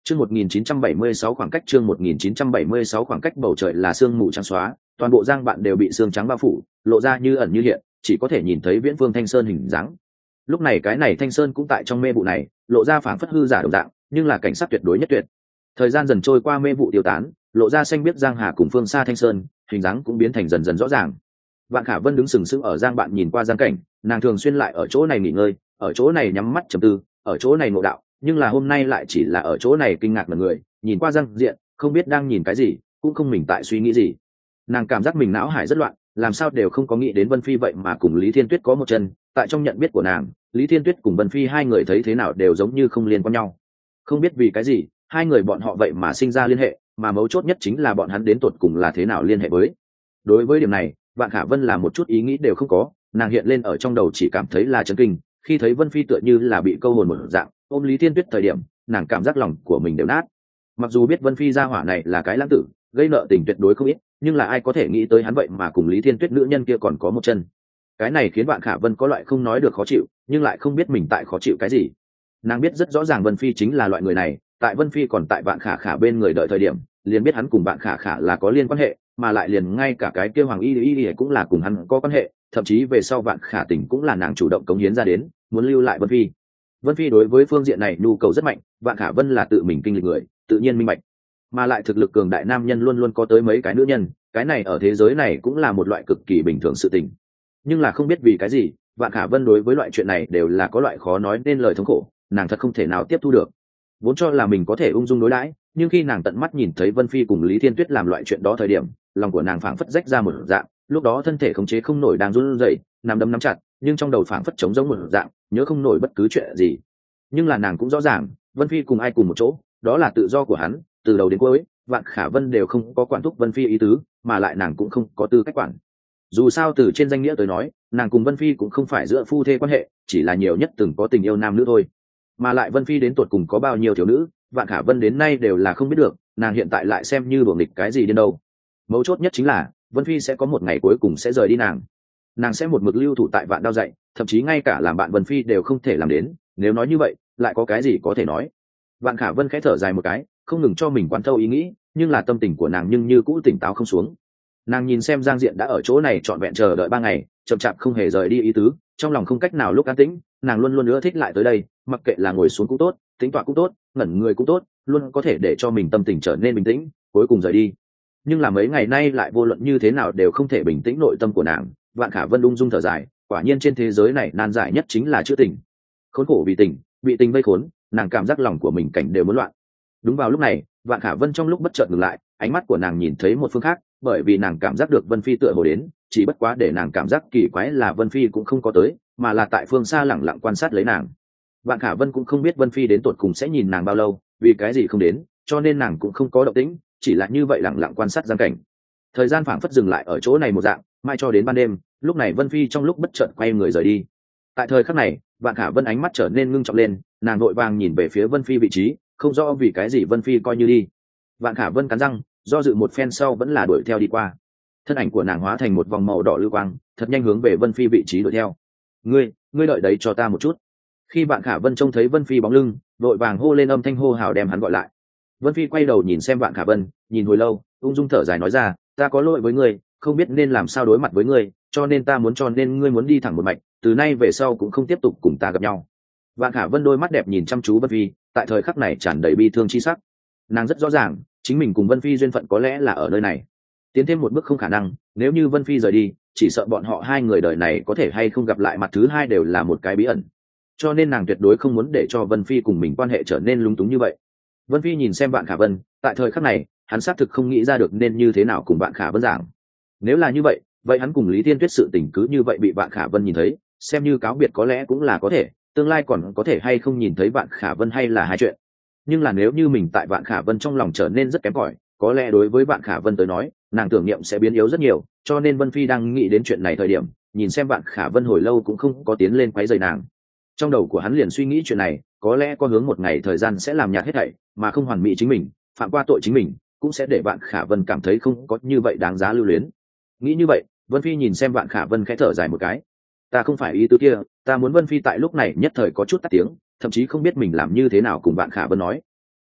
Chương 1976 khoảng cách chương 1976 khoảng cách bầu trời là sương mù trắng xóa, toàn bộ giang bạn đều bị sương trắng bao phủ, lộ ra như ẩn như hiện, chỉ có thể nhìn thấy Viễn Phương Thanh Sơn hình dáng. Lúc này cái này Thanh Sơn cũng tại trong mê vụ này, lộ ra phảng phất hư giả đồng dạng, nhưng là cảnh sắc tuyệt đối nhất tuyệt. Thời gian dần trôi qua mê vụ tiêu tán, lộ ra xanh biết giang hà cùng phương xa Thanh Sơn, hình dáng cũng biến thành dần dần rõ ràng. Vạn Khả Vân đứng sừng sững ở giang bạn nhìn qua giang cảnh, nàng thường xuyên lại ở chỗ này nghỉ ngơi, ở chỗ này nhắm mắt trầm tư, ở chỗ này ngộ đạo, nhưng là hôm nay lại chỉ là ở chỗ này kinh ngạc mọi người, nhìn qua giang diện, không biết đang nhìn cái gì, cũng không mình tại suy nghĩ gì. Nàng cảm giác mình não hải rất loạn, làm sao đều không có nghĩ đến Vân Phi vậy mà cùng Lý Thiên Tuyết có một chân. Tại trong nhận biết của nàng, Lý Thiên Tuyết cùng Vân Phi hai người thấy thế nào đều giống như không liên quan nhau. Không biết vì cái gì, hai người bọn họ vậy mà sinh ra liên hệ, mà mấu chốt nhất chính là bọn hắn đến tột cùng là thế nào liên hệ với. Đối với điểm này, Vạn Khả Vân là một chút ý nghĩ đều không có, nàng hiện lên ở trong đầu chỉ cảm thấy là chấn kinh, khi thấy Vân Phi tựa như là bị câu hồn một dạng, ôm Lý Thiên Tuyết thời điểm, nàng cảm giác lòng của mình đều nát. Mặc dù biết Vân Phi gia hỏa này là cái lãng tử, gây nợ tình tuyệt đối không ít, nhưng là ai có thể nghĩ tới hắn vậy mà cùng Lý Thiên Tuyết nữ nhân kia còn có một chân. Cái này khiến Vạn Khả Vân có loại không nói được khó chịu, nhưng lại không biết mình tại khó chịu cái gì. Nàng biết rất rõ ràng Vân Phi chính là loại người này, tại Vân Phi còn tại Vạn Khả Khả bên người đợi thời điểm, liền biết hắn cùng Vạn Khả Khả là có liên quan hệ, mà lại liền ngay cả cái kia Hoàng Y cũng là cùng hắn có quan hệ, thậm chí về sau Vạn Khả Tình cũng là nàng chủ động cống hiến ra đến, muốn lưu lại Vân Phi. Vân Phi đối với phương diện này nhu cầu rất mạnh, Vạn Khả Vân là tự mình kinh lịch người, tự nhiên minh bạch. Mà lại thực lực cường đại nam nhân luôn luôn có tới mấy cái nữ nhân, cái này ở thế giới này cũng là một loại cực kỳ bình thường sự tình. Nhưng là không biết vì cái gì, Vạn Khả Vân đối với loại chuyện này đều là có loại khó nói nên lời thống khổ, nàng thật không thể nào tiếp thu được. Vốn cho là mình có thể ung dung đối đãi, nhưng khi nàng tận mắt nhìn thấy Vân Phi cùng Lý Thiên Tuyết làm loại chuyện đó thời điểm, lòng của nàng phảng phất rách ra một dạng, lúc đó thân thể khống chế không nổi đang run rẩy, nằm đấm nắm chặt, nhưng trong đầu phảng phất trống rỗng một dạng, nhớ không nổi bất cứ chuyện gì. Nhưng là nàng cũng rõ ràng, Vân Phi cùng ai cùng một chỗ, đó là tự do của hắn, từ đầu đến cuối, Vạn Khả Vân đều không có quản thúc Vân Phi ý tứ, mà lại nàng cũng không có tư cách quản. Dù sao từ trên danh nghĩa tới nói, nàng cùng Vân Phi cũng không phải giữa phu thê quan hệ, chỉ là nhiều nhất từng có tình yêu nam nữ thôi. Mà lại Vân Phi đến tuột cùng có bao nhiêu thiếu nữ, Vạn Khả Vân đến nay đều là không biết được, nàng hiện tại lại xem như đuổi nghịch cái gì đến đâu. Mấu chốt nhất chính là, Vân Phi sẽ có một ngày cuối cùng sẽ rời đi nàng sẽ một mực lưu thủ tại Vạn Đao dạy, thậm chí ngay cả làm bạn Vân Phi đều không thể làm đến, nếu nói như vậy, lại có cái gì có thể nói. Vạn Khả Vân khẽ thở dài một cái, không ngừng cho mình quán thâu ý nghĩ, nhưng là tâm tình của nàng nhưng như cũ tỉnh táo không xuống. Nàng nhìn xem Giang Diện đã ở chỗ này trọn vẹn chờ đợi 3 ngày, chậm chạp không hề rời đi ý tứ, trong lòng không cách nào lúc an tĩnh, nàng luôn luôn ưa thích lại tới đây, mặc kệ là ngồi xuống cũng tốt, tính tọa cũng tốt, ngẩn người cũng tốt, luôn có thể để cho mình tâm tình trở nên bình tĩnh, cuối cùng rời đi. Nhưng là mấy ngày nay lại vô luận như thế nào đều không thể bình tĩnh nội tâm của nàng. Vạn Khả Vân ung dung thở dài, quả nhiên trên thế giới này nan giải nhất chính là chữ tình. Khốn khổ vì tình, bị tình vây khốn, nàng cảm giác lòng của mình cảnh đều muốn loạn. Đúng vào lúc này, Vạn Khả Vân trong lúc bất chợt ngừng lại, ánh mắt của nàng nhìn thấy một phương khác, bởi vì nàng cảm giác được Vân Phi tựa hồ đến, chỉ bất quá để nàng cảm giác kỳ quái là Vân Phi cũng không có tới, mà là tại phương xa lẳng lặng quan sát lấy nàng. Vạn Khả Vân cũng không biết Vân Phi đến tột cùng sẽ nhìn nàng bao lâu, vì cái gì không đến, cho nên nàng cũng không có động tĩnh, chỉ là như vậy lẳng lặng quan sát giang cảnh. Thời gian phảng phất dừng lại ở chỗ này một dạng, mai cho đến ban đêm, lúc này Vân Phi trong lúc bất chợt quay người rời đi. Tại thời khắc này, Vạn Khả Vân ánh mắt trở nên ngưng trọng lên, nàng vội vàng nhìn về phía Vân Phi vị trí, không rõ vì cái gì Vân Phi coi như đi. Vạn Khả Vân cắn răng, do dự một phen sau vẫn là đuổi theo đi qua. Thân ảnh của nàng hóa thành một vòng màu đỏ lưu quang, thật nhanh hướng về Vân Phi vị trí đuổi theo. Ngươi đợi đấy cho ta một chút. Khi Vạn Khả Vân trông thấy Vân Phi bóng lưng, vội vàng hô lên âm thanh hô hào đem hắn gọi lại. Vân Phi quay đầu nhìn xem Vạn Khả Vân, nhìn hồi lâu, ung dung thở dài nói ra, ta có lỗi với ngươi, không biết nên làm sao đối mặt với ngươi, cho nên ngươi muốn đi thẳng một mạch, từ nay về sau cũng không tiếp tục cùng ta gặp nhau. Vạn Khả Vân đôi mắt đẹp nhìn chăm chú Vân Phi, tại thời khắc này tràn đầy bi thương chi sắc. Nàng rất rõ ràng, chính mình cùng Vân Phi duyên phận có lẽ là ở nơi này, tiến thêm một bước không khả năng, nếu như Vân Phi rời đi, chỉ sợ bọn họ hai người đời này có thể hay không gặp lại mặt thứ hai đều là một cái bí ẩn. Cho nên nàng tuyệt đối không muốn để cho Vân Phi cùng mình quan hệ trở nên lung túng như vậy. Vân Phi nhìn xem Vạn Khả Vân, tại thời khắc này, hắn xác thực không nghĩ ra được nên như thế nào cùng Vạn Khả Vân giảng. Nếu là như vậy hắn cùng Lý Thiên Tuyết sự tình cứ như vậy bị Vạn Khả Vân nhìn thấy, xem như cáo biệt có lẽ cũng là có thể, tương lai còn có thể hay không nhìn thấy Vạn Khả Vân hay là hai chuyện. Nhưng là nếu như mình tại Vạn Khả Vân trong lòng trở nên rất kém cỏi, có lẽ đối với Vạn Khả Vân tới nói, nàng tưởng niệm sẽ biến yếu rất nhiều, cho nên Vân Phi đang nghĩ đến chuyện này thời điểm, nhìn xem Vạn Khả Vân hồi lâu cũng không có tiến lên quấy rầy nàng. Trong đầu của hắn liền suy nghĩ chuyện này, có lẽ có hướng một ngày thời gian sẽ làm nhạt hết thảy, mà không hoàn mỹ chính mình, phạm qua tội chính mình, cũng sẽ để Vạn Khả Vân cảm thấy không có như vậy đáng giá lưu luyến. Nghĩ như vậy, Vân Phi nhìn xem Vạn Khả Vân khẽ thở dài một cái. Ta không phải ý tứ kia, ta muốn Vân Phi tại lúc này nhất thời có chút tắt tiếng, thậm chí không biết mình làm như thế nào cùng Vạn Khả Vân nói.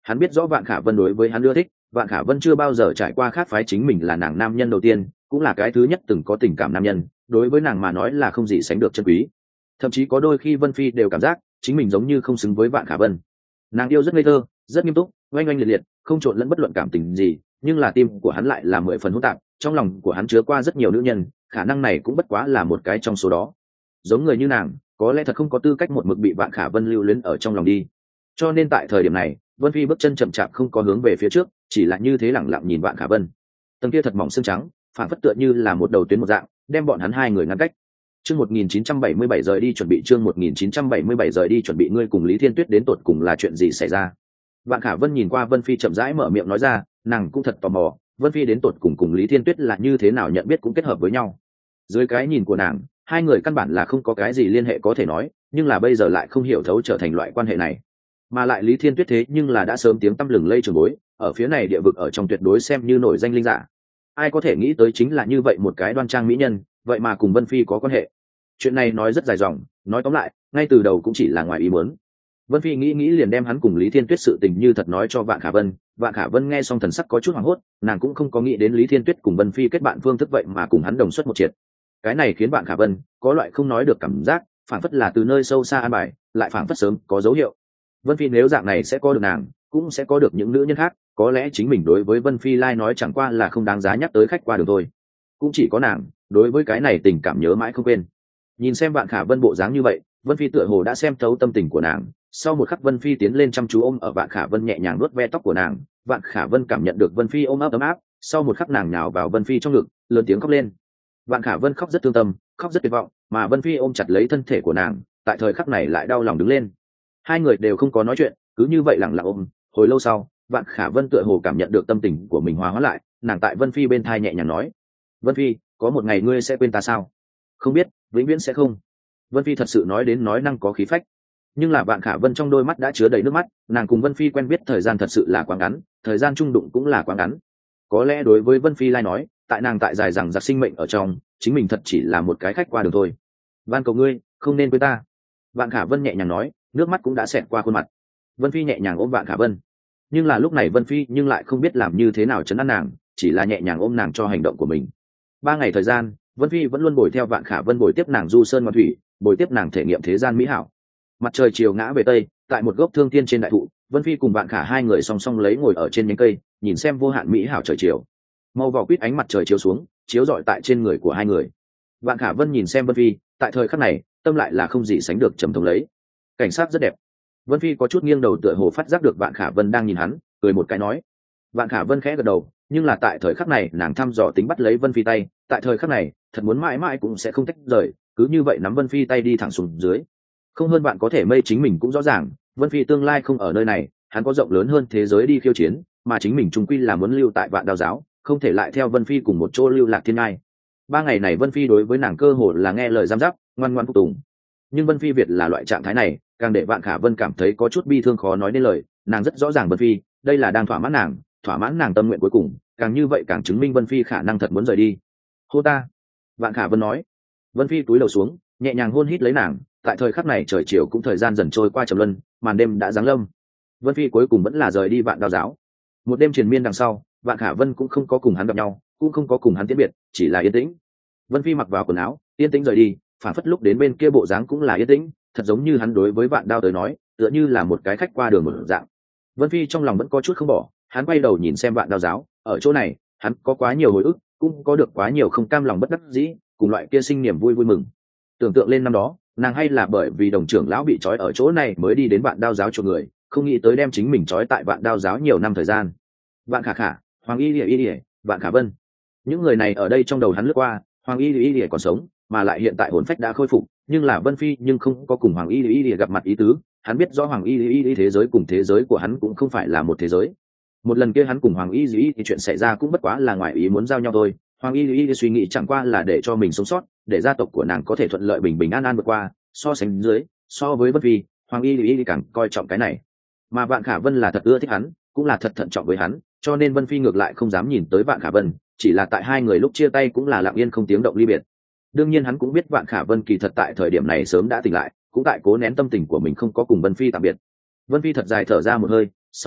Hắn biết rõ Vạn Khả Vân đối với hắn ưa thích, Vạn Khả Vân chưa bao giờ trải qua khác phái, chính mình là nàng nam nhân đầu tiên, cũng là cái thứ nhất từng có tình cảm nam nhân, đối với nàng mà nói là không gì sánh được chân quý. Thậm chí có đôi khi Vân Phi đều cảm giác chính mình giống như không xứng với Vạn Khả Vân. Nàng yêu rất ngây thơ, rất nghiêm túc, oanh oanh liệt liệt, không trộn lẫn bất luận cảm tình gì, nhưng là tim của hắn lại là 10 phần hỗn tạp, trong lòng của hắn chứa qua rất nhiều nữ nhân, khả năng này cũng bất quá là một cái trong số đó. Giống người như nàng, có lẽ thật không có tư cách một mực bị Vạn Khả Vân lưu luyến ở trong lòng đi. Cho nên tại thời điểm này, Vân Phi bước chân chậm chạp không có hướng về phía trước, chỉ là như thế lẳng lặng nhìn Vạn Khả Vân. Tầng kia thật mỏng xương trắng, phản phất tựa như là một đầu tuyến một dạng, đem bọn hắn hai người ngăn cách. Chương 1977 rời đi chuẩn bị, chương 1977 rời đi chuẩn bị, ngươi cùng Lý Thiên Tuyết đến tột cùng là chuyện gì xảy ra? Vạn Khả Vân nhìn qua Vân Phi chậm rãi mở miệng nói ra, nàng cũng thật tò mò, Vân Phi đến tột cùng Lý Thiên Tuyết là như thế nào nhận biết cũng kết hợp với nhau. Dưới cái nhìn của nàng, hai người căn bản là không có cái gì liên hệ có thể nói, nhưng là bây giờ lại không hiểu thấu trở thành loại quan hệ này. Mà lại Lý Thiên Tuyết thế nhưng là đã sớm tiếng tăm lừng lây trường bối, ở phía này địa vực ở trong tuyệt đối xem như nổi danh linh giả. Ai có thể nghĩ tới chính là như vậy một cái đoan trang mỹ nhân, vậy mà cùng Vân Phi có quan hệ. Chuyện này nói rất dài dòng, nói tóm lại, ngay từ đầu cũng chỉ là ngoài ý muốn. Vân Phi nghĩ liền đem hắn cùng Lý Thiên Tuyết sự tình như thật nói cho Vạn Khả Vân. Vạn Khả Vân nghe xong thần sắc có chút hoảng hốt, nàng cũng không có nghĩ đến Lý Thiên Tuyết cùng Vân Phi kết bạn phương thức vậy mà cùng hắn đồng xuất một triệt. Cái này khiến Vạn Khả Vân có loại không nói được cảm giác, phảng phất là từ nơi sâu xa an bài, lại phảng phất sớm có dấu hiệu. Vân Phi nếu dạng này sẽ có được nàng, cũng sẽ có được những nữ nhân khác, có lẽ chính mình đối với Vân Phi lai nói chẳng qua là không đáng giá nhắc tới khách qua đường thôi. Cũng chỉ có nàng, đối với cái này tình cảm nhớ mãi không quên. Nhìn xem Vạn Khả Vân bộ dáng như vậy, Vân Phi tựa hồ đã xem thấu tâm tình của nàng. Sau một khắc Vân Phi tiến lên chăm chú ôm ở Vạn Khả Vân, nhẹ nhàng vuốt ve tóc của nàng. Vạn Khả Vân cảm nhận được Vân Phi ôm ấp ấm áp, sau một khắc nàng nhào vào Vân Phi trong ngực, lớn tiếng khóc lên. Vạn Khả Vân khóc rất thương tâm, khóc rất tuyệt vọng, mà Vân Phi ôm chặt lấy thân thể của nàng, tại thời khắc này lại đau lòng đứng lên. Hai người đều không có nói chuyện, cứ như vậy lặng lặng ôm. Hồi lâu sau, Vạn Khả Vân tựa hồ cảm nhận được tâm tình của mình hòa hóa lại, nàng tại Vân Phi bên thai nhẹ nhàng nói: "Vân Phi, có một ngày ngươi sẽ quên ta sao?" "Không biết, vĩnh viễn sẽ không." Vân Phi thật sự nói đến nói năng có khí phách, nhưng là Vạn Khả Vân trong đôi mắt đã chứa đầy nước mắt. Nàng cùng Vân Phi quen biết thời gian thật sự là quá ngắn, thời gian chung đụng cũng là quá ngắn. Có lẽ đối với Vân Phi lai nói, tại nàng tại dài rằng giặc sinh mệnh ở trong, chính mình thật chỉ là một cái khách qua đường thôi. "Van cầu ngươi, không nên quên ta." Vạn Khả Vân nhẹ nhàng nói, nước mắt cũng đã xẹt qua khuôn mặt. Vân Phi nhẹ nhàng ôm Vạn Khả Vân, nhưng là lúc này Vân Phi nhưng lại không biết làm như thế nào trấn an nàng, chỉ là nhẹ nhàng ôm nàng cho hành động của mình. 3 ngày thời gian, Vân Phi vẫn luôn bồi theo Vạn Khả Vân, bồi tiếp nàng du sơn ngoạn thủy, bồi tiếp nàng thể nghiệm thế gian mỹ hảo. Mặt trời chiều ngã về tây, tại một gốc thương tiên trên đại thụ, Vân Phi cùng Vạn Khả hai người song song lấy ngồi ở trên nhánh cây, nhìn xem vô hạn mỹ hảo trời chiều. Màu vỏ quýt ánh mặt trời chiếu xuống, chiếu rọi tại trên người của hai người. Vạn Khả Vân nhìn xem Vân Phi, tại thời khắc này, tâm lại là không gì sánh được trầm thống lấy. Cảnh sát rất đẹp. Vân Phi có chút nghiêng đầu, tựa hồ phát giác được Vạn Khả Vân đang nhìn hắn, cười một cái nói. Vạn Khả Vân khẽ gật đầu, nhưng là tại thời khắc này nàng thăm dò tính bắt lấy Vân Phi tay, tại thời khắc này thật muốn mãi mãi cũng sẽ không tách rời, cứ như vậy nắm Vân Phi tay đi thẳng xuống dưới. Không hơn bạn có thể mây, chính mình cũng rõ ràng Vân Phi tương lai không ở nơi này, hắn có rộng lớn hơn thế giới đi khiêu chiến, mà chính mình trung quy là muốn lưu tại Vạn Đao giáo, không thể lại theo Vân Phi cùng một chỗ lưu lạc thiên ngai. 3 ngày này Vân Phi đối với nàng cơ hồ là nghe lời giam giáp, ngoan ngoãn phục tùng. Nhưng Vân Phi Việt là loại trạng thái này, càng để Vạn Khả Vân cảm thấy có chút bi thương khó nói nên lời. Nàng rất rõ ràng Vân Phi đây là đang thỏa mãn nàng tâm nguyện cuối cùng, càng như vậy càng chứng minh Vân Phi khả năng thật muốn rời đi. "Hô ta." Vạn Khả Vân nói. Vân Phi túi đầu xuống, nhẹ nhàng hôn hít lấy nàng. Tại thời khắc này trời chiều cũng thời gian dần trôi qua trầm luân, màn đêm đã giáng lâm. Vân Phi cuối cùng vẫn là rời đi Vạn Đao giáo. Một đêm triền miên đằng sau, Vạn Khả Vân cũng không có cùng hắn gặp nhau, cũng không có cùng hắn tiễn biệt, chỉ là yên tĩnh. Vân Phi mặc vào quần áo, yên tĩnh rời đi, phản phất lúc đến bên kia bộ dáng cũng là yên tĩnh, thật giống như hắn đối với Vạn Đao tới nói, tựa như là một cái khách qua đường một dạng. Vân Phi trong lòng vẫn có chút không bỏ, hắn quay đầu nhìn xem Vạn Đao giáo, ở chỗ này, hắn có quá nhiều hồi ức, cũng có được quá nhiều không cam lòng bất đắc dĩ, cùng loại kia sinh niềm vui vui mừng. Tưởng tượng lên năm đó, nàng hay là bởi vì đồng trưởng lão bị trói ở chỗ này mới đi đến Vạn Đao giáo cho người, không nghĩ tới đem chính mình trói tại Vạn Đao giáo nhiều năm thời gian. Vạn Khả Khả, Hoàng Y Lìa, Vạn Khả Vân, những người này ở đây trong đầu hắn lướt qua. Hoàng Y Lìa còn sống, mà lại hiện tại hồn phách đã khôi phục, nhưng là Vân Phi nhưng không có cùng Hoàng Y Lìa gặp mặt ý tứ. Hắn biết rõ Hoàng Y Lìa thế giới cùng thế giới của hắn cũng không phải là một thế giới. Một lần kia hắn cùng Hoàng Y Lìa thì chuyện xảy ra cũng bất quá là ngoài ý muốn giao nhau thôi. Hoàng Y Lìa suy nghĩ chẳng qua là để cho mình sống sót, để gia tộc của nàng có thể thuận lợi bình bình an an vượt qua. So sánh dưới, so với Vân Phi, Hoàng Y Lìa càng coi trọng cái này. Mà Vạn Khả Vân là thật ưa thích hắn, cũng là thật thận trọng với hắn, cho nên Vân Phi ngược lại không dám nhìn tới Vạn Khả Vân, chỉ là tại hai người lúc chia tay cũng là lặng yên không tiếng động ly biệt. Đương nhiên hắn cũng biết Vạn Khả Vân kỳ thật tại thời điểm này sớm đã tỉnh lại, cũng tại cố nén tâm tình của mình không có cùng Vân Phi tạm biệt. Vân Phi thật dài thở ra một hơi, sau đó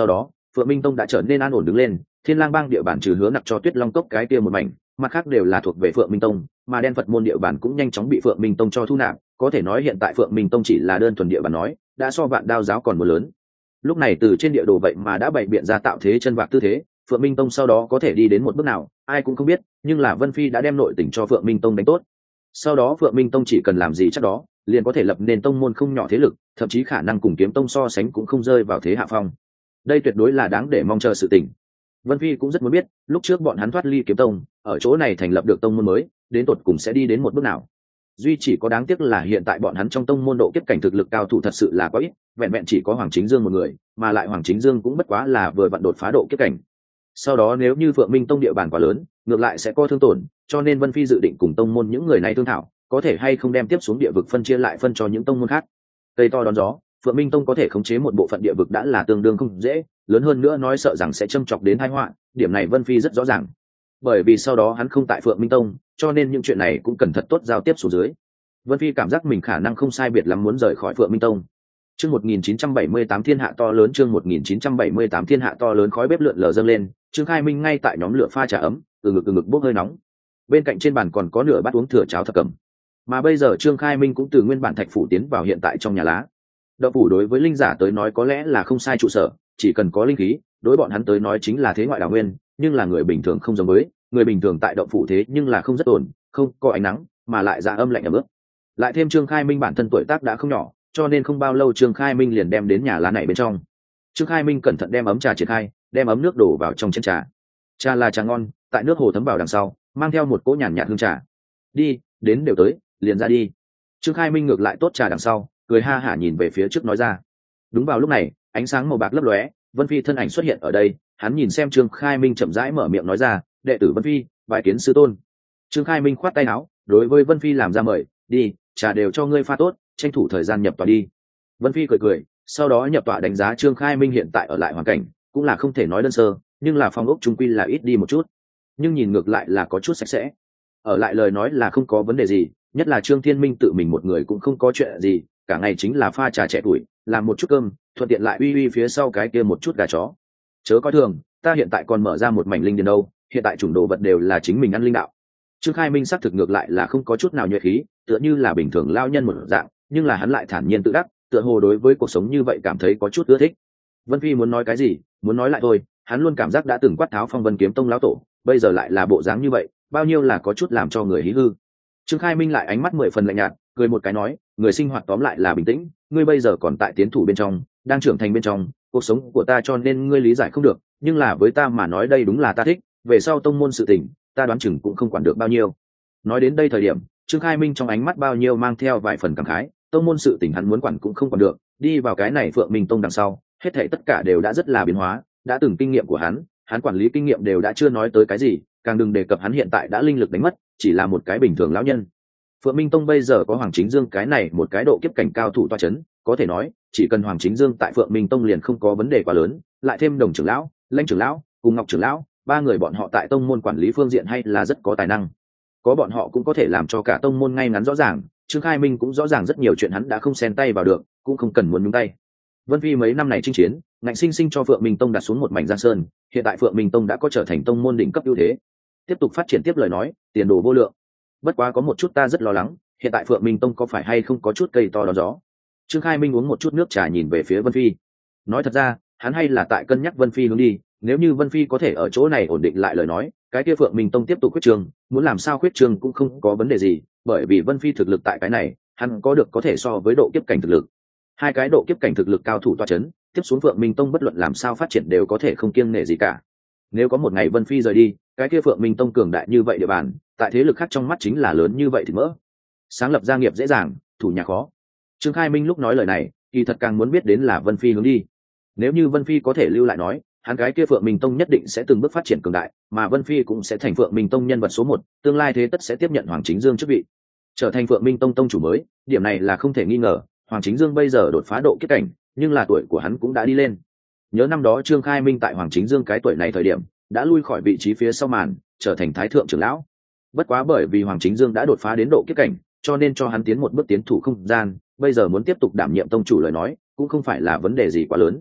Phượng Minh Tông đã trở nên an ổn đứng lên, Thiên Lang Bang địa bàn trừ Hứa Nặc cho Tuyết Long Cốc cái kia một mảnh, mặt khác đều là thuộc về Phượng Minh Tông, mà Đen Phật môn địa bàn cũng nhanh chóng bị Phượng Minh Tông cho thu nạp, có thể nói hiện tại Phượng Minh Tông chỉ là đơn thuần địa bàn nói, đã so Vạn Đao giáo còn một lớn. Lúc này từ trên địa đồ vậy mà đã bày biện ra tạo thế chân vạc tư thế, Phượng Minh Tông sau đó có thể đi đến một bước nào, ai cũng không biết, nhưng là Vân Phi đã đem nội tình cho Phượng Minh Tông đánh tốt. Sau đó Phượng Minh Tông chỉ cần làm gì chắc đó, liền có thể lập nên tông môn không nhỏ thế lực, thậm chí khả năng cùng Kiếm Tông so sánh cũng không rơi vào thế hạ phong. Đây tuyệt đối là đáng để mong chờ sự tình. Vân Phi cũng rất muốn biết, lúc trước bọn hắn thoát ly Kiếm Tông, ở chỗ này thành lập được tông môn mới, đến tột cùng sẽ đi đến một bước nào. Duy chỉ có đáng tiếc là hiện tại bọn hắn trong tông môn độ kiếp cảnh thực lực cao thủ thật sự là quá ít, vẹn vẹn chỉ có Hoàng Chính Dương một người, mà lại Hoàng Chính Dương cũng bất quá là vừa vặn đột phá độ kiếp cảnh. Sau đó nếu như Phượng Minh Tông địa bàn quá lớn, ngược lại sẽ có thương tổn, cho nên Vân Phi dự định cùng tông môn những người này thương thảo, có thể hay không đem tiếp xuống địa vực phân chia lại phân cho những tông môn khác. Cây to đón gió, Phượng Minh Tông có thể khống chế một bộ phận địa vực đã là tương đương không dễ, lớn hơn nữa nói sợ rằng sẽ châm chọc đến tai họa, điểm này Vân Phi rất rõ ràng. Bởi vì sau đó hắn không tại Phượng Minh Tông, cho nên những chuyện này cũng cần thật tốt giao tiếp xuống dưới. Vân Phi cảm giác mình khả năng không sai biệt lắm muốn rời khỏi Phượng Minh Tông. Chương 1978 thiên hạ to lớn, chương 1978 thiên hạ to lớn, khói bếp lượn lờ dâng lên, Trương Khai Minh ngay tại nhóm lửa pha trà ấm, từ ngực bốc hơi nóng. Bên cạnh trên bàn còn có nửa bát uống thừa cháo thập cẩm. Mà bây giờ Trương Khai Minh cũng từ nguyên bản thạch phủ tiến vào hiện tại trong nhà lá. Đậu phủ đối với linh giả tới nói có lẽ là không sai trụ sở, chỉ cần có linh khí, đối bọn hắn tới nói chính là thế ngoại đào nguyên, nhưng là người bình thường không giống với, người bình thường tại động phủ thế nhưng là không rất ổn, không có ánh nắng, mà lại dạ âm lạnh ẩm ướt. Lại thêm Trương Khai Minh bản thân tuổi tác đã không nhỏ, cho nên không bao lâu Trương Khai Minh liền đem đến nhà lá này bên trong. Trương Khai Minh cẩn thận đem ấm trà triển khai, đem ấm nước đổ vào trong chén trà. Trà là trà ngon, tại nước hồ thấm vào đằng sau, mang theo một cỗ nhàn nhạt hương trà. Đi, đến đều tới, liền ra đi. Trương Khai Minh ngược lại tốt trà đằng sau, cười ha hả nhìn về phía trước nói ra. Đúng vào lúc này, ánh sáng màu bạc lấp lóe, Vân Phi thân ảnh xuất hiện ở đây, hắn nhìn xem Trương Khai Minh chậm rãi mở miệng nói ra, đệ tử Vân Phi, bái kiến sư tôn. Trương Khai Minh khoát tay áo, đối với Vân Phi làm ra mời, đi, trà đều cho ngươi pha tốt, tranh thủ thời gian nhập tọa đi. Vân Phi cười, sau đó nhập tọa đánh giá Trương Khai Minh hiện tại ở lại hoàn cảnh, cũng là không thể nói đơn sơ, nhưng là phòng ốc trung quy là ít đi một chút, nhưng nhìn ngược lại là có chút sạch sẽ. Ở lại lời nói là không có vấn đề gì, nhất là Trương Thiên Minh tự mình một người cũng không có chuyện gì, cả ngày chính là pha trà trẻ tuổi, làm một chút cơm, thuận tiện lại uy phía sau cái kia một chút gà chó. Chớ coi thường, ta hiện tại còn mở ra một mảnh linh điền đâu, hiện tại chủng đồ vật đều là chính mình ăn linh đạo. Trương Khai Minh xác thực ngược lại là không có chút nào nhuệ khí, tựa như là bình thường lao nhân một dạng, nhưng là hắn lại thản nhiên tự đắc, tựa hồ đối với cuộc sống như vậy cảm thấy có chút ưa thích. Vân Phi muốn nói cái gì, muốn nói lại thôi, hắn luôn cảm giác đã từng quát tháo Phong Vân Kiếm Tông lão tổ, bây giờ lại là bộ dáng như vậy, bao nhiêu là có chút làm cho người hí hư. Trương Khai Minh lại ánh mắt 10 phần lạnh nhạt, cười một cái nói, người sinh hoạt tóm lại là bình tĩnh, ngươi bây giờ còn tại tiến thủ bên trong, đang trưởng thành bên trong, cuộc sống của ta cho nên ngươi lý giải không được, nhưng là với ta mà nói đây đúng là ta thích, về sau tông môn sự tình, ta đoán chừng cũng không quản được bao nhiêu. Nói đến đây thời điểm, Trương Khai Minh trong ánh mắt bao nhiêu mang theo vài phần cảm khái, tông môn sự tình hắn muốn quản cũng không quản được, đi vào cái này Phượng Minh Tông đằng sau, hết thảy tất cả đều đã rất là biến hóa, đã từng kinh nghiệm của hắn quản lý kinh nghiệm đều đã chưa nói tới cái gì, càng đừng đề cập hắn hiện tại đã linh lực đánh mất, chỉ là một cái bình thường lão nhân. Phượng Minh Tông bây giờ có Hoàng Chính Dương cái này một cái độ kiếp cảnh cao thủ toa chấn, có thể nói, chỉ cần Hoàng Chính Dương tại Phượng Minh Tông liền không có vấn đề quá lớn, lại thêm Đồng trưởng lão, Lãnh trưởng lão, cùng Ngọc trưởng lão, ba người bọn họ tại tông môn quản lý phương diện hay là rất có tài năng. Có bọn họ cũng có thể làm cho cả tông môn ngay ngắn rõ ràng, Trương Khai Minh cũng rõ ràng rất nhiều chuyện hắn đã không xen tay vào được, cũng không cần muốn nhúng tay. Vân Phi mấy năm này chinh chiến, ngạnh sinh sinh cho Phượng Minh Tông đặt xuống một mảnh giang sơn, hiện tại Phượng Minh Tông đã có trở thành tông môn đỉnh cấp ưu thế. Tiếp tục phát triển tiếp lời nói, tiền đồ vô lượng. Bất quá có một chút ta rất lo lắng, hiện tại Phượng Minh Tông có phải hay không có chút cây to đón gió. Trương Khai Minh uống một chút nước trà nhìn về phía Vân Phi. Nói thật ra, hắn hay là tại cân nhắc Vân Phi hướng đi, nếu như Vân Phi có thể ở chỗ này ổn định lại lời nói, cái kia Phượng Minh Tông tiếp tục khuyết trường, muốn làm sao khuyết trường cũng không có vấn đề gì, bởi vì Vân Phi thực lực tại cái này, hắn có được có thể so với độ kiếp cảnh thực lực. Hai cái độ kiếp cảnh thực lực cao thủ toa chấn, tiếp xuống Phượng Minh Tông bất luận làm sao phát triển đều có thể không kiêng nể gì cả. Nếu có một ngày Vân Phi rời đi, cái kia Phượng Minh Tông cường đại như vậy địa bàn, tại thế lực khác trong mắt chính là lớn như vậy thì mỡ. Sáng lập gia nghiệp dễ dàng, thủ nhà khó. Trương Khai Minh lúc nói lời này, kỳ thật càng muốn biết đến là Vân Phi hướng đi. Nếu như Vân Phi có thể lưu lại nói, hắn cái kia Phượng Minh Tông nhất định sẽ từng bước phát triển cường đại, mà Vân Phi cũng sẽ thành Phượng Minh Tông nhân vật số 1, tương lai thế tất sẽ tiếp nhận Hoàng Chính Dương chức vị, trở thành Phượng Minh Tông tông chủ mới, điểm này là không thể nghi ngờ. Hoàng Chính Dương bây giờ đột phá độ kiếp cảnh, nhưng là tuổi của hắn cũng đã đi lên. Nhớ năm đó Trương Khai Minh tại Hoàng Chính Dương cái tuổi này thời điểm, đã lui khỏi vị trí phía sau màn, trở thành thái thượng trưởng lão. Bất quá bởi vì Hoàng Chính Dương đã đột phá đến độ kiếp cảnh, cho nên cho hắn tiến một bước tiến thủ không gian, bây giờ muốn tiếp tục đảm nhiệm tông chủ lời nói, cũng không phải là vấn đề gì quá lớn.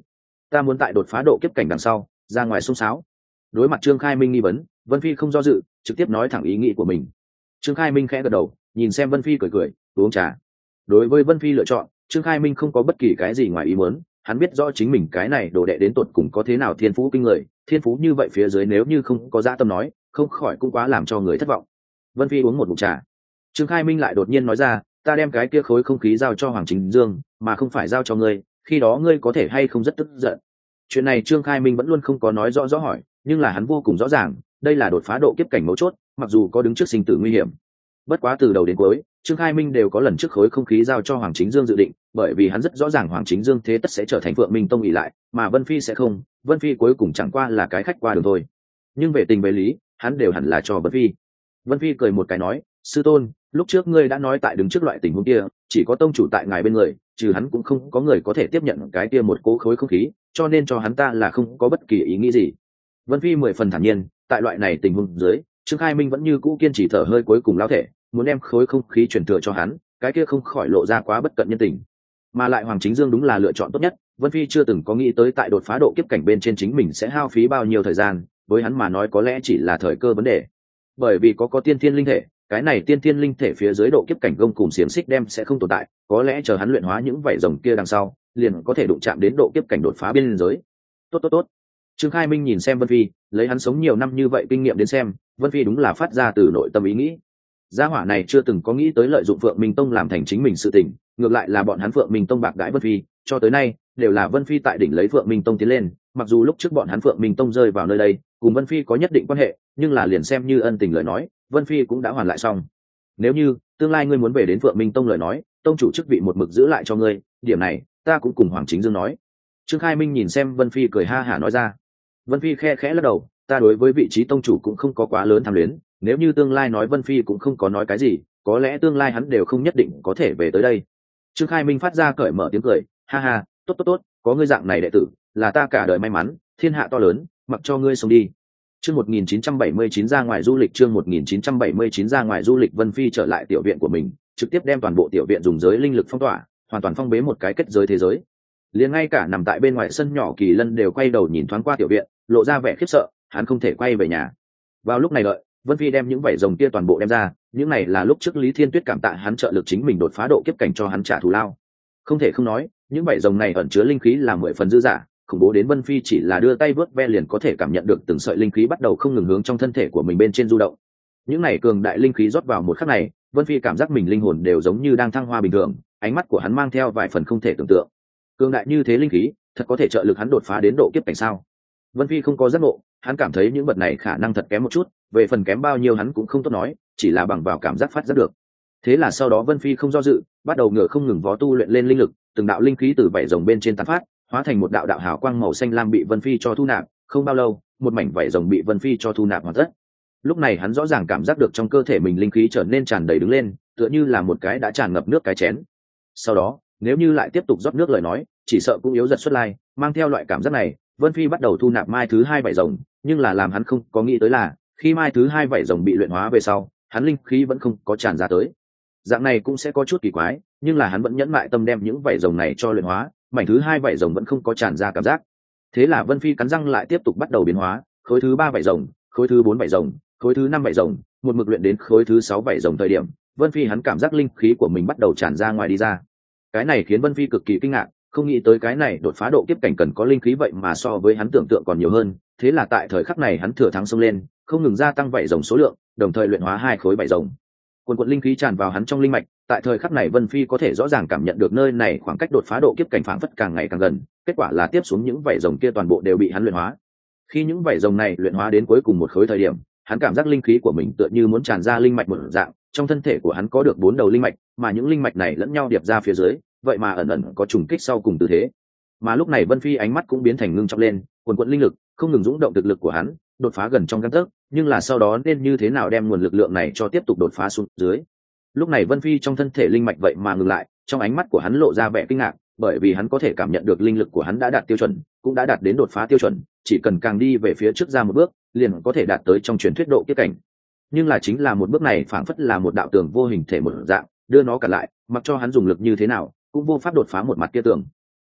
Ta muốn tại đột phá độ kiếp cảnh đằng sau ra ngoài xung sáo. Đối mặt Trương Khai Minh nghi vấn, Vân Phi không do dự, trực tiếp nói thẳng ý nghĩ của mình. Trương Khai Minh khẽ gật đầu, nhìn xem Vân Phi cười cười, uống trà. Đối với Vân Phi lựa chọn, Trương Khai Minh không có bất kỳ cái gì ngoài ý muốn, hắn biết rõ chính mình cái này đồ đệ đến tột cùng có thế nào thiên phú kinh người, thiên phú như vậy phía dưới nếu như không có dạ tâm nói, không khỏi cũng quá làm cho người thất vọng. Vân Phi uống một ngụm trà. Trương Khai Minh lại đột nhiên nói ra, ta đem cái kia khối không khí giao cho Hoàng Chính Dương, mà không phải giao cho ngươi, khi đó ngươi có thể hay không rất tức giận. Chuyện này Trương Khai Minh vẫn luôn không có nói rõ hỏi, nhưng là hắn vô cùng rõ ràng, đây là đột phá độ kiếp cảnh mấu chốt, mặc dù có đứng trước sinh tử nguy hiểm. Bất quá từ đầu đến cuối, Trương Khai Minh đều có lần trước khối không khí giao cho Hoàng Chính Dương dự định, bởi vì hắn rất rõ ràng Hoàng Chính Dương thế tất sẽ trở thành Phượng Minh Tông ỷ lại, mà Vân Phi sẽ không, Vân Phi cuối cùng chẳng qua là cái khách qua đường thôi. Nhưng về tình về lý, hắn đều hẳn là cho Vân Phi. Vân Phi cười một cái nói, sư tôn, lúc trước ngươi đã nói tại đứng trước loại tình huống kia, chỉ có tông chủ tại ngài bên người, trừ hắn cũng không có người có thể tiếp nhận cái kia một cố khối không khí, cho nên cho hắn ta là không có bất kỳ ý nghĩ gì. Vân Phi 10 phần thản nhiên, tại loại này tình huống dưới, Trương Khai Minh vẫn như cũ kiên trì thở hơi cuối cùng lão thể, muốn đem khối không khí truyền thừa cho hắn, cái kia không khỏi lộ ra quá bất cận nhân tình. Mà lại Hoàng Chính Dương đúng là lựa chọn tốt nhất, Vân Phi chưa từng có nghĩ tới tại đột phá độ kiếp cảnh bên trên chính mình sẽ hao phí bao nhiêu thời gian, với hắn mà nói có lẽ chỉ là thời cơ vấn đề. Bởi vì có tiên thiên linh thể, cái này tiên thiên linh thể phía dưới độ kiếp cảnh gông cùng xiềng xích đem sẽ không tồn tại, có lẽ chờ hắn luyện hóa những vảy rồng kia đằng sau, liền có thể đụng chạm đến độ kiếp cảnh đột phá biên giới. Tốt. Trương Khai Minh nhìn xem Vân Phi, lấy hắn sống nhiều năm như vậy kinh nghiệm đến xem, Vân Phi đúng là phát ra từ nội tâm ý nghĩ. Gia hỏa này chưa từng có nghĩ tới lợi dụng Phượng Minh Tông làm thành chính mình sự tình, ngược lại là bọn hắn Phượng Minh Tông bạc đãi Vân Phi, cho tới nay đều là Vân Phi tại đỉnh lấy Phượng Minh Tông tiến lên, mặc dù lúc trước bọn hắn Phượng Minh Tông rơi vào nơi đây, cùng Vân Phi có nhất định quan hệ, nhưng là liền xem như ân tình lời nói, Vân Phi cũng đã hoàn lại xong. Nếu như tương lai ngươi muốn về đến Phượng Minh Tông lời nói, tông chủ chức vị một mực giữ lại cho ngươi, điểm này ta cũng cùng Hoàng Chính Dương nói. Trương Khai Minh nhìn xem Vân Phi cười ha hả nói ra. Vân Phi khe khẽ lắc đầu, ta đối với vị trí tông chủ cũng không có quá lớn tham luyến, nếu như tương lai nói Vân Phi cũng không có nói cái gì, có lẽ tương lai hắn đều không nhất định có thể về tới đây. Trương Khai Minh phát ra cởi mở tiếng cười, ha ha, tốt, có ngươi dạng này đệ tử, là ta cả đời may mắn, thiên hạ to lớn, mặc cho ngươi sống đi. Chương 1979 ra ngoài du lịch, chương 1979 ra ngoài du lịch. Vân Phi trở lại tiểu viện của mình, trực tiếp đem toàn bộ tiểu viện dùng giới linh lực phong tỏa, hoàn toàn phong bế một cái kết giới thế giới. Liền ngay cả nằm tại bên ngoài sân nhỏ Kỳ Lân đều quay đầu nhìn thoáng qua tiểu viện, lộ ra vẻ khiếp sợ, hắn không thể quay về nhà. Vào lúc này đợi, Vân Phi đem những vảy rồng kia toàn bộ đem ra, những này là lúc trước Lý Thiên Tuyết cảm tạ hắn trợ lực chính mình đột phá độ kiếp cảnh cho hắn trả thù lao. Không thể không nói, những vảy rồng này ẩn chứa linh khí là 10 phần dư dả, khủng bố đến Vân Phi chỉ là đưa tay vớt ve liền có thể cảm nhận được từng sợi linh khí bắt đầu không ngừng hướng trong thân thể của mình bên trên du động. Những này cường đại linh khí rót vào một khắc này, Vân Phi cảm giác mình linh hồn đều giống như đang thăng hoa bình thường, ánh mắt của hắn mang theo vài phần không thể tưởng tượng. Cường đại như thế linh khí, thật có thể trợ lực hắn đột phá đến độ kiếp cảnh sao? Vân Phi không có giác ngộ, hắn cảm thấy những vật này khả năng thật kém một chút, về phần kém bao nhiêu hắn cũng không tốt nói, chỉ là bằng vào cảm giác phát giác được. Thế là sau đó Vân Phi không do dự, bắt đầu ngửa không ngừng vó tu luyện lên linh lực, từng đạo linh khí từ vảy rồng bên trên tán phát, hóa thành một đạo đạo hào quang màu xanh lam bị Vân Phi cho thu nạp, không bao lâu, một mảnh vảy rồng bị Vân Phi cho thu nạp hoàn tất. Lúc này hắn rõ ràng cảm giác được trong cơ thể mình linh khí trở nên tràn đầy đứng lên, tựa như là một cái đã tràn ngập nước cái chén. Sau đó, nếu như lại tiếp tục rót nước lời nói, chỉ sợ cũng yếu dần xuất lai, mang theo loại cảm giác này, Vân Phi bắt đầu thu nạp mai thứ 2 vảy rồng, nhưng là làm hắn không có nghĩ tới là, khi mai thứ 2 vảy rồng bị luyện hóa về sau, hắn linh khí vẫn không có tràn ra tới. Dạng này cũng sẽ có chút kỳ quái, nhưng là hắn vẫn nhẫn mại tâm đem những vảy rồng này cho luyện hóa, mảnh thứ 2 vảy rồng vẫn không có tràn ra cảm giác. Thế là Vân Phi cắn răng lại tiếp tục bắt đầu biến hóa, khối thứ 3 vảy rồng, khối thứ 4 vảy rồng, khối thứ 5 vảy rồng, một mực luyện đến khối thứ 6 vảy rồng thời điểm, Vân Phi hắn cảm giác linh khí của mình bắt đầu tràn ra ngoài đi ra. Cái này khiến Vân Phi cực kỳ kinh ngạc, không nghĩ tới cái này đột phá độ kiếp cảnh cần có linh khí vậy mà so với hắn tưởng tượng còn nhiều hơn. Thế là tại thời khắc này hắn thừa thắng xông lên, không ngừng gia tăng vảy rồng số lượng, đồng thời luyện hóa 2 khối vảy rồng. Cuồn linh khí tràn vào hắn trong linh mạch, tại thời khắc này Vân Phi có thể rõ ràng cảm nhận được nơi này khoảng cách đột phá độ kiếp cảnh phảng phất càng ngày càng gần, kết quả là tiếp xuống những vảy rồng kia toàn bộ đều bị hắn luyện hóa. Khi những vảy rồng này luyện hóa đến cuối cùng một khối thời điểm, hắn cảm giác linh khí của mình tựa như muốn tràn ra linh mạch một dạng, trong thân thể của hắn có được 4 đầu linh mạch, mà những linh mạch này lẫn nhau điệp ra phía dưới, vậy mà ẩn ẩn có trùng kích sau cùng tư thế. Mà lúc này Vân Phi ánh mắt cũng biến thành ngưng trọng lên, cuồn linh lực không ngừng dũng động thực lực của hắn, đột phá gần trong gang tấc, nhưng là sau đó nên như thế nào đem nguồn lực lượng này cho tiếp tục đột phá xuống dưới. Lúc này Vân Phi trong thân thể linh mạch vậy mà ngừng lại, trong ánh mắt của hắn lộ ra vẻ kinh ngạc, bởi vì hắn có thể cảm nhận được linh lực của hắn đã đạt tiêu chuẩn, cũng đã đạt đến đột phá tiêu chuẩn, chỉ cần càng đi về phía trước ra một bước, liền có thể đạt tới trong truyền thuyết độ kiếp cảnh. Nhưng là chính là một bước này phảng phất là một đạo tường vô hình thể một dạng, đưa nó cả lại, mặc cho hắn dùng lực như thế nào, cũng vô pháp đột phá một mặt kia tường.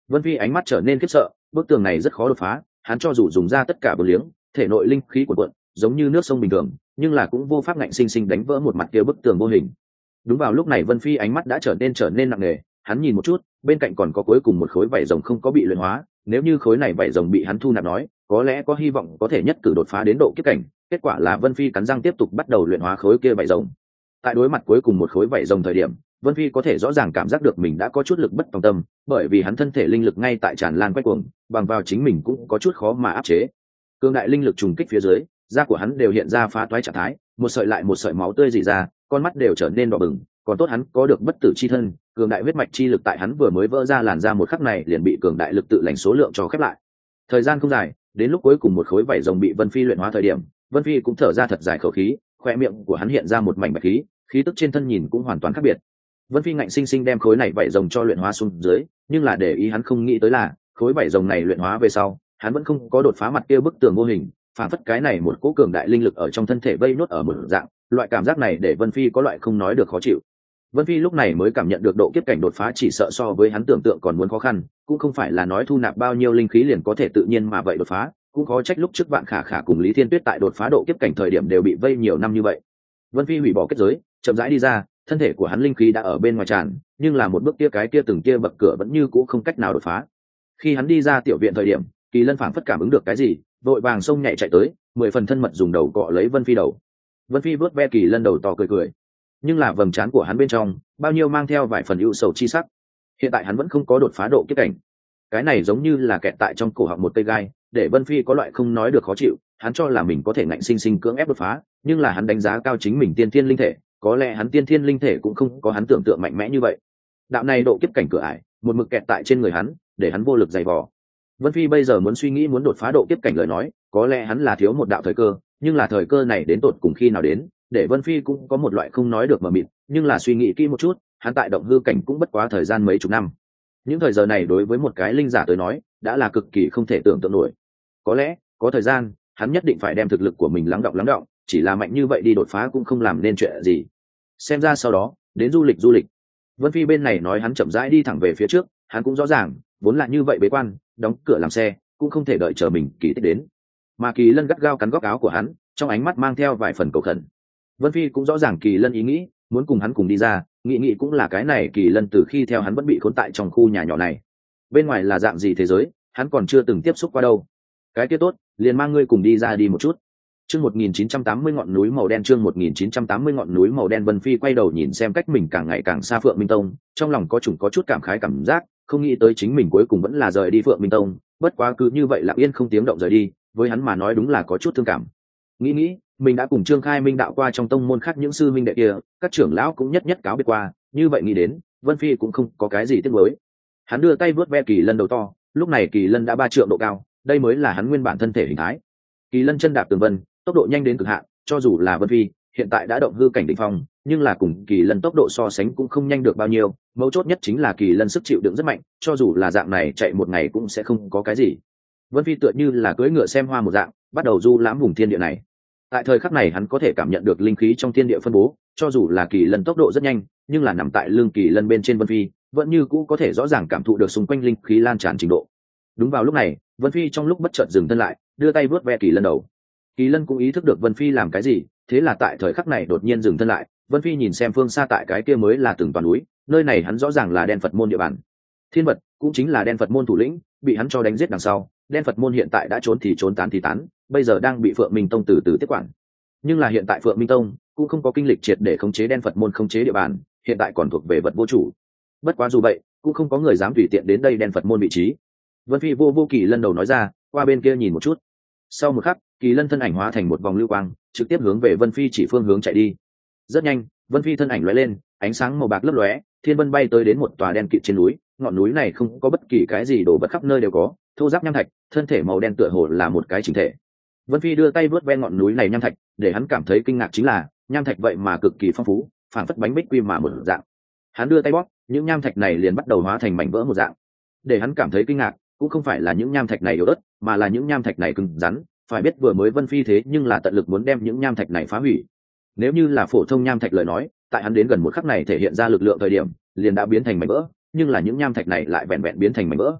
Vân Phi ánh mắt trở nên khiếp sợ, bức tường này rất khó đột phá, hắn cho dù dùng ra tất cả bờ liếng, thể nội linh khí của quận giống như nước sông bình thường, nhưng là cũng vô pháp ngạnh sinh sinh đánh vỡ một mặt kia bức tường vô hình. Đúng vào lúc này Vân Phi ánh mắt đã trở nên nặng nề, hắn nhìn một chút, bên cạnh còn có cuối cùng một khối vảy rồng không có bị luyện hóa, nếu như khối này vảy rồng bị hắn thu nạp nói, có lẽ có hy vọng có thể nhất cử đột phá đến độ kiếp cảnh. Kết quả là Vân Phi cắn răng tiếp tục bắt đầu luyện hóa khối kia vảy rồng. Tại đối mặt cuối cùng một khối vảy rồng thời điểm, Vân Phi có thể rõ ràng cảm giác được mình đã có chút lực bất tòng tâm, bởi vì hắn thân thể linh lực ngay tại tràn lan quay cuồng, bằng vào chính mình cũng có chút khó mà áp chế. Cương đại linh lực trùng kích phía dưới, da của hắn đều hiện ra phá toái trạng thái, một sợi lại một sợi máu tươi rỉ ra, con mắt đều trở nên đỏ bừng, còn tốt hắn có được bất tử chi thân, cường đại huyết mạch chi lực tại hắn vừa mới vỡ ra làn da một khắc này liền bị cường đại lực tự lành số lượng cho khép lại. Thời gian không dài, đến lúc cuối cùng một khối vảy rồng bị Vân Phi luyện hóa thời điểm, Vân Phi cũng thở ra thật dài khẩu khí, khoe miệng của hắn hiện ra một mảnh bạch khí, khí tức trên thân nhìn cũng hoàn toàn khác biệt. Vân Phi ngạnh sinh sinh đem khối này vảy rồng cho luyện hóa xuống dưới, nhưng là để ý hắn không nghĩ tới là, khối vảy rồng này luyện hóa về sau, hắn vẫn không có đột phá mặt kia bức tường vô hình, phản phất cái này một cỗ cường đại linh lực ở trong thân thể vây nuốt ở một dạng, loại cảm giác này để Vân Phi có loại không nói được khó chịu. Vân Phi lúc này mới cảm nhận được độ kiếp cảnh đột phá chỉ sợ so với hắn tưởng tượng còn muốn khó khăn, cũng không phải là nói thu nạp bao nhiêu linh khí liền có thể tự nhiên mà vậy đột phá, cũng khó trách lúc trước Vạn Khả Khả cùng Lý Thiên Tuyết tại đột phá độ kiếp cảnh thời điểm đều bị vây nhiều năm như vậy. Vân Phi hủy bỏ kết giới, chậm rãi đi ra, thân thể của hắn linh khí đã ở bên ngoài tràn, nhưng là một bước kia cái kia từng kia bậc cửa vẫn như cũ không cách nào đột phá. Khi hắn đi ra tiểu viện thời điểm, Kỳ Lân phảng phất cảm ứng được cái gì, vội vàng xông nhảy chạy tới, 10 phần thân mật dùng đầu cọ lấy Vân Phi đầu. Vân Phi vớt ve Kỳ Lân đầu to cười cười, nhưng là vầng trán của hắn bên trong bao nhiêu mang theo vài phần ưu sầu chi sắc. Hiện tại hắn vẫn không có đột phá độ kiếp cảnh, cái này giống như là kẹt tại trong cổ họng một cây gai, để Vân Phi có loại không nói được khó chịu. Hắn cho là mình có thể ngạnh sinh sinh cưỡng ép đột phá, nhưng là hắn đánh giá cao chính mình tiên thiên linh thể, có lẽ hắn tiên thiên linh thể cũng không có hắn tưởng tượng mạnh mẽ như vậy. Đạo này độ kiếp cảnh cửa ải, một mực kẹt tại trên người hắn, để hắn vô lực dày vò. Vân Phi bây giờ muốn suy nghĩ muốn đột phá độ kiếp cảnh lời nói, có lẽ hắn là thiếu một đạo thời cơ, nhưng là thời cơ này đến tột cùng khi nào đến, để Vân Phi cũng có một loại không nói được mờ mịt. Nhưng là suy nghĩ kỹ một chút, hắn tại động hư cảnh cũng bất quá thời gian mấy chục năm. Những thời giờ này đối với một cái linh giả tới nói, đã là cực kỳ không thể tưởng tượng nổi. Có lẽ, có thời gian, hắn nhất định phải đem thực lực của mình lắng đọng, chỉ là mạnh như vậy đi đột phá cũng không làm nên chuyện gì. Xem ra sau đó, đến du lịch. Vân Phi bên này nói hắn chậm rãi đi thẳng về phía trước, hắn cũng rõ ràng, vốn là như vậy bế quan, đóng cửa làm xe, cũng không thể đợi chờ mình Kỳ tích đến. Mà Kỳ Lân gắt gao cắn góc áo của hắn, trong ánh mắt mang theo vài phần cầu khẩn. Vân Phi cũng rõ ràng Kỳ Lân ý nghĩ, muốn cùng hắn cùng đi ra, nghĩ cũng là cái này Kỳ Lân từ khi theo hắn vẫn bị khốn tại trong khu nhà nhỏ này. Bên ngoài là dạng gì thế giới, hắn còn chưa từng tiếp xúc qua đâu. Cái kia tốt, liền mang ngươi cùng đi ra đi một chút. Chương 1980 ngọn núi màu đen, chương 1980 ngọn núi màu đen. Vân Phi quay đầu nhìn xem cách mình càng ngày càng xa Phượng Minh Tông, trong lòng có chút cảm khái cảm giác, không nghĩ tới chính mình cuối cùng vẫn là rời đi Phượng Minh Tông, bất quá cứ như vậy lặng yên không tiếng động rời đi, với hắn mà nói đúng là có chút thương cảm. Nghĩ, mình đã cùng Trương Khai Minh đạo qua trong tông môn khác những sư minh đệ kia, các trưởng lão cũng nhất cáo biệt qua, như vậy nghĩ đến, Vân Phi cũng không có cái gì tiếc nuối. Hắn đưa tay vớt ve Kỳ Lân đầu to, lúc này Kỳ Lân đã 3 trượng độ cao, đây mới là hắn nguyên bản thân thể hình thái. Kỳ Lân chân đạp tường vân, tốc độ nhanh đến cực hạn, cho dù là Vân Phi hiện tại đã động hư cảnh đỉnh phong, nhưng là cùng Kỳ Lân tốc độ so sánh cũng không nhanh được bao nhiêu, mấu chốt nhất chính là Kỳ Lân sức chịu đựng rất mạnh, cho dù là dạng này chạy một ngày cũng sẽ không có cái gì. Vân Phi tựa như là cưỡi ngựa xem hoa một dạng, bắt đầu du lãm vùng thiên địa này. Tại thời khắc này hắn có thể cảm nhận được linh khí trong thiên địa phân bố, cho dù là Kỳ Lân tốc độ rất nhanh, nhưng là nằm tại lưng Kỳ Lân bên trên Vân Phi, vẫn như cũ có thể rõ ràng cảm thụ được xung quanh linh khí lan tràn trình độ. Đúng vào lúc này, Vân Phi trong lúc bất chợt dừng thân lại, đưa tay vuốt ve Kỳ Lân đầu. Kỳ Lân cũng ý thức được Vân Phi làm cái gì, thế là tại thời khắc này đột nhiên dừng thân lại. Vân Phi nhìn xem phương xa tại cái kia mới là từng toàn núi, nơi này hắn rõ ràng là Đen Phật môn địa bàn. Thiên Vật cũng chính là Đen Phật môn thủ lĩnh, bị hắn cho đánh giết đằng sau, Đen Phật môn hiện tại đã trốn thì trốn tán thì tán, bây giờ đang bị Phượng Minh Tông từ từ tiếp quản. Nhưng là hiện tại Phượng Minh Tông cũng không có kinh lịch triệt để khống chế Đen Phật môn khống chế địa bàn, hiện tại còn thuộc về vật vô chủ. Bất quá dù vậy, cũng không có người dám tùy tiện đến đây Đen Phật môn vị trí. Vân Phi vô Kỳ Lân đầu nói ra, qua bên kia nhìn một chút. Sau một khắc, Kỳ Lân thân ảnh hóa thành một vòng lưu quang, trực tiếp hướng về Vân Phi chỉ phương hướng chạy đi. Rất nhanh, Vân Phi thân ảnh lóe lên, ánh sáng màu bạc lấp lóe, thiên vân bay tới đến một tòa đen kịt trên núi. Ngọn núi này không có bất kỳ cái gì đổ vật, khắp nơi đều có thô ráp nham thạch, thân thể màu đen tựa hồ là một cái chỉnh thể. Vân Phi đưa tay vớt ve ngọn núi này nham thạch, để hắn cảm thấy kinh ngạc chính là nham thạch vậy mà cực kỳ phong phú, phản phất bánh bích quy mà một dạng. Hắn đưa tay bóp, những nham thạch này liền bắt đầu hóa thành mảnh vỡ một dạng. Để hắn cảm thấy kinh ngạc cũng không phải là những nham thạch này yếu ớt, mà là những nham thạch này cứng rắn. Phải biết vừa mới Vân Phi thế nhưng là tận lực muốn đem những nham thạch này phá hủy. Nếu như là phổ thông nham thạch lời nói, tại hắn đến gần một khắc này thể hiện ra lực lượng thời điểm, liền đã biến thành mảnh vỡ, nhưng là những nham thạch này lại vẹn vẹn biến thành mảnh vỡ,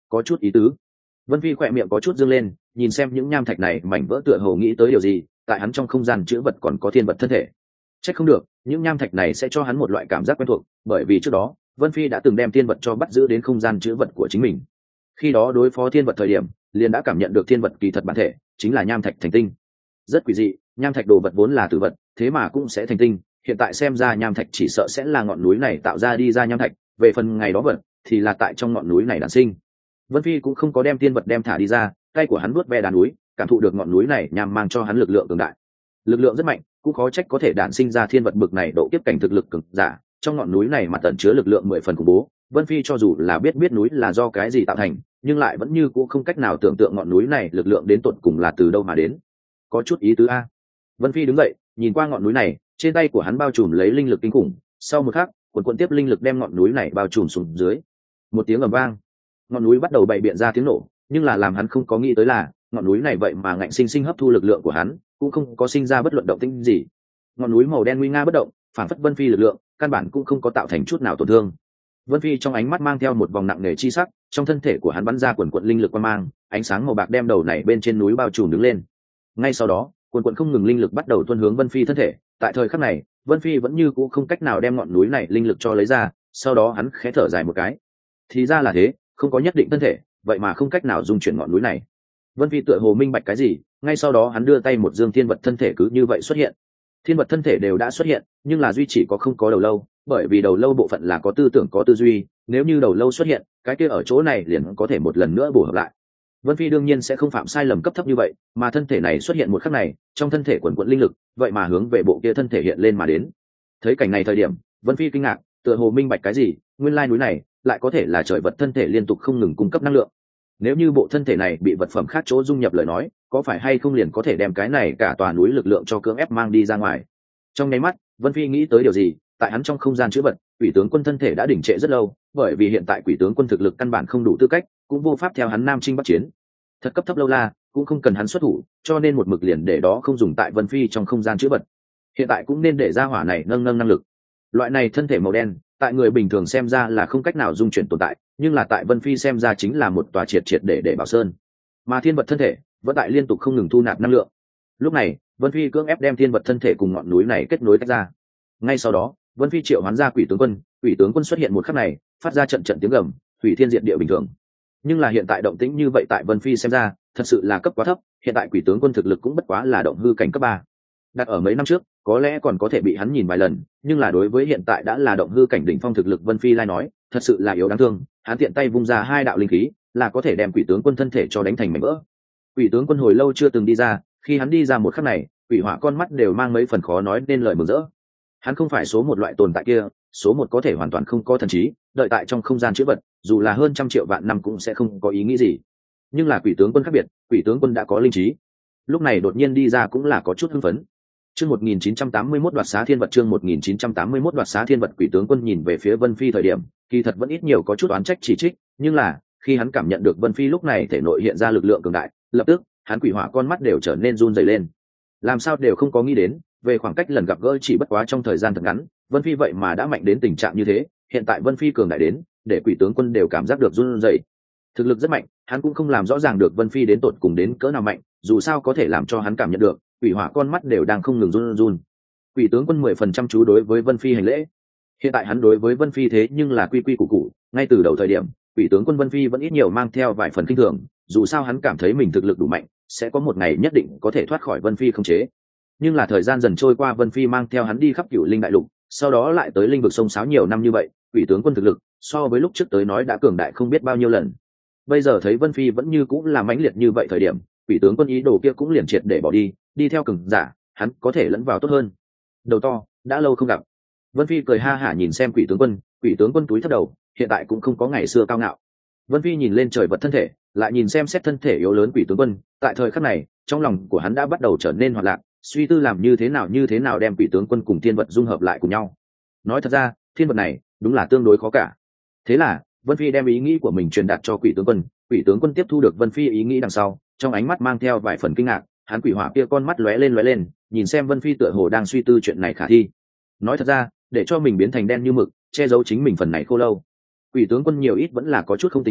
có chút ý tứ. Vân Phi khỏe miệng có chút dương lên, nhìn xem những nham thạch này mảnh vỡ tựa hồ nghĩ tới điều gì, tại hắn trong không gian chứa vật còn có thiên vật thân thể. Chắc không được, những nham thạch này sẽ cho hắn một loại cảm giác quen thuộc, bởi vì trước đó, Vân Phi đã từng đem thiên vật cho bắt giữ đến không gian chứa vật của chính mình. Khi đó đối phó thiên vật thời điểm, liền đã cảm nhận được thiên vật kỳ thật bản thể, chính là nham thạch thành tinh. Rất quỷ dị, nham thạch đồ vật vốn là tử vật, thế mà cũng sẽ thành tinh, hiện tại xem ra nham thạch chỉ sợ sẽ là ngọn núi này tạo ra đi ra nham thạch, về phần ngày đó vật thì là tại trong ngọn núi này đản sinh. Vân Phi cũng không có đem tiên vật đem thả đi ra, tay của hắn vuốt ve đá núi, cảm thụ được ngọn núi này nhằm mang cho hắn lực lượng cường đại. Lực lượng rất mạnh, cũng khó trách có thể đản sinh ra thiên vật bực này độ kiếp cảnh thực lực cường giả, trong ngọn núi này mà tẩn chứa lực lượng 10 phần khủng bố. Vân Phi cho dù là biết núi là do cái gì tạo thành, nhưng lại vẫn như cũng không cách nào tưởng tượng ngọn núi này lực lượng đến tột cùng là từ đâu mà đến. Có chút ý tứ a. Vân Phi đứng dậy, nhìn qua ngọn núi này, trên tay của hắn bao trùm lấy linh lực kinh khủng, sau một khắc, cuộn tiếp linh lực đem ngọn núi này bao trùm xuống dưới. Một tiếng ầm vang, ngọn núi bắt đầu bày biện ra tiếng nổ, nhưng là làm hắn không có nghĩ tới là ngọn núi này vậy mà ngạnh sinh sinh hấp thu lực lượng của hắn, cũng không có sinh ra bất luận động tĩnh gì. Ngọn núi màu đen nguy nga bất động, phản phất Vân Phi lực lượng căn bản cũng không có tạo thành chút nào tổn thương. Vân Phi trong ánh mắt mang theo một vòng nặng nề chi sắc, trong thân thể của hắn bắn ra quần quần linh lực quang mang, ánh sáng màu bạc đem đầu này bên trên núi bao trùm đứng lên. Ngay sau đó, quần quần không ngừng linh lực bắt đầu tuôn hướng Vân Phi thân thể. Tại thời khắc này, Vân Phi vẫn như cũ không cách nào đem ngọn núi này linh lực cho lấy ra, sau đó hắn khẽ thở dài một cái. Thì ra là thế, không có nhất định thân thể, vậy mà không cách nào dung chuyển ngọn núi này. Vân Phi tựa hồ minh bạch cái gì, ngay sau đó hắn đưa tay một dương thiên vật thân thể cứ như vậy xuất hiện. Thiên vật thân thể đều đã xuất hiện, nhưng là duy chỉ có không có đầu lâu, bởi vì đầu lâu bộ phận là có tư tưởng có tư duy, nếu như đầu lâu xuất hiện, cái kia ở chỗ này liền có thể một lần nữa bổ hợp lại. Vân Phi đương nhiên sẽ không phạm sai lầm cấp thấp như vậy, mà thân thể này xuất hiện một khắc này, trong thân thể quần quần linh lực, vậy mà hướng về bộ kia thân thể hiện lên mà đến. Thấy cảnh này thời điểm, Vân Phi kinh ngạc, tựa hồ minh bạch cái gì, nguyên lai núi này lại có thể là trời vật thân thể liên tục không ngừng cung cấp năng lượng. Nếu như bộ thân thể này bị vật phẩm khác chỗ dung nhập lời nói, có phải hay không liền có thể đem cái này cả tòa núi lực lượng cho cưỡng ép mang đi ra ngoài. Trong nháy mắt, Vân Phi nghĩ tới điều gì, tại hắn trong không gian chứa vật, quỷ tướng quân thân thể đã đỉnh trệ rất lâu, bởi vì hiện tại quỷ tướng quân thực lực căn bản không đủ tư cách, cũng vô pháp theo hắn nam chinh bắc chiến. Thật cấp thấp lâu la, cũng không cần hắn xuất thủ, cho nên một mực liền để đó không dùng tại Vân Phi trong không gian chứa vật. Hiện tại cũng nên để ra hỏa này nâng năng lực. Loại này thân thể màu đen, tại người bình thường xem ra là không cách nào dung chuyển tồn tại, nhưng là tại Vân Phi xem ra chính là một tòa triệt để bảo sơn. Mà thiên vật thân thể vẫn tại liên tục không ngừng thu nạp năng lượng. Lúc này, Vân Phi cưỡng ép đem thiên vật thân thể cùng ngọn núi này kết nối tách ra. Ngay sau đó, Vân Phi triệu hoán ra quỷ tướng quân xuất hiện một khắc này, phát ra trận tiếng gầm, hủy thiên diệt địa bình thường. Nhưng là hiện tại động tĩnh như vậy tại Vân Phi xem ra, thật sự là cấp quá thấp, hiện tại quỷ tướng quân thực lực cũng bất quá là động hư cảnh cấp 3. Đặt ở mấy năm trước, có lẽ còn có thể bị hắn nhìn vài lần, nhưng là đối với hiện tại đã là động hư cảnh đỉnh phong thực lực Vân Phi lai nói, thật sự là yếu đáng thương, hắn tiện tay vung ra 2 đạo linh khí, là có thể đem quỷ tướng quân thân thể cho đánh thành mảnh vỡ. Quỷ tướng quân hồi lâu chưa từng đi ra, khi hắn đi ra một khắc này, quỷ hỏa con mắt đều mang mấy phần khó nói nên lời mừng rỡ. Hắn không phải số một loại tồn tại kia, số một có thể hoàn toàn không có thần trí, đợi tại trong không gian chứa vật, dù là hơn 100 triệu vạn năm cũng sẽ không có ý nghĩ gì. Nhưng là quỷ tướng quân khác biệt, quỷ tướng quân đã có linh trí. Lúc này đột nhiên đi ra cũng là có chút hưng phấn. Chương 1981 đoạt xá thiên vật, chương 1981 đoạt xá thiên vật. Quỷ tướng quân nhìn về phía Vân Phi thời điểm, kỳ thật vẫn ít nhiều có chút oán trách chỉ trích, nhưng là khi hắn cảm nhận được Vân Phi lúc này thể nội hiện ra lực lượng cường đại, lập tức hắn quỷ hỏa con mắt đều trở nên run rẩy lên. Làm sao đều không có nghĩ đến, về khoảng cách lần gặp gỡ chỉ bất quá trong thời gian thật ngắn, Vân Phi vậy mà đã mạnh đến tình trạng như thế. Hiện tại Vân Phi cường đại đến, để quỷ tướng quân đều cảm giác được run rẩy. Thực lực rất mạnh, hắn cũng không làm rõ ràng được Vân Phi đến tột cùng đến cỡ nào mạnh, dù sao có thể làm cho hắn cảm nhận được, quỷ hỏa con mắt đều đang không ngừng run. Quỷ tướng quân 10% chú đối với Vân Phi hành lễ. Hiện tại hắn đối với Vân Phi thế nhưng là quy quy củ củ, ngay từ đầu thời điểm, quỷ tướng quân Vân Phi vẫn ít nhiều mang theo vài phần kinh thường, dù sao hắn cảm thấy mình thực lực đủ mạnh, sẽ có một ngày nhất định có thể thoát khỏi Vân Phi khống chế. Nhưng là thời gian dần trôi qua, Vân Phi mang theo hắn đi khắp Cửu Linh đại lục, sau đó lại tới linh vực sông sáo nhiều năm như vậy, quỷ tướng quân thực lực so với lúc trước tới nói đã cường đại không biết bao nhiêu lần. Bây giờ thấy Vân Phi vẫn như cũng là mãnh liệt như vậy thời điểm, quỷ tướng quân ý đồ kia cũng liền triệt để bỏ đi theo cường giả, hắn có thể lẫn vào tốt hơn. Đầu to, đã lâu không gặp. Vân Phi cười ha hả nhìn xem quỷ tướng quân túi thấp đầu, hiện tại cũng không có ngày xưa cao ngạo. Vân Phi nhìn lên trời vật thân thể, lại nhìn xem xét thân thể yếu lớn quỷ tướng quân, tại thời khắc này, trong lòng của hắn đã bắt đầu trở nên hoạt lạc, suy tư làm như thế nào đem quỷ tướng quân cùng thiên vật dung hợp lại cùng nhau. Nói thật ra, thiên vật này đúng là tương đối khó cả. Thế là Vân Phi đem ý nghĩ của mình truyền đạt cho quỷ tướng quân tiếp thu được Vân Phi ý nghĩ đằng sau, trong ánh mắt mang theo vài phần kinh ngạc, hắn quỷ hỏa kia con mắt lóe lên, nhìn xem Vân Phi tựa hồ đang suy tư chuyện này khả thi. Nói thật ra, để cho mình biến thành đen như mực, che giấu chính mình phần này khô lâu. Quỷ tướng quân nhiều ít vẫn là có chút không tình nguyện,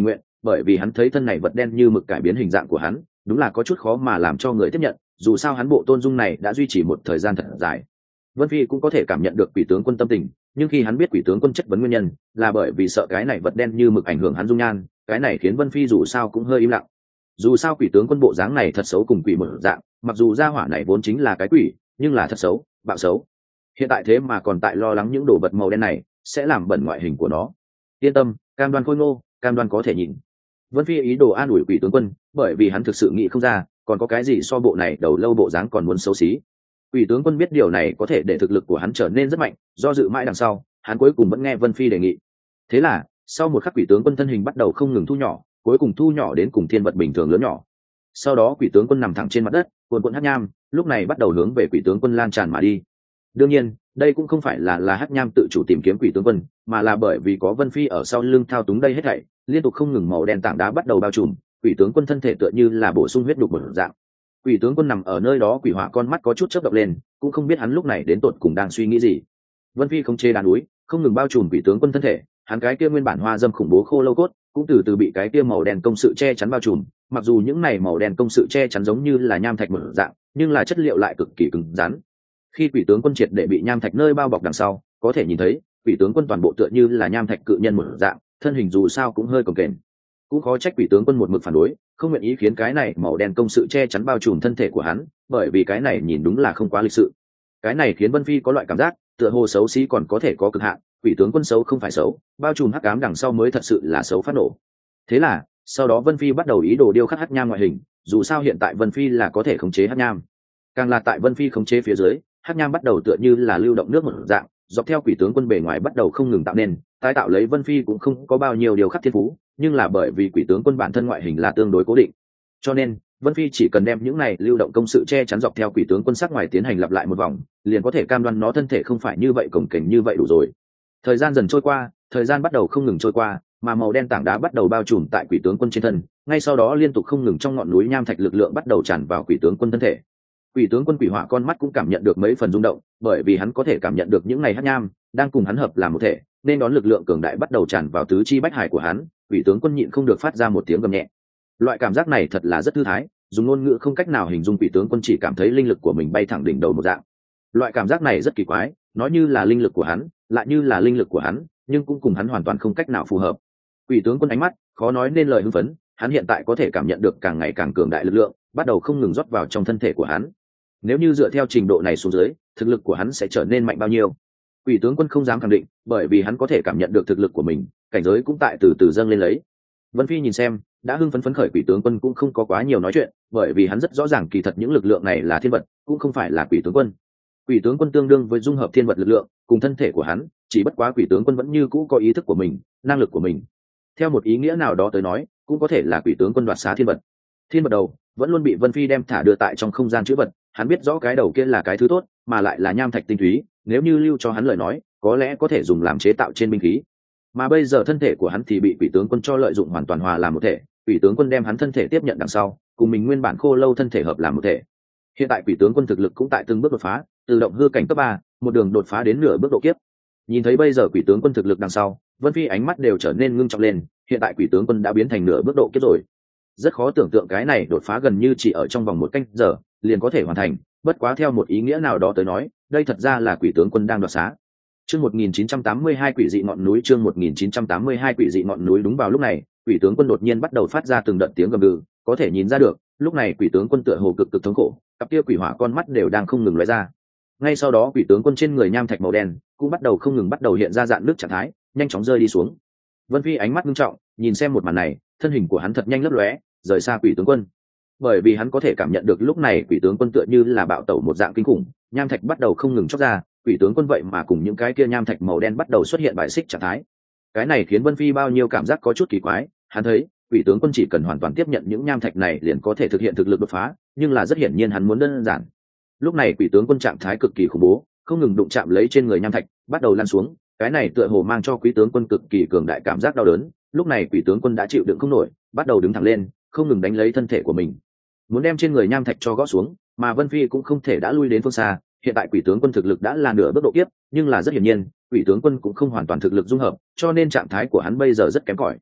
bởi vì hắn thấy thân này vật đen như mực cải biến hình dạng của hắn đúng là có chút khó mà làm cho người tiếp nhận, dù sao hắn bộ tôn dung này đã duy trì một thời gian thật dài. Vân Phi cũng có thể cảm nhận được quỷ tướng quân tâm tình, nhưng khi hắn biết quỷ tướng quân chất vấn nguyên nhân là bởi vì sợ cái này vật đen như mực ảnh hưởng hắn dung nhan, cái này khiến Vân Phi dù sao cũng hơi im lặng. Dù sao quỷ tướng quân bộ dáng này thật xấu cùng quỷ một dạng, mặc dù gia hỏa này vốn chính là cái quỷ, nhưng là thật xấu, bạo xấu. Hiện tại thế mà còn tại lo lắng những đồ vật màu đen này sẽ làm bẩn ngoại hình của nó. Yên tâm, cam đoan khôi ngô, cam đoan có thể nhìn. Vân Phi ý đồ an ủi quỷ tướng quân, bởi vì hắn thực sự nghĩ không ra còn có cái gì so bộ này đầu lâu bộ dáng còn muốn xấu xí. Quỷ tướng quân biết điều này có thể để thực lực của hắn trở nên rất mạnh, do dự mãi đằng sau hắn cuối cùng vẫn nghe Vân Phi đề nghị. Thế là sau một khắc quỷ tướng quân thân hình bắt đầu không ngừng thu nhỏ, cuối cùng thu nhỏ đến cùng thiên vật bình thường lớn nhỏ. Sau đó quỷ tướng quân nằm thẳng trên mặt đất, cuồn cuộn hắc nham lúc này bắt đầu hướng về quỷ tướng quân lan tràn mà đi. Đương nhiên đây cũng không phải là hắc nham tự chủ tìm kiếm quỷ tướng quân, mà là bởi vì có Vân Phi ở sau lưng thao túng đây hết thảy, liên tục không ngừng màu đen tảng đá bắt đầu bao trùm quỷ tướng quân thân thể, tựa như là bổ sung huyết đục một dạng. Quỷ tướng quân nằm ở nơi đó, quỷ hỏa con mắt có chút chớp động lên, cũng không biết hắn lúc này đến tột cùng đang suy nghĩ gì. Vân Phi không chê đá núi, không ngừng bao trùm quỷ tướng quân thân thể, hắn cái kia nguyên bản hoa dâm khủng bố khô lâu cốt cũng từ từ bị cái kia màu đen công sự che chắn bao trùm. Mặc dù những này màu đen công sự che chắn giống như là nham thạch một dạng, nhưng là chất liệu lại cực kỳ cứng rắn. Khi quỷ tướng quân triệt để bị nham thạch nơi bao bọc đằng sau, có thể nhìn thấy quỷ tướng quân toàn bộ tựa như là nham thạch cự nhân một dạng, thân hình dù sao cũng hơi cồng kềnh. Cũng khó trách quỷ tướng quân một mực phản đối, không nguyện ý khiến cái này màu đen công sự che chắn bao trùm thân thể của hắn, bởi vì cái này nhìn đúng là không quá lịch sự. Cái này khiến Vân Phi có loại cảm giác tựa hồ xấu xí còn có thể có cực hạn, quỷ tướng quân xấu không phải xấu, bao trùm hắc ám đằng sau mới thật sự là xấu phát nổ. Thế là sau đó Vân Phi bắt đầu ý đồ điêu khắc hắc nham ngoại hình, dù sao hiện tại Vân Phi là có thể khống chế hắc nham. Càng là tại Vân Phi khống chế phía dưới, hắc nham bắt đầu tựa như là lưu động nước một dạng, dọc theo quỷ tướng quân bề ngoài bắt đầu không ngừng tạo nên, tái tạo lấy Vân Phi cũng không có bao nhiêu điều khắc thiên phú, nhưng là bởi vì quỷ tướng quân bản thân ngoại hình là tương đối cố định, cho nên Vân Phi chỉ cần đem những này lưu động công sự che chắn dọc theo quỷ tướng quân sắc ngoài tiến hành lặp lại một vòng, liền có thể cam đoan nó thân thể không phải như vậy cồng kềnh như vậy đủ rồi. Thời gian dần trôi qua, thời gian bắt đầu không ngừng trôi qua, mà màu đen tảng đá bắt đầu bao trùm tại quỷ tướng quân trên thân, ngay sau đó liên tục không ngừng trong ngọn núi nham thạch lực lượng bắt đầu tràn vào quỷ tướng quân thân thể. Quỷ tướng quân quỷ hỏa con mắt cũng cảm nhận được mấy phần rung động, bởi vì hắn có thể cảm nhận được những này hắc nham đang cùng hắn hợp làm một thể, nên đón lực lượng cường đại bắt đầu tràn vào tứ chi bách hải của hắn. Quỷ tướng quân nhịn không được phát ra một tiếng gầm nhẹ. Loại cảm giác này thật là rất thư thái, dùng ngôn ngữ không cách nào hình dung, quỷ tướng quân chỉ cảm thấy linh lực của mình bay thẳng đỉnh đầu một dạng. Loại cảm giác này rất kỳ quái, nói như là linh lực của hắn, lại như là linh lực của hắn, nhưng cũng cùng hắn hoàn toàn không cách nào phù hợp. Quỷ tướng quân ánh mắt khó nói nên lời hưng phấn, hắn hiện tại có thể cảm nhận được càng ngày càng cường đại lực lượng bắt đầu không ngừng rót vào trong thân thể của hắn. Nếu như dựa theo trình độ này xuống dưới, thực lực của hắn sẽ trở nên mạnh bao nhiêu? Quỷ tướng quân không dám khẳng định, bởi vì hắn có thể cảm nhận được thực lực của mình, cảnh giới cũng tại từ từ dâng lên lấy. Vân Phi nhìn xem, đã hưng phấn phấn khởi quỷ tướng quân cũng không có quá nhiều nói chuyện, bởi vì hắn rất rõ ràng kỳ thật những lực lượng này là thiên vật, cũng không phải là quỷ tướng quân. Quỷ tướng quân tương đương với dung hợp thiên vật lực lượng cùng thân thể của hắn, chỉ bất quá quỷ tướng quân vẫn như cũ có ý thức của mình, năng lực của mình. Theo một ý nghĩa nào đó tới nói, cũng có thể là quỷ tướng quân đoạt xá thiên vật. Thiên vật đầu vẫn luôn bị Vân Phi đem thả đưa tại trong không gian chữ vật, hắn biết rõ cái đầu kia là cái thứ tốt, mà lại là nham thạch tinh túy, nếu như lưu cho hắn lời nói, có lẽ có thể dùng làm chế tạo trên binh khí. Mà bây giờ thân thể của hắn thì bị quỷ tướng quân cho lợi dụng hoàn toàn hòa làm một thể, quỷ tướng quân đem hắn thân thể tiếp nhận đằng sau, cùng mình nguyên bản khô lâu thân thể hợp làm một thể. Hiện tại quỷ tướng quân thực lực cũng tại từng bước đột phá, từ động hư cảnh cấp 3, một đường đột phá đến nửa bước độ kiếp. Nhìn thấy bây giờ quỷ tướng quân thực lực đằng sau, Vân Phi ánh mắt đều trở nên ngưng trọng lên, hiện tại quỷ tướng quân đã biến thành nửa bước độ kiếp rồi. Rất khó tưởng tượng cái này đột phá gần như chỉ ở trong vòng 1 canh giờ liền có thể hoàn thành, bất quá theo một ý nghĩa nào đó tới nói, đây thật ra là quỷ tướng quân đang đoạt xá. Chương 1982 quỷ dị ngọn núi, chương 1982 quỷ dị ngọn núi. Đúng vào lúc này, quỷ tướng quân đột nhiên bắt đầu phát ra từng đợt tiếng gầm gừ, có thể nhìn ra được, lúc này quỷ tướng quân tựa hồ cực thống khổ, cặp kia quỷ hỏa con mắt đều đang không ngừng lóe ra. Ngay sau đó quỷ tướng quân trên người nham thạch màu đen cũng bắt đầu không ngừng bắt đầu hiện ra dạng nước trạng thái, nhanh chóng rơi đi xuống. Vân Phi ánh mắt nghiêm trọng, nhìn xem một màn này, thân hình của hắn thật nhanh lấp lóe, rời xa quỷ tướng quân. Bởi vì hắn có thể cảm nhận được lúc này quỷ tướng quân tựa như là bạo tẩu một dạng kinh khủng, nham thạch bắt đầu không ngừng chóc ra, quỷ tướng quân vậy mà cùng những cái kia nham thạch màu đen bắt đầu xuất hiện bại xích trạng thái. Cái này khiến Vân Phi bao nhiêu cảm giác có chút kỳ quái, hắn thấy quỷ tướng quân chỉ cần hoàn toàn tiếp nhận những nham thạch này liền có thể thực hiện thực lực đột phá, nhưng là rất hiển nhiên hắn muốn đơn giản. Lúc này quỷ tướng quân trạng thái cực kỳ khủng bố, không ngừng đụng chạm lấy trên người nham thạch, bắt đầu lăn xuống, cái này tựa hồ mang cho quỷ tướng quân cực kỳ cường đại cảm giác đau đớn. Lúc này quỷ tướng quân đã chịu đựng không nổi, bắt đầu đứng thẳng lên, không ngừng đánh lấy thân thể của mình, muốn đem trên người nham thạch cho gõ xuống, mà Vân Phi cũng không thể đã lui đến phương xa. Hiện tại quỷ tướng quân thực lực đã là nửa bước độ kiếp, nhưng là rất hiển nhiên quỷ tướng quân cũng không hoàn toàn thực lực dung hợp, cho nên trạng thái của hắn bây giờ rất kém cỏi.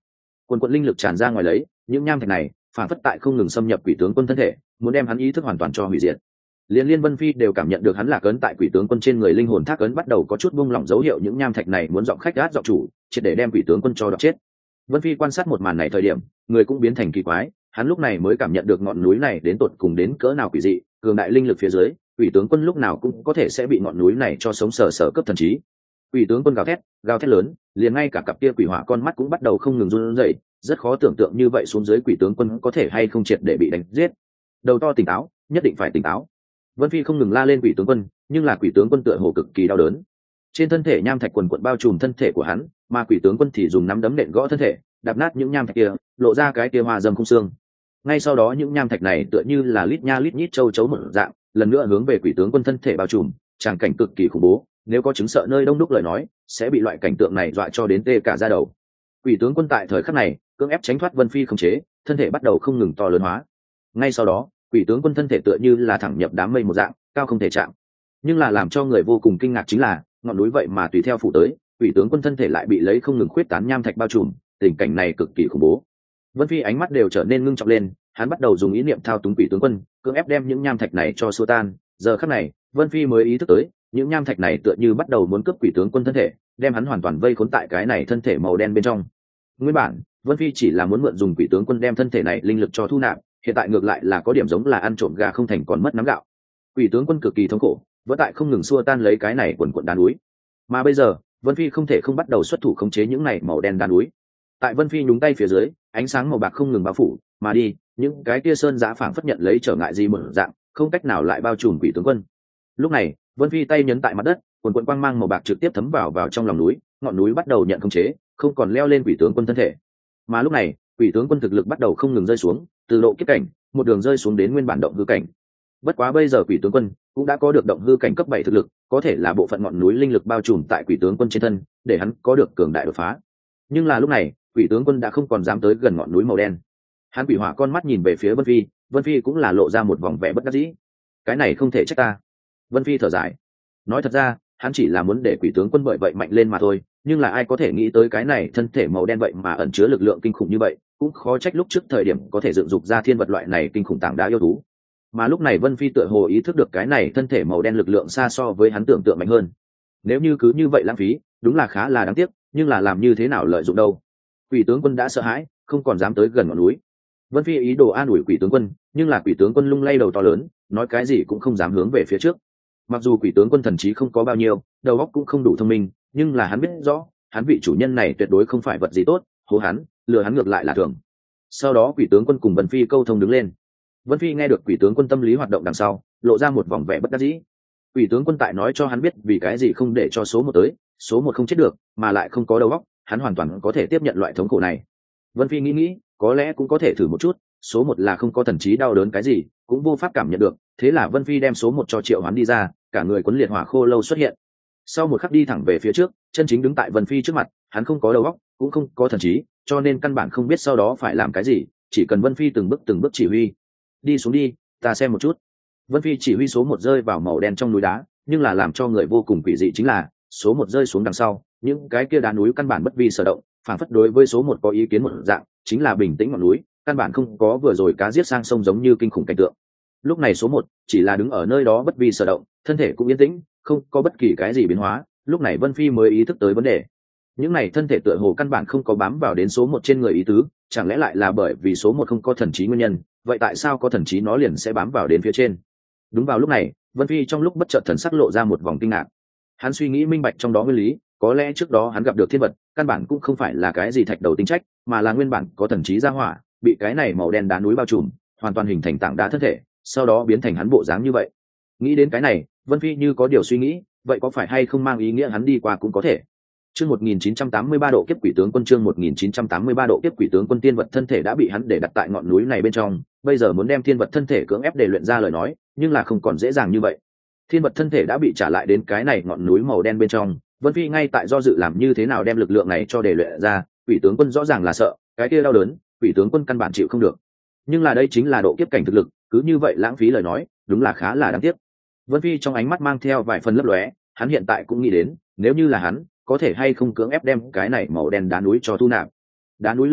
Quần quận linh lực tràn ra ngoài lấy những nham thạch này phản phất tại không ngừng xâm nhập quỷ tướng quân thân thể, muốn đem hắn ý thức hoàn toàn cho hủy diệt. Liên Vân Phi đều cảm nhận được hắn lạc ấn tại quỷ tướng quân trên người, linh hồn thác ấn bắt đầu có chút buông lỏng, dấu hiệu những nham thạch này muốn giọng khách gát giọng chủ, triệt để đem quỷ tướng quân cho đập chết. Vân Phi quan sát một màn này thời điểm, người cũng biến thành kỳ quái, hắn lúc này mới cảm nhận được ngọn núi này đến tột cùng đến cỡ nào quỷ dị, cường đại linh lực phía dưới, quỷ tướng quân lúc nào cũng có thể sẽ bị ngọn núi này cho sống sờ sờ cướp thần trí. Quỷ tướng quân gào thét lớn, liền ngay cả cặp kia quỷ hỏa con mắt cũng bắt đầu không ngừng run rẩy, rất khó tưởng tượng như vậy xuống dưới quỷ tướng quân có thể hay không triệt để bị đánh giết. Đầu to tỉnh táo, nhất định phải tỉnh táo. Vân Phi không ngừng la lên quỷ tướng quân, nhưng là quỷ tướng quân tựa hồ cực kỳ đau đớn. Trên thân thể nham thạch quần quần bao trùm thân thể của hắn, mà quỷ tướng quân thì dùng nắm đấm nện gõ thân thể, đạp nát những nham thạch kia, lộ ra cái kia hoa dâm khung xương. Ngay sau đó những nham thạch này tựa như là lít nha lít nhít châu chấu một dạng, lần nữa hướng về quỷ tướng quân thân thể bao trùm, tràng cảnh cực kỳ khủng bố, nếu có chứng sợ nơi đông đúc lời nói, sẽ bị loại cảnh tượng này dọa cho đến tê cả da đầu. Quỷ tướng quân tại thời khắc này cưỡng ép tránh thoát Vân Phi khống chế, thân thể bắt đầu không ngừng to lớn hóa. Ngay sau đó, quỷ tướng quân thân thể tựa như là thẳng nhập đám mây một dạng, cao không thể chạm. Nhưng là làm cho người vô cùng kinh ngạc chính là, ngọn núi vậy mà tùy theo phủ tới, quỷ tướng quân thân thể lại bị lấy không ngừng khuyết tán nham thạch bao trùm, tình cảnh này cực kỳ khủng bố. Vân Phi ánh mắt đều trở nên ngưng trọng lên, hắn bắt đầu dùng ý niệm thao túng quỷ tướng quân, cưỡng ép đem những nham thạch này cho xua tan. Giờ khắc này, Vân Phi mới ý thức tới, những nham thạch này tựa như bắt đầu muốn cướp quỷ tướng quân thân thể, đem hắn hoàn toàn vây khốn tại cái này thân thể màu đen bên trong. Nguyên bản, Vân Phi chỉ là muốn mượn dùng quỷ tướng quân đem thân thể này linh lực cho thu nạp, hiện tại ngược lại là có điểm giống là ăn trộm gà không thành còn mất nắm gạo. Quỷ tướng quân cực kỳ thống khổ, vẫn tại không ngừng xua tan lấy cái này quần quần đá núi. Mà bây giờ, Vân Phi không thể không bắt đầu xuất thủ khống chế những này màu đen đá núi. Tại Vân Phi nhúng tay phía dưới, ánh sáng màu bạc không ngừng bao phủ, mà đi, những cái kia sơn giã phảng phất nhận lấy trở ngại gì một dạng, không cách nào lại bao trùm quỷ tướng quân. Lúc này, Vân Phi tay nhấn tại mặt đất, quần quần quang mang màu bạc trực tiếp thấm vào trong lòng núi, ngọn núi bắt đầu nhận khống chế, không còn leo lên quỷ tướng quân thân thể. Mà lúc này, quỷ tướng quân thực lực bắt đầu không ngừng rơi xuống, từ độ kiếp cảnh, một đường rơi xuống đến nguyên bản động hư cảnh. Bất quá bây giờ quỷ tướng quân cũng đã có được động hư cảnh cấp 7 thực lực, có thể là bộ phận ngọn núi linh lực bao trùm tại quỷ tướng quân trên thân, để hắn có được cường đại đột phá. Nhưng là lúc này, quỷ tướng quân đã không còn dám tới gần ngọn núi màu đen. Hắn quỷ hỏa con mắt nhìn về phía Vân Phi, Vân Phi cũng là lộ ra một vòng vẻ bất đắc dĩ. Cái này không thể trách ta. Vân Phi thở dài. Nói thật ra, hắn chỉ là muốn để quỷ tướng quân bởi vậy mạnh lên mà thôi, nhưng là ai có thể nghĩ tới cái này thân thể màu đen vậy mà ẩn chứa lực lượng kinh khủng như vậy, cũng khó trách lúc trước thời điểm có thể dựng dục ra thiên vật loại này kinh khủng tảng đá yêu thú. Mà lúc này Vân Phi tựa hồ ý thức được cái này thân thể màu đen lực lượng xa so với hắn tưởng tượng mạnh hơn. Nếu như cứ như vậy lãng phí, đúng là khá là đáng tiếc, nhưng là làm như thế nào lợi dụng đâu. Quỷ tướng quân đã sợ hãi, không còn dám tới gần ngọn núi. Vân Phi ý đồ an ủi quỷ tướng quân, nhưng là quỷ tướng quân lung lay đầu to lớn, nói cái gì cũng không dám hướng về phía trước. Mặc dù quỷ tướng quân thần trí không có bao nhiêu, đầu óc cũng không đủ thông minh, nhưng là hắn biết rõ, hắn vị chủ nhân này tuyệt đối không phải vật gì tốt, hố hắn, lừa hắn ngược lại là thường. Sau đó quỷ tướng quân cùng Vân Phi câu thông đứng lên. Vân Phi nghe được quỷ tướng quân tâm lý hoạt động đằng sau, lộ ra một vòng vẻ bất đắc dĩ. Quỷ tướng quân tại nói cho hắn biết vì cái gì không để cho số 1 tới, số 1 không chết được, mà lại không có đầu óc, hắn hoàn toàn có thể tiếp nhận loại thống khổ này. Vân Phi nghĩ, có lẽ cũng có thể thử một chút, số 1 là không có thần trí đau đớn cái gì, cũng vô pháp cảm nhận được, thế là Vân Phi đem số 1 cho triệu hoán đi ra, cả người quấn liệt hỏa khô lâu xuất hiện. Sau một khắc đi thẳng về phía trước, chân chính đứng tại Vân Phi trước mặt, hắn không có đầu óc, cũng không có thần trí, cho nên căn bản không biết sau đó phải làm cái gì, chỉ cần Vân Phi từng bước chỉ huy. Đi xuống đi, ta xem một chút. Vân Phi chỉ huy số 1 rơi vào màu đen trong núi đá, nhưng là làm cho người vô cùng quỷ dị chính là, số 1 rơi xuống đằng sau, những cái kia đá núi căn bản bất vi sở động, phản phất đối với số 1 có ý kiến một dạng, chính là bình tĩnh ngọn núi, căn bản không có vừa rồi cá giết sang sông giống như kinh khủng cảnh tượng. Lúc này số 1 chỉ là đứng ở nơi đó bất vi sở động, thân thể cũng yên tĩnh, không có bất kỳ cái gì biến hóa. Lúc này Vân Phi mới ý thức tới vấn đề. Những này thân thể tựa hồ căn bản không có bám vào đến số 1 trên người ý tứ, chẳng lẽ lại là bởi vì số 1 không có thần trí nguyên nhân, vậy tại sao có thần trí nó liền sẽ bám vào đến phía trên? Đúng vào lúc này, Vân Phi trong lúc bất chợt thần sắc lộ ra một vòng kinh ngạc. Hắn suy nghĩ minh bạch trong đó nguyên lý, có lẽ trước đó hắn gặp được thiên vật, căn bản cũng không phải là cái gì thạch đầu tinh trách, mà là nguyên bản có thần trí ra hỏa, bị cái này màu đen đá núi bao trùm, hoàn toàn hình thành tảng đá thân thể, sau đó biến thành hắn bộ dáng như vậy. Nghĩ đến cái này, Vân Phi như có điều suy nghĩ, vậy có phải hay không mang ý nghĩa hắn đi qua cũng có thể. Chương 1983 độ kiếp quỷ tướng quân, chương 1983 độ kiếp quỷ tướng quân, tiên vật thân thể đã bị hắn để đặt tại ngọn núi này bên trong, bây giờ muốn đem thiên vật thân thể cưỡng ép để luyện ra lời nói, nhưng là không còn dễ dàng như vậy. Thiên vật thân thể đã bị trả lại đến cái này ngọn núi màu đen bên trong, Vân Phi ngay tại do dự làm như thế nào đem lực lượng này cho để luyện ra, quỷ tướng quân rõ ràng là sợ, cái kia đau đớn, quỷ tướng quân căn bản chịu không được. Nhưng là đây chính là độ kiếp cảnh thực lực, cứ như vậy lãng phí lời nói, đúng là khá là đáng tiếc. Vân Phi trong ánh mắt mang theo vài phần lấp lóe, hắn hiện tại cũng nghĩ đến, nếu như là hắn, có thể hay không cưỡng ép đem cái này màu đen đá núi cho thu nạp. Đá núi lực lượng,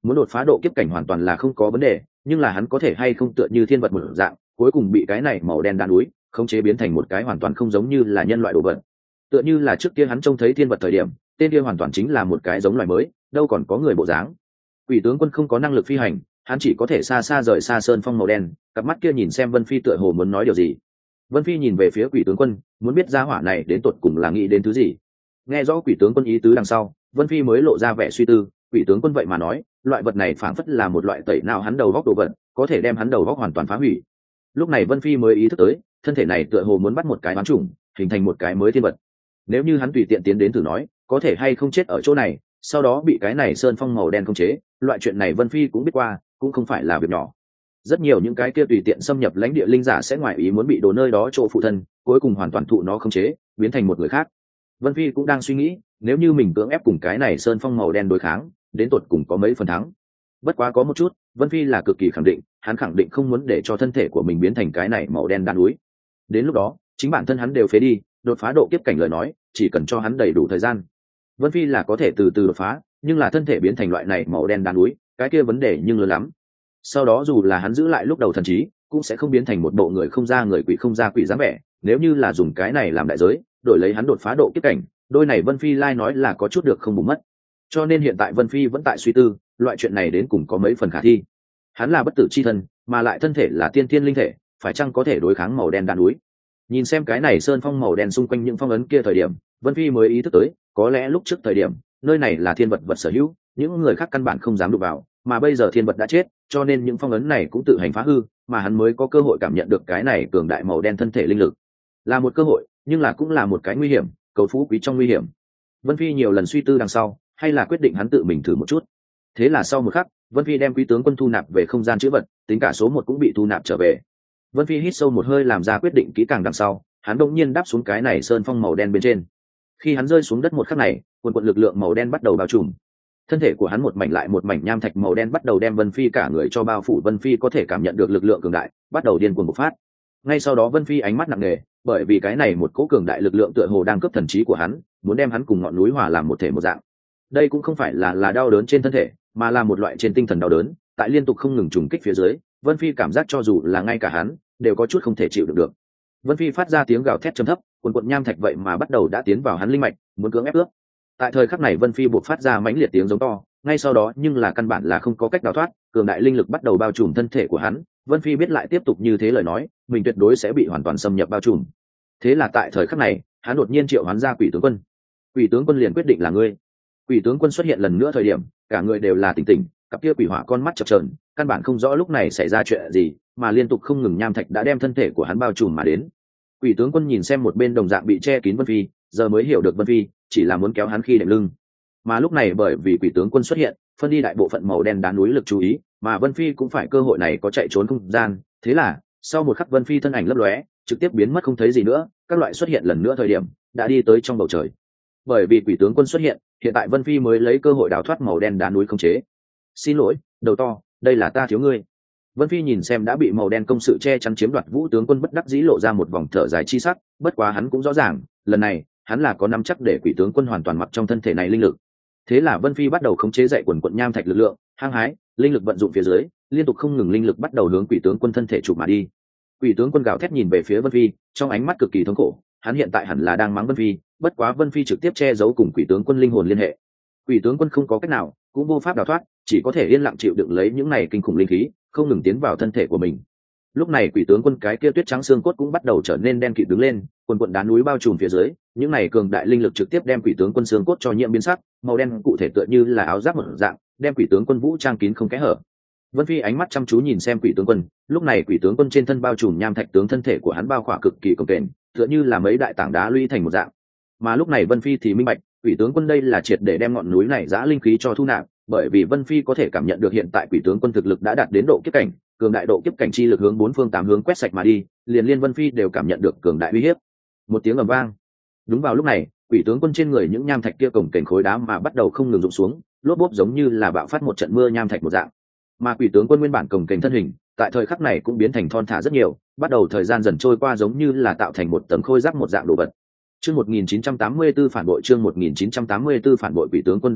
muốn đột phá độ kiếp cảnh hoàn toàn là không có vấn đề, nhưng là hắn có thể hay không tựa như thiên vật một dạng, cuối cùng bị cái này màu đen đan núi khống chế biến thành một cái hoàn toàn không giống như là nhân loại đồ vật. Tựa như là trước kia hắn trông thấy thiên vật thời điểm, tên kia hoàn toàn chính là một cái giống loài mới, đâu còn có người bộ dáng. Quỷ tướng quân không có năng lực phi hành, hắn chỉ có thể xa xa rời xa sơn phong màu đen, cặp mắt kia nhìn xem Vân Phi tựa hồ muốn nói điều gì. Vân Phi nhìn về phía quỷ tướng quân, muốn biết gia hỏa này đến tột cùng là nghĩ đến thứ gì. Nghe rõ quỷ tướng quân ý tứ đằng sau, Vân Phi mới lộ ra vẻ suy tư. Quỷ tướng quân vậy mà nói, loại vật này phảng phất là một loại tẩy não hắn đầu góc đồ vật, có thể đem hắn đầu góc hoàn toàn phá hủy. Lúc này Vân Phi mới ý thức tới, thân thể này tựa hồ muốn bắt một cái oán chủng, hình thành một cái mới thiên vật. Nếu như hắn tùy tiện tiến đến thử nói, có thể hay không chết ở chỗ này, sau đó bị cái này sơn phong màu đen khống chế, loại chuyện này Vân Phi cũng biết qua, cũng không phải là việc nhỏ. Rất nhiều những cái kia tùy tiện xâm nhập lãnh địa linh giả sẽ ngoài ý muốn bị đổ nơi đó chỗ phụ thân, cuối cùng hoàn toàn thụ nó khống chế, biến thành một người khác. Vân Phi cũng đang suy nghĩ, nếu như mình cưỡng ép cùng cái này sơn phong màu đen đối kháng, đến tột cùng có mấy phần thắng. Bất quá có một chút, Vân Phi là cực kỳ khẳng định, hắn khẳng định không muốn để cho thân thể của mình biến thành cái này màu đen đan núi. Đến lúc đó, chính bản thân hắn đều phế đi, đột phá độ kiếp cảnh lời nói, chỉ cần cho hắn đầy đủ thời gian. Vân Phi là có thể từ từ đột phá, nhưng là thân thể biến thành loại này màu đen đan núi, cái kia vấn đề nhưng lớn lắm. Sau đó dù là hắn giữ lại lúc đầu thần trí, cũng sẽ không biến thành một bộ người không ra người quỷ không ra quỷ dáng vẻ, nếu như là dùng cái này làm đại giới, đổi lấy hắn đột phá độ kiếp cảnh, đôi này Vân Phi lai nói là có chút được không bù mất. Cho nên hiện tại Vân Phi vẫn tại suy tư, loại chuyện này đến cùng có mấy phần khả thi. Hắn là bất tử chi thân, mà lại thân thể là tiên thiên linh thể, phải chăng có thể đối kháng màu đen đan núi. Nhìn xem cái này sơn phong màu đen xung quanh những phong ấn kia thời điểm, Vân Phi mới ý thức tới, có lẽ lúc trước thời điểm, nơi này là thiên vật vật sở hữu, những người khác căn bản không dám đụng vào, mà bây giờ thiên vật đã chết, cho nên những phong ấn này cũng tự hành phá hư, mà hắn mới có cơ hội cảm nhận được cái này cường đại màu đen thân thể linh lực. Là một cơ hội, nhưng là cũng là một cái nguy hiểm, cầu phú quý trong nguy hiểm. Vân Phi nhiều lần suy tư đằng sau, hay là quyết định hắn tự mình thử một chút. Thế là sau một khắc, Vân Phi đem quý tướng quân thu nạp về không gian chữ vật, tính cả số 1 cũng bị thu nạp trở về. Vân Phi hít sâu một hơi làm ra quyết định kỹ càng đằng sau, hắn đột nhiên đáp xuống cái này sơn phong màu đen bên trên. Khi hắn rơi xuống đất một khắc này, quần lực lượng màu đen bắt đầu bao trùm. Thân thể của hắn một mảnh lại một mảnh nham thạch màu đen bắt đầu đem Vân Phi cả người cho bao phủ. Vân Phi có thể cảm nhận được lực lượng cường đại, bắt đầu điên cuồng bộc phát. Ngay sau đó Vân Phi ánh mắt nặng nề, bởi vì cái này một cỗ cường đại lực lượng tựa hồ đang cướp thần trí của hắn, muốn đem hắn cùng ngọn núi hòa làm một thể một dạng. Đây cũng không phải là đau đớn trên thân thể, mà là một loại trên tinh thần đau đớn, tại liên tục không ngừng trùng kích phía dưới, Vân Phi cảm giác cho dù là ngay cả hắn đều có chút không thể chịu được. Vân Phi phát ra tiếng gào thét trầm thấp, cuồn nham thạch vậy mà bắt đầu đã tiến vào hắn linh mạch, muốn cưỡng ép ướp. Tại thời khắc này Vân Phi buộc phát ra mãnh liệt tiếng giống to, ngay sau đó nhưng là căn bản là không có cách đào thoát, cường đại linh lực bắt đầu bao trùm thân thể của hắn. Vân Phi biết lại tiếp tục như thế lời nói, mình tuyệt đối sẽ bị hoàn toàn xâm nhập bao trùm. Thế là tại thời khắc này, hắn đột nhiên triệu hoán ra Quỷ tướng quân. Quỷ tướng quân liền quyết định là ngươi. Quỷ tướng quân xuất hiện lần nữa thời điểm, cả người đều là tỉnh tỉnh, cặp kia quỷ hỏa con mắt chập chờn, căn bản không rõ lúc này xảy ra chuyện gì, mà liên tục không ngừng nham thạch đã đem thân thể của hắn bao trùm mà đến. Quỷ tướng quân nhìn xem một bên đồng dạng bị che kín Vân Phi, giờ mới hiểu được Vân Phi chỉ là muốn kéo hắn khi đệm lưng. Mà lúc này bởi vì Quỷ tướng quân xuất hiện, phân đi đại bộ phận màu đen đá núi lực chú ý, mà Vân Phi cũng phải cơ hội này có chạy trốn không gian. Thế là sau một khắc Vân Phi thân ảnh lấp lóe, trực tiếp biến mất không thấy gì nữa. Các loại xuất hiện lần nữa thời điểm đã đi tới trong bầu trời. Bởi vì Quỷ tướng quân xuất hiện, hiện tại Vân Phi mới lấy cơ hội đào thoát màu đen đá núi không chế. Xin lỗi, đầu to, đây là ta thiếu ngươi. Vân Phi nhìn xem đã bị màu đen công sự che chắn chiếm đoạt Vũ tướng quân bất đắc dĩ lộ ra một vòng thở dài chi sắc, bất quá hắn cũng rõ ràng, lần này, hắn là có nắm chắc để Quỷ tướng quân hoàn toàn mặc trong thân thể này linh lực. Thế là Vân Phi bắt đầu khống chế dậy quần quận nham thạch lực lượng, hăng hái, linh lực vận dụng phía dưới, liên tục không ngừng linh lực bắt đầu hướng Quỷ tướng quân thân thể chụp mà đi. Quỷ tướng quân gào thét nhìn về phía Vân Phi, trong ánh mắt cực kỳ thống khổ, hắn hiện tại hẳn là đang mắng Vân Phi, bất quá Vân Phi trực tiếp che giấu cùng Quỷ tướng quân linh hồn liên hệ. Quỷ tướng quân không có cách nào, cũng vô pháp đào thoát, chỉ có thể yên lặng chịu đựng lấy những này kinh khủng linh khí, không ngừng tiến vào thân thể của mình. Lúc này Quỷ tướng quân cái kia tuyết trắng xương cốt cũng bắt đầu trở nên đen kịt đứng lên, quần quần đá núi bao trùm phía dưới, những này cường đại linh lực trực tiếp đem Quỷ tướng quân xương cốt cho nhiễm biến sắc, màu đen cụ thể tựa như là áo giáp một dạng, đem Quỷ tướng quân vũ trang kín không kẽ hở. Vân Phi ánh mắt chăm chú nhìn xem Quỷ tướng quân, lúc này Quỷ tướng quân trên thân bao trùm nham thạch tướng thân thể của hắn bao khỏa cực kỳ cồng kềnh, tựa như là mấy đại tảng đá lũy thành một dạng. Mà lúc này Vân Phi thì minh bạch, Quỷ tướng quân đây là triệt để đem ngọn núi này giã linh khí cho thu nạp, bởi vì Vân Phi có thể cảm nhận được hiện tại Quỷ tướng quân thực lực đã đạt đến độ kiếp cảnh, cường đại độ kiếp cảnh chi lực hướng bốn phương tám hướng quét sạch mà đi, liền liên Vân Phi đều cảm nhận được cường đại uy hiếp. Một tiếng ầm vang. Đúng vào lúc này, Quỷ tướng quân trên người những nham thạch kia cồng kềnh khối đá mà bắt đầu không ngừng rụng xuống, lốp bốp giống như là bạo phát một trận mưa nham thạch một dạng. Mà Quỷ tướng quân nguyên bản cồng kềnh thân hình, tại thời khắc này cũng biến thành thon thả rất nhiều, bắt đầu thời gian dần trôi qua giống như là tạo thành một tầng khôi giáp một dạng đồ vật. Chương 1984 phản bội, chương 1984 phản bội. Quỷ tướng quân đứng lên,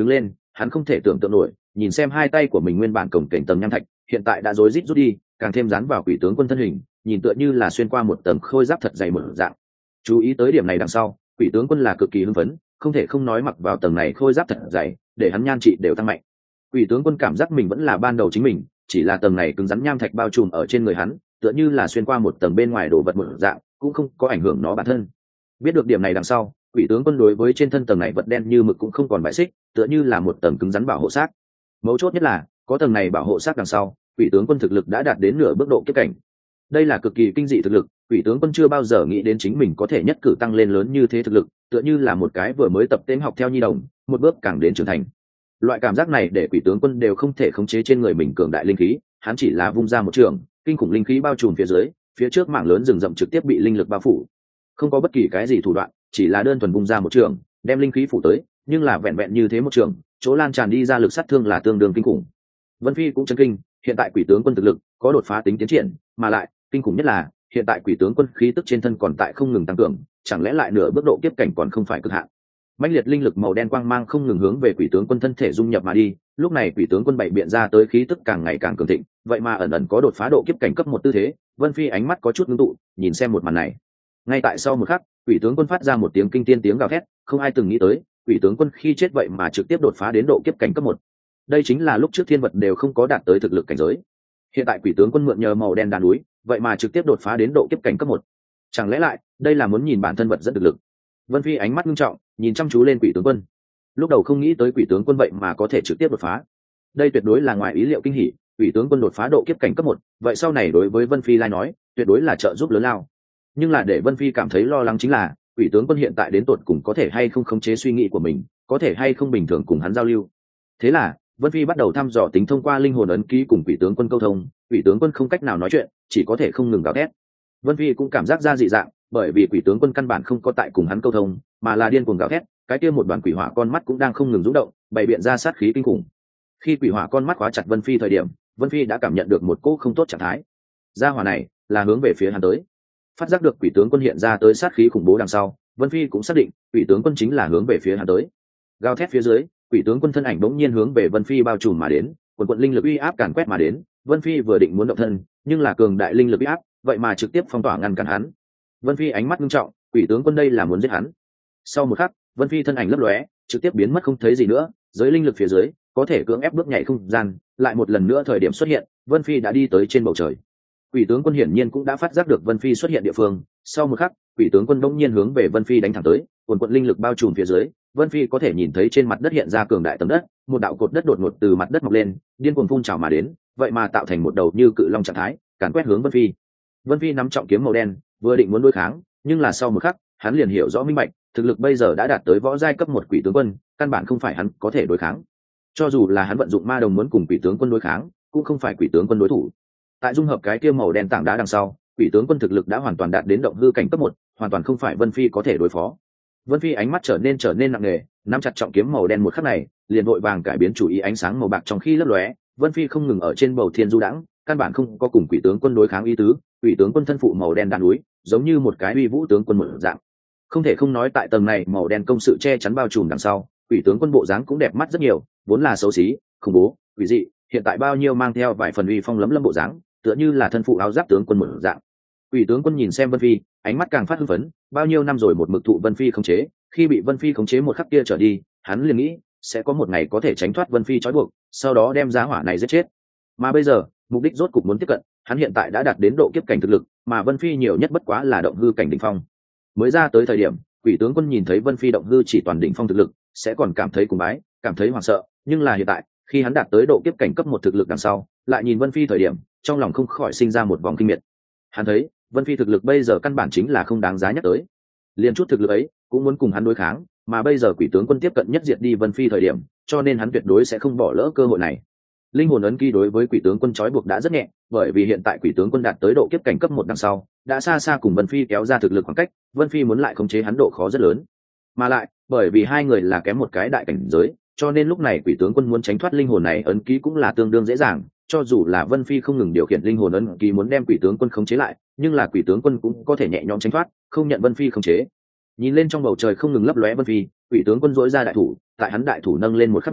hắn không thể tưởng tượng nổi nhìn xem hai tay của mình nguyên bản cổng cảnh tầng nham thạch hiện tại đã rối rít rút đi, càng thêm dán vào quỷ tướng quân thân hình, nhìn tựa như là xuyên qua một tầng khôi giáp thật dày một dạng. Chú ý tới điểm này đằng sau, quỷ tướng quân là cực kỳ hưng phấn, không thể không nói mặc vào tầng này khôi giáp thật dày để hắn nhan trị đều tăng mạnh. Quỷ tướng quân cảm giác mình vẫn là ban đầu chính mình, chỉ là tầng này cứng rắn nham thạch bao trùm ở trên người hắn, tựa như là xuyên qua một tầng bên ngoài đồ vật một dạng, cũng không có ảnh hưởng nó bản thân. Biết được điểm này đằng sau, quỷ tướng quân đối với trên thân tầng này vật đen như mực cũng không còn bại xích, tựa như là một tầng cứng rắn bảo hộ xác. Mấu chốt nhất là có tầng này bảo hộ xác đằng sau, quỷ tướng quân thực lực đã đạt đến nửa bước độ kiếp cảnh. Đây là cực kỳ kinh dị thực lực, quỷ tướng quân chưa bao giờ nghĩ đến chính mình có thể nhất cử tăng lên lớn như thế thực lực, tựa như là một cái vừa mới tập tên học theo nhi đồng, một bước càng đến trưởng thành. Loại cảm giác này để quỷ tướng quân đều không thể khống chế trên người mình cường đại linh khí, hắn chỉ là vung ra một trường, kinh khủng linh khí bao trùm phía dưới, phía trước mảng lớn rừng rậm trực tiếp bị linh lực bao phủ. Không có bất kỳ cái gì thủ đoạn, chỉ là đơn thuần vung ra một trường, đem linh khí phủ tới, nhưng là vẹn vẹn như thế một trường, chỗ lan tràn đi ra lực sát thương là tương đương kinh khủng. Vân Phi cũng chấn kinh, hiện tại quỷ tướng quân thực lực có đột phá tính tiến triển, mà lại kinh khủng nhất là hiện tại quỷ tướng quân khí tức trên thân còn tại không ngừng tăng cường, chẳng lẽ lại nửa bước độ kiếp cảnh còn không phải cực hạn. Mãnh liệt linh lực màu đen quang mang không ngừng hướng về quỷ tướng quân thân thể dung nhập mà đi, lúc này quỷ tướng quân bày biện ra tới khí tức càng ngày càng cường thịnh, vậy mà ẩn ẩn có đột phá độ kiếp cảnh cấp một tư thế. Vân Phi ánh mắt có chút ngưng tụ, nhìn xem một màn này. Ngay tại sau một khắc, quỷ tướng quân phát ra một tiếng kinh tiên tiếng gào thét, không ai từng nghĩ tới, quỷ tướng quân khi chết vậy mà trực tiếp đột phá đến độ kiếp cảnh cấp một. Đây chính là lúc trước thiên vật đều không có đạt tới thực lực cảnh giới. Hiện tại quỷ tướng quân mượn nhờ màu đen đàn núi, vậy mà trực tiếp đột phá đến độ kiếp cảnh cấp một. Chẳng lẽ lại, đây là muốn nhìn bản thân vật dẫn thực lực. Vân Phi ánh mắt nghiêm trọng, nhìn chăm chú lên quỷ tướng quân. Lúc đầu không nghĩ tới quỷ tướng quân vậy mà có thể trực tiếp đột phá. Đây tuyệt đối là ngoài ý liệu kinh hỉ, quỷ tướng quân đột phá độ kiếp cảnh cấp một, vậy sau này đối với Vân Phi lai nói, tuyệt đối là trợ giúp lớn lao. Nhưng là để Vân Phi cảm thấy lo lắng chính là, quỷ tướng quân hiện tại đến tột cùng có thể hay không khống chế suy nghĩ của mình, có thể hay không bình thường cùng hắn giao lưu. Thế là, Vân Phi bắt đầu thăm dò tính thông qua linh hồn ấn ký cùng quỷ tướng quân câu thông, quỷ tướng quân không cách nào nói chuyện, chỉ có thể không ngừng gào thét. Vân Phi cũng cảm giác ra dị dạng, bởi vì quỷ tướng quân căn bản không có tại cùng hắn câu thông, mà là điên cuồng gào thét, cái kia một đoàn quỷ hỏa con mắt cũng đang không ngừng rung động, bày biện ra sát khí kinh khủng. Khi quỷ hỏa con mắt khóa chặt Vân Phi thời điểm, Vân Phi đã cảm nhận được một cỗ không tốt trạng thái. Gia hỏa này là hướng về phía hắn tới. Phát giác được quỷ tướng quân hiện ra tới sát khí khủng bố đằng sau, Vân Phi cũng xác định quỷ tướng quân chính là hướng về phía hắn tới. Gào thét phía dưới, quỷ tướng quân thân ảnh bỗng nhiên hướng về Vân Phi bao trùm mà đến, quần quận linh lực uy áp càn quét mà đến. Vân Phi vừa định muốn động thân, nhưng là cường đại linh lực uy áp, vậy mà trực tiếp phong tỏa ngăn cản hắn. Vân Phi ánh mắt nghiêm trọng, quỷ tướng quân đây là muốn giết hắn. Sau một khắc, Vân Phi thân ảnh lấp lóe, trực tiếp biến mất không thấy gì nữa. Giới linh lực phía dưới, có thể cưỡng ép bước nhảy không gian, lại một lần nữa thời điểm xuất hiện, Vân Phi đã đi tới trên bầu trời. Quỷ tướng quân hiển nhiên cũng đã phát giác được Vân Phi xuất hiện địa phương, sau một khắc, quỷ tướng quân bỗng nhiên hướng về Vân Phi đánh thẳng tới, quần quận linh lực bao trùm phía dưới, Vân Phi có thể nhìn thấy trên mặt đất hiện ra cường đại tầng đất, một đạo cột đất đột ngột từ mặt đất mọc lên, điên cuồng phun trào mà đến, vậy mà tạo thành một đầu như cự long trạng thái, càn quét hướng Vân Phi. Vân Phi nắm trọng kiếm màu đen, vừa định muốn đối kháng, nhưng là sau một khắc, hắn liền hiểu rõ minh bạch, thực lực bây giờ đã đạt tới võ giai cấp một quỷ tướng quân, căn bản không phải hắn có thể đối kháng. Cho dù là hắn vận dụng ma đồng muốn cùng quỷ tướng quân đối kháng, cũng không phải quỷ tướng quân đối thủ. Tại dung hợp cái kia màu đen tảng đá đằng sau, quỷ tướng quân thực lực đã hoàn toàn đạt đến động hư cảnh cấp một, hoàn toàn không phải Vân Phi có thể đối phó. Vân Phi ánh mắt trở nên nặng nề, nắm chặt trọng kiếm màu đen một khắc này, liền vội vàng cải biến chủ ý, ánh sáng màu bạc trong khi lấp lóe, Vân Phi không ngừng ở trên bầu thiên du đãng, căn bản không có cùng quỷ tướng quân đối kháng ý tứ. Quỷ tướng quân thân phụ màu đen đàn núi, giống như một cái uy vũ tướng quân một dạng. Không thể không nói tại tầng này màu đen công sự che chắn bao trùm đằng sau, quỷ tướng quân bộ dáng cũng đẹp mắt rất nhiều, vốn là xấu xí, khủng bố, quỷ dị, hiện tại bao nhiêu mang theo vài phần uy phong lấm lâm bộ dáng, tựa như là thân phụ áo giáp tướng quân một dạng. Quỷ tướng quân nhìn xem Vân Phi, ánh mắt càng phát hưng phấn, bao nhiêu năm rồi một mực thụ Vân Phi khống chế, khi bị Vân Phi khống chế một khắc kia trở đi, hắn liền nghĩ sẽ có một ngày có thể tránh thoát Vân Phi trói buộc, sau đó đem giá hỏa này giết chết. Mà bây giờ, mục đích rốt cục muốn tiếp cận, hắn hiện tại đã đạt đến độ kiếp cảnh thực lực, mà Vân Phi nhiều nhất bất quá là động hư cảnh đỉnh phong. Mới ra tới thời điểm, quỷ tướng quân nhìn thấy Vân Phi động hư chỉ toàn đỉnh phong thực lực, sẽ còn cảm thấy cuồng bái, cảm thấy hoảng sợ, nhưng là hiện tại, khi hắn đạt tới độ kiếp cảnh cấp một thực lực đằng sau, lại nhìn Vân Phi thời điểm, trong lòng không khỏi sinh ra một vòng kinh miệt. Hắn thấy, Vân Phi thực lực bây giờ căn bản chính là không đáng giá nhắc tới. Liên chút thực lực ấy, cũng muốn cùng hắn đối kháng, mà bây giờ quỷ tướng quân tiếp cận nhất diệt đi Vân Phi thời điểm, cho nên hắn tuyệt đối sẽ không bỏ lỡ cơ hội này. Linh hồn ấn ký đối với quỷ tướng quân trói buộc đã rất nhẹ, bởi vì hiện tại quỷ tướng quân đạt tới độ kiếp cảnh cấp một đằng sau, đã xa xa cùng Vân Phi kéo ra thực lực khoảng cách, Vân Phi muốn lại khống chế hắn độ khó rất lớn. Mà lại, bởi vì hai người là kém một cái đại cảnh giới, cho nên lúc này quỷ tướng quân muốn tránh thoát linh hồn này ấn ký cũng là tương đương dễ dàng, cho dù là Vân Phi không ngừng điều khiển linh hồn ấn ký muốn đem quỷ tướng quân khống chế lại, nhưng là quỷ tướng quân cũng có thể nhẹ nhõm tránh thoát, không nhận Vân Phi khống chế. Nhìn lên trong bầu trời không ngừng lấp lóe Vân Phi, quỷ tướng quân duỗi ra đại thủ, tại hắn đại thủ nâng lên một khắc này,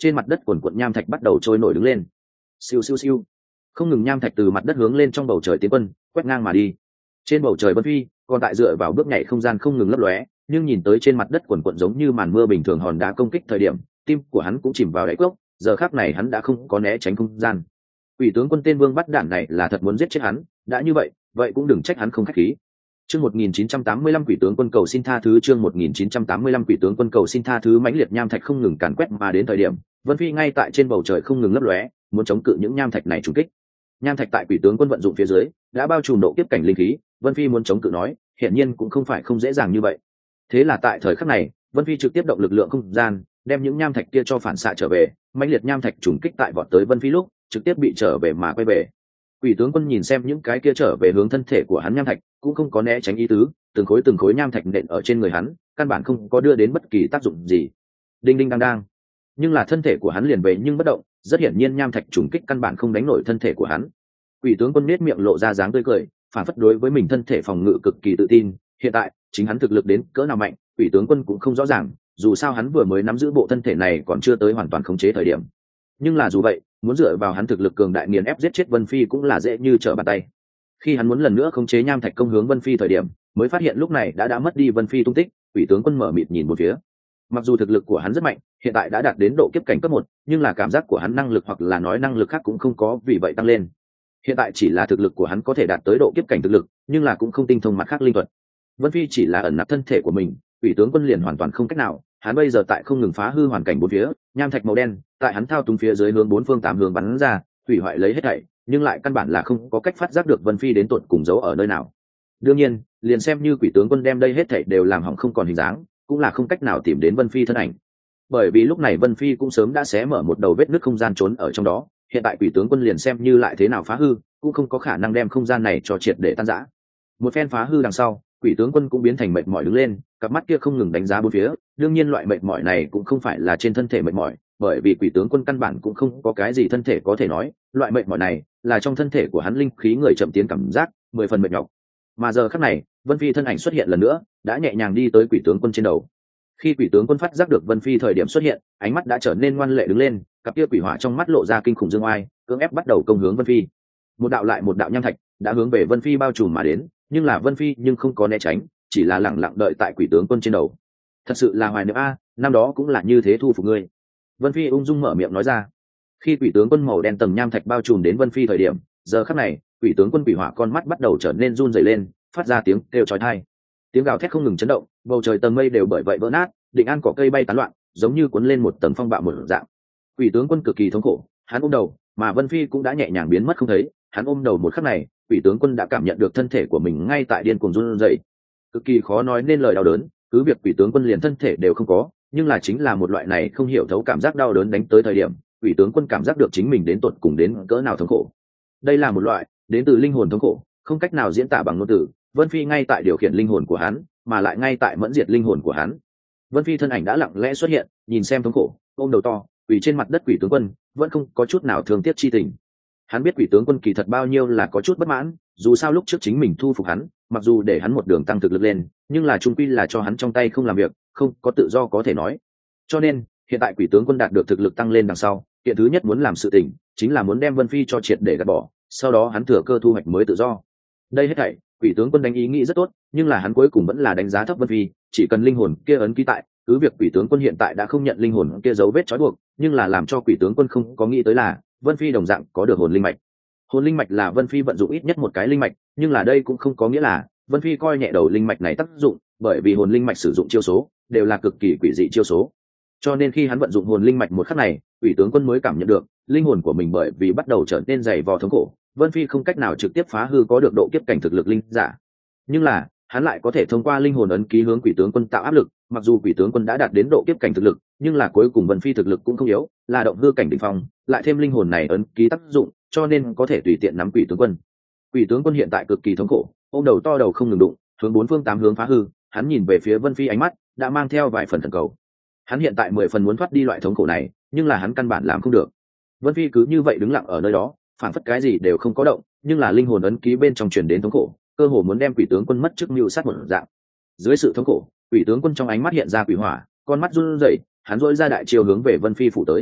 trên mặt đất quần quận nham thạch bắt đầu trôi nổi đứng lên. Siêu siêu siêu, không ngừng nham thạch từ mặt đất hướng lên trong bầu trời tiến quân, quét ngang mà đi. Trên bầu trời Vân Phi còn tại dựa vào bước nhảy không gian không ngừng lấp lóe, nhưng nhìn tới trên mặt đất quần quận giống như màn mưa bình thường hòn đá công kích thời điểm, tim của hắn cũng chìm vào đáy cốc. Giờ khắc này hắn đã không có né tránh không gian. Quỷ tướng quân tên vương bắt đản này là thật muốn giết chết hắn, đã như vậy, vậy cũng đừng trách hắn không khách khí. Chương 1985 quỷ tướng quân cầu xin tha thứ, chương 1985 quỷ tướng quân cầu xin tha thứ. Mãnh liệt nham thạch không ngừng càn quét mà đến thời điểm, Vân Phi ngay tại trên bầu trời không ngừng lấp lóe, muốn chống cự những nham thạch này trùng kích. Nham thạch tại quỷ tướng quân vận dụng phía dưới, đã bao trùm độ kiếp cảnh linh khí, Vân Phi muốn chống cự nói, hiển nhiên cũng không phải không dễ dàng như vậy. Thế là tại thời khắc này, Vân Phi trực tiếp động lực lượng không gian, đem những nham thạch kia cho phản xạ trở về, mãnh liệt nham thạch trùng kích tại vọt tới Vân Phi lúc, trực tiếp bị trở về mà quay về. Quỷ tướng quân nhìn xem những cái kia trở về hướng thân thể của hắn nham thạch, cũng không có né tránh ý tứ, từng khối nham thạch nện ở trên người hắn, căn bản không có đưa đến bất kỳ tác dụng gì. Đinh đinh đang đang. Nhưng là thân thể của hắn liền về nhưng bất động, rất hiển nhiên nham thạch trùng kích căn bản không đánh nổi thân thể của hắn. Quỷ tướng quân nét miệng lộ ra dáng tươi cười, phản phất đối với mình thân thể phòng ngự cực kỳ tự tin. Hiện tại, chính hắn thực lực đến cỡ nào mạnh, quỷ tướng quân cũng không rõ ràng, dù sao hắn vừa mới nắm giữ bộ thân thể này còn chưa tới hoàn toàn khống chế thời điểm. Nhưng là dù vậy, muốn dựa vào hắn thực lực cường đại nghiền ép giết chết Vân Phi cũng là dễ như trở bàn tay. Khi hắn muốn lần nữa khống chế nham thạch công hướng Vân Phi thời điểm, mới phát hiện lúc này đã mất đi Vân Phi tung tích. Quỷ tướng quân mở mịt nhìn một phía. Mặc dù thực lực của hắn rất mạnh, hiện tại đã đạt đến độ kiếp cảnh cấp 1, nhưng là cảm giác của hắn năng lực hoặc là nói năng lực khác cũng không có vì vậy tăng lên. Hiện tại chỉ là thực lực của hắn có thể đạt tới độ kiếp cảnh thực lực, nhưng là cũng không tinh thông mặt khác linh thuật. Vân Phi chỉ là ẩn nặc thân thể của mình, quỷ tướng quân liền hoàn toàn không cách nào. Hắn bây giờ tại không ngừng phá hư hoàn cảnh bốn phía, nham thạch màu đen tại hắn thao túng phía dưới hướng bốn phương tám hướng bắn ra, hủy hoại lấy hết thảy, nhưng lại căn bản là không có cách phát giác được Vân Phi đến tột cùng giấu ở nơi nào. Đương nhiên, liền xem như quỷ tướng quân đem đây hết thảy đều làm hỏng không còn hình dáng, cũng là không cách nào tìm đến Vân Phi thân ảnh. Bởi vì lúc này Vân Phi cũng sớm đã xé mở một đầu vết nứt không gian trốn ở trong đó, hiện tại quỷ tướng quân liền xem như lại thế nào phá hư, cũng không có khả năng đem không gian này cho triệt để tan rã. Một phen phá hư đằng sau, quỷ tướng quân cũng biến thành mệt mỏi đứng lên, cặp mắt kia không ngừng đánh giá bốn phía. Đương nhiên loại mệt mỏi này cũng không phải là trên thân thể mệt mỏi, bởi vì quỷ tướng quân căn bản cũng không có cái gì thân thể có thể nói, loại mệt mỏi này là trong thân thể của hắn linh khí người chậm tiến cảm giác, 10 phần mệt nhọc. Mà giờ khắc này, Vân Phi thân ảnh xuất hiện lần nữa, đã nhẹ nhàng đi tới quỷ tướng quân trên đầu. Khi quỷ tướng quân phát giác được Vân Phi thời điểm xuất hiện, ánh mắt đã trở nên ngoan lệ đứng lên, cặp kia quỷ hỏa trong mắt lộ ra kinh khủng dương oai, cưỡng ép bắt đầu công hướng Vân Phi. Một đạo lại một đạo nham thạch đã hướng về Vân Phi bao trùm mà đến, nhưng là Vân Phi nhưng không có né tránh, chỉ là lẳng lặng đợi tại quỷ tướng quân trên đầu. Thật sự là hoài niệm a, năm đó cũng là như thế thu phục ngươi. Vân Phi ung dung mở miệng nói ra. Khi quỷ tướng quân màu đen tầng nham thạch bao trùm đến Vân Phi thời điểm, giờ khắc này, quỷ tướng quân quỷ hỏa con mắt bắt đầu trở nên run rẩy lên, phát ra tiếng kêu chói tai. Tiếng gào thét không ngừng chấn động, bầu trời tầng mây đều bởi vậy vỡ nát, định an cỏ cây bay tán loạn, giống như cuốn lên một tầng phong bạo một dạng. Quỷ tướng quân cực kỳ thống khổ, hắn ôm đầu, mà Vân Phi cũng đã nhẹ nhàng biến mất không thấy. Hắn ôm đầu một khắc này, quỷ tướng quân đã cảm nhận được thân thể của mình ngay tại điên cuồng run rẩy, cực kỳ khó nói nên lời đau đớn. Cứ việc quỷ tướng quân liền thân thể đều không có, nhưng là chính là một loại này không hiểu thấu cảm giác đau đớn đánh tới thời điểm, quỷ tướng quân cảm giác được chính mình đến tột cùng đến cỡ nào thống khổ. Đây là một loại đến từ linh hồn thống khổ, không cách nào diễn tả bằng ngôn từ. Vân Phi ngay tại điều khiển linh hồn của hắn, mà lại ngay tại mẫn diệt linh hồn của hắn. Vân Phi thân ảnh đã lặng lẽ xuất hiện, nhìn xem thống khổ, ôm đầu to, quỳ trên mặt đất quỷ tướng quân, vẫn không có chút nào thương tiếc chi tình. Hắn biết quỷ tướng quân kỳ thật bao nhiêu là có chút bất mãn, dù sao lúc trước chính mình thu phục hắn, mặc dù để hắn một đường tăng thực lực lên, nhưng là trung quy là cho hắn trong tay không làm việc, không có tự do có thể nói. Cho nên, hiện tại quỷ tướng quân đạt được thực lực tăng lên đằng sau, hiện thứ nhất muốn làm sự tình, chính là muốn đem Vân Phi cho triệt để gạt bỏ, sau đó hắn thừa cơ thu hoạch mới tự do. Đây hết thảy, quỷ tướng quân đánh ý nghĩ rất tốt, nhưng là hắn cuối cùng vẫn là đánh giá thấp Vân Phi, chỉ cần linh hồn kia ấn ký tại, cứ việc quỷ tướng quân hiện tại đã không nhận linh hồn kia dấu vết trói buộc, nhưng là làm cho quỷ tướng quân không có nghĩ tới là Vân Phi đồng dạng có được hồn linh mạch. Hồn linh mạch là Vân Phi vận dụng ít nhất một cái linh mạch, nhưng là đây cũng không có nghĩa là Vân Phi coi nhẹ đầu linh mạch này tác dụng, bởi vì hồn linh mạch sử dụng chiêu số đều là cực kỳ quỷ dị chiêu số. Cho nên khi hắn vận dụng hồn linh mạch một khắc này, quỷ tướng quân mới cảm nhận được linh hồn của mình bởi vì bắt đầu trở nên dày vò thống khổ, Vân Phi không cách nào trực tiếp phá hư có được độ kiếp cảnh thực lực linh giả. Nhưng là, hắn lại có thể thông qua linh hồn ấn ký hướng quỷ tướng quân tạo áp lực, mặc dù quỷ tướng quân đã đạt đến độ kiếp cảnh thực lực, nhưng là cuối cùng Vân Phi thực lực cũng không yếu, là động hư cảnh đỉnh phong, lại thêm linh hồn này ấn ký tác dụng, cho nên có thể tùy tiện nắm quỷ tướng quân. Quỷ tướng quân hiện tại cực kỳ thống khổ, ôm đầu to đầu không ngừng đụng, hướng bốn phương tám hướng phá hư, hắn nhìn về phía Vân Phi ánh mắt đã mang theo vài phần thần cầu. Hắn hiện tại 10 phần muốn thoát đi loại thống khổ này, nhưng là hắn căn bản làm không được. Vân Phi cứ như vậy đứng lặng ở nơi đó, phản phất cái gì đều không có động, nhưng là linh hồn ấn ký bên trong truyền đến thống khổ, cơ hồ muốn đem quỷ tướng quân mất chức mưu sát một dạng. Dưới sự thống khổ, quỷ tướng quân trong ánh mắt hiện ra quỷ hỏa, con mắt run rẩy, hắn rỗi ra đại chiêu hướng về Vân Phi phủ tới.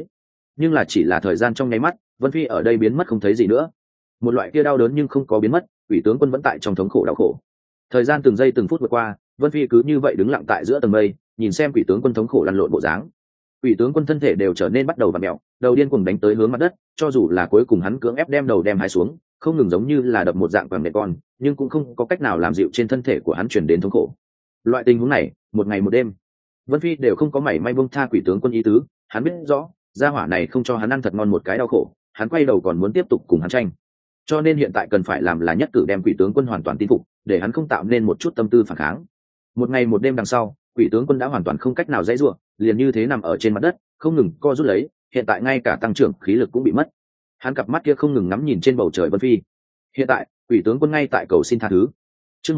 nhưng là chỉ là thời gian trong nháy mắt, Vân Phi ở đây biến mất không thấy gì nữa. Một loại kia đau đớn nhưng không có biến mất, quỷ tướng quân vẫn tại trong thống khổ đau khổ. Thời gian từng giây từng phút vượt qua, Vân Phi cứ như vậy đứng lặng tại giữa tầng mây, nhìn xem quỷ tướng quân thống khổ lăn lộn bộ dáng. Quỷ tướng quân thân thể đều trở nên bắt đầu vặn mèo, đầu điên cuồng đánh tới hướng mặt đất, cho dù là cuối cùng hắn cưỡng ép đem đầu đem hai xuống, không ngừng giống như là đập một dạng quàng mẹ con, nhưng cũng không có cách nào làm dịu trên thân thể của hắn truyền đến thống khổ. Loại tình huống này, một ngày một đêm, Vân Phi đều không có mảy may buông tha quỷ tướng quân ý tứ, hắn biết rõ, gia hỏa này không cho hắn ăn thật ngon một cái đau khổ, hắn quay đầu còn muốn tiếp tục cùng hắn tranh. Cho nên hiện tại cần phải làm là nhất cử đem quỷ tướng quân hoàn toàn tin phục, để hắn không tạo nên một chút tâm tư phản kháng. Một ngày một đêm đằng sau, quỷ tướng quân đã hoàn toàn không cách nào dãy rủa, liền như thế nằm ở trên mặt đất, không ngừng co rút lấy, hiện tại ngay cả tăng trưởng khí lực cũng bị mất. Hắn cặp mắt kia không ngừng ngắm nhìn trên bầu trời Vân Phi. Hiện tại, quỷ tướng quân ngay tại cầu xin tha thứ. Chương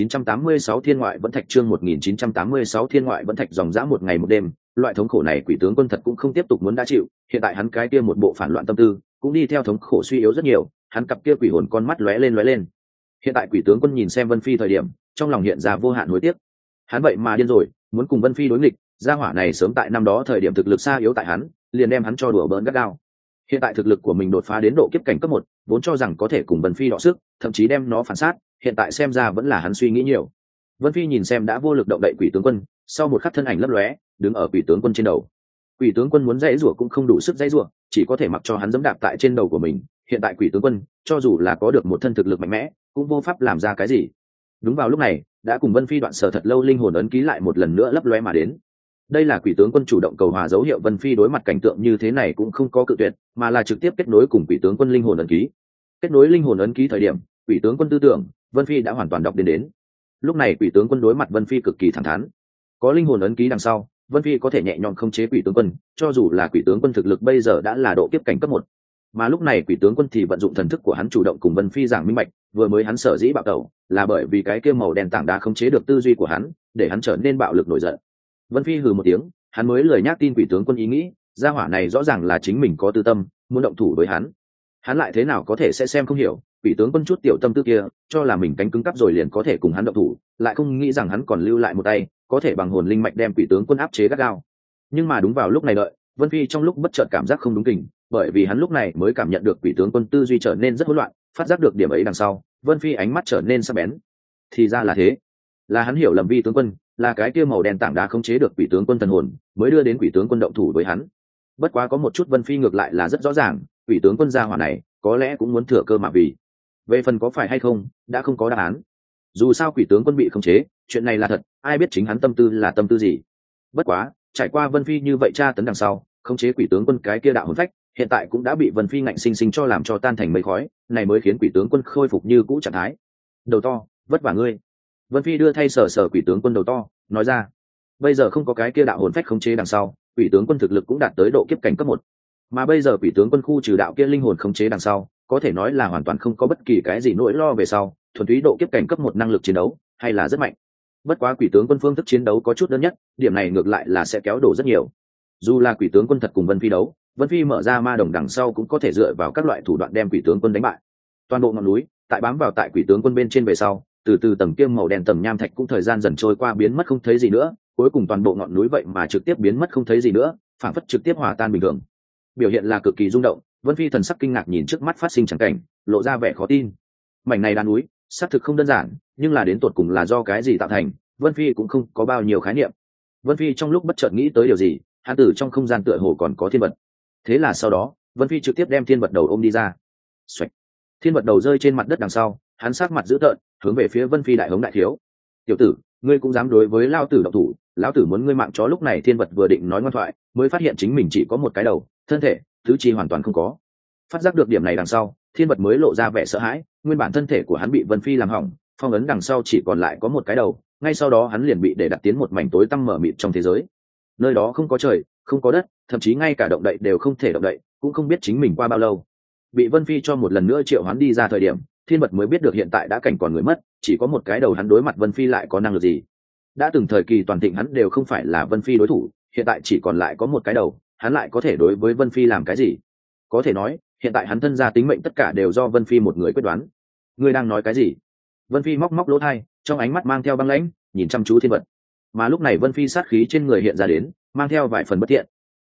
1986 Thiên ngoại vẫn thạch, chương 1986 Thiên ngoại vẫn thạch, dòng dã một ngày một đêm, loại thống khổ này quỷ tướng quân thật cũng không tiếp tục muốn đã chịu, hiện tại hắn cái kia một bộ phản loạn tâm tư, cũng đi theo thống khổ suy yếu rất nhiều, hắn cặp kia quỷ hồn con mắt lóe lên. Hiện tại quỷ tướng quân nhìn xem Vân Phi thời điểm, trong lòng hiện ra vô hạn hối tiếc. Hắn vậy mà điên rồi, muốn cùng Vân Phi đối nghịch, gia hỏa này sớm tại năm đó thời điểm thực lực xa yếu tại hắn, liền đem hắn cho đùa bỡn gắt gao. Hiện tại thực lực của mình đột phá đến độ kiếp cảnh cấp 1, vốn cho rằng có thể cùng Vân Phi đọ sức, thậm chí đem nó phản sát, hiện tại xem ra vẫn là hắn suy nghĩ nhiều. Vân Phi nhìn xem đã vô lực động đậy quỷ tướng quân, sau một khắc thân ảnh lấp lóe, đứng ở quỷ tướng quân trên đầu. Quỷ tướng quân muốn dãy rủa cũng không đủ sức dãy rủa, chỉ có thể mặc cho hắn giẫm đạp tại trên đầu của mình. Hiện tại quỷ tướng quân, cho dù là có được một thân thực lực mạnh mẽ, cũng vô pháp làm ra cái gì. Đúng vào lúc này, đã cùng Vân Phi đoạn sở thật lâu linh hồn ấn ký lại một lần nữa lấp lóe mà đến. Đây là quỷ tướng quân chủ động cầu hòa dấu hiệu. Vân Phi đối mặt cảnh tượng như thế này cũng không có cự tuyệt, mà là trực tiếp kết nối cùng quỷ tướng quân linh hồn ấn ký. Kết nối linh hồn ấn ký thời điểm, quỷ tướng quân tư tưởng, Vân Phi đã hoàn toàn đọc đến. Lúc này quỷ tướng quân đối mặt Vân Phi cực kỳ thẳng thắn. Có linh hồn ấn ký đằng sau, Vân Phi có thể nhẹ nhõm khống chế quỷ tướng quân, cho dù là quỷ tướng quân thực lực bây giờ đã là độ kiếp cảnh cấp 1. Mà lúc này quỷ tướng quân thì vận dụng thần thức của hắn chủ động cùng Vân Phi giảng minh bạch, vừa mới hắn sở dĩ bạo tẩu, là bởi vì cái kia màu đen tảng đá khống chế được tư duy của hắn, để hắn trở nên bạo lực nổi giận. Vân Phi hừ một tiếng, hắn mới lười nhác tin quỷ tướng quân ý nghĩ, gia hỏa này rõ ràng là chính mình có tư tâm, muốn động thủ với hắn. Hắn lại thế nào có thể sẽ xem không hiểu, quỷ tướng quân chút tiểu tâm tư kia, cho là mình cánh cứng cắp rồi liền có thể cùng hắn động thủ, lại không nghĩ rằng hắn còn lưu lại một tay, có thể bằng hồn linh mạch đem quỷ tướng quân áp chế gắt gao. Nhưng mà đúng vào lúc này đợi, Vân Phi trong lúc bất chợt cảm giác không đúng kình, bởi vì hắn lúc này mới cảm nhận được quỷ tướng quân tư duy trở nên rất hỗn loạn, phát giác được điểm ấy đằng sau, Vân Phi ánh mắt trở nên sắc bén. Thì ra là thế, là hắn hiểu lầm Vi tướng quân, là cái kia màu đen tảng đá khống chế được quỷ tướng quân thần hồn, mới đưa đến quỷ tướng quân động thủ với hắn. Bất quá có một chút Vân Phi ngược lại là rất rõ ràng, quỷ tướng quân gia hỏa này có lẽ cũng muốn thừa cơ mà vì. Về phần có phải hay không, đã không có đáp án. Dù sao quỷ tướng quân bị khống chế, chuyện này là thật, ai biết chính hắn tâm tư là tâm tư gì. Bất quá, trải qua Vân Phi như vậy tra tấn đằng sau, khống chế quỷ tướng quân cái kia đạo hồn phách, hiện tại cũng đã bị Vân Phi ngạnh sinh sinh cho làm cho tan thành mây khói, này mới khiến quỷ tướng quân khôi phục như cũ trạng thái. Đầu to, vất vả ngươi. Vân Phi đưa thay sờ quỷ tướng quân đầu to, nói ra. Bây giờ không có cái kia đạo hồn phách khống chế đằng sau, quỷ tướng quân thực lực cũng đạt tới độ kiếp cảnh cấp 1. Mà bây giờ quỷ tướng quân khu trừ đạo kia linh hồn khống chế đằng sau, có thể nói là hoàn toàn không có bất kỳ cái gì nỗi lo về sau, thuần túy độ kiếp cảnh cấp 1 năng lực chiến đấu, hay là rất mạnh. Bất quá quỷ tướng quân phương thức chiến đấu có chút đơn nhất, điểm này ngược lại là sẽ kéo đổ rất nhiều. Dù là quỷ tướng quân thật cùng Vân Phi đấu, Vân Phi mở ra ma đồng đằng sau cũng có thể dựa vào các loại thủ đoạn đem quỷ tướng quân đánh bại. Toàn bộ ngọn núi, tại bám vào tại quỷ tướng quân bên trên về sau, từ từ tầng kiêm màu đen tầng nham thạch cũng thời gian dần trôi qua biến mất không thấy gì nữa, cuối cùng toàn bộ ngọn núi vậy mà trực tiếp biến mất không thấy gì nữa, phảng phất trực tiếp hòa tan bình thường. Biểu hiện là cực kỳ rung động, Vân Phi thần sắc kinh ngạc nhìn trước mắt phát sinh chẳng cảnh, lộ ra vẻ khó tin. Mảnh này đá núi, xác thực không đơn giản, nhưng là đến tột cùng là do cái gì tạo thành, Vân Phi cũng không có bao nhiêu khái niệm. Vân Phi trong lúc bất chợt nghĩ tới điều gì, hắn tử trong không gian tựa hồ còn có thiên vật. Thế là sau đó, Vân Phi trực tiếp đem thiên vật đầu ôm đi ra. Xoạch. Thiên vật đầu rơi trên mặt đất đằng sau, hắn sắc mặt dữ tợn, hướng về phía Vân Phi đại hống đại thiếu. Tiểu tử, ngươi cũng dám đối với lao tử động thủ, lão tử muốn ngươi mạng chó. Lúc này thiên vật vừa định nói ngoan thoại, mới phát hiện chính mình chỉ có một cái đầu, thân thể tứ chi hoàn toàn không có. Phát giác được điểm này đằng sau, thiên vật mới lộ ra vẻ sợ hãi, nguyên bản thân thể của hắn bị Vân Phi làm hỏng, phong ấn đằng sau chỉ còn lại có một cái đầu, ngay sau đó hắn liền bị để đặt tiến một mảnh tối tăm mở mịt trong thế giới. Nơi đó không có trời, không có đất, thậm chí ngay cả động đậy đều không thể động đậy, cũng không biết chính mình qua bao lâu. Bị Vân Phi cho một lần nữa triệu hoán đi ra thời điểm, thiên vật mới biết được hiện tại đã cảnh còn người mất, chỉ có một cái đầu, hắn đối mặt Vân Phi lại có năng lực gì? Đã từng thời kỳ toàn thịnh hắn đều không phải là Vân Phi đối thủ, hiện tại chỉ còn lại có một cái đầu, hắn lại có thể đối với Vân Phi làm cái gì? Có thể nói, hiện tại hắn thân gia tính mệnh tất cả đều do Vân Phi một người quyết đoán. Ngươi đang nói cái gì? Vân Phi móc móc lỗ tai, trong ánh mắt mang theo băng lãnh, nhìn chăm chú thiên vật. Mà lúc này Vân Phi sát khí trên người hiện ra đến, mang theo vài phần bất thiện.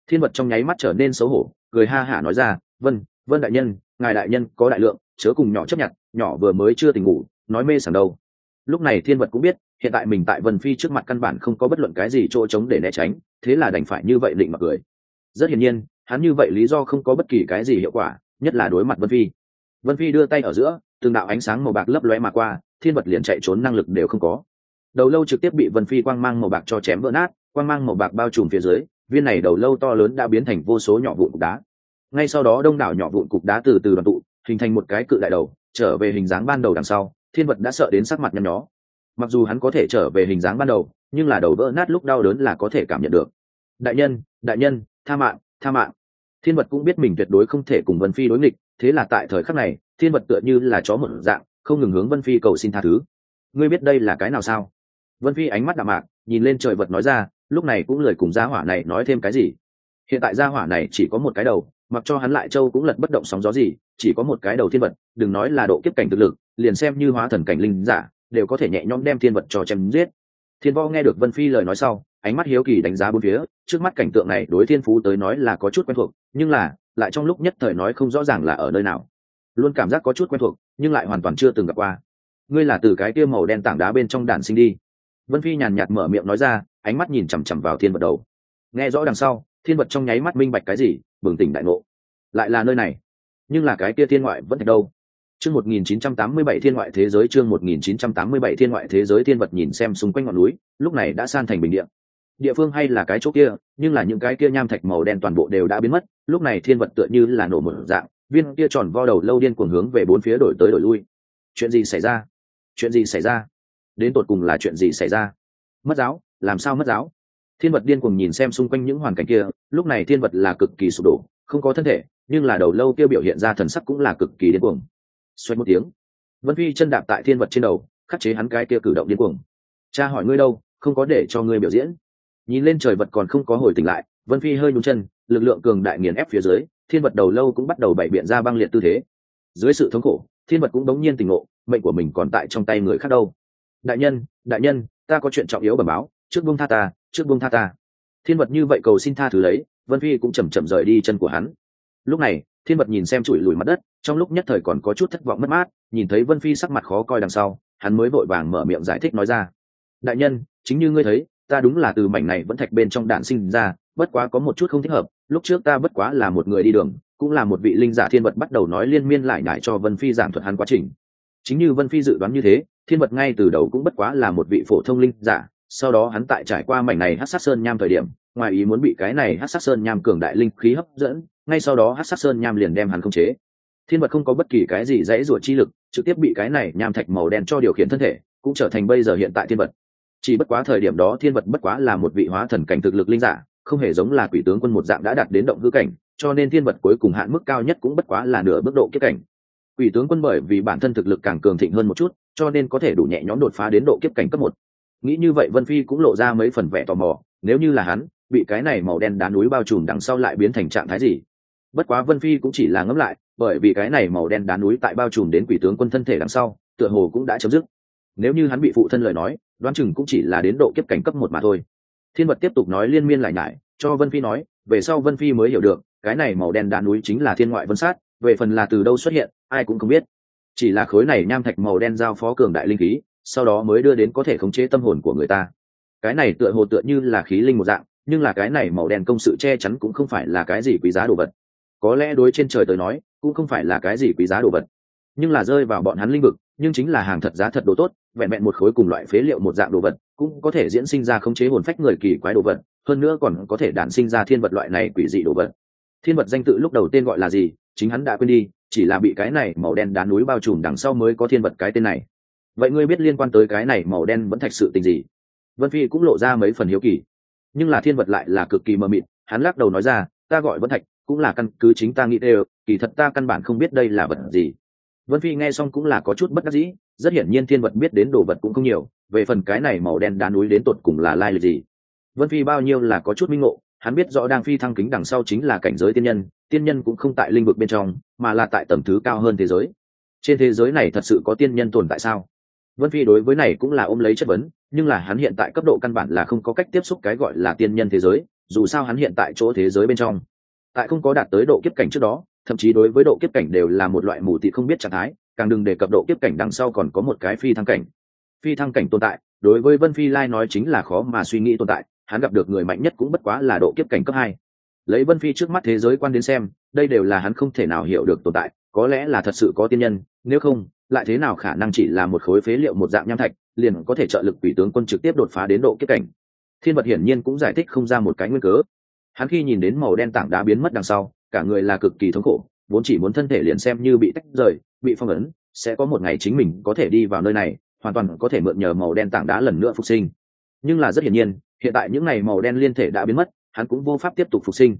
Thiên vật trong nháy mắt trở nên xấu hổ, cười ha hả nói ra, vân đại nhân, ngài đại nhân có đại lượng, chớ cùng nhỏ chấp nhận, nhỏ vừa mới chưa tỉnh ngủ, nói mê sảng đâu. Lúc này thiên vật cũng biết hiện tại mình tại Vân Phi trước mặt căn bản không có bất luận cái gì chỗ trống để né tránh, thế là đành phải như vậy định mặc cười. Rất hiển nhiên hắn như vậy lý do không có bất kỳ cái gì hiệu quả, nhất là đối mặt Vân Phi. Vân Phi đưa tay ở giữa, từng đạo ánh sáng màu bạc lấp lóe mà qua, thiên vật liền chạy trốn năng lực đều không có. Đầu lâu trực tiếp bị Vân Phi quang mang màu bạc cho chém vỡ nát, quang mang màu bạc bao trùm phía dưới, viên này đầu lâu to lớn đã biến thành vô số nhỏ vụn cục đá. Ngay sau đó đông đảo nhỏ vụn cục đá từ từ đoàn tụ, hình thành một cái cự đại đầu, trở về hình dáng ban đầu đằng sau, thiên vật đã sợ đến sắc mặt nhăn nhó. Mặc dù hắn có thể trở về hình dáng ban đầu, nhưng là đầu vỡ nát lúc đau đớn là có thể cảm nhận được. Đại nhân, tha mạng. Thiên vật cũng biết mình tuyệt đối không thể cùng Vân Phi đối nghịch, thế là tại thời khắc này, thiên vật tựa như là chó một dạng, không ngừng hướng Vân Phi cầu xin tha thứ. Ngươi biết đây là cái nào sao? Vân Phi ánh mắt đạm mạc, nhìn lên trời vật nói ra, lúc này cũng lời cùng gia hỏa này nói thêm cái gì. Hiện tại gia hỏa này chỉ có một cái đầu, mặc cho hắn lại châu cũng lật bất động sóng gió gì, chỉ có một cái đầu thiên vật, đừng nói là độ kiếp cảnh thực lực, liền xem như hóa thần cảnh linh giả, đều có thể nhẹ nhõm đem thiên vật cho chém giết. Thiên Võ nghe được Vân Phi lời nói sau, ánh mắt hiếu kỳ đánh giá bốn phía, trước mắt cảnh tượng này đối Thiên Phú tới nói là có chút quen thuộc, nhưng là lại trong lúc nhất thời nói không rõ ràng là ở nơi nào. Luôn cảm giác có chút quen thuộc, nhưng lại hoàn toàn chưa từng gặp qua. Ngươi là từ cái kia màu đen tảng đá bên trong đản sinh đi. Vân Phi nhàn nhạt mở miệng nói ra, ánh mắt nhìn chằm chằm vào thiên vật đầu. Nghe rõ đằng sau, thiên vật trong nháy mắt minh bạch cái gì, bừng tỉnh đại ngộ. Lại là nơi này, nhưng là cái kia thiên ngoại vẫn thạch đâu. Chương 1987 thiên ngoại thế giới, chương 1987 thiên ngoại thế giới. Thiên vật nhìn xem xung quanh ngọn núi, lúc này đã san thành bình địa. Địa phương hay là cái chỗ kia, nhưng là những cái kia nham thạch màu đen toàn bộ đều đã biến mất. Lúc này thiên vật tựa như là nổ một dạng, viên kia tròn vo đầu lâu điên cuồng hướng về bốn phía đổi tới đổi lui. Chuyện gì xảy ra? Chuyện gì xảy ra? Đến tột cùng là chuyện gì xảy ra? Mất giáo? Làm sao mất giáo? Thiên vật điên cuồng nhìn xem xung quanh những hoàn cảnh kia, lúc này thiên vật là cực kỳ sụp đổ, không có thân thể, nhưng là đầu lâu kia biểu hiện ra thần sắc cũng là cực kỳ điên cuồng. Xoẹt một tiếng, Vân Phi chân đạp tại thiên vật trên đầu, khắc chế hắn cái kia cử động điên cuồng. Cha hỏi ngươi đâu, không có để cho ngươi biểu diễn. Nhìn lên trời vật còn không có hồi tỉnh lại, Vân Phi hơi nhún chân, lực lượng cường đại nghiền ép phía dưới, thiên vật đầu lâu cũng bắt đầu bày biện ra băng liệt tư thế. Dưới sự thống khổ, thiên vật cũng đống nhiên tỉnh ngộ, mệnh của mình còn tại trong tay người khác đâu. Đại nhân, ta có chuyện trọng yếu bẩm báo, trước buông tha ta. Thiên vật như vậy cầu xin tha thứ lấy, Vân Phi cũng chậm chậm rời đi chân của hắn. Lúc này, thiên vật nhìn xem trụi lùi mặt đất, trong lúc nhất thời còn có chút thất vọng mất mát, nhìn thấy Vân Phi sắc mặt khó coi đằng sau, hắn mới vội vàng mở miệng giải thích nói ra. Đại nhân, chính như ngươi thấy, ta đúng là từ mảnh này vẫn thạch bên trong đạn sinh ra, bất quá có một chút không thích hợp, lúc trước ta bất quá là một người đi đường, cũng là một vị linh giả. Thiên vật bắt đầu nói liên miên lại nhải cho Vân Phi giảng thuật hắn quá trình. Chính như Vân Phi dự đoán như thế, thiên vật ngay từ đầu cũng bất quá là một vị phổ thông linh giả, sau đó hắn tại trải qua mảnh này hắc sát sơn nham thời điểm, ngoài ý muốn bị cái này hắc sát sơn nham cường đại linh khí hấp dẫn, ngay sau đó hắc sát sơn nham liền đem hắn khống chế. Thiên vật không có bất kỳ cái gì dãy rủa chi lực, trực tiếp bị cái này nham thạch màu đen cho điều khiển thân thể, cũng trở thành bây giờ hiện tại thiên vật. Chỉ bất quá thời điểm đó thiên vật bất quá là một vị hóa thần cảnh thực lực linh giả, không hề giống là quỷ tướng quân một dạng đã đạt đến động hư cảnh, cho nên thiên vật cuối cùng hạn mức cao nhất cũng bất quá là nửa bước độ kiếp cảnh. Quỷ tướng quân bởi vì bản thân thực lực càng cường thịnh hơn một chút, cho nên có thể đủ nhẹ nhõm đột phá đến độ kiếp cảnh cấp 1. Nghĩ như vậy Vân Phi cũng lộ ra mấy phần vẻ tò mò, nếu như là hắn, bị cái này màu đen đá núi bao trùm đằng sau lại biến thành trạng thái gì. Bất quá Vân Phi cũng chỉ là ngẫm lại, bởi vì cái này màu đen đá núi tại bao trùm đến quỷ tướng quân thân thể đằng sau, tựa hồ cũng đã chấm dứt. Nếu như hắn bị phụ thân lời nói, đoán chừng cũng chỉ là đến độ kiếp cảnh cấp 1 mà thôi. Thiên vật tiếp tục nói liên miên lại nhải, cho Vân Phi nói, về sau Vân Phi mới hiểu được, cái này màu đen đá núi chính là thiên ngoại vân sát, về phần là từ đâu xuất hiện, ai cũng không biết. Chỉ là khối này nham thạch màu đen giao phó cường đại linh khí, sau đó mới đưa đến có thể khống chế tâm hồn của người ta. Cái này tựa hồ tựa như là khí linh một dạng, nhưng là cái này màu đen công sự che chắn cũng không phải là cái gì quý giá đồ vật. Có lẽ đối trên trời tới nói, cũng không phải là cái gì quý giá đồ vật, nhưng là rơi vào bọn hắn linh vực, nhưng chính là hàng thật giá thật đồ tốt, vẹn vẹn một khối cùng loại phế liệu một dạng đồ vật, cũng có thể diễn sinh ra khống chế hồn phách người kỳ quái đồ vật, hơn nữa còn có thể đản sinh ra thiên vật loại này quỷ dị đồ vật. Thiên vật danh tự lúc đầu tên gọi là gì, chính hắn đã quên đi, chỉ là bị cái này màu đen đá núi bao trùm đằng sau mới có thiên vật cái tên này. Vậy ngươi biết liên quan tới cái này màu đen vẫn thạch sự tình gì? Vân Phi cũng lộ ra mấy phần hiếu kỳ, nhưng là thiên vật lại là cực kỳ mờ mịt, hắn lắc đầu nói ra, ta gọi vẫn thạch cũng là căn cứ chính ta nghĩ đều, kỳ thật ta căn bản không biết đây là vật gì. Vân Phi nghe xong cũng là có chút bất đắc dĩ, rất hiển nhiên thiên vật biết đến đồ vật cũng không nhiều, về phần cái này màu đen đá núi đến tột cùng là lai lịch gì, Vân Phi bao nhiêu là có chút minh ngộ. Hắn biết rõ đang phi thăng kính đằng sau chính là cảnh giới tiên nhân cũng không tại linh vực bên trong, mà là tại tầng thứ cao hơn thế giới. Trên thế giới này thật sự có tiên nhân tồn tại sao? Vân Phi đối với này cũng là ôm lấy chất vấn, nhưng là hắn hiện tại cấp độ căn bản là không có cách tiếp xúc cái gọi là tiên nhân thế giới, dù sao hắn hiện tại chỗ thế giới bên trong tại không có đạt tới độ kiếp cảnh trước đó, thậm chí đối với độ kiếp cảnh đều là một loại mù tịt không biết trạng thái, càng đừng đề cập độ kiếp cảnh đằng sau còn có một cái phi thăng cảnh. Phi thăng cảnh tồn tại đối với Vân Phi lai nói chính là khó mà suy nghĩ tồn tại, hắn gặp được người mạnh nhất cũng bất quá là độ kiếp cảnh cấp 2. Lấy Vân Phi trước mắt thế giới quan đến xem, đây đều là hắn không thể nào hiểu được tồn tại, có lẽ là thật sự có tiên nhân, nếu không lại thế nào khả năng chỉ là một khối phế liệu một dạng nham thạch liền có thể trợ lực quỷ tướng quân trực tiếp đột phá đến độ kiếp cảnh. Thiên Vật hiển nhiên cũng giải thích không ra một cái nguyên cớ. Hắn khi nhìn đến màu đen tảng đá biến mất đằng sau, cả người là cực kỳ thống khổ, vốn chỉ muốn thân thể liền xem như bị tách rời, bị phong ấn, sẽ có một ngày chính mình có thể đi vào nơi này, hoàn toàn có thể mượn nhờ màu đen tảng đá lần nữa phục sinh. Nhưng là rất hiển nhiên, hiện tại những ngày màu đen liên thể đã biến mất, hắn cũng vô pháp tiếp tục phục sinh.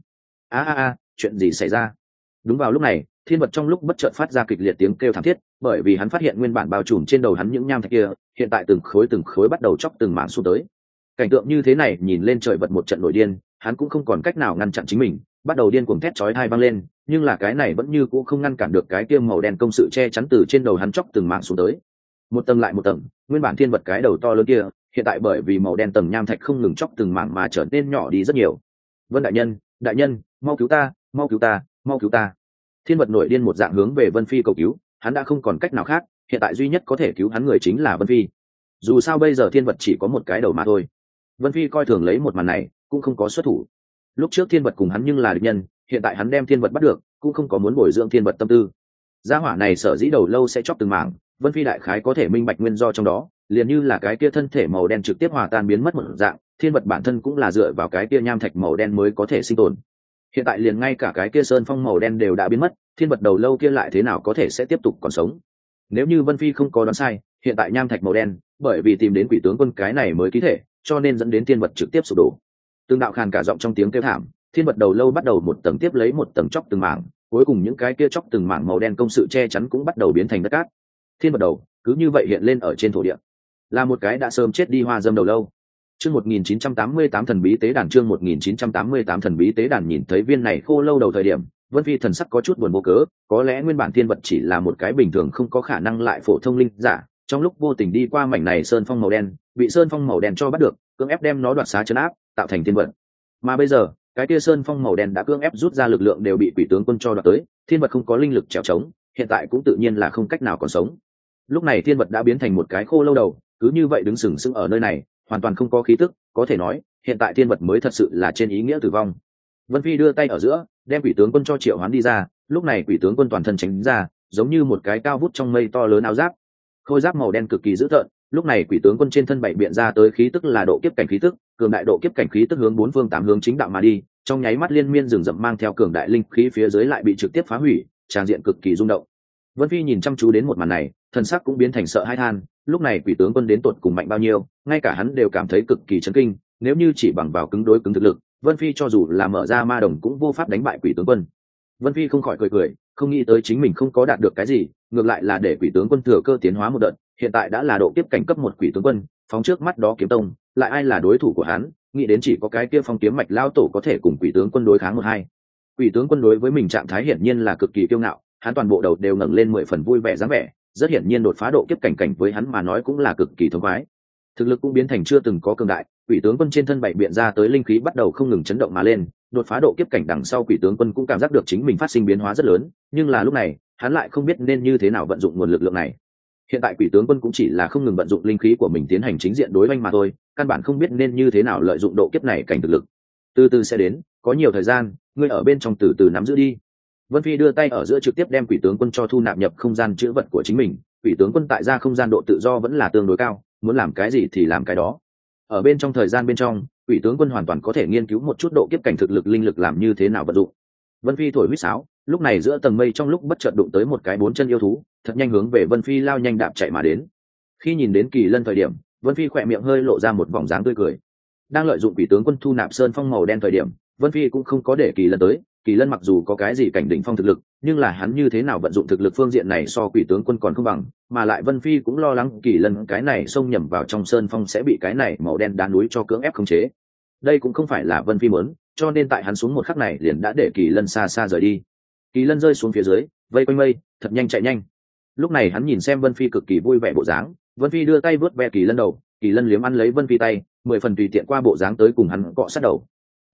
Chuyện gì xảy ra? Đúng vào lúc này, Thiên Vật trong lúc bất chợt phát ra kịch liệt tiếng kêu thảm thiết, bởi vì hắn phát hiện nguyên bản bao trùm trên đầu hắn những nham thạch kia, hiện tại từng khối bắt đầu chóc từng mảng xuống tới. Cảnh tượng như thế này nhìn lên trời vật một trận nổi điên, hắn cũng không còn cách nào ngăn chặn chính mình, bắt đầu điên cuồng thét chói tai vang lên, nhưng là cái này vẫn như cũ không ngăn cản được cái kia màu đen công sự che chắn từ trên đầu hắn chóc từng mảng xuống tới. Một tầng lại một tầng, nguyên bản Thiên Vật cái đầu to lớn kia, hiện tại bởi vì màu đen tầng nham thạch không ngừng chóc từng mảng mà trở nên nhỏ đi rất nhiều. Vân đại nhân, mau cứu ta, mau cứu ta, mau cứu ta. Thiên Vật nổi điên một dạng hướng về Vân Phi cầu cứu, hắn đã không còn cách nào khác, hiện tại duy nhất có thể cứu hắn người chính là Vân Phi. Dù sao bây giờ Thiên Vật chỉ có một cái đầu mà thôi. Vân Phi coi thường lấy một màn này, cũng không có xuất thủ. Lúc trước Thiên Vật cùng hắn nhưng là địch nhân, hiện tại hắn đem Thiên Vật bắt được, cũng không có muốn bồi dưỡng Thiên Vật tâm tư. Gia hỏa này sở dĩ đầu lâu sẽ chóc từng mảng, Vân Phi đại khái có thể minh bạch nguyên do trong đó, liền như là cái kia thân thể màu đen trực tiếp hòa tan biến mất một dạng, Thiên Vật bản thân cũng là dựa vào cái kia nham thạch màu đen mới có thể sinh tồn. Hiện tại liền ngay cả cái kia sơn phong màu đen đều đã biến mất, Thiên Vật đầu lâu kia lại thế nào có thể sẽ tiếp tục còn sống? Nếu như Vân Phi không có đoán sai, hiện tại nham thạch màu đen, bởi vì tìm đến quỷ tướng quân cái này mới ký thể, cho nên dẫn đến Thiên Vật trực tiếp sụp đổ. Từng đạo khàn cả giọng trong tiếng kêu thảm, Thiên Vật đầu lâu bắt đầu một tầng tiếp lấy một tầng chóc từng mảng, cuối cùng những cái kia chóc từng mảng màu đen công sự che chắn cũng bắt đầu biến thành đất cát. Thiên Vật đầu cứ như vậy hiện lên ở trên thổ địa, là một cái đã sớm chết đi hoa dâm đầu lâu. Chương 1988 thần bí tế đàn, chương 1988 thần bí tế đàn. Nhìn thấy viên này khô lâu đầu thời điểm, Vân Phi thần sắc có chút buồn vô cớ, có lẽ nguyên bản Thiên Vật chỉ là một cái bình thường không có khả năng lại phổ thông linh giả, trong lúc vô tình đi qua mảnh này sơn phong màu đen, bị sơn phong màu đen cho bắt được, cưỡng ép đem nó đoạt xá trấn áp, tạo thành Thiên Vật. Mà bây giờ, cái kia sơn phong màu đen đã cưỡng ép rút ra lực lượng đều bị quỷ tướng quân cho đoạt tới, Thiên Vật không có linh lực trèo trống, hiện tại cũng tự nhiên là không cách nào còn sống. Lúc này Thiên Vật đã biến thành một cái khô lâu đầu, cứ như vậy đứng sừng sững ở nơi này, hoàn toàn không có khí tức, có thể nói hiện tại Thiên Vật mới thật sự là trên ý nghĩa tử vong. Vân Phi đưa tay ở giữa, đem quỷ tướng quân cho triệu hoán đi ra, lúc này quỷ tướng quân toàn thân tránh ra, giống như một cái cao vút trong mây to lớn áo giáp, khôi giáp màu đen cực kỳ dữ tợn. Lúc này quỷ tướng quân trên thân bảy biện ra tới khí tức là độ kiếp cảnh khí tức, cường đại độ kiếp cảnh khí tức hướng bốn phương tám hướng chính đạo mà đi, trong nháy mắt liên miên rừng rậm mang theo cường đại linh khí phía dưới lại bị trực tiếp phá hủy, tràng diện cực kỳ rung động. Vân Phi nhìn chăm chú đến một màn này, thần sắc cũng biến thành sợ hãi than, lúc này quỷ tướng quân đến tột cùng mạnh bao nhiêu, ngay cả hắn đều cảm thấy cực kỳ chấn kinh, nếu như chỉ bằng vào cứng đối cứng thực lực, Vân Phi cho dù là mở ra ma đồng cũng vô pháp đánh bại quỷ tướng quân. Vân Phi không khỏi cười, không nghĩ tới chính mình không có đạt được cái gì, ngược lại là để quỷ tướng quân thừa cơ tiến hóa một đợt, hiện tại đã là độ kiếp cảnh cấp 1 quỷ tướng quân, phóng trước mắt đó kiếm tông, lại ai là đối thủ của hắn, nghĩ đến chỉ có cái kia phong kiếm mạch lao tổ có thể cùng quỷ tướng quân đối kháng 1-2. Quỷ tướng quân đối với mình trạng thái hiển nhiên là cực kỳ kiêu ngạo, hắn toàn bộ đầu đều ngẩng lên 10 phần vui vẻ dáng vẻ, rất hiển nhiên đột phá độ kiếp cảnh với hắn mà nói cũng là cực kỳ thông khoái. Thực lực cũng biến thành chưa từng có cường đại, quỷ tướng quân trên thân bảy biện ra tới linh khí bắt đầu không ngừng chấn động mà lên, đột phá độ kiếp cảnh đằng sau quỷ tướng quân cũng cảm giác được chính mình phát sinh biến hóa rất lớn, nhưng là lúc này, hắn lại không biết nên như thế nào vận dụng nguồn lực lượng này. Hiện tại quỷ tướng quân cũng chỉ là không ngừng vận dụng linh khí của mình tiến hành chính diện đối oanh mà thôi, căn bản không biết nên như thế nào lợi dụng độ kiếp này cảnh thực lực. Từ từ sẽ đến, có nhiều thời gian, ngươi ở bên trong từ từ nắm giữ đi. Vân Phi đưa tay ở giữa trực tiếp đem quỷ tướng quân cho thu nạp nhập không gian chữ vật của chính mình. Quỷ tướng quân tại ra không gian độ tự do vẫn là tương đối cao, muốn làm cái gì thì làm cái đó. Ở bên trong thời gian bên trong, quỷ tướng quân hoàn toàn có thể nghiên cứu một chút độ kiếp cảnh thực lực linh lực làm như thế nào vận dụng. Vân Phi thổi huýt sáo, lúc này giữa tầng mây trong lúc bất chợt đụng tới một cái 4 chân yêu thú, thật nhanh hướng về Vân Phi lao nhanh đạp chạy mà đến. Khi nhìn đến Kỳ Lân thời điểm, Vân Phi khỏe miệng hơi lộ ra một vòng dáng tươi cười. Đang lợi dụng quỷ tướng quân thu nạp sơn phong màu đen thời điểm, Vân Phi cũng không có để Kỳ Lân tới. Kỳ Lân mặc dù có cái gì cảnh đỉnh phong thực lực, nhưng là hắn như thế nào vận dụng thực lực phương diện này so quỷ tướng quân còn không bằng, mà lại Vân Phi cũng lo lắng Kỳ Lân cái này xông nhầm vào trong sơn phong sẽ bị cái này màu đen đá núi cho cưỡng ép khống chế. Đây cũng không phải là Vân Phi muốn, cho nên tại hắn xuống một khắc này liền đã để Kỳ Lân xa xa rời đi. Kỳ Lân rơi xuống phía dưới, vây quanh mây, thật nhanh chạy nhanh. Lúc này hắn nhìn xem Vân Phi cực kỳ vui vẻ bộ dáng, Vân Phi đưa tay vớt ve Kỳ Lân đầu, Kỳ Lân liếm ăn lấy Vân Phi tay, 10 phần tùy tiện qua bộ dáng tới cùng hắn cọ sát đầu.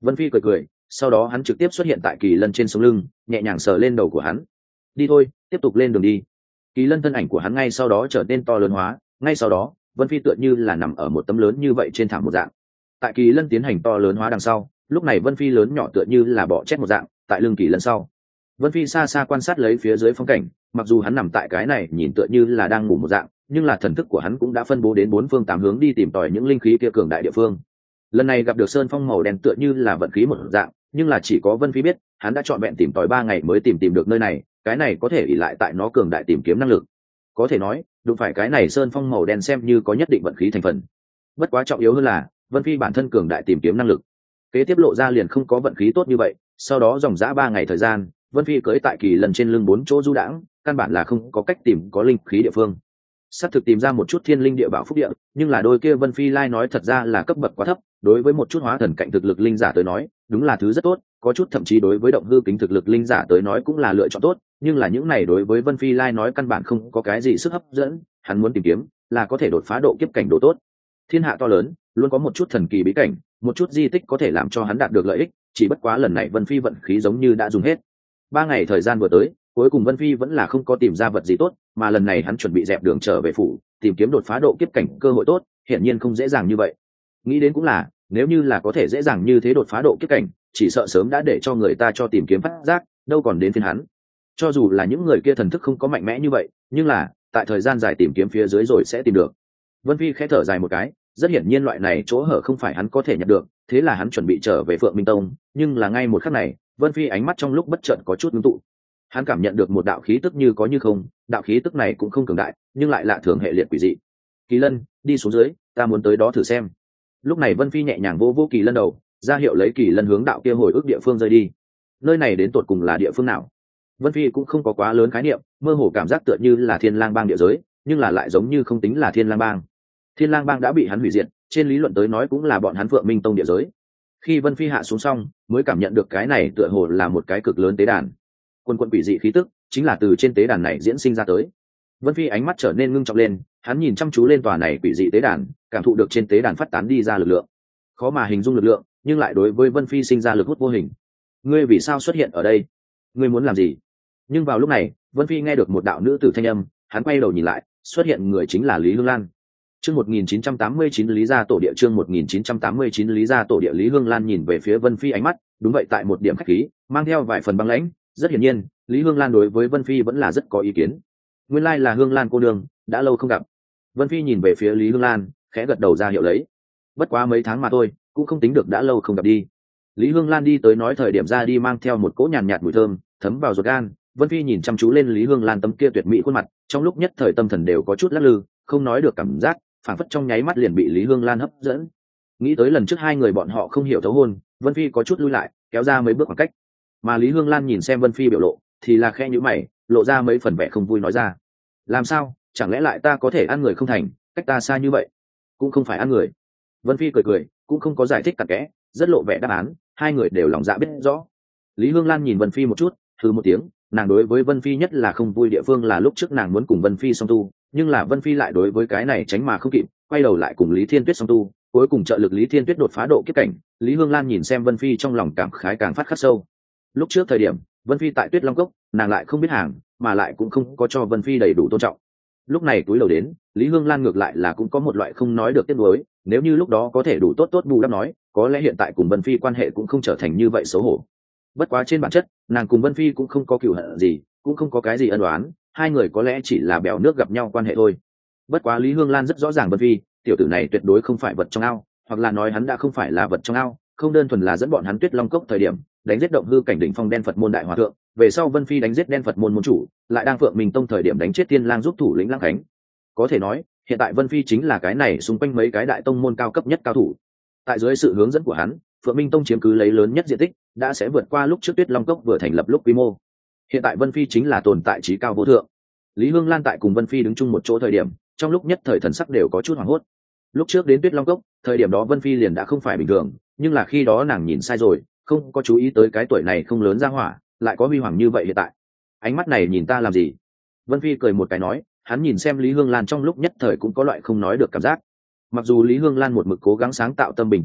Vân Phi cười cười, sau đó hắn trực tiếp xuất hiện tại Kỳ Lân trên sống lưng, nhẹ nhàng sờ lên đầu của hắn. Đi thôi, tiếp tục lên đường đi. Kỳ Lân thân ảnh của hắn ngay sau đó trở nên to lớn hóa, ngay sau đó Vân Phi tựa như là nằm ở một tấm lớn như vậy trên thảm một dạng. Tại Kỳ Lân tiến hành to lớn hóa đằng sau, lúc này Vân Phi lớn nhỏ tựa như là bọ chét một dạng, tại lưng Kỳ Lân sau. Vân Phi xa xa quan sát lấy phía dưới phong cảnh, mặc dù hắn nằm tại cái này nhìn tựa như là đang ngủ một dạng, nhưng là thần thức của hắn cũng đã phân bố đến bốn phương tám hướng đi tìm tòi những linh khí kia cường đại địa phương. Lần này gặp được sơn phong màu đen tựa như là vận khí một dạng, nhưng là chỉ có Vân Phi biết, hắn đã trọn vẹn tìm tòi 3 ngày mới tìm được nơi này, cái này có thể ỷ lại tại nó cường đại tìm kiếm năng lực. Có thể nói, đụng phải cái này sơn phong màu đen xem như có nhất định vận khí thành phần. Bất quá trọng yếu hơn là, Vân Phi bản thân cường đại tìm kiếm năng lực. Kế tiếp lộ ra liền không có vận khí tốt như vậy, sau đó dòng dã 3 ngày thời gian, Vân Phi cưỡi tại Kỳ Lân trên lưng 4 chỗ du đãng, căn bản là không có cách tìm có linh khí địa phương. Sắp thực tìm ra một chút thiên linh địa bảo phúc địa, nhưng là đôi kia Vân Phi lai nói thật ra là cấp bậc quá thấp, đối với một chút hóa thần cạnh thực lực linh giả tới nói, đúng là thứ rất tốt, có chút thậm chí đối với động hư kính thực lực linh giả tới nói cũng là lựa chọn tốt, nhưng là những này đối với Vân Phi lai nói căn bản không có cái gì sức hấp dẫn, hắn muốn tìm kiếm là có thể đột phá độ kiếp cảnh độ tốt. Thiên hạ to lớn, luôn có một chút thần kỳ bí cảnh, một chút di tích có thể làm cho hắn đạt được lợi ích, chỉ bất quá lần này Vân Phi vận khí giống như đã dùng hết. 3 ngày thời gian vừa tới, cuối cùng Vân Phi vẫn là không có tìm ra vật gì tốt, mà lần này hắn chuẩn bị dẹp đường trở về phủ, tìm kiếm đột phá độ kiếp cảnh cơ hội tốt, hiển nhiên không dễ dàng như vậy. Nghĩ đến cũng là, nếu như là có thể dễ dàng như thế đột phá độ kiếp cảnh, chỉ sợ sớm đã để cho người ta cho tìm kiếm phát giác, đâu còn đến phiên hắn. Cho dù là những người kia thần thức không có mạnh mẽ như vậy, nhưng là tại thời gian dài tìm kiếm phía dưới rồi sẽ tìm được. Vân Phi khẽ thở dài một cái, rất hiển nhiên loại này chỗ hở không phải hắn có thể nhận được, thế là hắn chuẩn bị trở về Phượng Minh Tông, nhưng là ngay một khắc này, Vân Phi ánh mắt trong lúc bất chợt có chút ngưng tụ. Hắn cảm nhận được một đạo khí tức như có như không, đạo khí tức này cũng không cường đại, nhưng lại lạ thường hệ liệt quỷ dị. Kỳ Lân, đi xuống dưới, ta muốn tới đó thử xem. Lúc này Vân Phi nhẹ nhàng vỗ vỗ Kỳ Lân đầu, ra hiệu lấy Kỳ Lân hướng đạo kia hồi ức địa phương rơi đi. Nơi này đến tột cùng là địa phương nào? Vân Phi cũng không có quá lớn khái niệm, mơ hồ cảm giác tựa như là Thiên Lang Bang địa giới, nhưng là lại giống như không tính là Thiên Lang Bang. Thiên Lang Bang đã bị hắn hủy diệt, trên lý luận tới nói cũng là bọn hắn Phượng Minh Tông địa giới. Khi Vân Phi hạ xuống xong, mới cảm nhận được cái này tựa hồ là một cái cực lớn tế đàn. Quân quỷ dị khí tức chính là từ trên tế đàn này diễn sinh ra tới. Vân Phi ánh mắt trở nên ngưng trọng lên, hắn nhìn chăm chú lên tòa này quỷ dị tế đàn, cảm thụ được trên tế đàn phát tán đi ra lực lượng. Khó mà hình dung lực lượng, nhưng lại đối với Vân Phi sinh ra lực hút vô hình. Ngươi vì sao xuất hiện ở đây? Ngươi muốn làm gì? Nhưng vào lúc này, Vân Phi nghe được một đạo nữ tử thanh âm, hắn quay đầu nhìn lại, xuất hiện người chính là Lý Hương Lan. Chương 1989 Lý gia tổ địa, chương 1989 Lý gia tổ địa. Lý Hương Lan nhìn về phía Vân Phi ánh mắt, đúng vậy tại một điểm khách khí, mang theo vài phần băng lãnh, rất hiển nhiên, Lý Hương Lan đối với Vân Phi vẫn là rất có ý kiến. Nguyên lai là Hương Lan cô nương, đã lâu không gặp. Vân Phi nhìn về phía Lý Hương Lan, khẽ gật đầu ra hiệu lấy. Bất quá mấy tháng mà thôi, cũng không tính được đã lâu không gặp đi. Lý Hương Lan đi tới nói thời điểm ra đi mang theo một cỗ nhàn nhạt mùi thơm, thấm vào ruột gan. Vân Phi nhìn chăm chú lên Lý Hương Lan tấm kia tuyệt mỹ khuôn mặt, trong lúc nhất thời tâm thần đều có chút lắc lư, không nói được cảm giác, phảng phất trong nháy mắt liền bị Lý Hương Lan hấp dẫn. Nghĩ tới lần trước hai người bọn họ không hiểu thấu hôn, Vân Phi có chút lui lại, kéo ra mấy bước khoảng cách. Mà Lý Hương Lan nhìn xem Vân Phi biểu lộ, thì là khẽ nhíu mày, lộ ra mấy phần vẻ không vui nói ra: làm sao, chẳng lẽ lại ta có thể ăn người không thành, cách ta xa như vậy cũng không phải ăn người? Vân Phi cười cười, cũng không có giải thích cặn kẽ, rất lộ vẻ đáp án, hai người đều lòng dạ biết rõ. Lý Hương Lan nhìn Vân Phi một chút, hừ một tiếng, nàng đối với Vân Phi nhất là không vui địa phương là lúc trước nàng muốn cùng Vân Phi song tu, nhưng là Vân Phi lại đối với cái này tránh mà không kịp, quay đầu lại cùng Lý Thiên Tuyết song tu, cuối cùng trợ lực Lý Thiên Tuyết đột phá độ kiếp cảnh. Lý Hương Lan nhìn xem Vân Phi trong lòng cảm khái càng phát khắc sâu. Lúc trước thời điểm Vân Phi tại Tuyết Long Cốc, nàng lại không biết hàng, mà lại cũng không có cho Vân Phi đầy đủ tôn trọng. Lúc này túi đầu đến, Lý Hương Lan ngược lại là cũng có một loại không nói được tiếc nuối, nếu như lúc đó có thể đủ tốt tốt bù đắp nói, có lẽ hiện tại cùng Vân Phi quan hệ cũng không trở thành như vậy xấu hổ. Bất quá trên bản chất, nàng cùng Vân Phi cũng không có cừu hận gì, cũng không có cái gì ân oán, hai người có lẽ chỉ là bèo nước gặp nhau quan hệ thôi. Bất quá Lý Hương Lan rất rõ ràng Vân Phi, tiểu tử này tuyệt đối không phải vật trong ao, hoặc là nói hắn đã không phải là vật trong ao, không đơn thuần là dẫn bọn hắn Tuyết Long Cốc thời điểm đánh giết động hư cảnh đỉnh phong đen Phật môn đại hòa thượng, về sau Vân Phi đánh giết đen Phật môn môn chủ, lại đang Phượng Minh Tông thời điểm đánh chết Tiên Lang giúp thủ lĩnh Lăng Khánh. Có thể nói, hiện tại Vân Phi chính là cái này xung quanh mấy cái đại tông môn cao cấp nhất cao thủ. Tại dưới sự hướng dẫn của hắn, Phượng Minh Tông chiếm cứ lấy lớn nhất diện tích, đã sẽ vượt qua lúc trước Tuyết Long Cốc vừa thành lập lúc quy mô. Hiện tại Vân Phi chính là tồn tại trí cao vô thượng. Lý Hương Lan tại cùng Vân Phi đứng chung một chỗ thời điểm, trong lúc nhất thời thần sắc đều có chút hoảng hốt. Lúc trước đến Tuyết Long Cốc, thời điểm đó Vân Phi liền đã không phải bình thường, nhưng là khi đó nàng nhìn sai rồi, không có chú ý tới cái tuổi này không lớn ra hỏa, lại có huy hoàng như vậy hiện tại. Ánh mắt này nhìn ta làm gì? Vân Phi cười một cái nói, hắn nhìn xem Lý Hương Lan trong lúc nhất thời cũng có loại không nói được cảm giác. Mặc dù Lý Hương Lan một mực cố gắng sáng tạo tâm bình tĩnh thái,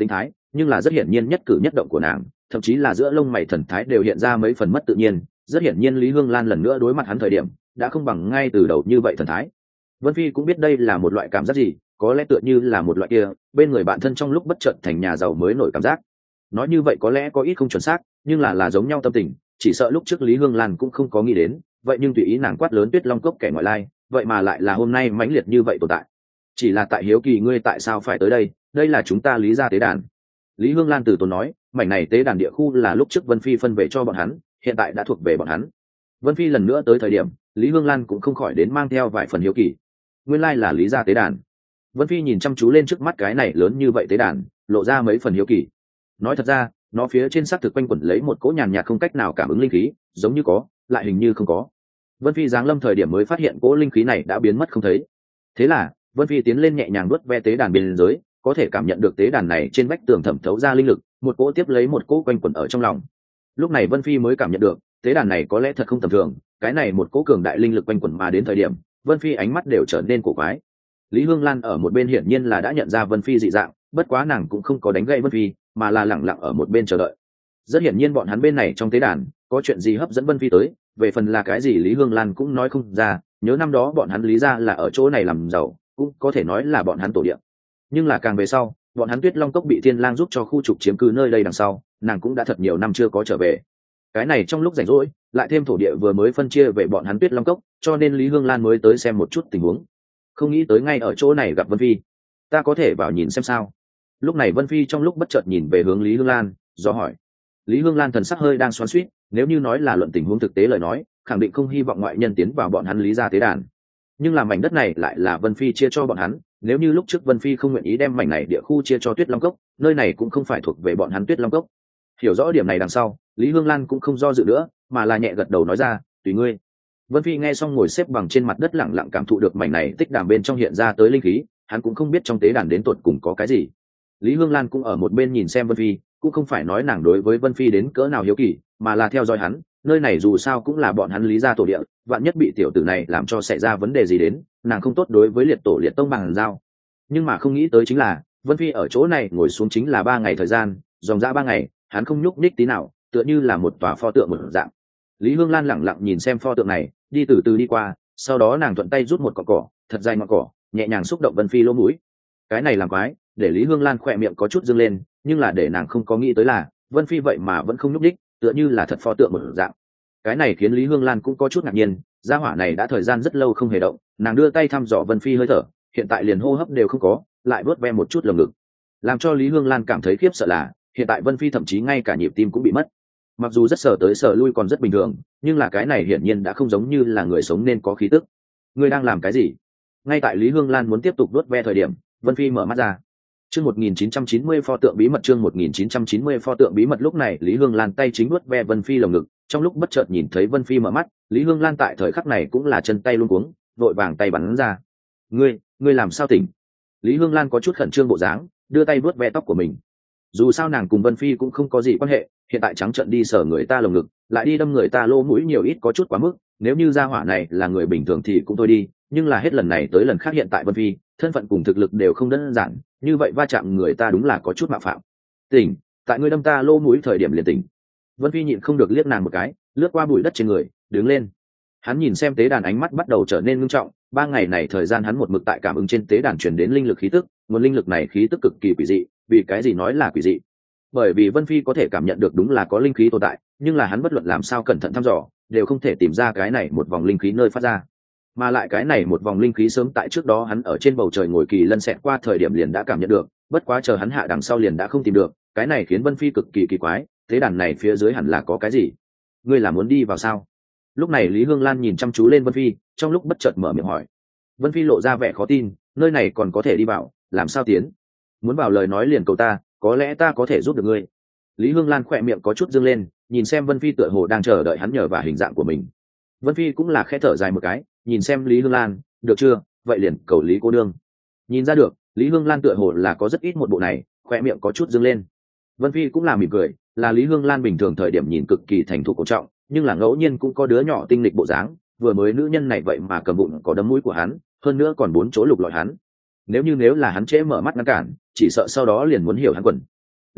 nhưng là rất hiển nhiên nhất cử nhất động của nàng, thậm chí là giữa lông mày thần thái đều hiện ra mấy phần mất tự nhiên. Rất hiển nhiên Lý Hương Lan lần nữa đối mặt hắn thời điểm đã không bằng ngay từ đầu như vậy thần thái. Vân Phi cũng biết đây là một loại cảm giác gì, có lẽ tựa như là một loại kia bên người bạn thân trong lúc bất chợt thành nhà giàu mới nổi cảm giác. Nói như vậy có lẽ có ít không chuẩn xác, nhưng là giống nhau tâm tình, chỉ sợ lúc trước Lý Hương Lan cũng không có nghĩ đến, vậy nhưng tùy ý nàng quát lớn Tuyết Long Cốc kẻ ngoại lai, vậy mà lại là hôm nay mãnh liệt như vậy tồn tại. Chỉ là tại hiếu kỳ ngươi tại sao phải tới đây, đây là chúng ta Lý gia tế đàn. Lý Hương Lan từ tốn nói, mảnh này tế đàn địa khu là lúc trước Vân Phi phân về cho bọn hắn, hiện tại đã thuộc về bọn hắn. Vân Phi lần nữa tới thời điểm, Lý Hương Lan cũng không khỏi đến mang theo vài phần hiếu kỳ. Nguyên lai là Lý gia tế đàn. Vân Phi nhìn chăm chú lên trước mắt cái này lớn như vậy tế đàn, lộ ra mấy phần hiếu kỳ. Nói thật ra, nó phía trên xác thực quanh quẩn lấy một cỗ nhàn nhạt không cách nào cảm ứng linh khí, giống như có, lại hình như không có. Vân Phi giáng lâm thời điểm mới phát hiện cỗ linh khí này đã biến mất không thấy. Thế là, Vân Phi tiến lên nhẹ nhàng nuốt ve tế đàn bên dưới, có thể cảm nhận được tế đàn này trên vách tường thẩm thấu ra linh lực, một cỗ tiếp lấy một cỗ quanh quẩn ở trong lòng. Lúc này Vân Phi mới cảm nhận được, tế đàn này có lẽ thật không tầm thường, cái này một cỗ cường đại linh lực quanh quẩn mà đến thời điểm, Vân Phi ánh mắt đều trở nên cổ quái. Lý Hương Lan ở một bên hiển nhiên là đã nhận ra Vân Phi dị dạng, bất quá nàng cũng không có đánh gậy Vân Phi, mà là lẳng lặng ở một bên chờ đợi. Rất hiển nhiên bọn hắn bên này trong tế đàn có chuyện gì hấp dẫn Vân Phi tới, về phần là cái gì Lý Hương Lan cũng nói không ra, nhớ năm đó bọn hắn Lý gia là ở chỗ này làm giàu, cũng có thể nói là bọn hắn tổ địa. Nhưng là càng về sau, bọn hắn Tuyết Long Cốc bị Thiên Lang giúp cho khu trục chiếm cư nơi đây đằng sau, nàng cũng đã thật nhiều năm chưa có trở về. Cái này trong lúc rảnh rỗi, lại thêm thổ địa vừa mới phân chia về bọn hắn Tuyết Long Cốc, cho nên Lý Hương Lan mới tới xem một chút tình huống. Không nghĩ tới ngay ở chỗ này gặp Vân Phi, ta có thể vào nhìn xem sao? Lúc này Vân Phi trong lúc bất chợt nhìn về hướng Lý Hương Lan, do hỏi. Lý Hương Lan thần sắc hơi đang xoắn xuýt, nếu như nói là luận tình huống thực tế lời nói, khẳng định không hy vọng ngoại nhân tiến vào bọn hắn Lý gia tế đàn. Nhưng là mảnh đất này lại là Vân Phi chia cho bọn hắn, nếu như lúc trước Vân Phi không nguyện ý đem mảnh này địa khu chia cho Tuyết Long Cốc, nơi này cũng không phải thuộc về bọn hắn Tuyết Long Cốc. Hiểu rõ điểm này đằng sau, Lý Hương Lan cũng không do dự nữa, mà là nhẹ gật đầu nói ra, tùy ngươi. Vân Phi nghe xong ngồi xếp bằng trên mặt đất lặng lặng cảm thụ được mảnh này tích đàm bên trong hiện ra tới linh khí, hắn cũng không biết trong tế đàn đến tột cùng có cái gì. Lý Hương Lan cũng ở một bên nhìn xem Vân Phi, cũng không phải nói nàng đối với Vân Phi đến cỡ nào hiếu kỳ, mà là theo dõi hắn, nơi này dù sao cũng là bọn hắn Lý gia tổ địa, vạn nhất bị tiểu tử này làm cho xảy ra vấn đề gì đến, nàng không tốt đối với liệt tổ liệt tông bằng giao. Nhưng mà không nghĩ tới chính là, Vân Phi ở chỗ này ngồi xuống chính là 3 ngày thời gian, dòng dã 3 ngày, hắn không nhúc nhích tí nào, tựa như là một tòa pho tượng một dạng. Lý Hương Lan lẳng lặng nhìn xem pho tượng này, đi từ từ đi qua, sau đó nàng thuận tay rút một cọng cỏ, thật dài ngọn cỏ, nhẹ nhàng xúc động Vân Phi lỗ mũi. Cái này làm quái, để Lý Hương Lan khỏe miệng có chút dương lên, nhưng là để nàng không có nghĩ tới là, Vân Phi vậy mà vẫn không nhúc nhích, tựa như là thật pho tượng một dạng. Cái này khiến Lý Hương Lan cũng có chút ngạc nhiên, gia hỏa này đã thời gian rất lâu không hề động, nàng đưa tay thăm dò Vân Phi hơi thở, hiện tại liền hô hấp đều không có, lại vớt ve một chút lồng ngực. Làm cho Lý Hương Lan cảm thấy khiếp sợ là, hiện tại Vân Phi thậm chí ngay cả nhịp tim cũng bị mất. Mặc dù rất sờ tới sờ lui còn rất bình thường, nhưng là cái này hiển nhiên đã không giống như là người sống nên có khí tức. Ngươi đang làm cái gì? Ngay tại Lý Hương Lan muốn tiếp tục vớt ve thời điểm, Vân Phi mở mắt ra. Chương 1990 pho tượng bí mật, chương 1990 pho tượng bí mật. Lúc này Lý Hương Lan tay chính vuốt ve Vân Phi lồng ngực, trong lúc bất chợt nhìn thấy Vân Phi mở mắt, Lý Hương Lan tại thời khắc này cũng là chân tay luống cuống, vội vàng tay bắn ra. Ngươi làm sao tỉnh? Lý Hương Lan có chút khẩn trương bộ dáng, đưa tay vuốt ve tóc của mình. Dù sao nàng cùng Vân Phi cũng không có gì quan hệ, hiện tại trắng trợn đi sờ người ta lồng ngực, lại đi đâm người ta lỗ mũi nhiều ít có chút quá mức, nếu như gia hỏa này là người bình thường thì cũng thôi đi, nhưng là hết lần này tới lần khác hiện tại Vân Phi, thân phận cùng thực lực đều không đơn giản, như vậy va chạm người ta đúng là có chút mạo phạm. Tỉnh, tại ngươi đâm ta lỗ mũi thời điểm liền tỉnh. Vân Phi nhịn không được liếc nàng một cái, lướt qua bụi đất trên người, đứng lên. Hắn nhìn xem tế đàn, ánh mắt bắt đầu trở nên ngưng trọng. 3 ngày này thời gian hắn một mực tại cảm ứng trên tế đàn truyền đến linh lực khí tức, nguồn linh lực này khí tức cực kỳ quỷ dị. Vì cái gì nói là quỷ dị? Bởi vì Vân Phi có thể cảm nhận được đúng là có linh khí tồn tại, nhưng là hắn bất luận làm sao cẩn thận thăm dò, đều không thể tìm ra cái này một vòng linh khí nơi phát ra. Mà lại cái này một vòng linh khí sớm tại trước đó hắn ở trên bầu trời ngồi kỳ lân xẹt qua thời điểm liền đã cảm nhận được, bất quá chờ hắn hạ đằng sau liền đã không tìm được, cái này khiến Vân Phi cực kỳ kỳ quái, tế đàn này phía dưới hẳn là có cái gì? Ngươi là muốn đi vào sao? Lúc này Lý Hương Lan nhìn chăm chú lên Vân Phi, trong lúc bất chợt mở miệng hỏi. Vân Phi lộ ra vẻ khó tin, nơi này còn có thể đi vào, làm sao tiến? Muốn vào lời nói liền cầu ta, có lẽ ta có thể giúp được ngươi. Lý Hương Lan khỏe miệng có chút dương lên, nhìn xem Vân Phi tựa hồ đang chờ đợi hắn nhờ vào hình dạng của mình. Vân Phi cũng là khẽ thở dài một cái, nhìn xem Lý Hương Lan, được chưa, vậy liền cầu Lý cô nương. Nhìn ra được, Lý Hương Lan tựa hồ là có rất ít một bộ này, khỏe miệng có chút dương lên. Vân Phi cũng là mỉm cười, là Lý Hương Lan bình thường thời điểm nhìn cực kỳ thành thục cổ trọng, nhưng là ngẫu nhiên cũng có đứa nhỏ tinh lịch bộ dáng, vừa mới nữ nhân này vậy mà cầm bụng có đấm mũi của hắn, hơn nữa còn 4 chỗ lục lọi hắn. Nếu là hắn trễ mở mắt ngăn cản, chỉ sợ sau đó liền muốn hiểu hắn quần.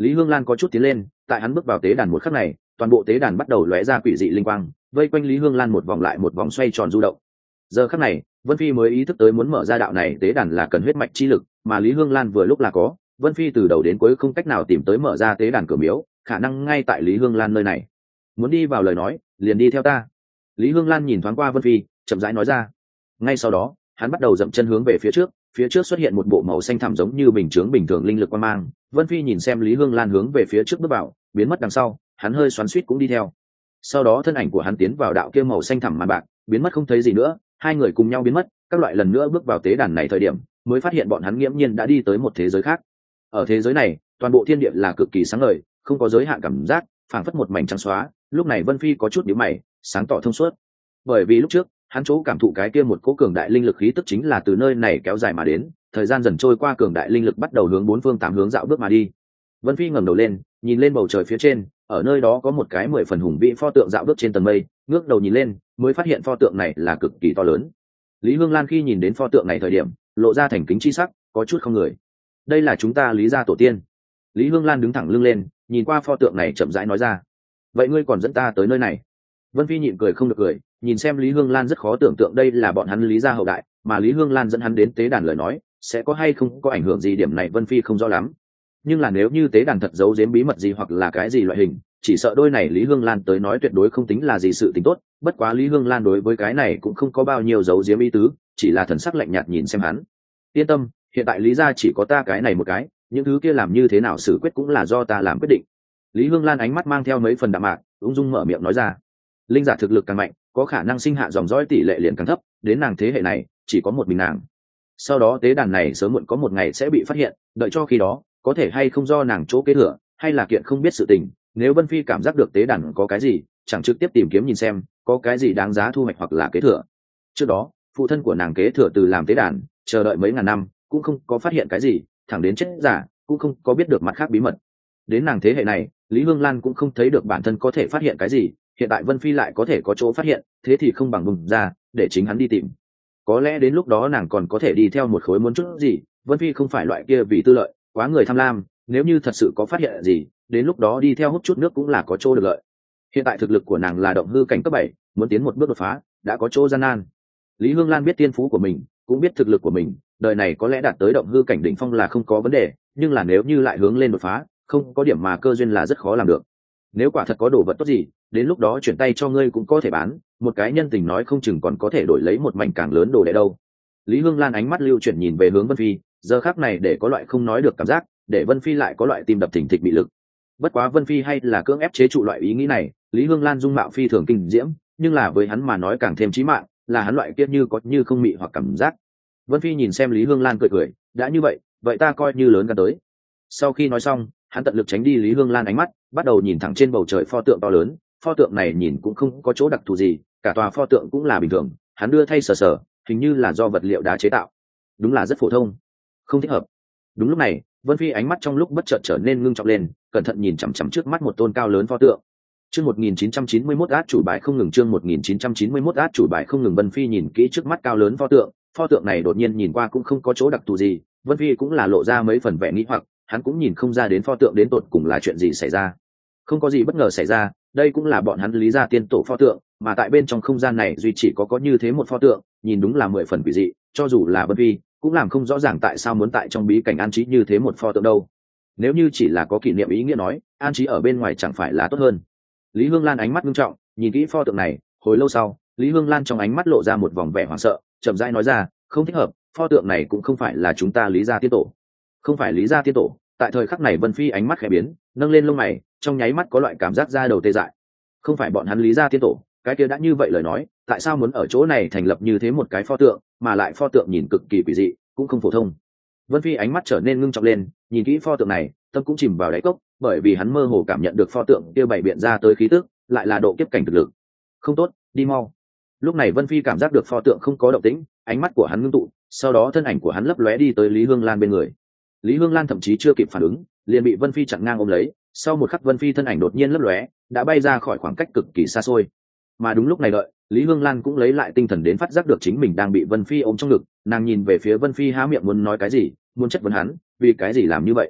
Lý Hương Lan có chút tiến lên, tại hắn bước vào tế đàn một khắc này, toàn bộ tế đàn bắt đầu lóe ra quỷ dị linh quang, vây quanh Lý Hương Lan một vòng lại một vòng xoay tròn du động. Giờ khắc này, Vân Phi mới ý thức tới muốn mở ra đạo này tế đàn là cần huyết mạch chi lực, mà Lý Hương Lan vừa lúc là có, Vân Phi từ đầu đến cuối không cách nào tìm tới mở ra tế đàn cửa miếu, khả năng ngay tại Lý Hương Lan nơi này. Muốn đi vào lời nói, liền đi theo ta. Lý Hương Lan nhìn thoáng qua Vân Phi, chậm rãi nói ra. Ngay sau đó, hắn bắt đầu dậm chân hướng về phía trước xuất hiện một bộ màu xanh thẳm giống như bình chướng bình thường linh lực quang mang. Vân Phi nhìn xem Lý Hương Lan hướng về phía trước bước vào, biến mất đằng sau, hắn hơi xoắn xuýt cũng đi theo. Sau đó thân ảnh của hắn tiến vào đạo kia màu xanh thẳm màn bạc, biến mất không thấy gì nữa, hai người cùng nhau biến mất, các loại lần nữa bước vào tế đàn này thời điểm, mới phát hiện bọn hắn nghiễm nhiên đã đi tới một thế giới khác. Ở thế giới này, toàn bộ thiên địa là cực kỳ sáng ngời, không có giới hạn cảm giác, phảng phất một mảnh trắng xóa. Lúc này Vân Phi có chút nhíu mày, sáng tỏ thông suốt. Bởi vì lúc trước, hắn chỗ cảm thụ cái kia một cỗ cường đại linh lực khí tức chính là từ nơi này kéo dài mà đến, thời gian dần trôi qua cường đại linh lực bắt đầu hướng bốn phương tám hướng dạo bước mà đi. Vân Phi ngẩng đầu lên, nhìn lên bầu trời phía trên, ở nơi đó có một cái 10 phần hùng vĩ pho tượng dạo bước trên tầng mây, ngước đầu nhìn lên, mới phát hiện pho tượng này là cực kỳ to lớn. Lý Hương Lan khi nhìn đến pho tượng này thời điểm, lộ ra thành kính chi sắc, có chút không người. Đây là chúng ta Lý gia tổ tiên. Lý Hương Lan đứng thẳng lưng lên, nhìn qua pho tượng này chậm rãi nói ra. Vậy ngươi còn dẫn ta tới nơi này? Vân Phi nhịn cười không được cười, nhìn xem Lý Hương Lan rất khó tưởng tượng đây là bọn hắn Lý gia hậu đại, mà Lý Hương Lan dẫn hắn đến tế đàn lời nói, sẽ có hay không có ảnh hưởng gì điểm này Vân Phi không rõ lắm. Nhưng là nếu như tế đàn thật giấu giếm bí mật gì hoặc là cái gì loại hình, chỉ sợ đôi này Lý Hương Lan tới nói tuyệt đối không tính là gì sự tình tốt. Bất quá Lý Hương Lan đối với cái này cũng không có bao nhiêu giấu giếm ý tứ, chỉ là thần sắc lạnh nhạt nhìn xem hắn. Yên tâm, hiện tại Lý gia chỉ có ta cái này một cái, những thứ kia làm như thế nào xử quyết cũng là do ta làm quyết định. Lý Hương Lan ánh mắt mang theo mấy phần đạm mạc, ung dung mở miệng nói ra. Linh giả thực lực càng mạnh, có khả năng sinh hạ dòng dõi tỷ lệ liền càng thấp, đến nàng thế hệ này chỉ có một mình nàng. Sau đó tế đàn này sớm muộn có một ngày sẽ bị phát hiện, đợi cho khi đó có thể hay không do nàng chỗ kế thừa, hay là kiện không biết sự tình. Nếu Vân Phi cảm giác được tế đàn có cái gì, chẳng trực tiếp tìm kiếm nhìn xem có cái gì đáng giá thu hoạch hoặc là kế thừa. Trước đó phụ thân của nàng kế thừa từ làm tế đàn, chờ đợi mấy ngàn năm cũng không có phát hiện cái gì, thẳng đến chết giả cũng không có biết được mặt khác bí mật. Đến nàng thế hệ này, Lý Hương Lan cũng không thấy được bản thân có thể phát hiện cái gì, hiện tại Vân Phi lại có thể có chỗ phát hiện, thế thì không bằng vùng ra để chính hắn đi tìm. Có lẽ đến lúc đó nàng còn có thể đi theo một khối muốn chút gì. Vân Phi không phải loại kia vì tư lợi quá người tham lam, nếu như thật sự có phát hiện gì, đến lúc đó đi theo hút chút nước cũng là có chỗ được lợi. Hiện tại thực lực của nàng là động hư cảnh cấp 7, muốn tiến một bước đột phá đã có chỗ gian nan. Lý Hương Lan biết tiên phú của mình, cũng biết thực lực của mình, đời này có lẽ đạt tới động hư cảnh đỉnh phong là không có vấn đề, nhưng là nếu như lại hướng lên đột phá, không có điểm mà cơ duyên là rất khó làm được. Nếu quả thật có đồ vật tốt gì, đến lúc đó chuyển tay cho ngươi cũng có thể bán, một cái nhân tình nói không chừng còn có thể đổi lấy một mảnh càng lớn đồ đệ đâu. Lý Hương Lan ánh mắt lưu chuyển nhìn về hướng Vân Phi, giờ khắc này để có loại không nói được cảm giác, để Vân Phi lại có loại tim đập thình thịch bị lực. Bất quá Vân Phi hay là cưỡng ép chế trụ loại ý nghĩ này, Lý Hương Lan dung mạo phi thường kinh diễm, nhưng là với hắn mà nói càng thêm chí mạng, là hắn loại kia như có như không mị hoặc cảm giác. Vân Phi nhìn xem Lý Hương Lan cười cười, đã như vậy, vậy ta coi như lớn gan tới. Sau khi nói xong, hắn tận lực tránh đi Lý Hương Lan ánh mắt, bắt đầu nhìn thẳng trên bầu trời pho tượng to lớn. Pho tượng này nhìn cũng không có chỗ đặc thù gì, cả tòa pho tượng cũng là bình thường. Hắn đưa thay sờ sờ, hình như là do vật liệu đá chế tạo, đúng là rất phổ thông, không thích hợp. Đúng lúc này, Vân Phi ánh mắt trong lúc bất chợt trở nên ngưng trọng lên, cẩn thận nhìn chằm chằm trước mắt một tôn cao lớn pho tượng. Chương 1991 át chủ bài không ngừng, chương 1991 át chủ bài không ngừng. Vân Phi nhìn kỹ trước mắt cao lớn pho tượng này đột nhiên nhìn qua cũng không có chỗ đặc thù gì, Vân Phi cũng là lộ ra mấy phần vẻ nghi hoặc, hắn cũng nhìn không ra đến pho tượng đến tột cùng là chuyện gì xảy ra. Không có gì bất ngờ xảy ra, đây cũng là bọn hắn Lý gia tiên tổ pho tượng, mà tại bên trong không gian này duy chỉ có như thế một pho tượng, nhìn đúng là 10 phần quỷ dị, cho dù là Vân Phi cũng làm không rõ ràng tại sao muốn tại trong bí cảnh an trí như thế một pho tượng đâu. Nếu như chỉ là có kỷ niệm ý nghĩa nói, an trí ở bên ngoài chẳng phải là tốt hơn. Lý Hương Lan ánh mắt nghiêm trọng nhìn kỹ pho tượng này, hồi lâu sau, Lý Hương Lan trong ánh mắt lộ ra một vòng vẻ hoảng sợ, chậm rãi nói ra, không thích hợp, pho tượng này cũng không phải là chúng ta Lý gia tiên tổ. Không phải Lý gia tiên tổ. Tại thời khắc này Vân Phi ánh mắt khẽ biến, nâng lên lông mày, trong nháy mắt có loại cảm giác da đầu tê dại. Không phải bọn hắn Lý gia tiên tổ, cái kia đã như vậy lời nói, tại sao muốn ở chỗ này thành lập như thế một cái pho tượng, mà lại pho tượng nhìn cực kỳ quỷ dị, cũng không phổ thông. Vân Phi ánh mắt trở nên ngưng trọng lên, nhìn kỹ pho tượng này, tâm cũng chìm vào đáy cốc, bởi vì hắn mơ hồ cảm nhận được pho tượng kia bày biện ra tới khí tức, lại là độ kiếp cảnh thực lực. Không tốt, đi mau. Lúc này Vân Phi cảm giác được pho tượng không có động tĩnh, ánh mắt của hắn ngưng tụ, sau đó thân ảnh của hắn lấp lóe đi tới Lý Hương Lan bên người. Lý Hương Lan thậm chí chưa kịp phản ứng, liền bị Vân Phi chặn ngang ôm lấy, sau một khắc Vân Phi thân ảnh đột nhiên lấp lóe, đã bay ra khỏi khoảng cách cực kỳ xa xôi. Mà đúng lúc này đợi, Lý Hương Lan cũng lấy lại tinh thần đến phát giác được chính mình đang bị Vân Phi ôm trong ngực, nàng nhìn về phía Vân Phi há miệng muốn nói cái gì, muốn chất vấn hắn, vì cái gì làm như vậy.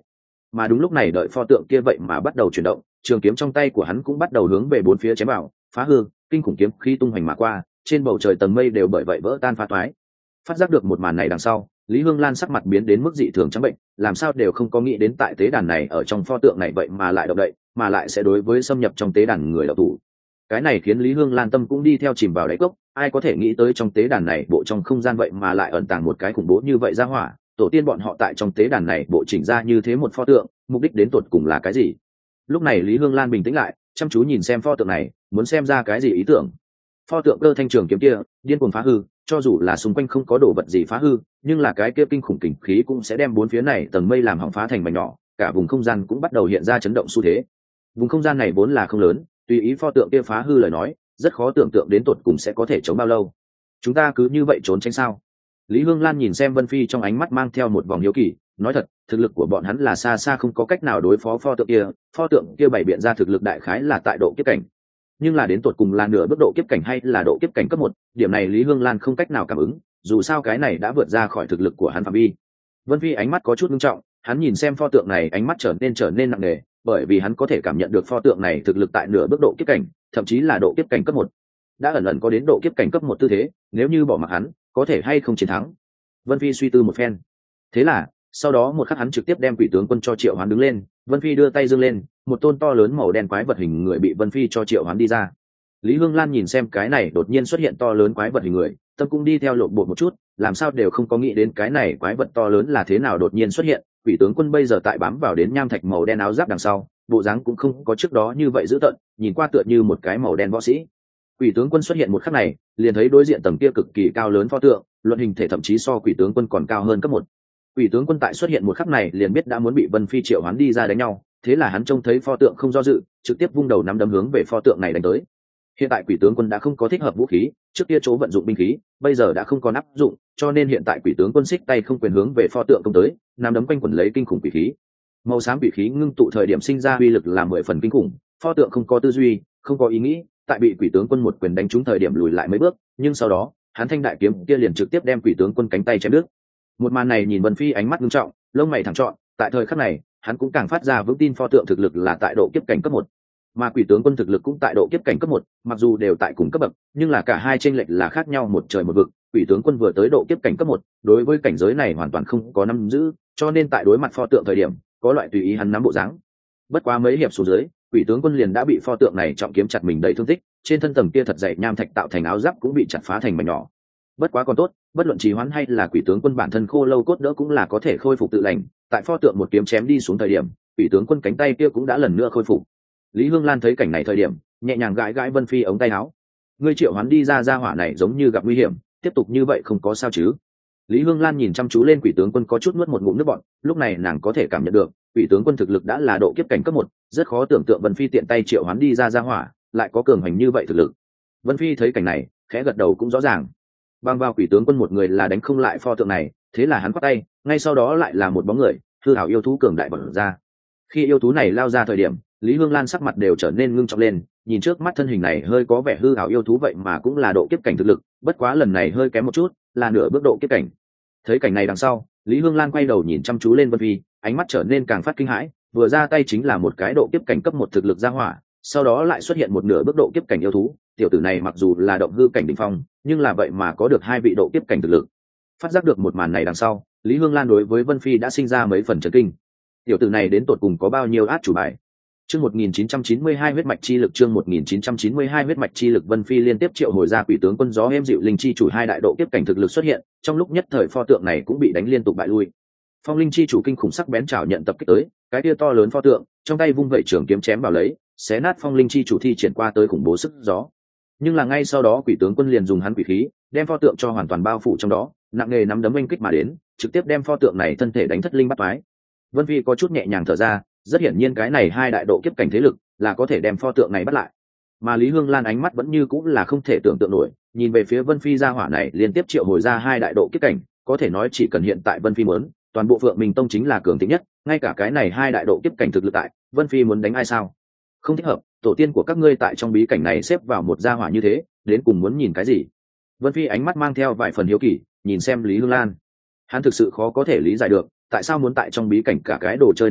mà đúng lúc này đợi pho tượng kia vậy mà bắt đầu chuyển động, trường kiếm trong tay của hắn cũng bắt đầu hướng về bốn phía chém vào, phá hư, kinh khủng kiếm khí tung hoành mà qua, trên bầu trời tầng mây đều bởi vậy vỡ tan phá toái. Phát giác được một màn này đằng sau, Lý Hương Lan sắc mặt biến đến mức dị thường trắng bệnh, làm sao đều không có nghĩ đến tại tế đàn này ở trong pho tượng này vậy mà lại động đậy, mà lại sẽ đối với xâm nhập trong tế đàn người đạo thủ. Cái này khiến Lý Hương Lan tâm cũng đi theo chìm vào đáy cốc, ai có thể nghĩ tới trong tế đàn này bộ trong không gian vậy mà lại ẩn tàng một cái khủng bố như vậy ra hỏa, tổ tiên bọn họ tại trong tế đàn này bộ chỉnh ra như thế một pho tượng, mục đích đến tột cùng là cái gì? Lúc này Lý Hương Lan bình tĩnh lại, chăm chú nhìn xem pho tượng này, muốn xem ra cái gì ý tưởng. Pho tượng cơ thanh trường kiếm kia điên cuồng phá hư, cho dù là xung quanh không có đồ vật gì phá hư, nhưng là cái kia kinh khủng kình khí cũng sẽ đem bốn phía này tầng mây làm hỏng phá thành mảnh nhỏ, cả vùng không gian cũng bắt đầu hiện ra chấn động xu thế. Vùng không gian này vốn là không lớn, tùy ý pho tượng kia phá hư lời nói, rất khó tưởng tượng đến tột cùng sẽ có thể chống bao lâu. Chúng ta cứ như vậy trốn tránh sao? Lý Hương Lan nhìn xem Vân Phi trong ánh mắt mang theo một vòng hiếu kỳ, nói thật, thực lực của bọn hắn là xa xa không có cách nào đối phó pho tượng kia bày biện ra thực lực đại khái là tại độ kiếp cảnh. Nhưng là đến tột cùng là nửa bước độ kiếp cảnh hay là độ kiếp cảnh cấp 1, điểm này Lý Hương Lan không cách nào cảm ứng, dù sao cái này đã vượt ra khỏi thực lực của hắn phạm vi. Vân Phi ánh mắt có chút nghiêm trọng, hắn nhìn xem pho tượng này ánh mắt trở nên nặng nề, bởi vì hắn có thể cảm nhận được pho tượng này thực lực tại nửa bước độ kiếp cảnh, thậm chí là độ kiếp cảnh cấp 1. Đã ẩn ẩn có đến độ kiếp cảnh cấp 1 tư thế, nếu như bỏ mặc hắn, có thể hay không chiến thắng. Vân Phi suy tư một phen. Thế là, sau đó một khắc hắn trực tiếp đem quỷ tướng quân cho triệu hoán đứng lên, Vân Phi đưa tay giương lên, một tôn to lớn màu đen quái vật hình người bị Vân Phi cho triệu hoán đi ra. Lý Hương Lan nhìn xem cái này đột nhiên xuất hiện to lớn quái vật hình người, tâm cũng đi theo lộn bột một chút, làm sao đều không có nghĩ đến cái này quái vật to lớn là thế nào đột nhiên xuất hiện. Quỷ tướng quân bây giờ tại bám vào đến nham thạch màu đen áo giáp đằng sau, bộ dáng cũng không có trước đó như vậy dữ tợn, nhìn qua tựa như một cái màu đen võ sĩ. Quỷ tướng quân xuất hiện một khắc này, liền thấy đối diện tầng kia cực kỳ cao lớn pho tượng, luận hình thể thậm chí so quỷ tướng quân còn cao hơn cấp 1. Quỷ tướng quân tại xuất hiện một khắc này liền biết đã muốn bị Vân Phi triệu hoán đi ra đánh nhau, thế là hắn trông thấy pho tượng không do dự, trực tiếp vung đầu nắm đấm hướng về pho tượng này đánh tới. Hiện tại quỷ tướng quân đã không có thích hợp vũ khí, trước kia chỗ vận dụng binh khí, bây giờ đã không còn áp dụng, cho nên hiện tại quỷ tướng quân xích tay không quyền hướng về pho tượng công tới, nắm đấm quanh quẩn lấy kinh khủng quỷ khí. Màu xám quỷ khí ngưng tụ thời điểm sinh ra uy lực là 10 phần kinh khủng, pho tượng không có tư duy, không có ý nghĩ, tại bị quỷ tướng quân một quyền đánh trúng thời điểm lùi lại mấy bước, nhưng sau đó, hắn thanh đại kiếm kia liền trực tiếp đem quỷ tướng quân cánh tay chém đứt. Một màn này nhìn Vân Phi ánh mắt nghiêm trọng, lông mày thẳng trọn, tại thời khắc này, hắn cũng càng phát ra vững tin pho tượng thực lực là tại độ kiếp cảnh cấp 1, mà quỷ tướng quân thực lực cũng tại độ kiếp cảnh cấp 1, mặc dù đều tại cùng cấp bậc, nhưng là cả hai chênh lệch là khác nhau một trời một vực. Quỷ tướng quân vừa tới độ kiếp cảnh cấp 1, đối với cảnh giới này hoàn toàn không có nắm giữ, cho nên tại đối mặt pho tượng thời điểm, có loại tùy ý hắn nắm bộ dáng. Bất quá mấy hiệp xuống dưới, quỷ tướng quân liền đã bị pho tượng này trọng kiếm chặt mình đầy thương tích, trên thân tầng kia thật dày nham thạch tạo thành áo giáp cũng bị chặt phá thành mảnh nhỏ. Bất quá còn tốt, bất luận trì hoãn hay là quỷ tướng quân bản thân khô lâu cốt đỡ cũng là có thể khôi phục tự lành, tại pho tượng một kiếm chém đi xuống thời điểm, quỷ tướng quân cánh tay kia cũng đã lần nữa khôi phục. Lý Hương Lan thấy cảnh này thời điểm, nhẹ nhàng gãi gãi Vân Phi ống tay áo. Ngươi triệu hoán đi ra hỏa này giống như gặp nguy hiểm, tiếp tục như vậy không có sao chứ? Lý Hương Lan nhìn chăm chú lên quỷ tướng quân có chút nuốt một ngụm nước bọt, lúc này nàng có thể cảm nhận được, quỷ tướng quân thực lực đã là độ kiếp cảnh cấp 1, rất khó tưởng tượng Vân Phi tiện tay triệu hoán đi ra hỏa, lại có cường hành như vậy thực lực. Vân Phi thấy cảnh này, khẽ gật đầu cũng rõ ràng. Bang vào quỷ tướng quân một người là đánh không lại pho tượng này, thế là hắn quát tay, ngay sau đó lại là một bóng người, hư ảo yêu thú cường đại bật ra. Khi yêu thú này lao ra thời điểm, Lý Hương Lan sắc mặt đều trở nên ngưng trọng lên, nhìn trước mắt thân hình này hơi có vẻ hư ảo yêu thú vậy mà cũng là độ kiếp cảnh thực lực, bất quá lần này hơi kém một chút, là nửa bước độ kiếp cảnh. Thấy cảnh này đằng sau, Lý Hương Lan quay đầu nhìn chăm chú lên Vân Phi, ánh mắt trở nên càng phát kinh hãi, vừa ra tay chính là một cái độ kiếp cảnh cấp 1 thực lực ra hỏa, sau đó lại xuất hiện một nửa bước độ kiếp cảnh yêu thú, tiểu tử này mặc dù là động hư cảnh đỉnh phong, nhưng là vậy mà có được 2 vị độ kiếp cảnh thực lực. Phát giác được một màn này đằng sau, Lý Hương Lan đối với Vân Phi đã sinh ra mấy phần chấn kinh. Tiểu tử này đến tột cùng có bao nhiêu át chủ bài? Chương 1992 huyết mạch chi lực, chương 1992 huyết mạch chi lực. Vân Phi liên tiếp triệu hồi ra quỷ tướng quân gió êm dịu linh chi chủ 2 đại độ kiếp cảnh thực lực xuất hiện, trong lúc nhất thời pho tượng này cũng bị đánh liên tục bại lui. Phong linh chi chủ kinh khủng sắc bén chảo nhận tập kích tới, cái kia to lớn pho tượng, trong tay vung vẩy trường kiếm chém vào lấy, xé nát phong linh chi chủ thi triển qua tới khủng bố sức gió. Nhưng là ngay sau đó quỷ tướng quân liền dùng hắn quỷ khí, đem pho tượng cho hoàn toàn bao phủ trong đó, nặng nề nắm đấm oanh kích mà đến, trực tiếp đem pho tượng này thân thể đánh thất linh bắt toái. Vân Phi có chút nhẹ nhàng thở ra, rất hiển nhiên cái này 2 đại độ kiếp cảnh thế lực là có thể đem pho tượng này bắt lại. Mà Lý Hương Lan ánh mắt vẫn như cũng là không thể tưởng tượng nổi, nhìn về phía Vân Phi gia hỏa này liên tiếp triệu hồi ra 2 đại độ kiếp cảnh, có thể nói chỉ cần hiện tại Vân Phi muốn, toàn bộ Phượng Minh Tông chính là cường thịnh nhất, ngay cả cái này 2 đại độ kiếp cảnh thực lực tại, Vân Phi muốn đánh ai sao? Không thích hợp, tổ tiên của các ngươi tại trong bí cảnh này xếp vào một gia hỏa như thế, đến cùng muốn nhìn cái gì? Vân Phi ánh mắt mang theo vài phần hiếu kỳ, nhìn xem Lý Hương Lan. Hắn thực sự khó có thể lý giải được, tại sao muốn tại trong bí cảnh cả cái đồ chơi này mà,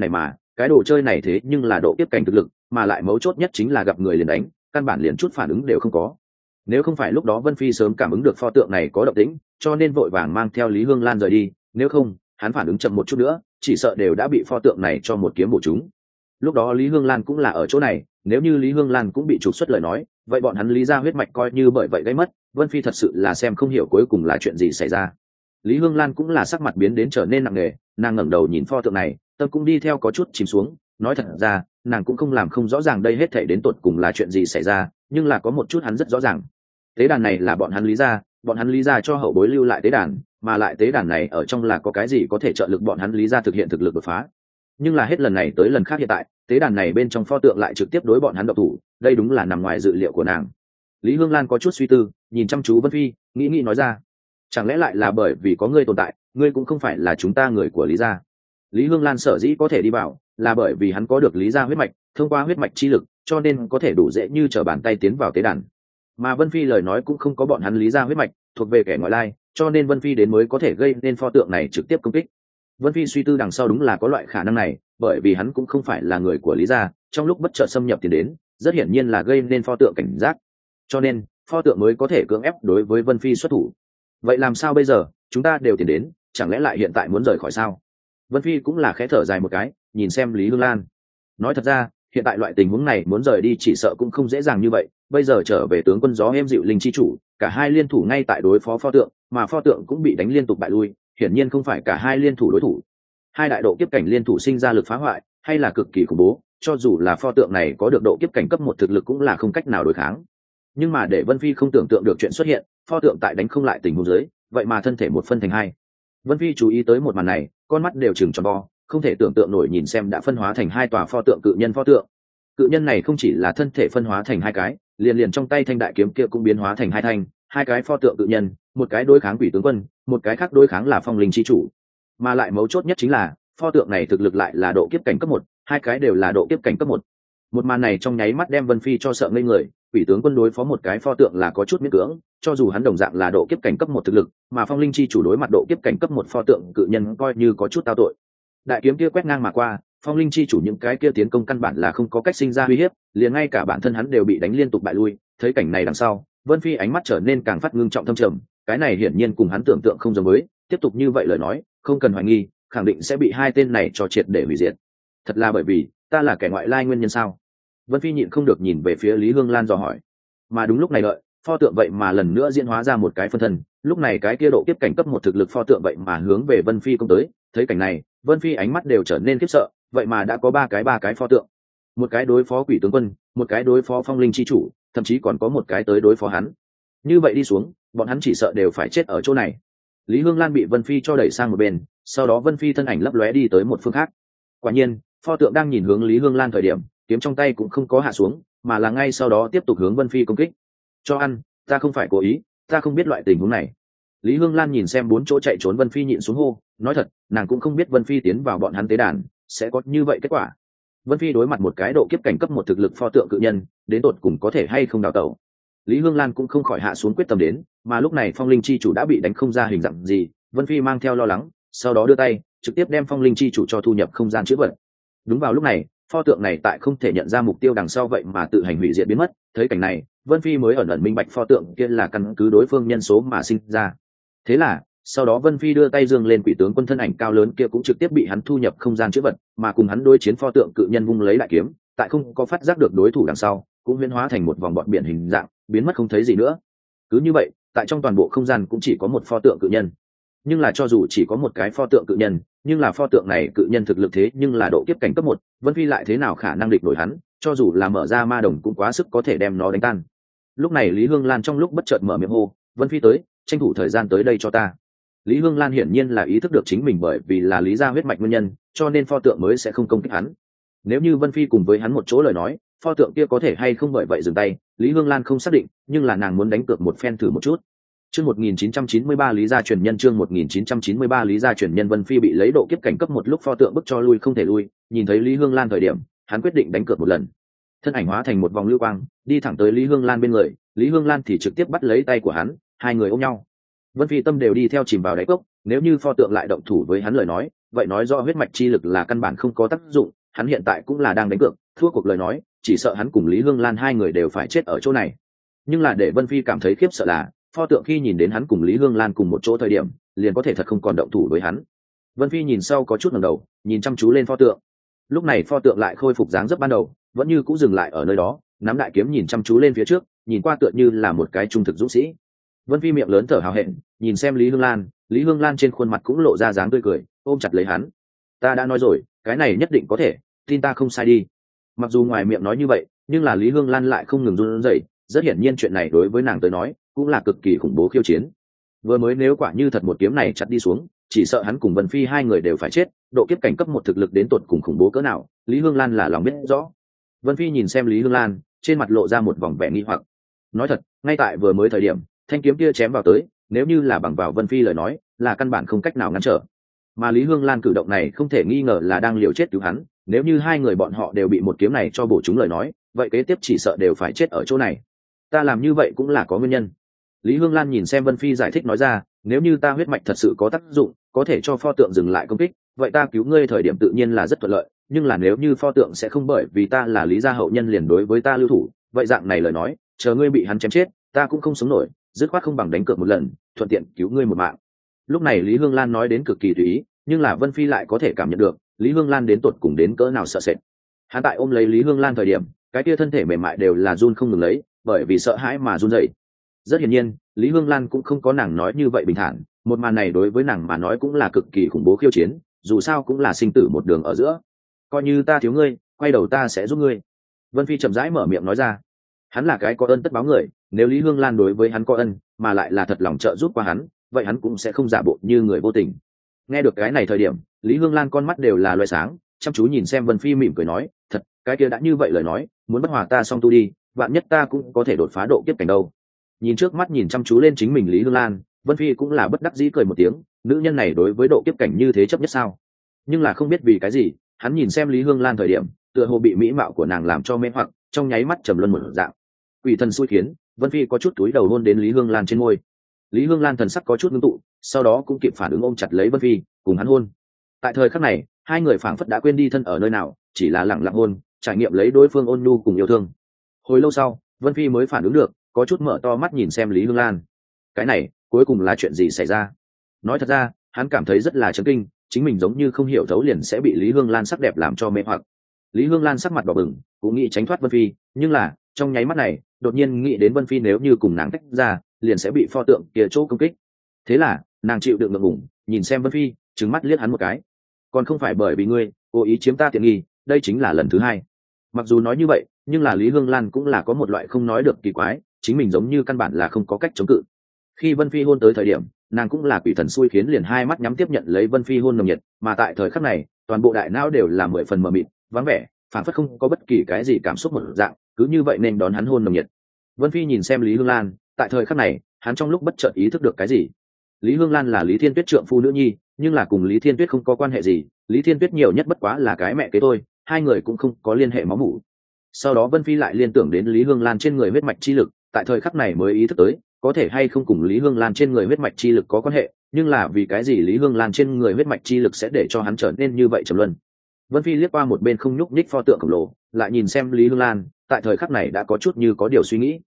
cái đồ chơi này thế nhưng là độ kiếp cảnh thực lực, mà lại mấu chốt nhất chính là gặp người liền đánh, căn bản liền chút phản ứng đều không có. Nếu không phải lúc đó Vân Phi sớm cảm ứng được pho tượng này có động tĩnh, cho nên vội vàng mang theo Lý Hương Lan rời đi, nếu không hắn phản ứng chậm một chút nữa chỉ sợ đều đã bị pho tượng này cho một kiếm bổ trúng. Lúc đó Lý Hương Lan cũng là ở chỗ này, nếu như Lý Hương Lan cũng bị trục xuất lời nói, vậy bọn hắn Lý gia huyết mạch coi như bởi vậy gây mất. Vân Phi thật sự là xem không hiểu cuối cùng là chuyện gì xảy ra. Lý Hương Lan cũng là sắc mặt biến đến trở nên nặng nề, nàng ngẩng đầu nhìn pho tượng này, tâm cũng đi theo có chút chìm xuống. Nói thật ra, nàng cũng không làm không rõ ràng đây hết thảy đến tột cùng là chuyện gì xảy ra, nhưng là có một chút hắn rất rõ ràng. Tế đàn này là bọn hắn Lý gia cho hậu bối lưu lại tế đàn, mà lại tế đàn này ở trong là có cái gì có thể trợ lực bọn hắn Lý gia thực hiện thực lực đột phá. Nhưng là hết lần này tới lần khác hiện tại, tế đàn này bên trong pho tượng lại trực tiếp đối bọn hắn độc thủ, đây đúng là nằm ngoài dự liệu của nàng. Lý Hương Lan có chút suy tư, nhìn chăm chú Vân Phi, nghĩ nói ra, chẳng lẽ lại là bởi vì có ngươi tồn tại, ngươi cũng không phải là chúng ta người của Lý gia. Lý Hương Lan sở dĩ có thể đi vào, là bởi vì hắn có được Lý gia huyết mạch, thông qua huyết mạch chi lực, cho nên có thể đủ dễ như trở bàn tay tiến vào tế đàn. Mà Vân Phi lời nói cũng không có bọn hắn Lý gia huyết mạch, thuộc về kẻ ngoại lai, cho nên Vân Phi đến mới có thể gây nên pho tượng này trực tiếp công kích. Vân Phi suy tư đằng sau đúng là có loại khả năng này, bởi vì hắn cũng không phải là người của Lý gia, trong lúc bất chợt xâm nhập tiền đến, rất hiển nhiên là gây nên pho tượng cảnh giác, cho nên pho tượng mới có thể cưỡng ép đối với Vân Phi xuất thủ. Vậy làm sao bây giờ, chúng ta đều tiền đến, chẳng lẽ lại hiện tại muốn rời khỏi sao? Vân Phi cũng là khẽ thở dài một cái, nhìn xem Lý Hương Lan. Nói thật ra, hiện tại loại tình huống này muốn rời đi chỉ sợ cũng không dễ dàng như vậy, bây giờ trở về tướng quân gió êm dịu linh chi chủ, cả hai liên thủ ngay tại đối phó pho tượng, mà pho tượng cũng bị đánh liên tục bại lui, hiển nhiên không phải cả hai liên thủ đối thủ. Hai đại độ kiếp cảnh liên thủ sinh ra lực phá hoại, hay là cực kỳ khủng bố, cho dù là pho tượng này có được độ kiếp cảnh cấp 1 thực lực cũng là không cách nào đối kháng. Nhưng mà để Vân Phi không tưởng tượng được chuyện xuất hiện, pho tượng tại đánh không lại tình huống dưới, vậy mà thân thể một phân thành hai. Vân Phi chú ý tới một màn này, con mắt đều trừng tròn vo, không thể tưởng tượng nổi nhìn xem đã phân hóa thành hai tòa pho tượng cự nhân pho tượng. Cự nhân này không chỉ là thân thể phân hóa thành hai cái, liền trong tay thanh đại kiếm kia cũng biến hóa thành hai thanh, hai cái pho tượng cự nhân, một cái đối kháng quỷ tướng quân, một cái khác đối kháng là phong linh chi chủ. Mà lại mấu chốt nhất chính là pho tượng này thực lực lại là độ kiếp cảnh cấp 1, hai cái đều là độ kiếp cảnh cấp 1. Một màn này trong nháy mắt đem Vân Phi cho sợ ngây người, quỷ tướng quân đối phó một cái pho tượng là có chút miễn cưỡng, cho dù hắn đồng dạng là độ kiếp cảnh cấp 1 thực lực, mà phong linh chi chủ đối mặt độ kiếp cảnh cấp 1 pho tượng cự nhân coi như có chút tao tội. Đại kiếm kia quét ngang mà qua, phong linh chi chủ những cái kia tiến công căn bản là không có cách sinh ra uy hiếp, liền ngay cả bản thân hắn đều bị đánh liên tục bại lui. Thấy cảnh này đằng sau, Vân Phi ánh mắt trở nên càng phát ngưng trọng thâm trầm, cái này hiển nhiên cùng hắn tưởng tượng không giống với, tiếp tục như vậy lời nói, không cần hoài nghi, khẳng định sẽ bị hai tên này cho triệt để hủy diệt. Thật là bởi vì ta là kẻ ngoại lai nguyên nhân sao? Vân Phi nhịn không được nhìn về phía Lý Hương Lan dò hỏi. Mà đúng lúc này đợi, pho tượng vậy mà lần nữa diễn hóa ra một cái phân thân, lúc này cái kia độ kiếp cảnh cấp 1 thực lực pho tượng vậy mà hướng về Vân Phi công tới. Thấy cảnh này, Vân Phi ánh mắt đều trở nên khiếp sợ, vậy mà đã có ba cái pho tượng, một cái đối phó quỷ tướng quân, một cái đối phó phong linh chi chủ, thậm chí còn có một cái tới đối phó hắn. Như vậy đi xuống, bọn hắn chỉ sợ đều phải chết ở chỗ này. Lý Hương Lan bị Vân Phi cho đẩy sang một bên, sau đó Vân Phi thân ảnh lấp lóe đi tới một phương khác. Quả nhiên, pho tượng đang nhìn hướng Lý Hương Lan thời điểm, kiếm trong tay cũng không có hạ xuống, mà là ngay sau đó tiếp tục hướng Vân Phi công kích. Cho ăn, ta không phải cố ý, ta không biết loại tình huống này. Lý Hương Lan nhìn xem bốn chỗ chạy trốn Vân Phi nhịn xuống hô, nói thật, nàng cũng không biết Vân Phi tiến vào bọn hắn tế đàn sẽ có như vậy kết quả. Vân Phi đối mặt một cái độ kiếp cảnh cấp 1 thực lực pho tượng cự nhân, đến tột cùng có thể hay không đào tẩu. Lý Hương Lan cũng không khỏi hạ xuống quyết tâm đến, mà lúc này phong linh chi chủ đã bị đánh không ra hình dạng gì, Vân Phi mang theo lo lắng, sau đó đưa tay trực tiếp đem phong linh chi chủ cho thu nhập không gian chữ vật. Đúng vào lúc này, pho tượng này tại không thể nhận ra mục tiêu đằng sau vậy mà tự hành hủy diệt biến mất. Thấy cảnh này, Vân Phi mới ẩn ẩn minh bạch pho tượng kia là căn cứ đối phương nhân số mà sinh ra. Thế là sau đó Vân Phi đưa tay dương lên quỷ tướng quân thân ảnh cao lớn kia cũng trực tiếp bị hắn thu nhập không gian chữ vật, mà cùng hắn đối chiến pho tượng cự nhân vung lấy đại kiếm, tại không có phát giác được đối thủ đằng sau, cũng biến hóa thành một vòng bọt biển hình dạng, biến mất không thấy gì nữa. Cứ như vậy, tại trong toàn bộ không gian cũng chỉ có một pho tượng cự nhân. Nhưng là cho dù chỉ có một cái pho tượng cự nhân, nhưng là pho tượng này cự nhân thực lực thế nhưng là độ kiếp cảnh cấp 1, Vân Phi lại thế nào khả năng địch nổi hắn, cho dù là mở ra ma đồng cũng quá sức có thể đem nó đánh tan. Lúc này Lý Hương Lan trong lúc bất chợt mở miệng hô, Vân Phi tới, tranh thủ thời gian tới đây cho ta. Lý Hương Lan hiển nhiên là ý thức được chính mình bởi vì là Lý gia huyết mạch nguyên nhân, cho nên pho tượng mới sẽ không công kích hắn. Nếu như Vân Phi cùng với hắn một chỗ lời nói, pho tượng kia có thể hay không bởi vậy dừng tay, Lý Hương Lan không xác định, nhưng là nàng muốn đánh cược một phen thử một chút. Chương 1993 Lý gia truyền nhân, chương 1993 Lý gia truyền nhân. Vân Phi bị lấy độ kiếp cảnh cấp 1 lúc pho tượng bức cho lui không thể lui, nhìn thấy Lý Hương Lan thời điểm, hắn quyết định đánh cược một lần. Thân ảnh hóa thành một vòng lưu quang, đi thẳng tới Lý Hương Lan bên người, Lý Hương Lan thì trực tiếp bắt lấy tay của hắn, hai người ôm nhau. Vân Phi tâm đều đi theo chìm vào đáy cốc, nếu như pho tượng lại động thủ với hắn lời nói, vậy nói rõ huyết mạch chi lực là căn bản không có tác dụng, hắn hiện tại cũng là đang đánh cược, thua cuộc lời nói chỉ sợ hắn cùng Lý Hương Lan hai người đều phải chết ở chỗ này. Nhưng là để Vân Phi cảm thấy khiếp sợ là pho tượng khi nhìn đến hắn cùng Lý Hương Lan cùng một chỗ thời điểm liền có thể thật không còn động thủ với hắn. Vân Phi nhìn sau có chút ngẩng đầu nhìn chăm chú lên pho tượng. Lúc này pho tượng lại khôi phục dáng dấp ban đầu, vẫn như cũ dừng lại ở nơi đó, nắm đại kiếm nhìn chăm chú lên phía trước, nhìn qua tựa như là một cái trung thực dũng sĩ. Vân Phi miệng lớn thở hào hẹn nhìn xem Lý Hương Lan, Lý Hương Lan trên khuôn mặt cũng lộ ra dáng tươi cười, ôm chặt lấy hắn. Ta đã nói rồi, cái này nhất định có thể, tin ta không sai đi. Mặc dù ngoài miệng nói như vậy, nhưng là Lý Hương Lan lại không ngừng run rẩy, rất hiển nhiên chuyện này đối với nàng tới nói cũng là cực kỳ khủng bố khiêu chiến. Vừa mới nếu quả như thật một kiếm này chặt đi xuống, chỉ sợ hắn cùng Vân Phi hai người đều phải chết, độ kiếp cảnh cấp một thực lực đến tột cùng khủng bố cỡ nào, Lý Hương Lan là lòng biết rõ. Vân Phi nhìn xem Lý Hương Lan, trên mặt lộ ra một vòng vẻ nghi hoặc. Nói thật, ngay tại vừa mới thời điểm, thanh kiếm kia chém vào tới, nếu như là bằng vào Vân Phi lời nói, là căn bản không cách nào ngăn trở. Mà Lý Hương Lan cử động này không thể nghi ngờ là đang liều chết cứu hắn, nếu như hai người bọn họ đều bị một kiếm này cho bổ trúng lời nói, vậy kế tiếp chỉ sợ đều phải chết ở chỗ này. Ta làm như vậy cũng là có nguyên nhân. Lý Hương Lan nhìn xem Vân Phi giải thích nói ra, nếu như ta huyết mạch thật sự có tác dụng, có thể cho pho tượng dừng lại công kích, vậy ta cứu ngươi thời điểm tự nhiên là rất thuận lợi, nhưng là nếu như pho tượng sẽ không bởi vì ta là Lý gia hậu nhân liền đối với ta lưu thủ, vậy dạng này lời nói, chờ ngươi bị hắn chém chết, ta cũng không sống nổi, dứt khoát không bằng đánh cược một lần, thuận tiện cứu ngươi một mạng. Lúc này Lý Hương Lan nói đến cực kỳ tùy ý, nhưng là Vân Phi lại có thể cảm nhận được Lý Hương Lan đến tột cùng đến cỡ nào sợ sệt. Hắn tại ôm lấy Lý Hương Lan thời điểm, cái kia thân thể mềm mại đều là run không ngừng lấy, bởi vì sợ hãi mà run rẩy. Rất hiển nhiên, Lý Hương Lan cũng không có nàng nói như vậy bình thản, một màn này đối với nàng mà nói cũng là cực kỳ khủng bố khiêu chiến, dù sao cũng là sinh tử một đường ở giữa. Coi như ta thiếu ngươi, quay đầu ta sẽ giúp ngươi. Vân Phi chậm rãi mở miệng nói ra. Hắn là cái có ơn tất báo người, nếu Lý Hương Lan đối với hắn có ân, mà lại là thật lòng trợ giúp qua hắn, vậy hắn cũng sẽ không giả bộ như người vô tình. Nghe được cái này thời điểm, Lý Hương Lan con mắt đều là loé sáng, chăm chú nhìn xem Vân Phi mỉm cười nói, thật, cái kia đã như vậy lời nói, muốn bất hòa ta xong tu đi, vạn nhất ta cũng có thể đột phá độ kiếp cảnh đâu. Nhìn trước mắt nhìn chăm chú lên chính mình Lý Hương Lan, Vân Phi cũng là bất đắc dĩ cười một tiếng, nữ nhân này đối với độ kiếp cảnh như thế chấp nhất sao? Nhưng là không biết vì cái gì, hắn nhìn xem Lý Hương Lan thời điểm, tựa hồ bị mỹ mạo của nàng làm cho mê hoặc, trong nháy mắt trầm luân một dạng. Quỷ thần xui khiến, Vân Phi có chút túi đầu hôn đến Lý Hương Lan trên môi. Lý Hương Lan thần sắc có chút ngưng tụ, sau đó cũng kịp phản ứng ôm chặt lấy Vân Phi, cùng hắn hôn. Tại thời khắc này, hai người phảng phất đã quên đi thân ở nơi nào, chỉ là lặng lặng hôn, trải nghiệm lấy đối phương ôn nhu cùng yêu thương. Hồi lâu sau, Vân Phi mới phản ứng được, có chút mở to mắt nhìn xem Lý Hương Lan. Cái này, cuối cùng là chuyện gì xảy ra? Nói thật ra, hắn cảm thấy rất là chấn kinh, chính mình giống như không hiểu thấu liền sẽ bị Lý Hương Lan sắc đẹp làm cho mê hoặc. Lý Hương Lan sắc mặt đỏ bừng, cũng nghĩ tránh thoát Vân Phi, nhưng là, trong nháy mắt này, đột nhiên nghĩ đến Vân Phi nếu như cùng nàng tách ra, liền sẽ bị pho tượng kia chỗ công kích. Thế là, nàng chịu đựng ngượng ngùng, nhìn xem Vân Phi, trừng mắt liếc hắn một cái. Còn không phải bởi vì ngươi cố ý chiếm ta tiện nghi, đây chính là lần thứ hai. Mặc dù nói như vậy, nhưng là Lý Hương Lan cũng là có một loại không nói được kỳ quái, chính mình giống như căn bản là không có cách chống cự. Khi Vân Phi hôn tới thời điểm, nàng cũng là quỷ thần xui khiến liền hai mắt nhắm tiếp nhận lấy Vân Phi hôn nồng nhiệt, mà tại thời khắc này, toàn bộ đại não đều là 10 phần mờ mịt, vắng vẻ, phản phất không có bất kỳ cái gì cảm xúc một dạng, cứ như vậy nên đón hắn hôn nồng nhiệt. Vân Phi nhìn xem Lý Hương Lan, tại thời khắc này, hắn trong lúc bất chợt ý thức được cái gì. Lý Hương Lan là Lý Thiên Tuyết trượng phu nữ nhi, nhưng là cùng Lý Thiên Tuyết không có quan hệ gì, Lý Thiên Tuyết nhiều nhất bất quá là cái mẹ kế thôi, hai người cũng không có liên hệ máu mủ. Sau đó Vân Phi lại liên tưởng đến Lý Hương Lan trên người huyết mạch chi lực, tại thời khắc này mới ý thức tới, có thể hay không cùng Lý Hương Lan trên người huyết mạch chi lực có quan hệ, nhưng là vì cái gì Lý Hương Lan trên người huyết mạch chi lực sẽ để cho hắn trở nên như vậy trầm luân. Vân Phi liếc qua một bên không nhúc nhích pho tượng khổng lồ, lại nhìn xem Lý Hương Lan, tại thời khắc này đã có chút như có điều suy nghĩ.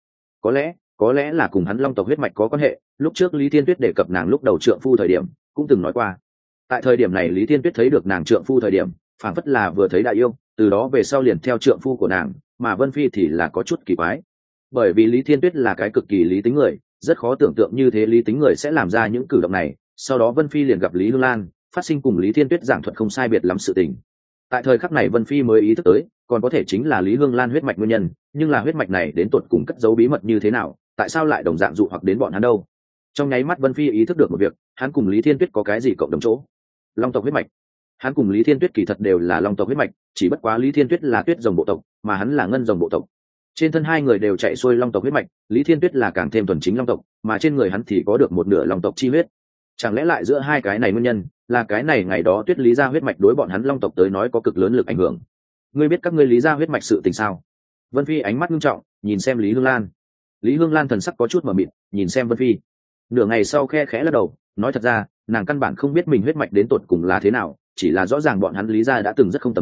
Có lẽ là cùng hắn long tộc huyết mạch có quan hệ, lúc trước Lý Thiên Tuyết đề cập nàng lúc đầu trượng phu thời điểm, cũng từng nói qua. Tại thời điểm này Lý Thiên Tuyết thấy được nàng trượng phu thời điểm, phảng phất là vừa thấy đại yêu, từ đó về sau liền theo trượng phu của nàng, mà Vân Phi thì là có chút kỳ quái. Bởi vì Lý Thiên Tuyết là cái cực kỳ lý tính người, rất khó tưởng tượng như thế lý tính người sẽ làm ra những cử động này. Sau đó Vân Phi liền gặp Lý Hương Lan, phát sinh cùng Lý Thiên Tuyết giảng thuật không sai biệt lắm sự tình. Tại thời khắc này Vân Phi mới ý thức tới, còn có thể chính là Lý Hương Lan huyết mạch nguyên nhân, nhưng là huyết mạch này đến tột cùng cất giấu bí mật như thế nào, tại sao lại đồng dạng dụ hoặc đến bọn hắn đâu? Trong nháy mắt Vân Phi ý thức được một việc, hắn cùng Lý Thiên Tuyết có cái gì cộng đồng chỗ? Long tộc huyết mạch. Hắn cùng Lý Thiên Tuyết kỳ thật đều là long tộc huyết mạch, chỉ bất quá Lý Thiên Tuyết là tuyết rồng bộ tộc, mà hắn là ngân rồng bộ tộc. Trên thân hai người đều chạy xuôi long tộc huyết mạch, Lý Thiên Tuyết là càng thêm thuần chính long tộc, mà trên người hắn thì có được một nửa long tộc chi huyết. Chẳng lẽ lại giữa hai cái này nguyên nhân, là cái này ngày đó Tuyết Lý gia huyết mạch đối bọn hắn long tộc tới nói có cực lớn lực ảnh hưởng? Ngươi biết các ngươi Lý gia huyết mạch sự tình sao? Vân Phi ánh mắt nghiêm trọng, nhìn xem Lý Hương Lan. Lý Hương Lan thần sắc có chút mờ mịt, nhìn xem Vân Phi. Nửa ngày sau khe khẽ lắc đầu, nói thật ra, nàng căn bản không biết mình huyết mạch đến tột cùng là thế nào, chỉ là rõ ràng bọn hắn Lý gia đã từng rất không tầm thường,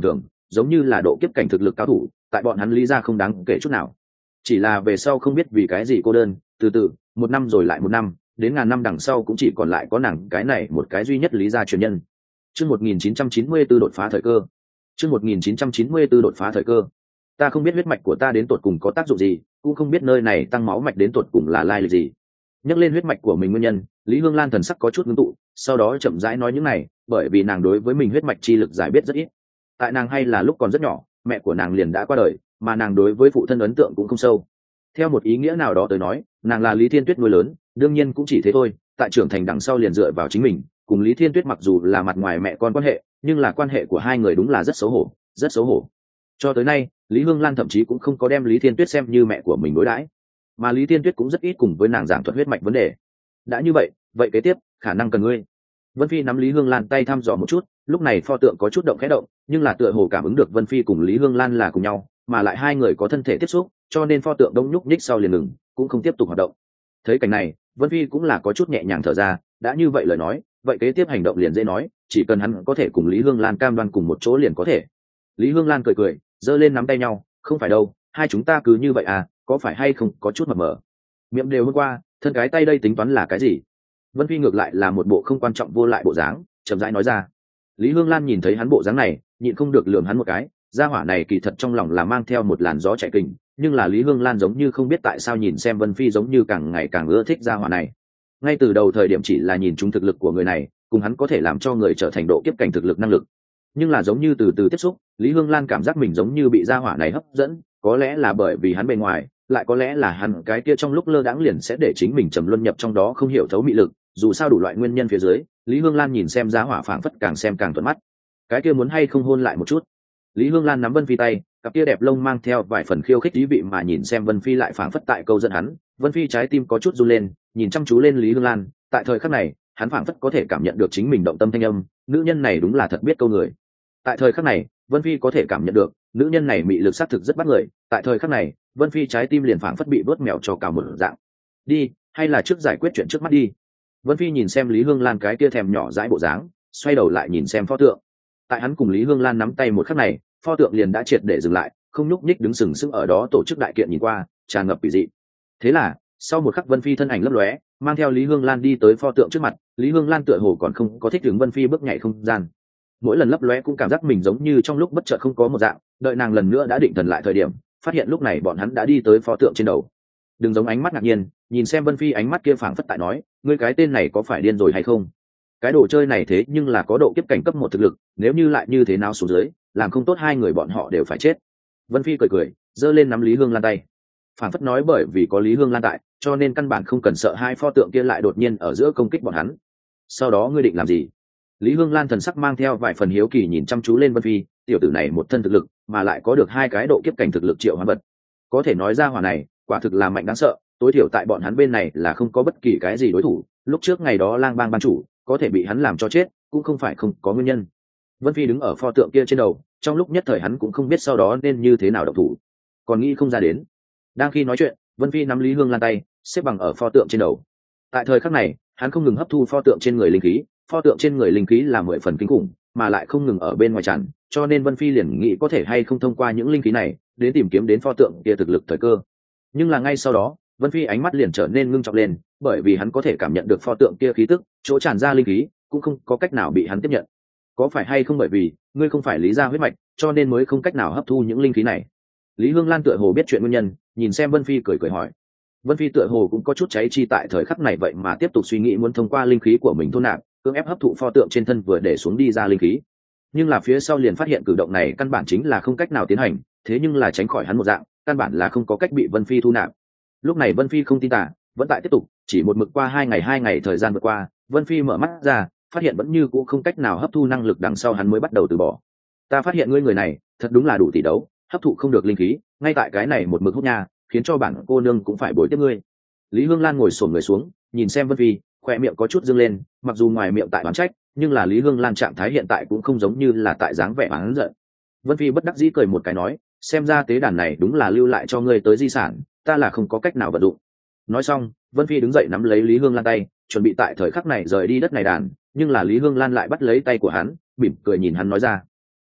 giống như là độ kiếp cảnh thực lực cao thủ, tại bọn hắn lý ra không đáng kể chút nào. Chỉ là về sau không biết vì cái gì cô đơn, từ từ, một năm rồi lại một năm, đến ngàn năm đằng sau cũng chỉ còn lại có nàng cái này một cái duy nhất lý gia truyền nhân. Chương 1994 đột phá thời cơ. Chương 1994 đột phá thời cơ. Ta không biết huyết mạch của ta đến tột cùng có tác dụng gì, cũng không biết nơi này tăng máu mạch đến tột cùng là lai lịch gì. Nhắc lên huyết mạch của mình nguyên nhân, Lý Hương Lan thần sắc có chút ngưng tụ, sau đó chậm rãi nói những này, bởi vì nàng đối với mình huyết mạch chi lực giải biết rất ít. Tại nàng hay là lúc còn rất nhỏ, mẹ của nàng liền đã qua đời, mà nàng đối với phụ thân ấn tượng cũng không sâu. Theo một ý nghĩa nào đó tới nói, nàng là Lý Thiên Tuyết nuôi lớn, đương nhiên cũng chỉ thế thôi, tại trưởng thành đằng sau liền dựa vào chính mình, cùng Lý Thiên Tuyết mặc dù là mặt ngoài mẹ con quan hệ, nhưng là quan hệ của hai người đúng là rất xấu hổ, rất xấu hổ. Cho tới nay, Lý Hương Lan thậm chí cũng không có đem Lý Thiên Tuyết xem như mẹ của mình đối đãi, mà Lý Thiên Tuyết cũng rất ít cùng với nàng giảng thuật huyết mạch vấn đề. Đã như vậy, vậy kế tiếp, khả năng cần ngươi. Vân Phi nắm Lý Hương Lan tay thăm dò một chút, lúc này pho tượng có chút động khẽ động, nhưng là tựa hồ cảm ứng được Vân Phi cùng Lý Hương Lan là cùng nhau, mà lại hai người có thân thể tiếp xúc, cho nên pho tượng đông nhúc nhích sau liền ngừng, cũng không tiếp tục hoạt động. Thấy cảnh này, Vân Phi cũng là có chút nhẹ nhàng thở ra, đã như vậy lời nói, vậy kế tiếp hành động liền dễ nói, chỉ cần hắn có thể cùng Lý Hương Lan cam đoan cùng một chỗ liền có thể. Lý Hương Lan cười cười, giơ lên nắm tay nhau, không phải đâu, hai chúng ta cứ như vậy à, có phải hay không có chút mập mờ. Miệng đều hôm qua, thân cái tay đây tính toán là cái gì? Vân Phi ngược lại là một bộ không quan trọng vô lại bộ dáng, chậm rãi nói ra. Lý Hương Lan nhìn thấy hắn bộ dáng này, nhịn không được lườm hắn một cái, gia hỏa này kỳ thật trong lòng là mang theo một làn gió chạy kình, nhưng là Lý Hương Lan giống như không biết tại sao nhìn xem Vân Phi giống như càng ngày càng ưa thích gia hỏa này. Ngay từ đầu thời điểm chỉ là nhìn trúng thực lực của người này, cùng hắn có thể làm cho người trở thành độ kiếp cảnh thực lực năng lực. Nhưng là giống như từ từ tiếp xúc, Lý Hương Lan cảm giác mình giống như bị gia hỏa này hấp dẫn, có lẽ là bởi vì hắn bề ngoài, lại có lẽ là hắn cái kia trong lúc lơ đãng liền sẽ để chính mình trầm luân nhập trong đó không hiểu thấu mị lực, dù sao đủ loại nguyên nhân phía dưới, Lý Hương Lan nhìn xem gia hỏa phảng phất càng xem càng thuận mắt. Cái kia muốn hay không hôn lại một chút. Lý Hương Lan nắm Vân Phi tay, cặp kia đẹp lông mang theo vài phần khiêu khích ý vị mà nhìn xem Vân Phi lại phảng phất tại câu dẫn hắn. Vân Phi trái tim có chút run lên, nhìn chăm chú lên Lý Hương Lan, tại thời khắc này, hắn phảng phất có thể cảm nhận được chính mình động tâm thanh âm, nữ nhân này đúng là thật biết câu người. Tại thời khắc này, Vân Phi có thể cảm nhận được, nữ nhân này mị lực sát thực rất bắt người, tại thời khắc này, Vân Phi trái tim liền phảng phất bị vớt mèo cho cả một dạng. Đi, hay là trước giải quyết chuyện trước mắt đi. Vân Phi nhìn xem Lý Hương Lan cái kia thèm nhỏ dãi bộ dáng, xoay đầu lại nhìn xem pho tượng. Tại hắn cùng Lý Hương Lan nắm tay một khắc này, pho tượng liền đã triệt để dừng lại, không nhúc nhích đứng sừng sững ở đó tổ chức đại kiện nhìn qua, tràn ngập quỷ dị. Thế là, sau một khắc Vân Phi thân ảnh lấp lóe, mang theo Lý Hương Lan đi tới pho tượng trước mặt, Lý Hương Lan tựa hồ còn không có thích ứng Vân Phi bước nhảy không gian. Mỗi lần lấp lóe cũng cảm giác mình giống như trong lúc bất chợt không có một dạng, đợi nàng lần nữa đã định thần lại thời điểm, phát hiện lúc này bọn hắn đã đi tới pho tượng trên đầu. Đừng giống ánh mắt ngạc nhiên, nhìn xem Vân Phi ánh mắt kia phảng phất tại nói, ngươi cái tên này có phải điên rồi hay không? Cái đồ chơi này thế nhưng là có độ kiếp cảnh cấp 1 thực lực, nếu như lại như thế nào xuống dưới, làm không tốt hai người bọn họ đều phải chết. Vân Phi cười cười, giơ lên nắm Lý Hương Lan tay. Phảng phất nói bởi vì có Lý Hương Lan tại, cho nên căn bản không cần sợ hai pho tượng kia lại đột nhiên ở giữa công kích bọn hắn. Sau đó ngươi định làm gì? Lý Hương Lan thần sắc mang theo vài phần hiếu kỳ nhìn chăm chú lên Vân Phi, tiểu tử này một thân thực lực, mà lại có được 2 cái độ kiếp cảnh thực lực triệu hoán vật. Có thể nói ra hỏa này, quả thực là mạnh đáng sợ, tối thiểu tại bọn hắn bên này là không có bất kỳ cái gì đối thủ. Lúc trước ngày đó Lang Bang ban chủ, có thể bị hắn làm cho chết, cũng không phải không có nguyên nhân. Vân Phi đứng ở pho tượng kia trên đầu, trong lúc nhất thời hắn cũng không biết sau đó nên như thế nào động thủ, còn nghĩ không ra đến. Đang khi nói chuyện, Vân Phi nắm Lý Hương Lan tay, xếp bằng ở pho tượng trên đầu. Tại thời khắc này, hắn không ngừng hấp thu pho tượng trên người linh khí, pho tượng trên người linh khí là 10 phần kinh khủng, mà lại không ngừng ở bên ngoài tràn, cho nên Vân Phi liền nghĩ có thể hay không thông qua những linh khí này, đến tìm kiếm đến pho tượng kia thực lực thời cơ. Nhưng là ngay sau đó, Vân Phi ánh mắt liền trở nên ngưng trọng lên, bởi vì hắn có thể cảm nhận được pho tượng kia khí tức, chỗ tràn ra linh khí cũng không có cách nào bị hắn tiếp nhận. Có phải hay không bởi vì ngươi không phải Lý gia huyết mạch, cho nên mới không cách nào hấp thu những linh khí này? Lý Hương Lan tựa hồ biết chuyện nguyên nhân, nhìn xem Vân Phi cười cười hỏi. Vân Phi tựa hồ cũng có chút cháy chi tại thời khắc này vậy mà tiếp tục suy nghĩ muốn thông qua linh khí của mình thôn nạp, cưỡng ép hấp thụ pho tượng trên thân vừa để xuống đi ra linh khí. Nhưng là phía sau liền phát hiện cử động này căn bản chính là không cách nào tiến hành, thế nhưng là tránh khỏi hắn một dạng, căn bản là không có cách bị Vân Phi thu nạp. Lúc này Vân Phi không tin tả, vẫn tại tiếp tục, chỉ một mực qua 2 ngày thời gian vượt qua, Vân Phi mở mắt ra, phát hiện vẫn như cũ không cách nào hấp thu năng lực, đằng sau hắn mới bắt đầu từ bỏ. Ta phát hiện ngươi người này, thật đúng là đủ tỷ đấu, hấp thụ không được linh khí, ngay tại cái này một mực hút nha, khiến cho bản cô nương cũng phải bối tiếp ngươi. Lý Hương Lan ngồi xổm người xuống, nhìn xem Vân Phi, khoe miệng có chút dương lên, mặc dù ngoài miệng tại oán trách, nhưng là Lý Hương Lan trạng thái hiện tại cũng không giống như là tại dáng vẻ oán giận. Vân Phi bất đắc dĩ cười một cái nói, xem ra tế đàn này đúng là lưu lại cho ngươi tới di sản, ta là không có cách nào vận dụng. Nói xong, Vân Phi đứng dậy nắm lấy Lý Hương Lan tay, chuẩn bị tại thời khắc này rời đi đất này đàn, nhưng là Lý Hương Lan lại bắt lấy tay của hắn, mỉm cười nhìn hắn nói ra,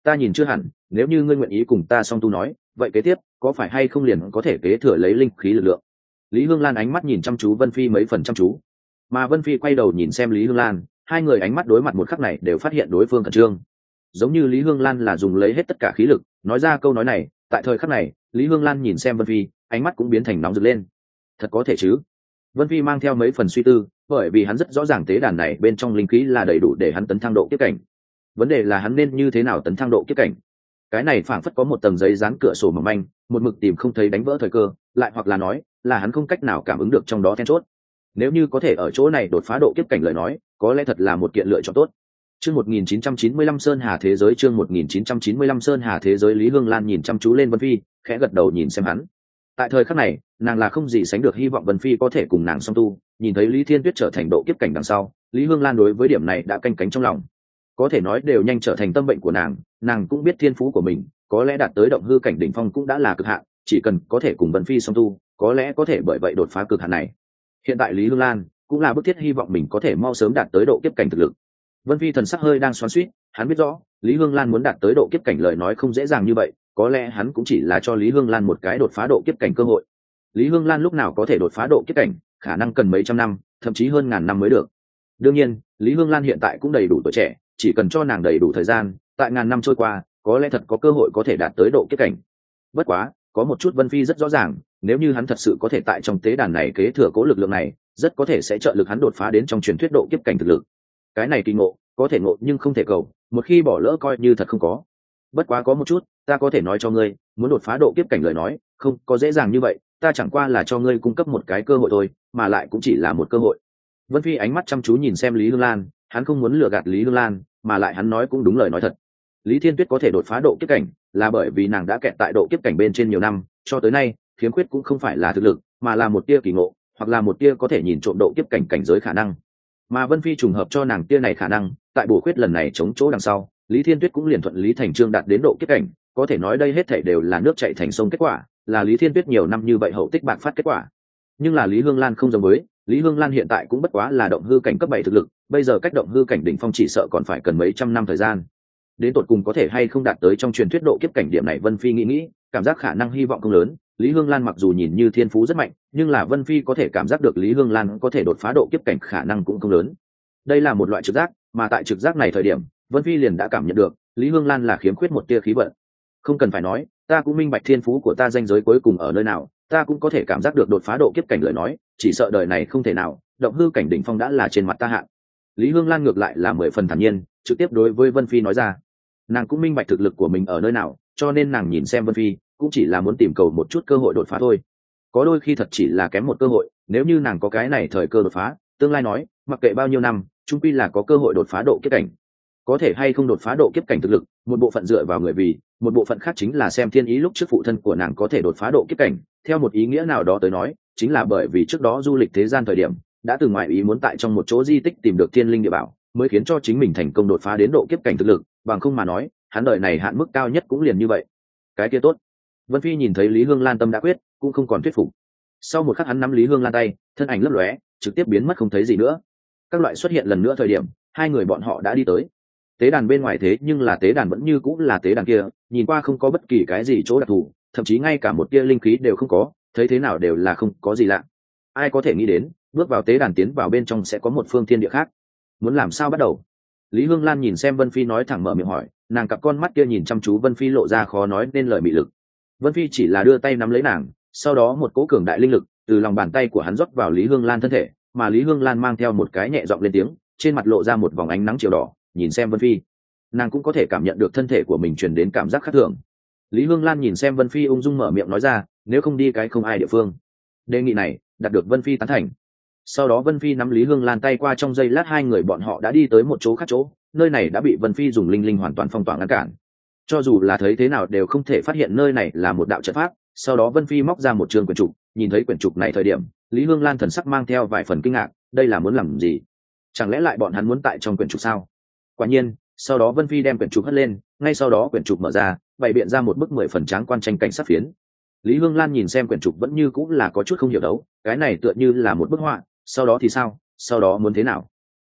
ta nhìn chưa hẳn, nếu như ngươi nguyện ý cùng ta song tu nói, vậy kế tiếp có phải hay không liền có thể kế thừa lấy linh khí lực lượng? Lý Hương Lan ánh mắt nhìn chăm chú Vân Phi mấy phần chăm chú, mà Vân Phi quay đầu nhìn xem Lý Hương Lan, hai người ánh mắt đối mặt một khắc này đều phát hiện đối phương khẩn trương, giống như Lý Hương Lan là dùng lấy hết tất cả khí lực nói ra câu nói này. Tại thời khắc này, Lý Hương Lan nhìn xem Vân Phi, ánh mắt cũng biến thành nóng rực lên. Thật có thể chứ? Vân Phi mang theo mấy phần suy tư, bởi vì hắn rất rõ ràng tế đàn này bên trong linh khí là đầy đủ để hắn tấn thăng độ kiếp cảnh. Vấn đề là hắn nên như thế nào tấn thăng độ kiếp cảnh? Cái này phảng phất có một tầng giấy dán cửa sổ mỏng manh, một mực tìm không thấy đánh vỡ thời cơ, lại hoặc là nói là hắn không cách nào cảm ứng được trong đó then chốt. Nếu như có thể ở chỗ này đột phá độ kiếp cảnh lời nói, có lẽ thật là một kiện lựa chọn tốt. Chương 1995 Sơn Hà thế giới, chương 1995 Sơn Hà thế giới. Lý Hương Lan nhìn chăm chú lên Vân Phi, khẽ gật đầu nhìn xem hắn. Tại thời khắc này, nàng là không gì sánh được hy vọng Vân Phi có thể cùng nàng song tu. Nhìn thấy Lý Thiên Tuyết trở thành độ kiếp cảnh đằng sau, Lý Hương Lan đối với điểm này đã canh cánh trong lòng. Có thể nói đều nhanh trở thành tâm bệnh của nàng cũng biết thiên phú của mình, có lẽ đạt tới động hư cảnh đỉnh phong cũng đã là cực hạn, chỉ cần có thể cùng Vân Phi song tu, có lẽ có thể bởi vậy đột phá cực hạn này. Hiện tại Lý Hương Lan cũng là bức thiết hy vọng mình có thể mau sớm đạt tới độ kiếp cảnh thực lực. Vân Phi thần sắc hơi đang xoắn xuýt, hắn biết rõ Lý Hương Lan muốn đạt tới độ kiếp cảnh lời nói không dễ dàng như vậy, có lẽ hắn cũng chỉ là cho Lý Hương Lan một cái đột phá độ kiếp cảnh cơ hội. Lý Hương Lan lúc nào có thể đột phá độ kiếp cảnh, khả năng cần mấy trăm năm, thậm chí hơn ngàn năm mới được. Đương nhiên, Lý Hương Lan hiện tại cũng đầy đủ tuổi trẻ, chỉ cần cho nàng đầy đủ thời gian, tại ngàn năm trôi qua, có lẽ thật có cơ hội có thể đạt tới độ kiếp cảnh. Bất quá, có một chút Vân Phi rất rõ ràng, nếu như hắn thật sự có thể tại trong tế đàn này kế thừa cố lực lượng này, rất có thể sẽ trợ lực hắn đột phá đến trong truyền thuyết độ kiếp cảnh thực lực. Cái này kỳ ngộ, có thể ngộ nhưng không thể cầu, một khi bỏ lỡ coi như thật không có. Bất quá có một chút, ta có thể nói cho ngươi, muốn đột phá độ kiếp cảnh lời nói, không có dễ dàng như vậy, ta chẳng qua là cho ngươi cung cấp một cái cơ hội thôi, mà lại cũng chỉ là một cơ hội. Vân Phi ánh mắt chăm chú nhìn xem Lý Hương Lan, hắn không muốn lừa gạt Lý Hương Lan, mà lại hắn nói cũng đúng lời nói thật. Lý Thiên Tuyết có thể đột phá độ kiếp cảnh, là bởi vì nàng đã kẹt tại độ kiếp cảnh bên trên nhiều năm, cho tới nay, khiếm khuyết cũng không phải là thực lực, mà là một tia kỳ ngộ, hoặc là một tia có thể nhìn trộm độ kiếp cảnh cảnh giới khả năng. Mà Vân Phi trùng hợp cho nàng tia này khả năng, tại bổ khuyết lần này chống chỗ đằng sau, Lý Thiên Tuyết cũng liền thuận lý thành chương đạt đến độ kiếp cảnh, có thể nói đây hết thảy đều là nước chảy thành sông kết quả, là Lý Thiên Tuyết nhiều năm như vậy hậu tích bạc phát kết quả. Nhưng là Lý Hương Lan không giống với, Lý Hương Lan hiện tại cũng bất quá là động hư cảnh cấp 7 thực lực, bây giờ cách động hư cảnh đỉnh phong chỉ sợ còn phải cần mấy trăm năm thời gian. Đến tột cùng có thể hay không đạt tới trong truyền thuyết độ kiếp cảnh điểm này, Vân Phi nghĩ, cảm giác khả năng hy vọng không lớn. Lý Hương Lan mặc dù nhìn như thiên phú rất mạnh, nhưng là Vân Phi có thể cảm giác được Lý Hương Lan có thể đột phá độ kiếp cảnh khả năng cũng không lớn. Đây là một loại trực giác, mà tại trực giác này thời điểm, Vân Phi liền đã cảm nhận được Lý Hương Lan là khiếm khuyết một tia khí vận. Không cần phải nói, ta cũng minh bạch thiên phú của ta danh giới cuối cùng ở nơi nào, ta cũng có thể cảm giác được đột phá độ kiếp cảnh lời nói, chỉ sợ đời này không thể nào, động hư cảnh đỉnh phong đã là trên mặt ta hạn. Lý Hương Lan ngược lại là 10 phần thản nhiên, trực tiếp đối với Vân Phi nói ra. Nàng cũng minh bạch thực lực của mình ở nơi nào, cho nên nàng nhìn xem Vân Phi cũng chỉ là muốn tìm cầu một chút cơ hội đột phá thôi. Có đôi khi thật chỉ là kém một cơ hội, nếu như nàng có cái này thời cơ đột phá, tương lai nói mặc kệ bao nhiêu năm, chung quy là có cơ hội đột phá độ kiếp cảnh. Có thể hay không đột phá độ kiếp cảnh thực lực, một bộ phận dựa vào người vì, một bộ phận khác chính là xem thiên ý lúc trước phụ thân của nàng có thể đột phá độ kiếp cảnh, theo một ý nghĩa nào đó tới nói, chính là bởi vì trước đó du lịch thế gian thời điểm, đã từng ngoại ý muốn tại trong một chỗ di tích tìm được thiên linh địa bảo, mới khiến cho chính mình thành công đột phá đến độ kiếp cảnh thực lực, bằng không mà nói, hắn đời này hạn mức cao nhất cũng liền như vậy. Cái kia tốt. Vân Phi nhìn thấy Lý Hương Lan tâm đã quyết, cũng không còn thuyết phục. Sau một khắc hắn nắm Lý Hương Lan tay, thân ảnh lấp lóe, trực tiếp biến mất không thấy gì nữa. Các loại xuất hiện lần nữa thời điểm, hai người bọn họ đã đi tới. Tế đàn bên ngoài thế nhưng là tế đàn vẫn như cũng là tế đàn kia, nhìn qua không có bất kỳ cái gì chỗ đặc thù, thậm chí ngay cả một tia linh khí đều không có, thấy thế nào đều là không có gì lạ. Ai có thể nghĩ đến, bước vào tế đàn tiến vào bên trong sẽ có một phương thiên địa khác. Muốn làm sao bắt đầu? Lý Hương Lan nhìn xem Vân Phi nói thẳng mở miệng hỏi, nàng cặp con mắt kia nhìn chăm chú Vân Phi lộ ra khó nói nên lời mị lực. Vân Phi chỉ là đưa tay nắm lấy nàng, sau đó một cỗ cường đại linh lực từ lòng bàn tay của hắn rót vào Lý Hương Lan thân thể, mà Lý Hương Lan mang theo một cái nhẹ giọng lên tiếng, trên mặt lộ ra một vòng ánh nắng chiều đỏ, nhìn xem Vân Phi. Nàng cũng có thể cảm nhận được thân thể của mình truyền đến cảm giác khác thường. Lý Hương Lan nhìn xem Vân Phi ung dung mở miệng nói ra, nếu không đi cái không ai địa phương. Đề nghị này đạt được Vân Phi tán thành. Sau đó Vân Phi nắm Lý Hương Lan tay qua, trong giây lát hai người bọn họ đã đi tới một chỗ khác chỗ, nơi này đã bị Vân Phi dùng linh linh hoàn toàn phong tỏa ngăn cản. Cho dù là thấy thế nào đều không thể phát hiện nơi này là một đạo trận pháp. Sau đó Vân Phi móc ra một trường quyển trục, nhìn thấy quyển trục này thời điểm, Lý Hương Lan thần sắc mang theo vài phần kinh ngạc, đây là muốn làm gì? Chẳng lẽ lại bọn hắn muốn tại trong quyển trục sao? Quả nhiên, sau đó Vân Phi đem quyển trục hất lên, ngay sau đó quyển trục mở ra, bày biện ra một bức 10 phần tráng quan tranh cảnh sát phiến. Lý Hương Lan nhìn xem quyển trục vẫn như cũng là có chút không hiểu đấu, cái này tựa như là một bức họa, sau đó thì sao, sau đó muốn thế nào?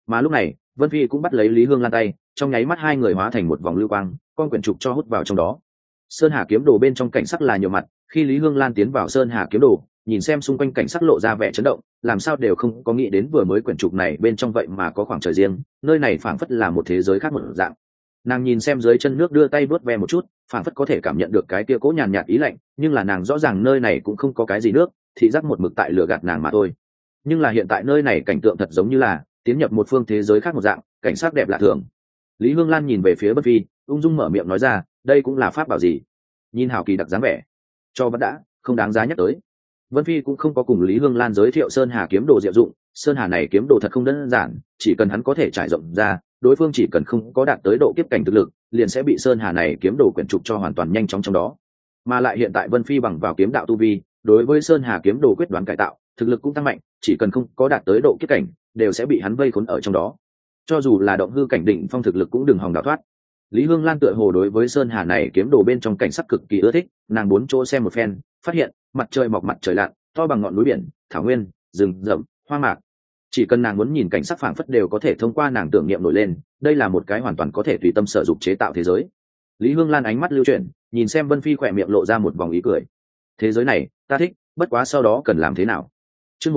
Mà lúc này Vân Phi cũng bắt lấy Lý Hương Lan tay, trong nháy mắt hai người hóa thành một vòng lưu quang, con quyển trục cho hút vào trong đó. Sơn Hà kiếm đồ bên trong cảnh sắc là nhiều mặt, khi Lý Hương Lan tiến vào Sơn Hà kiếm đồ, nhìn xem xung quanh cảnh sắc lộ ra vẻ chấn động, làm sao đều không có nghĩ đến vừa mới quyển trục này bên trong vậy mà có khoảng trời riêng, nơi này phảng phất là một thế giới khác một dạng. Nàng nhìn xem dưới chân nước, đưa tay vuốt ve một chút, phảng phất có thể cảm nhận được cái kia cố nhàn nhạt ý lạnh, nhưng là nàng rõ ràng nơi này cũng không có cái gì nước, thị giác một mực tại lừa gạt nàng mà thôi. Nhưng là hiện tại nơi này cảnh tượng thật giống như là tiến nhập một phương thế giới khác một dạng, cảnh sắc đẹp lạ thường. Lý Hương Lan nhìn về phía Vân Phi, ung dung mở miệng nói ra, đây cũng là pháp bảo gì? Nhìn hào kỳ đặc dáng vẻ, cho vẫn đã, không đáng giá nhắc tới. Vân Phi cũng không có cùng Lý Hương Lan giới thiệu Sơn Hà kiếm đồ diệu dụng, Sơn Hà này kiếm đồ thật không đơn giản, chỉ cần hắn có thể trải rộng ra, đối phương chỉ cần không có đạt tới độ kiếp cảnh thực lực, liền sẽ bị Sơn Hà này kiếm đồ quyển trục cho hoàn toàn nhanh chóng trong đó. Mà lại hiện tại Vân Phi bằng vào kiếm đạo tu vi, đối với Sơn Hà kiếm đồ quyết đoán cải tạo, thực lực cũng tăng mạnh, chỉ cần không có đạt tới độ kiếp cảnh, đều sẽ bị hắn vây khốn ở trong đó. Cho dù là động hư cảnh định phong thực lực cũng đừng hòng đào thoát. Lý Hương Lan tựa hồ đối với Sơn Hà này kiếm đồ bên trong cảnh sắc cực kỳ ưa thích, nàng bốn chỗ xem một phen, phát hiện mặt trời mọc mặt trời lặn, to bằng ngọn núi biển, thảo nguyên, rừng rậm, hoa mạc. Chỉ cần nàng muốn nhìn cảnh sắc phảng phất đều có thể thông qua nàng tưởng niệm nổi lên, đây là một cái hoàn toàn có thể tùy tâm sở dục chế tạo thế giới. Lý Hương Lan ánh mắt lưu chuyển, nhìn xem Vân Phi khỏe miệng lộ ra một vòng ý cười. Thế giới này, ta thích, bất quá sau đó cần làm thế nào? Chương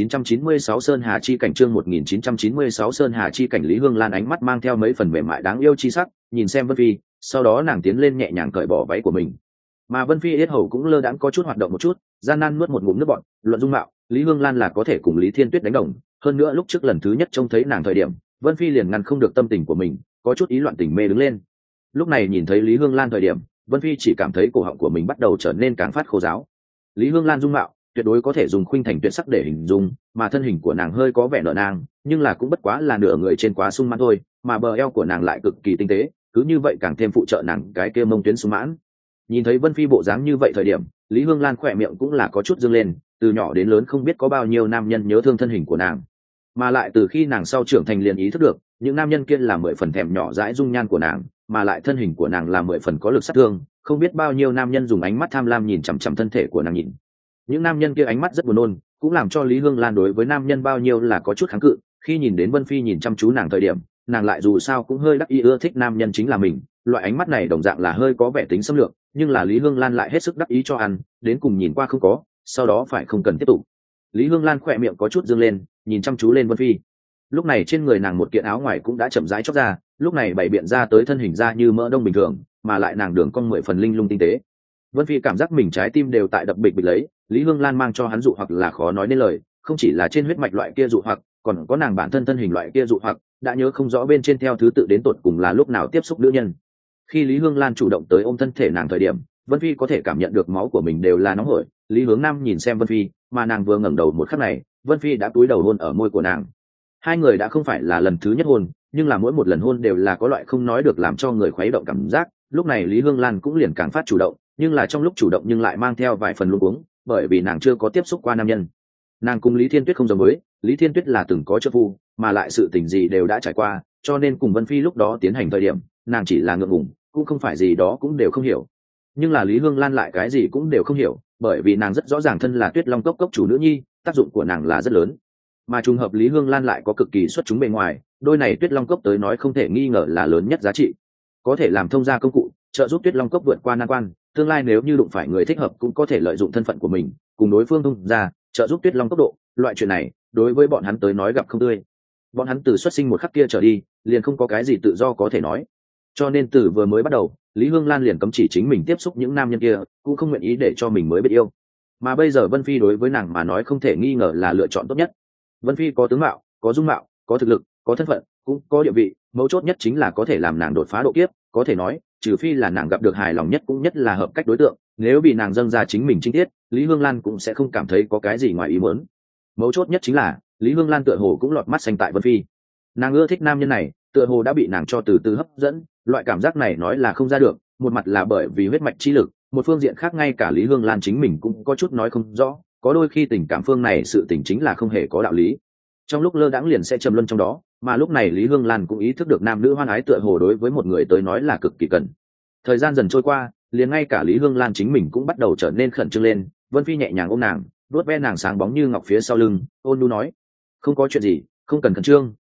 1996 Sơn Hà chi cảnh, chương 1996 Sơn Hà chi cảnh. Lý Hương Lan ánh mắt mang theo mấy phần mềm mại đáng yêu chi sắc, nhìn xem Vân Phi, sau đó nàng tiến lên nhẹ nhàng cởi bỏ váy của mình. Mà Vân Phi yết hầu cũng lơ đãng có chút hoạt động một chút, gian nan nuốt một ngụm nước bọt, luận dung mạo, Lý Hương Lan là có thể cùng Lý Thiên Tuyết đánh đồng, hơn nữa lúc trước lần thứ nhất trông thấy nàng thời điểm, Vân Phi liền ngăn không được tâm tình của mình, có chút ý loạn tình mê đứng lên. Lúc này nhìn thấy Lý Hương Lan thời điểm, Vân Phi chỉ cảm thấy cổ họng của mình bắt đầu trở nên càng phát khô ráo. Lý Hương Lan dung mạo tuyệt đối có thể dùng khuynh thành tuyệt sắc để hình dung, mà thân hình của nàng hơi có vẻ nở nang, nhưng là cũng bất quá là nửa người trên quá sung mãn thôi, mà bờ eo của nàng lại cực kỳ tinh tế, cứ như vậy càng thêm phụ trợ nàng cái kia mông tuyến sung mãn. Nhìn thấy Vân Phi bộ dáng như vậy thời điểm, Lý Hương Lan khỏe miệng cũng là có chút dương lên, từ nhỏ đến lớn không biết có bao nhiêu nam nhân nhớ thương thân hình của nàng, mà lại từ khi nàng sau trưởng thành liền ý thức được những nam nhân kia là 10 phần thèm nhỏ dãi dung nhan của nàng, mà lại thân hình của nàng là 10 phần có lực sát thương, không biết bao nhiêu nam nhân dùng ánh mắt tham lam nhìn chằm chằm thân thể của nàng nhìn. Những nam nhân kia ánh mắt rất buồn nôn, cũng làm cho Lý Hương Lan đối với nam nhân bao nhiêu là có chút kháng cự. Khi nhìn đến Vân Phi nhìn chăm chú nàng thời điểm, nàng lại dù sao cũng hơi đắc ý ưa thích nam nhân chính là mình, loại ánh mắt này đồng dạng là hơi có vẻ tính xâm lược, nhưng là Lý Hương Lan lại hết sức đắc ý cho ăn, đến cùng nhìn qua không có, sau đó phải không cần tiếp tục. Lý Hương Lan khỏe miệng có chút dương lên, nhìn chăm chú lên Vân Phi. Lúc này trên người nàng một kiện áo ngoài cũng đã chậm rãi chóc ra, lúc này bày biện ra tới thân hình ra như mỡ đông bình thường, mà lại nàng đường cong 10 phần linh lung tinh tế. Vân Phi cảm giác mình trái tim đều tại đập bịch bịch lấy, Lý Hương Lan mang cho hắn dụ hoặc là khó nói nên lời, không chỉ là trên huyết mạch loại kia dụ hoặc, còn có nàng bản thân thân hình loại kia dụ hoặc, đã nhớ không rõ bên trên theo thứ tự đến tột cùng là lúc nào tiếp xúc nữ nhân. Khi Lý Hương Lan chủ động tới ôm thân thể nàng thời điểm, Vân Phi có thể cảm nhận được máu của mình đều là nóng hổi. Lý Hướng Nam nhìn xem Vân Phi, mà nàng vừa ngẩng đầu một khắc này, Vân Phi đã cúi đầu hôn ở môi của nàng. Hai người đã không phải là lần thứ nhất hôn, nhưng là mỗi một lần hôn đều là có loại không nói được làm cho người khuấy động cảm giác. Lúc này Lý Hương Lan cũng liền càng phát chủ động, nhưng là trong lúc chủ động nhưng lại mang theo vài phần luống cuống, bởi vì nàng chưa có tiếp xúc qua nam nhân. Nàng cùng Lý Thiên Tuyết không giống với, Lý Thiên Tuyết là từng có trợ phu, mà lại sự tình gì đều đã trải qua, cho nên cùng Vân Phi lúc đó tiến hành thời điểm, nàng chỉ là ngượng ngùng, cũng không phải gì đó cũng đều không hiểu. Nhưng là Lý Hương Lan lại cái gì cũng đều không hiểu, bởi vì nàng rất rõ ràng thân là Tuyết Long cốc cốc chủ nữ nhi, tác dụng của nàng là rất lớn. Mà trùng hợp Lý Hương Lan lại có cực kỳ xuất chúng bề ngoài, đôi này Tuyết Long cốc tới nói không thể nghi ngờ là lớn nhất giá trị, có thể làm thông gia công cụ, trợ giúp Tuyết Long cốc vượt qua nan quan, tương lai nếu như đụng phải người thích hợp cũng có thể lợi dụng thân phận của mình, cùng đối phương thông gia, trợ giúp Tuyết Long cốc độ, loại chuyện này, đối với bọn hắn tới nói gặp không tươi. Bọn hắn từ xuất sinh một khắc kia trở đi, liền không có cái gì tự do có thể nói. Cho nên từ vừa mới bắt đầu, Lý Hương Lan liền cấm chỉ chính mình tiếp xúc những nam nhân kia, cũng không nguyện ý để cho mình mới biết yêu. Mà bây giờ Vân Phi đối với nàng mà nói không thể nghi ngờ là lựa chọn tốt nhất. Vân Phi có tướng mạo, có dung mạo, có thực lực, có thân phận, cũng có địa vị, mấu chốt nhất chính là có thể làm nàng đột phá độ kiếp, có thể nói, trừ phi là nàng gặp được hài lòng nhất cũng nhất là hợp cách đối tượng, nếu bị nàng dâng ra chính mình chính tiết, Lý Hương Lan cũng sẽ không cảm thấy có cái gì ngoài ý muốn. Mấu chốt nhất chính là, Lý Hương Lan tựa hồ cũng lọt mắt xanh tại Vân Phi. Nàng ưa thích nam nhân này, tựa hồ đã bị nàng cho từ từ hấp dẫn, loại cảm giác này nói là không ra được, một mặt là bởi vì huyết mạch chi lực, một phương diện khác ngay cả Lý Hương Lan chính mình cũng có chút nói không rõ, có đôi khi tình cảm phương này sự tình chính là không hề có đạo lý. Trong lúc lơ đãng liền sẽ trầm luân trong đó, mà lúc này Lý Hương Lan cũng ý thức được nam nữ hoan ái tựa hồ đối với một người tới nói là cực kỳ cần. Thời gian dần trôi qua, liền ngay cả Lý Hương Lan chính mình cũng bắt đầu trở nên khẩn trương lên. Vân Phi nhẹ nhàng ôm nàng, vuốt ve nàng sáng bóng như ngọc phía sau lưng, ôn nhu nói: "Không có chuyện gì, không cần khẩn trương,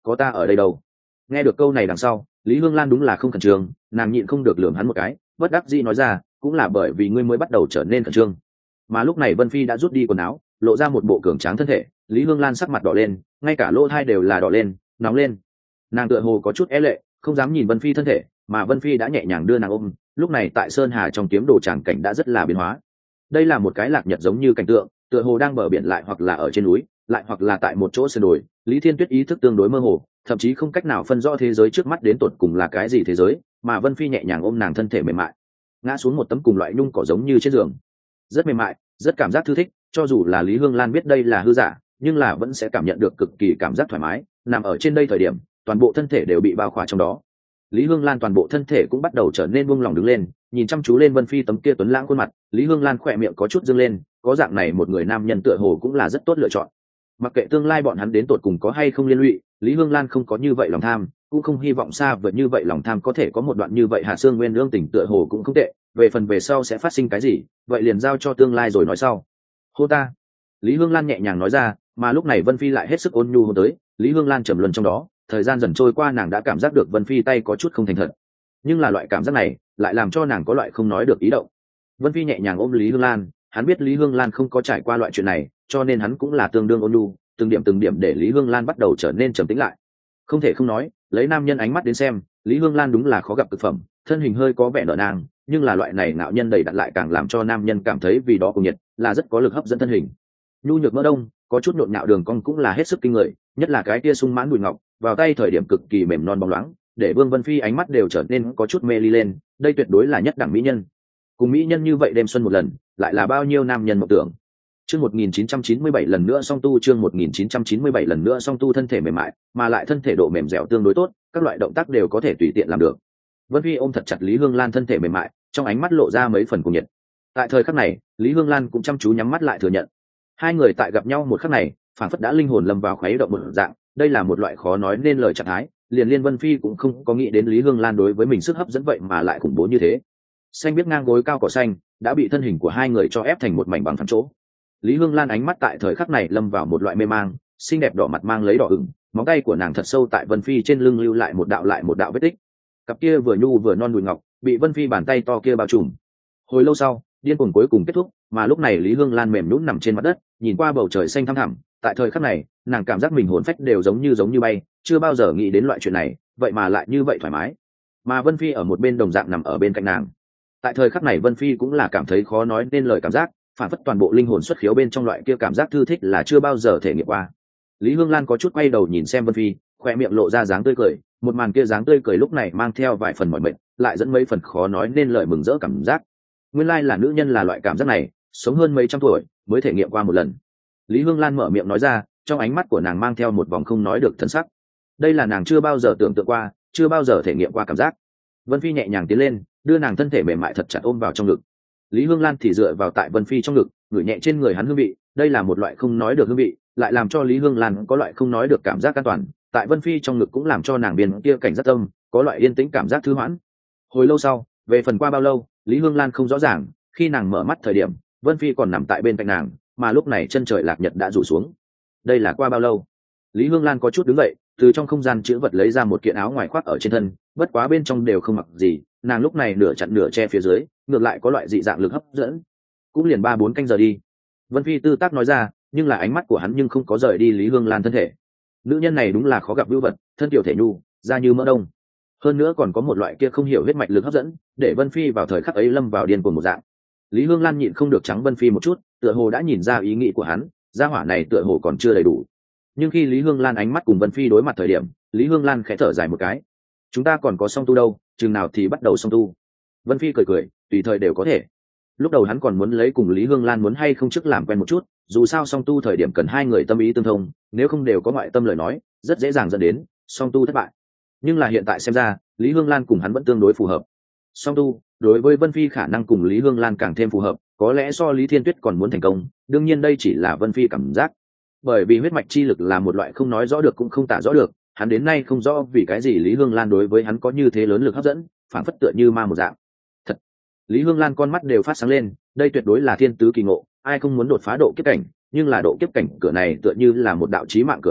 có ta ở đây đâu. Nghe được câu này đằng sau, Lý Hương Lan đúng là không khẩn trương, nàng nhịn không được lườm hắn một cái, bất đắc dĩ nói ra, cũng là bởi vì ngươi mới bắt đầu trở nên khẩn trương. Mà lúc này Vân Phi đã rút đi quần áo, lộ ra một bộ cường tráng thân thể. Lý Hương Lan sắc mặt đỏ lên, ngay cả lỗ tai đều là đỏ lên, nóng lên. Nàng tựa hồ có chút e lệ, không dám nhìn Vân Phi thân thể, mà Vân Phi đã nhẹ nhàng đưa nàng ôm. Lúc này tại Sơn Hà trong kiếm đồ tràng cảnh đã rất là biến hóa. Đây là một cái lạc nhật giống như cảnh tượng, tựa hồ đang bờ biển lại hoặc là ở trên núi, lại hoặc là tại một chỗ sườn đồi. Lý Thiên Tuyết ý thức tương đối mơ hồ, thậm chí không cách nào phân rõ thế giới trước mắt đến tột cùng là cái gì thế giới, mà Vân Phi nhẹ nhàng ôm nàng thân thể mềm mại, ngã xuống một tấm cùng loại nhung cỏ giống như trên giường, rất mềm mại, rất cảm giác thư thích. Cho dù là Lý Hương Lan biết đây là hư giả, nhưng là vẫn sẽ cảm nhận được cực kỳ cảm giác thoải mái. Nằm ở trên đây thời điểm, toàn bộ thân thể đều bị bao khỏa trong đó. Lý Hương Lan toàn bộ thân thể cũng bắt đầu trở nên buông lỏng đứng lên, nhìn chăm chú lên Vân Phi tấm kia tuấn lãng khuôn mặt. Lý Hương Lan khỏe miệng có chút dương lên, có dạng này một người nam nhân tựa hồ cũng là rất tốt lựa chọn. Mặc kệ tương lai bọn hắn đến tột cùng có hay không liên lụy, Lý Hương Lan không có như vậy lòng tham, cũng không hy vọng xa vời như vậy lòng tham có thể có một đoạn như vậy. Hạ Sương Nguyên lương tình tựa hồ cũng không tệ, về phần về sau sẽ phát sinh cái gì, vậy liền giao cho tương lai rồi nói sau. Hô ta. Lý Hương Lan nhẹ nhàng nói ra, mà lúc này Vân Phi lại hết sức ôn nhu hôn tới. Lý Hương Lan trầm luân trong đó, thời gian dần trôi qua nàng đã cảm giác được Vân Phi tay có chút không thành thật, nhưng là loại cảm giác này lại làm cho nàng có loại không nói được ý động. Vân Phi nhẹ nhàng ôm Lý Hương Lan, hắn biết Lý Hương Lan không có trải qua loại chuyện này, cho nên hắn cũng là tương đương ôn nhu, từng điểm để Lý Hương Lan bắt đầu trở nên trầm tĩnh lại. Không thể không nói, lấy nam nhân ánh mắt đến xem, Lý Hương Lan đúng là khó gặp cực phẩm, thân hình hơi có vẻ nở nang, nhưng là loại này ngạo nhân đầy đặn lại càng làm cho nam nhân cảm thấy vì đó cùng nhiệt, là rất có lực hấp dẫn thân hình. Nhu nhược mỡ đông, có chút nhộn nhạo đường cong cũng là hết sức kinh người, nhất là cái kia sung mãn bùi ngọc, vào tay thời điểm cực kỳ mềm non bóng loáng, để Vương Vân Phi ánh mắt đều trở nên có chút mê ly lên. Đây tuyệt đối là nhất đẳng mỹ nhân. Cùng mỹ nhân như vậy đêm xuân một lần, lại là bao nhiêu nam nhân mộng tưởng. Chương 1997 lần nữa song tu, chương 1997 lần nữa song tu. Thân thể mềm mại, mà lại thân thể độ mềm dẻo tương đối tốt, các loại động tác đều có thể tùy tiện làm được. Vân Phi ôm thật chặt Lý Hương Lan thân thể mềm mại, trong ánh mắt lộ ra mấy phần cuồng nhiệt. Tại thời khắc này, Lý Hương Lan cũng chăm chú nhắm mắt lại thừa nhận. Hai người tại gặp nhau một khắc này, phản phất đã linh hồn lâm vào khuấy động một dạng, đây là một loại khó nói nên lời trạng thái. Liền Liên Vân Phi cũng không có nghĩ đến Lý Hương Lan đối với mình sức hấp dẫn vậy mà lại khủng bố như thế. Xanh biết ngang gối cao cỏ xanh đã bị thân hình của hai người cho ép thành một mảnh bằng phẳng chỗ. Lý Hương Lan ánh mắt tại thời khắc này lâm vào một loại mê mang, xinh đẹp đỏ mặt mang lấy đỏ ửng, móng tay của nàng thật sâu tại Vân Phi trên lưng lưu lại một đạo vết tích. Cặp kia vừa nhu vừa non đùi ngọc bị Vân Phi bàn tay to kia bao trùm. Hồi lâu sau, điên cuồng cuối cùng kết thúc, mà lúc này Lý Hương Lan mềm nhũn nằm trên mặt đất, nhìn qua bầu trời xanh thăm thẳm. Tại thời khắc này, nàng cảm giác mình hồn phách đều giống như bay, chưa bao giờ nghĩ đến loại chuyện này, vậy mà lại như vậy thoải mái. Mà Vân Phi ở một bên đồng dạng nằm ở bên cạnh nàng. Tại thời khắc này Vân Phi cũng là cảm thấy khó nói nên lời cảm giác, phản phất toàn bộ linh hồn xuất khiếu bên trong loại kia cảm giác thư thích là chưa bao giờ thể nghiệm qua. Lý Hương Lan có chút quay đầu nhìn xem Vân Phi, khoe miệng lộ ra dáng tươi cười, một màn kia dáng tươi cười lúc này mang theo vài phần mỏi mệt, lại dẫn mấy phần khó nói nên lời mừng rỡ cảm giác. Nguyên lai là nữ nhân là loại cảm giác này, sống hơn mấy trăm tuổi mới thể nghiệm qua một lần. Lý Hương Lan mở miệng nói ra, trong ánh mắt của nàng mang theo một vòng không nói được thân sắc. Đây là nàng chưa bao giờ tưởng tượng qua, chưa bao giờ thể nghiệm qua cảm giác. Vân Phi nhẹ nhàng tiến lên, đưa nàng thân thể mềm mại thật chặt ôm vào trong ngực. Lý Hương Lan thì dựa vào tại Vân Phi trong ngực, ngửi nhẹ trên người hắn hương vị, đây là một loại không nói được hương vị, lại làm cho Lý Hương Lan có loại không nói được cảm giác an toàn. Tại Vân Phi trong ngực cũng làm cho nàng biên kia cảnh giác tâm, có loại yên tĩnh cảm giác thư hoãn. Hồi lâu sau, về phần qua bao lâu, Lý Hương Lan không rõ ràng, khi nàng mở mắt thời điểm, Vân Phi còn nằm tại bên cạnh nàng, mà lúc này chân trời lạc nhật đã rủ xuống. Đây là qua bao lâu? Lý Hương Lan có chút đứng dậy, từ trong không gian chữ vật lấy ra một kiện áo ngoài khoác ở trên thân, bất quá bên trong đều không mặc gì, nàng lúc này nửa chặn nửa che phía dưới, ngược lại có loại dị dạng lực hấp dẫn. Cũng liền 3-4 canh giờ đi. Vân Phi tư tác nói ra, nhưng là ánh mắt của hắn nhưng không có rời đi Lý Hương Lan thân thể. Nữ nhân này đúng là khó gặp vưu vật, thân tiểu thể nhu, da như mỡ đông. Hơn nữa còn có một loại kia không hiểu huyết mạch lực hấp dẫn, để Vân Phi vào thời khắc ấy lâm vào điên cuồng một dạng. Lý Hương Lan nhịn không được trắng Vân Phi một chút, tựa hồ đã nhìn ra ý nghĩ của hắn, gia hỏa này tựa hồ còn chưa đầy đủ. Nhưng khi Lý Hương Lan ánh mắt cùng Vân Phi đối mặt thời điểm, Lý Hương Lan khẽ thở dài một cái. Chúng ta còn có song tu đâu, chừng nào thì bắt đầu song tu. Vân Phi cười, tùy thời đều có thể. Lúc đầu hắn còn muốn lấy cùng Lý Hương Lan muốn hay không trước làm quen một chút, dù sao song tu thời điểm cần hai người tâm ý tương thông, nếu không đều có ngoại tâm lời nói, rất dễ dàng dẫn đến song tu thất bại. Nhưng là hiện tại xem ra, Lý Hương Lan cùng hắn vẫn tương đối phù hợp. Song tu, đối với Vân Phi khả năng cùng Lý Hương Lan càng thêm phù hợp, có lẽ so Lý Thiên Tuyết còn muốn thành công, đương nhiên đây chỉ là Vân Phi cảm giác. Bởi vì huyết mạch chi lực là một loại không nói rõ được cũng không tả rõ được, hắn đến nay không rõ vì cái gì Lý Hương Lan đối với hắn có như thế lớn lực hấp dẫn, phản phất tựa như ma một dạng. Thật, Lý Hương Lan con mắt đều phát sáng lên, đây tuyệt đối là thiên tứ kỳ ngộ, ai không muốn đột phá độ kiếp cảnh, nhưng là độ kiếp cảnh cửa này tựa như là một đạo chí mạng cửa ải,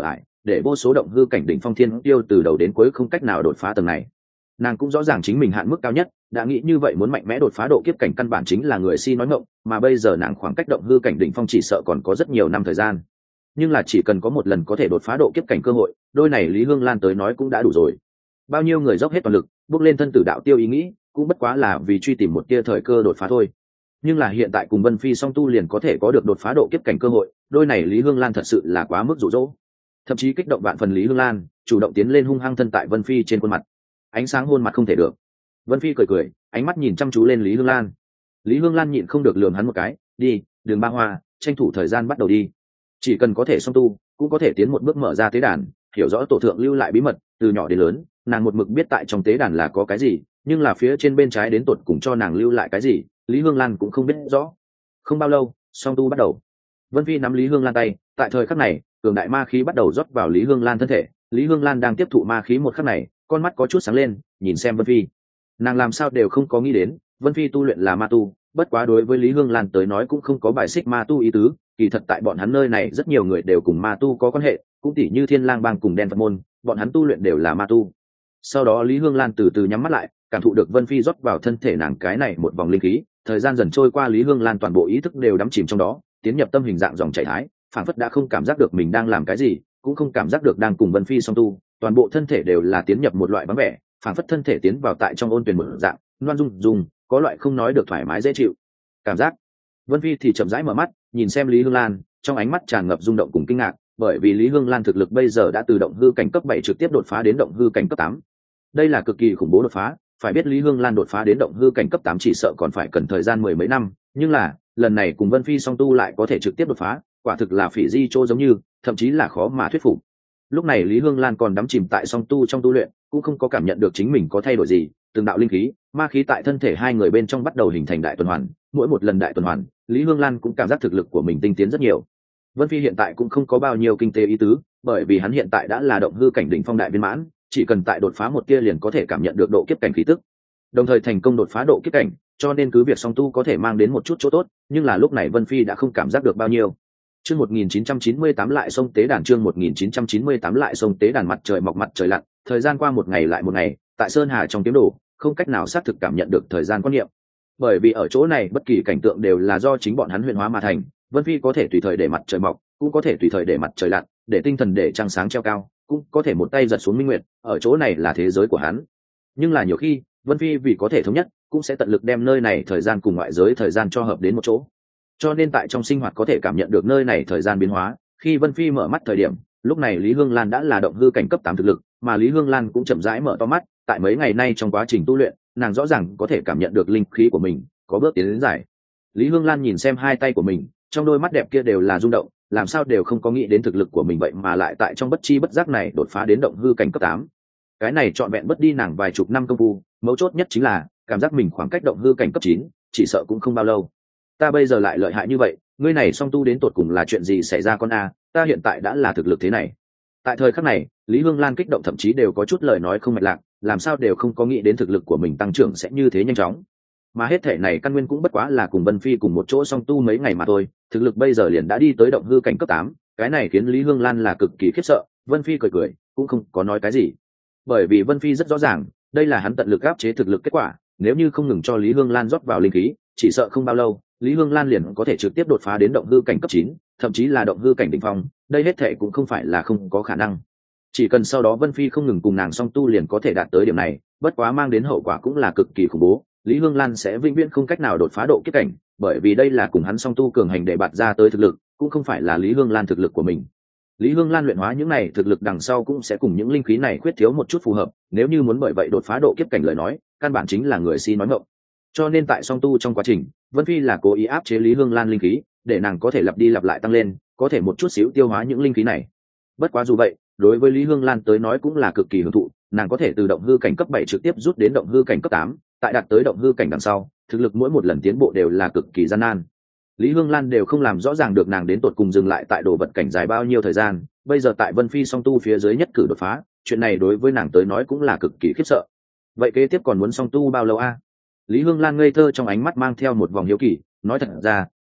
để vô số động hư cảnh đỉnh phong thiên tiêu từ đầu đến cuối không cách nào đột phá tầng này. Nàng cũng rõ ràng chính mình hạn mức cao nhất, đã nghĩ như vậy muốn mạnh mẽ đột phá độ kiếp cảnh căn bản chính là người si nói ngọng, mà bây giờ nàng khoảng cách động hư cảnh đỉnh phong chỉ sợ còn có rất nhiều năm thời gian. Nhưng là chỉ cần có một lần có thể đột phá độ kiếp cảnh cơ hội, đôi này Lý Hương Lan tới nói cũng đã đủ rồi. Bao nhiêu người dốc hết toàn lực bước lên thân tử đạo tiêu ý nghĩ, cũng bất quá là vì truy tìm một tia thời cơ đột phá thôi. Nhưng là hiện tại cùng Vân Phi song tu liền có thể có được đột phá độ kiếp cảnh cơ hội, đôi này Lý Hương Lan thật sự là quá mức dụ dỗ. Thậm chí kích động vạn phần Lý Hương Lan chủ động tiến lên hung hăng thân tại Vân Phi trên khuôn mặt, ánh sáng hôn mặt không thể được. Vân Phi cười cười, ánh mắt nhìn chăm chú lên Lý Hương Lan. Lý Hương Lan nhịn không được lườm hắn một cái, đi, đường ba hoa, tranh thủ thời gian bắt đầu đi. Chỉ cần có thể song tu, cũng có thể tiến một bước mở ra tế đàn, hiểu rõ tổ thượng lưu lại bí mật, từ nhỏ đến lớn, nàng một mực biết tại trong tế đàn là có cái gì, nhưng là phía trên bên trái đến tột cùng cho nàng lưu lại cái gì, Lý Hương Lan cũng không biết rõ. Không bao lâu, song tu bắt đầu. Vân Phi nắm Lý Hương Lan tay, tại thời khắc này, cường đại ma khí bắt đầu rót vào Lý Hương Lan thân thể. Lý Hương Lan đang tiếp thụ ma khí một khắc này, con mắt có chút sáng lên, nhìn xem Vân Phi. Nàng làm sao đều không có nghĩ đến, Vân Phi tu luyện là ma tu, bất quá đối với Lý Hương Lan tới nói cũng không có bài xích ma tu ý tứ, kỳ thật tại bọn hắn nơi này rất nhiều người đều cùng ma tu có quan hệ, cũng tỉ như Thiên Lang Bang cùng Đen Phật môn, bọn hắn tu luyện đều là ma tu. Sau đó Lý Hương Lan từ từ nhắm mắt lại, cảm thụ được Vân Phi rót vào thân thể nàng cái này một vòng linh khí, thời gian dần trôi qua Lý Hương Lan toàn bộ ý thức đều đắm chìm trong đó, tiến nhập tâm hình dạng dòng chảy thái, phảng phất đã không cảm giác được mình đang làm cái gì, cũng không cảm giác được đang cùng Vân Phi song tu, toàn bộ thân thể đều là tiến nhập một loại vắng vẻ, phảng phất thân thể tiến vào tại trong ôn tuyền một dạng, loan dung, có loại không nói được thoải mái dễ chịu cảm giác. Vân Phi thì chậm rãi mở mắt, nhìn xem Lý Hương Lan, trong ánh mắt tràn ngập rung động cùng kinh ngạc, bởi vì Lý Hương Lan thực lực bây giờ đã từ động hư cảnh cấp 7 trực tiếp đột phá đến động hư cảnh cấp 8. Đây là cực kỳ khủng bố đột phá, phải biết Lý Hương Lan đột phá đến động hư cảnh cấp 8 chỉ sợ còn phải cần thời gian mười mấy năm, nhưng là, lần này cùng Vân Phi song tu lại có thể trực tiếp đột phá, quả thực là phỉ di chô giống như, thậm chí là khó mà thuyết phục. Lúc này Lý Hương Lan còn đắm chìm tại song tu trong tu luyện, cũng không có cảm nhận được chính mình có thay đổi gì, từng đạo linh khí, ma khí tại thân thể hai người bên trong bắt đầu hình thành đại tuần hoàn, mỗi một lần đại tuần hoàn, Lý Hương Lan cũng cảm giác thực lực của mình tinh tiến rất nhiều. Vân Phi hiện tại cũng không có bao nhiêu kinh tế ý tứ, bởi vì hắn hiện tại đã là động hư cảnh đỉnh phong đại viên mãn, chỉ cần tại đột phá một tia liền có thể cảm nhận được độ kiếp cảnh khí tức, đồng thời thành công đột phá độ kiếp cảnh, cho nên cứ việc song tu có thể mang đến một chút chỗ tốt, nhưng là lúc này Vân Phi đã không cảm giác được bao nhiêu. Chương 1998 lại sông tế đàn, chương 1998 lại sông tế đàn, mặt trời mọc mặt trời lặn, thời gian qua một ngày lại một ngày, tại Sơn Hà trong tiếng đổ, không cách nào xác thực cảm nhận được thời gian quan niệm. Bởi vì ở chỗ này bất kỳ cảnh tượng đều là do chính bọn hắn huyền hóa mà thành, Vân Phi có thể tùy thời để mặt trời mọc, cũng có thể tùy thời để mặt trời lặn, để tinh thần để trăng sáng treo cao, cũng có thể một tay giật xuống minh nguyệt, ở chỗ này là thế giới của hắn. Nhưng là nhiều khi, Vân Phi vì có thể thống nhất, cũng sẽ tận lực đem nơi này thời gian cùng ngoại giới thời gian cho hợp đến một chỗ. Cho nên tại trong sinh hoạt có thể cảm nhận được nơi này thời gian biến hóa. Khi Vân Phi mở mắt thời điểm, lúc này Lý Hương Lan đã là động hư cảnh cấp 8 thực lực, mà Lý Hương Lan cũng chậm rãi mở to mắt, tại mấy ngày nay trong quá trình tu luyện, nàng rõ ràng có thể cảm nhận được linh khí của mình có bước tiến đến giải. Lý Hương Lan nhìn xem hai tay của mình, trong đôi mắt đẹp kia đều là rung động, làm sao đều không có nghĩ đến thực lực của mình vậy mà lại tại trong bất chi bất giác này đột phá đến động hư cảnh cấp 8. Cái này trọn vẹn mất đi nàng vài chục năm công phu, mấu chốt nhất chính là cảm giác mình khoảng cách động hư cảnh cấp 9, chỉ sợ cũng không bao lâu. Ta bây giờ lại lợi hại như vậy, ngươi này song tu đến tột cùng là chuyện gì xảy ra con a, ta hiện tại đã là thực lực thế này. Tại thời khắc này, Lý Hương Lan kích động thậm chí đều có chút lời nói không mạch lạc, làm sao đều không có nghĩ đến thực lực của mình tăng trưởng sẽ như thế nhanh chóng. Mà hết thể này căn nguyên cũng bất quá là cùng Vân Phi cùng một chỗ song tu mấy ngày mà thôi, thực lực bây giờ liền đã đi tới động hư cảnh cấp 8, cái này khiến Lý Hương Lan là cực kỳ khiếp sợ. Vân Phi cười cười, cũng không có nói cái gì. Bởi vì Vân Phi rất rõ ràng, đây là hắn tận lực áp chế thực lực kết quả, nếu như không ngừng cho Lý Hương Lan rót vào linh khí, chỉ sợ không bao lâu, Lý Hương Lan liền có thể trực tiếp đột phá đến động hư cảnh cấp 9, thậm chí là động hư cảnh đỉnh phong, đây hết thệ cũng không phải là không có khả năng. Chỉ cần sau đó Vân Phi không ngừng cùng nàng song tu liền có thể đạt tới điểm này, bất quá mang đến hậu quả cũng là cực kỳ khủng bố, Lý Hương Lan sẽ vĩnh viễn không cách nào đột phá độ kiếp cảnh, bởi vì đây là cùng hắn song tu cường hành để bạt ra tới thực lực, cũng không phải là Lý Hương Lan thực lực của mình. Lý Hương Lan luyện hóa những này thực lực đằng sau cũng sẽ cùng những linh khí này khuyết thiếu một chút phù hợp, nếu như muốn bởi vậy đột phá độ kiếp cảnh lời nói, căn bản chính là người si nói ngọng. Cho nên tại song tu trong quá trình, Vân Phi là cố ý áp chế Lý Hương Lan linh khí, để nàng có thể lặp đi lặp lại tăng lên, có thể một chút xíu tiêu hóa những linh khí này. Bất quá dù vậy, đối với Lý Hương Lan tới nói cũng là cực kỳ hưởng thụ, nàng có thể từ động hư cảnh cấp 7 trực tiếp rút đến động hư cảnh cấp 8, tại đạt tới động hư cảnh đằng sau, thực lực mỗi một lần tiến bộ đều là cực kỳ gian nan. Lý Hương Lan đều không làm rõ ràng được nàng đến tột cùng dừng lại tại đồ vật cảnh dài bao nhiêu thời gian, bây giờ tại Vân Phi song tu phía dưới nhất cử đột phá, chuyện này đối với nàng tới nói cũng là cực kỳ khiếp sợ. Vậy kế tiếp còn muốn song tu bao lâu a? Lý Hương Lan ngây thơ trong ánh mắt mang theo một vòng hiếu kỳ, nói thật ra,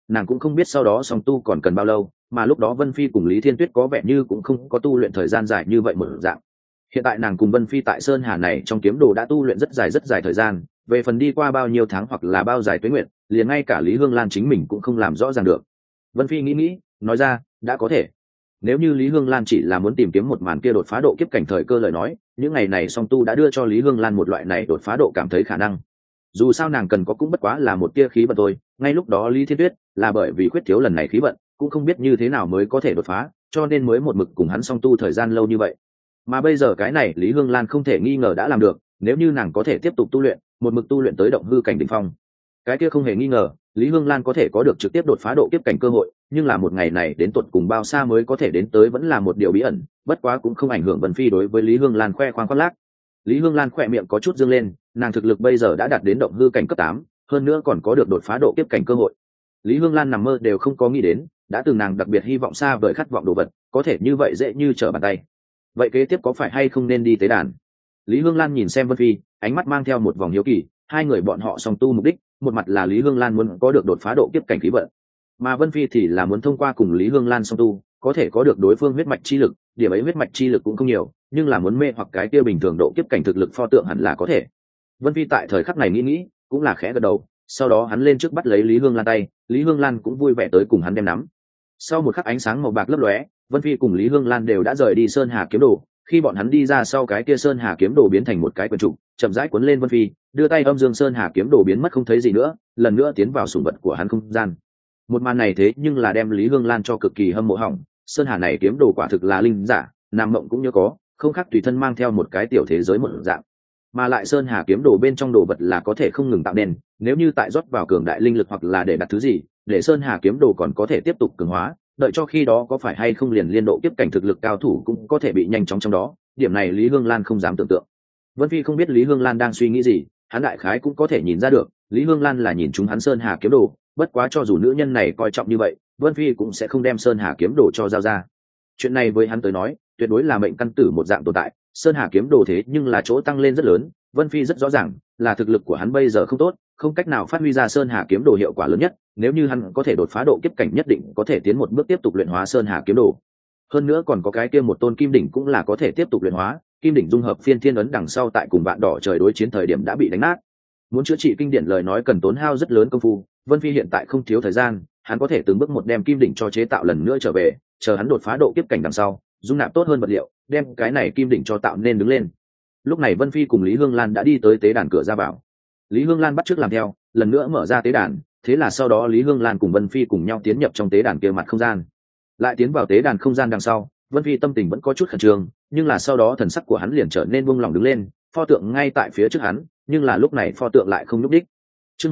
nàng cũng không biết sau đó song tu còn cần bao lâu, mà lúc đó Vân Phi cùng Lý Thiên Tuyết có vẻ như cũng không có tu luyện thời gian dài như vậy một dạng. Hiện tại nàng cùng Vân Phi tại Sơn Hà này trong kiếm đồ đã tu luyện rất dài thời gian, về phần đi qua bao nhiêu tháng hoặc là bao dài tuế nguyện, liền ngay cả Lý Hương Lan chính mình cũng không làm rõ ràng được. Vân Phi nghĩ, nói ra, đã có thể. Nếu như Lý Hương Lan chỉ là muốn tìm kiếm một màn kia đột phá độ kiếp cảnh thời cơ lời nói, những ngày này song tu đã đưa cho Lý Hương Lan một loại này đột phá độ cảm thấy khả năng. Dù sao nàng cần có cũng bất quá là một tia khí vận thôi, ngay lúc đó Lý Thiên Tuyết là bởi vì khuyết thiếu lần này khí vận, cũng không biết như thế nào mới có thể đột phá, cho nên mới một mực cùng hắn song tu thời gian lâu như vậy. Mà bây giờ cái này Lý Hương Lan không thể nghi ngờ đã làm được, nếu như nàng có thể tiếp tục tu luyện, một mực tu luyện tới động hư cảnh đỉnh phong, cái kia không hề nghi ngờ Lý Hương Lan có thể có được trực tiếp đột phá độ kiếp cảnh cơ hội, nhưng là một ngày này đến tuột cùng bao xa mới có thể đến tới vẫn là một điều bí ẩn, bất quá cũng không ảnh hưởng Vân Phi đối với Lý Hương Lan khoe khoang khoác lác. Lý Hương Lan khỏe miệng có chút dương lên, nàng thực lực bây giờ đã đạt đến động hư cảnh cấp 8, hơn nữa còn có được đột phá độ kiếp cảnh cơ hội. Lý Hương Lan nằm mơ đều không có nghĩ đến, đã từng nàng đặc biệt hy vọng xa vời khát vọng đồ vật, có thể như vậy dễ như trở bàn tay. Vậy kế tiếp có phải hay không nên đi tế đàn? Lý Hương Lan nhìn xem Vân Phi, ánh mắt mang theo một vòng hiếu kỳ, hai người bọn họ song tu mục đích, một mặt là Lý Hương Lan muốn có được đột phá độ kiếp cảnh khí vận, mà Vân Phi thì là muốn thông qua cùng Lý Hương Lan song tu, có thể có được đối phương huyết mạch chi lực, điểm ấy huyết mạch chi lực cũng không nhiều, nhưng là muốn mê hoặc cái kia bình thường độ kiếp cảnh thực lực pho tượng hẳn là có thể. Vân Phi tại thời khắc này nghĩ, cũng là khẽ gật đầu, sau đó hắn lên trước bắt lấy Lý Hương Lan tay, Lý Hương Lan cũng vui vẻ tới cùng hắn đem nắm. Sau một khắc ánh sáng màu bạc lấp lóe, Vân Phi cùng Lý Hương Lan đều đã rời đi Sơn Hà kiếm đồ. Khi bọn hắn đi ra sau cái kia Sơn Hà kiếm đồ biến thành một cái quyển trục, chậm rãi cuốn lên Vân Phi, đưa tay âm dương Sơn Hà kiếm đồ biến mất không thấy gì nữa, lần nữa tiến vào sủng vật của hắn không gian. Một màn này thế nhưng là đem Lý Hương Lan cho cực kỳ hâm mộ hỏng, Sơn Hà này kiếm đồ quả thực là linh giả, nam mộng cũng như có, không khác tùy thân mang theo một cái tiểu thế giới một dạng. Mà lại Sơn Hà kiếm đồ bên trong đồ vật là có thể không ngừng tạo nên, nếu như tại rót vào cường đại linh lực hoặc là để đặt thứ gì, để Sơn Hà kiếm đồ còn có thể tiếp tục cường hóa, đợi cho khi đó có phải hay không liền liên độ kiếp cảnh thực lực cao thủ cũng có thể bị nhanh chóng trong đó, điểm này Lý Hương Lan không dám tưởng tượng. Vân Phi không biết Lý Hương Lan đang suy nghĩ gì, hắn đại khái cũng có thể nhìn ra được, Lý Hương Lan là nhìn chúng hắn Sơn Hà kiếm đồ, bất quá cho dù nữ nhân này coi trọng như vậy, Vân Phi cũng sẽ không đem Sơn Hà kiếm đồ cho giao ra. Chuyện này với hắn tới nói, tuyệt đối là mệnh căn tử một dạng tồn tại, Sơn Hà kiếm đồ thế nhưng là chỗ tăng lên rất lớn, Vân Phi rất rõ ràng, là thực lực của hắn bây giờ không tốt, không cách nào phát huy ra Sơn Hà kiếm đồ hiệu quả lớn nhất, nếu như hắn có thể đột phá độ kiếp cảnh nhất định có thể tiến một bước tiếp tục luyện hóa Sơn Hà kiếm đồ. Hơn nữa còn có cái kia một tôn kim đỉnh cũng là có thể tiếp tục luyện hóa, kim đỉnh dung hợp phiên thiên ấn đằng sau tại cùng vạn đỏ trời đối chiến thời điểm đã bị đánh nát. Muốn chữa trị kinh điển lời nói cần tốn hao rất lớn công phu, Vân Phi hiện tại không thiếu thời gian, hắn có thể từng bước một đem kim đỉnh cho chế tạo lần nữa trở về, chờ hắn đột phá độ kiếp cảnh đằng sau, dung nạp tốt hơn vật liệu, đem cái này kim đỉnh cho tạo nên đứng lên. Lúc này Vân Phi cùng Lý Hương Lan đã đi tới tế đàn cửa ra vào. Lý Hương Lan bắt chước làm theo, lần nữa mở ra tế đàn, thế là sau đó Lý Hương Lan cùng Vân Phi cùng nhau tiến nhập trong tế đàn kia mặt không gian. Lại tiến vào tế đàn không gian đằng sau, Vân Phi tâm tình vẫn có chút khẩn trương, nhưng là sau đó thần sắc của hắn liền trở nên buông lỏng đứng lên, pho tượng ngay tại phía trước hắn, nhưng là lúc này pho tượng lại không nhúc đích. Chương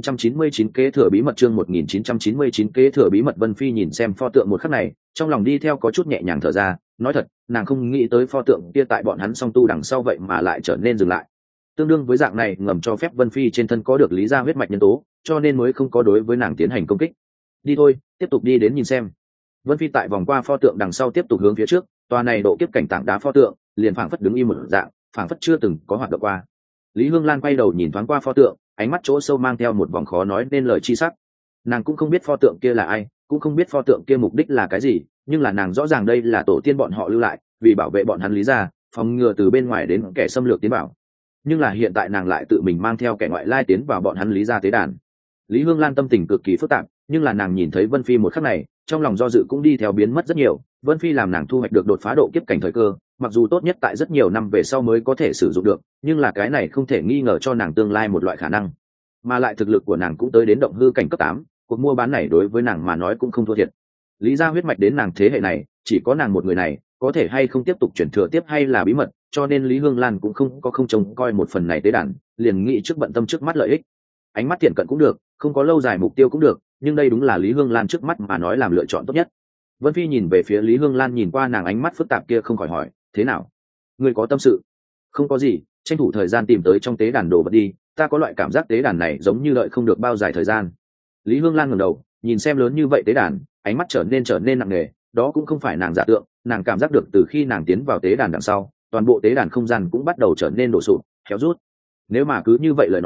1999 kế thừa bí mật, chương 1999 kế thừa bí mật. Vân Phi nhìn xem pho tượng một khắc này, trong lòng đi theo có chút nhẹ nhàng thở ra, nói thật, nàng không nghĩ tới pho tượng kia tại bọn hắn song tu đằng sau vậy mà lại trở nên dừng lại. Tương đương với dạng này ngầm cho phép Vân Phi trên thân có được lý gia huyết mạch nhân tố, cho nên mới không có đối với nàng tiến hành công kích. Đi thôi, tiếp tục đi đến nhìn xem. Vân Phi tại vòng qua pho tượng đằng sau tiếp tục hướng phía trước, tòa này độ kiếp cảnh tảng đá pho tượng, liền phảng phất đứng im một dạng, phảng phất chưa từng có hoạt động qua. Lý Hương Lan quay đầu nhìn thoáng qua pho tượng, ánh mắt chỗ sâu mang theo một vòng khó nói nên lời chi sắc. Nàng cũng không biết pho tượng kia là ai, cũng không biết pho tượng kia mục đích là cái gì, nhưng là nàng rõ ràng đây là tổ tiên bọn họ lưu lại, vì bảo vệ bọn hắn Lý gia, phòng ngừa từ bên ngoài đến kẻ xâm lược tiến vào. Nhưng là hiện tại nàng lại tự mình mang theo kẻ ngoại lai tiến vào bọn hắn Lý gia tế đàn. Lý Hương Lan tâm tình cực kỳ phức tạp, nhưng là nàng nhìn thấy Vân Phi một khắc này, trong lòng do dự cũng đi theo biến mất rất nhiều. Vân Phi làm nàng thu hoạch được đột phá độ kiếp cảnh thời cơ, mặc dù tốt nhất tại rất nhiều năm về sau mới có thể sử dụng được, nhưng là cái này không thể nghi ngờ cho nàng tương lai một loại khả năng. Mà lại thực lực của nàng cũng tới đến động hư cảnh cấp 8, cuộc mua bán này đối với nàng mà nói cũng không thua thiệt. Lý gia huyết mạch đến nàng thế hệ này, chỉ có nàng một người này, có thể hay không tiếp tục chuyển thừa tiếp hay là bí mật, cho nên Lý Hương Lan cũng không trông coi một phần này tế đàn, liền nghĩ trước bận tâm trước mắt lợi ích. Ánh mắt thiện cận cũng được, không có lâu dài mục tiêu cũng được, nhưng đây đúng là Lý Hương Lan trước mắt mà nói làm lựa chọn tốt nhất. Vân Phi nhìn về phía Lý Hương Lan, nhìn qua nàng ánh mắt phức tạp kia không khỏi hỏi, thế nào? Ngươi có tâm sự? Không có gì, tranh thủ thời gian tìm tới trong tế đàn đồ vật đi, ta có loại cảm giác tế đàn này giống như đợi không được bao dài thời gian. Lý Hương Lan ngẩng đầu, nhìn xem lớn như vậy tế đàn, ánh mắt trở nên nặng nề, đó cũng không phải nàng giả tượng, nàng cảm giác được từ khi nàng tiến vào tế đàn đằng sau, toàn bộ tế đàn không gian cũng bắt đầu trở nên đổ sụp, héo rút. Nếu mà cứ như vậy lời nói,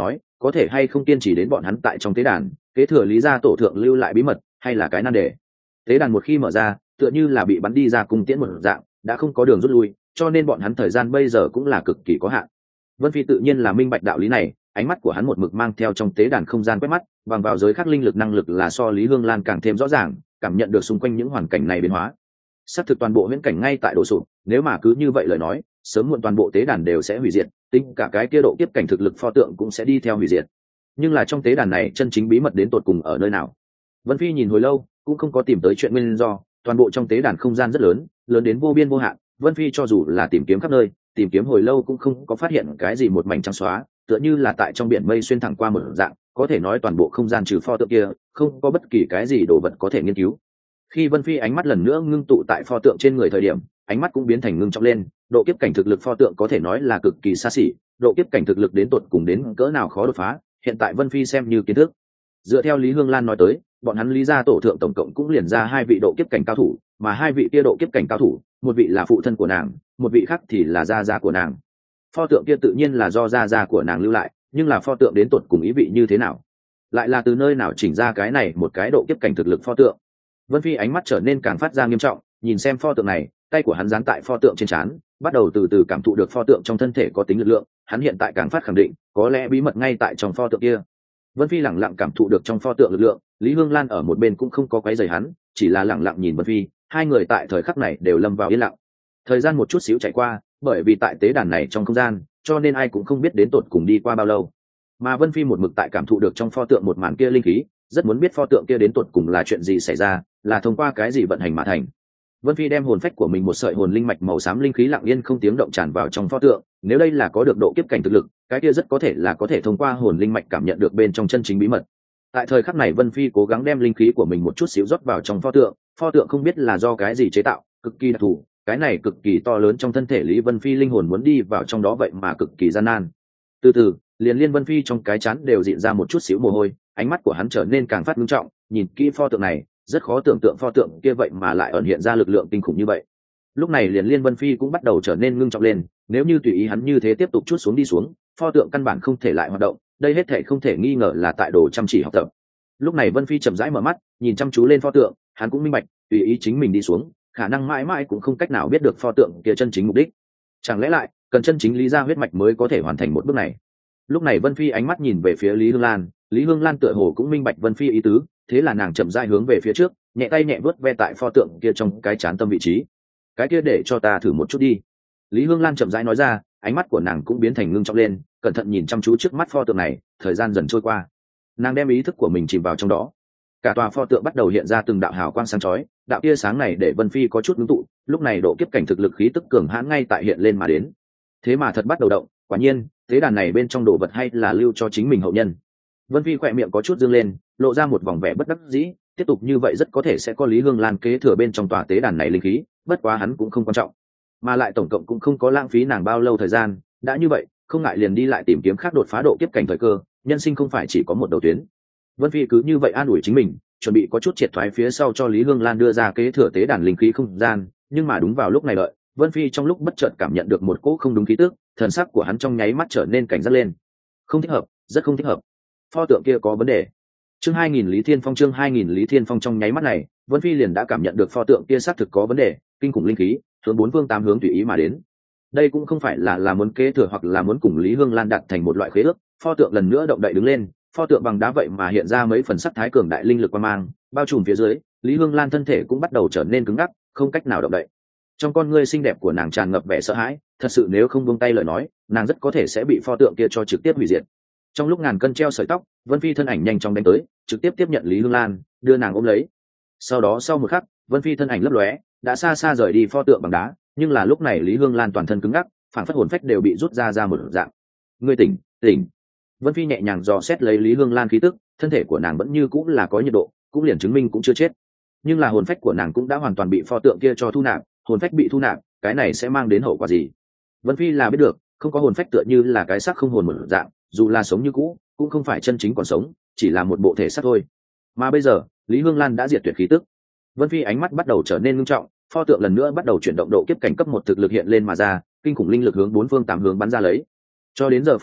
có thể hay không kiên trì đến bọn hắn tại trong tế đàn kế thừa lý gia tổ thượng lưu lại bí mật, hay là cái nan đề. Tế đàn một khi mở ra tựa như là bị bắn đi ra cung tiễn một dạng, đã không có đường rút lui, cho nên bọn hắn thời gian bây giờ cũng là cực kỳ có hạn. Vân Phi tự nhiên là minh bạch đạo lý này, ánh mắt của hắn một mực mang theo trong tế đàn không gian quét mắt, bằng vào giới khắc linh lực năng lực là so Lý Hương Lan càng thêm rõ ràng, cảm nhận được xung quanh những hoàn cảnh này biến hóa. Sắp thực toàn bộ huyễn cảnh ngay tại đổ sụp, nếu mà cứ như vậy lời nói, sớm muộn toàn bộ tế đàn đều sẽ hủy diệt, tính cả cái kia độ kiếp cảnh thực lực pho tượng cũng sẽ đi theo hủy diệt. Nhưng là trong tế đàn này chân chính bí mật đến tột cùng ở nơi nào? Vân Phi nhìn hồi lâu, cũng không có tìm tới chuyện nguyên do. Toàn bộ trong tế đàn không gian rất lớn, lớn đến vô biên vô hạn. Vân Phi cho dù là tìm kiếm khắp nơi, tìm kiếm hồi lâu cũng không có phát hiện cái gì, một mảnh trắng xóa, tựa như là tại trong biển mây xuyên thẳng qua một dạng. Có thể nói toàn bộ không gian trừ pho tượng kia, không có bất kỳ cái gì đồ vật có thể nghiên cứu. Khi Vân Phi ánh mắt lần nữa ngưng tụ tại pho tượng trên người thời điểm, ánh mắt cũng biến thành ngưng trọng lên. Độ kiếp cảnh thực lực pho tượng có thể nói là cực kỳ xa xỉ, độ kiếp cảnh thực lực đến tột cùng đến cỡ nào khó đột phá, hiện tại Vân Phi xem như kiến thức. Dựa theo Lý Hương Lan nói tới, bọn hắn Lý gia tổ thượng tổng cộng cũng liền ra 2 vị độ kiếp cảnh cao thủ, mà 2 vị kia độ kiếp cảnh cao thủ, một vị là phụ thân của nàng, một vị khác thì là gia gia của nàng. Pho tượng kia tự nhiên là do gia gia của nàng lưu lại, nhưng là pho tượng đến tột cùng ý vị như thế nào, lại là từ nơi nào chỉnh ra cái này một cái độ kiếp cảnh thực lực pho tượng. Vân Phi ánh mắt trở nên càng phát ra nghiêm trọng, nhìn xem pho tượng này, tay của hắn dán tại pho tượng trên trán, bắt đầu từ từ cảm thụ được pho tượng trong thân thể có tính lực lượng. Hắn hiện tại càng phát khẳng định, có lẽ bí mật ngay tại trong pho tượng kia. Vân Phi lẳng lặng cảm thụ được trong pho tượng lực lượng, Lý Hương Lan ở một bên cũng không có quấy rầy hắn, chỉ là lẳng lặng nhìn Vân Phi. Hai người tại thời khắc này đều lâm vào yên lặng. Thời gian một chút xíu chạy qua, bởi vì tại tế đàn này trong không gian, cho nên ai cũng không biết đến tột cùng đi qua bao lâu. Mà Vân Phi một mực tại cảm thụ được trong pho tượng một màn kia linh khí, rất muốn biết pho tượng kia đến tột cùng là chuyện gì xảy ra, là thông qua cái gì vận hành mà thành. Vân Phi đem hồn phách của mình một sợi hồn linh mạch màu xám linh khí lặng yên không tiếng động tràn vào trong pho tượng, nếu đây là có được độ kiếp cảnh thực lực, cái kia rất có thể là có thể thông qua hồn linh mạch cảm nhận được bên trong chân chính bí mật. Tại thời khắc này Vân Phi cố gắng đem linh khí của mình một chút xíu rót vào trong pho tượng không biết là do cái gì chế tạo, cực kỳ đặc thù, cái này cực kỳ to lớn trong thân thể Lý Vân Phi linh hồn muốn đi vào trong đó vậy mà cực kỳ gian nan. Từ từ, liền liên Vân Phi trong cái chán đều dịn ra một chút xíu mồ hôi, ánh mắt của hắn trở nên càng phát nghiêm trọng, nhìn kỹ pho tượng này, rất khó tưởng tượng pho tượng kia vậy mà lại ẩn hiện ra lực lượng kinh khủng như vậy. Lúc này liền liên Vân Phi cũng bắt đầu trở nên ngưng trọng lên, nếu như tùy ý hắn như thế tiếp tục chút xuống đi xuống, pho tượng căn bản không thể lại hoạt động, đây hết thảy không thể nghi ngờ là tại đồ chăm chỉ học tập. Lúc này Vân Phi chậm rãi mở mắt, nhìn chăm chú lên pho tượng, hắn cũng minh bạch, tùy ý chính mình đi xuống, khả năng mãi mãi cũng không cách nào biết được pho tượng kia chân chính mục đích. Chẳng lẽ lại cần chân chính Lý gia huyết mạch mới có thể hoàn thành một bước này? Lúc này Vân Phi ánh mắt nhìn về phía Lý Hương Lan, Lý Hương Lan tựa hồ cũng minh bạch Vân Phi ý tứ, thế là nàng chậm rãi hướng về phía trước, nhẹ tay nhẹ vuốt ve tại pho tượng kia trong cái chán tâm vị trí. Cái kia để cho ta thử một chút đi. Lý Hương Lan chậm rãi nói ra, ánh mắt của nàng cũng biến thành ngưng trọng lên, cẩn thận nhìn chăm chú trước mắt pho tượng này. Thời gian dần trôi qua, nàng đem ý thức của mình chìm vào trong đó. Cả tòa pho tượng bắt đầu hiện ra từng đạo hào quang sáng chói, đạo tia sáng này để Vân Phi có chút ngưng tụ, lúc này độ kiếp cảnh thực lực khí tức cường hãn ngay tại hiện lên mà đến. Thế mà thật bắt đầu động, quả nhiên, tế đàn này bên trong đồ vật hay là lưu cho chính mình hậu nhân. Vân Phi khỏe miệng có chút dương lên, lộ ra một vòng vẻ bất đắc dĩ, tiếp tục như vậy rất có thể sẽ có Lý Hương Lan kế thừa bên trong tòa tế đàn này linh khí, bất quá hắn cũng không quan trọng, mà lại tổng cộng cũng không có lãng phí nàng bao lâu thời gian, đã như vậy, không ngại liền đi lại tìm kiếm khác đột phá độ kiếp cảnh thời cơ, nhân sinh không phải chỉ có một đầu tuyến. Vân Phi cứ như vậy an ủi chính mình, chuẩn bị có chút triệt thoái phía sau cho Lý Hương Lan đưa ra kế thừa tế đàn linh khí không gian, nhưng mà đúng vào lúc này đợi, Vân Phi trong lúc bất chợt cảm nhận được một cỗ không đúng khí tức, thần sắc của hắn trong nháy mắt trở nên cảnh giác lên. Không thích hợp, rất không thích hợp. Pho tượng kia có vấn đề. Chương 2000 Lý Thiên Phong, chương 2000 Lý Thiên Phong trong nháy mắt này, Vân Phi liền đã cảm nhận được pho tượng kia xác thực có vấn đề, kinh khủng linh khí, hướng 4 phương 8 hướng tùy ý mà đến. Đây cũng không phải là muốn kế thừa hoặc là muốn cùng Lý Hương Lan đạt thành một loại khế ước, pho tượng lần nữa động đậy đứng lên, pho tượng bằng đá vậy mà hiện ra mấy phần sắc thái cường đại linh lực quang mang, bao trùm phía dưới, Lý Hương Lan thân thể cũng bắt đầu trở nên cứng ngắc, không cách nào động đậy. Trong con ngươi xinh đẹp của nàng tràn ngập vẻ sợ hãi, thật sự nếu không buông tay lời nói, nàng rất có thể sẽ bị pho tượng kia cho trực tiếp hủy diệt. Trong lúc ngàn cân treo sợi tóc, Vân Phi thân ảnh nhanh chóng đánh tới, trực tiếp tiếp nhận Lý Hương Lan, đưa nàng ôm lấy. Sau đó sau một khắc, Vân Phi thân ảnh lấp lóe, đã xa xa rời đi pho tượng bằng đá, nhưng là lúc này Lý Hương Lan toàn thân cứng ngắc, phản phất hồn phách đều bị rút ra một dạng. Ngươi tỉnh, tỉnh. Vân Phi nhẹ nhàng dò xét lấy Lý Hương Lan khí tức, thân thể của nàng vẫn như cũng là có nhiệt độ, cũng liền chứng minh cũng chưa chết. Nhưng là hồn phách của nàng cũng đã hoàn toàn bị pho tượng kia cho thu nạp, hồn phách bị thu nạp, cái này sẽ mang đến hậu quả gì? Vân Phi là biết được, không có hồn phách tựa như là cái xác không hồn một dạng, dù là sống như cũ, cũng không phải chân chính còn sống, chỉ là một bộ thể xác thôi. Mà bây giờ, Lý Hương Lan đã diệt tuyệt khí tức. Vân Phi ánh mắt bắt đầu trở nên nghiêm trọng, pho tượng lần nữa bắt đầu chuyển động, độ kiếp cảnh cấp 1 thực lực hiện lên mà ra, kinh khủng linh lực hướng 4 phương 8 hướng bắn ra lấy. Cho đến giờ phút này,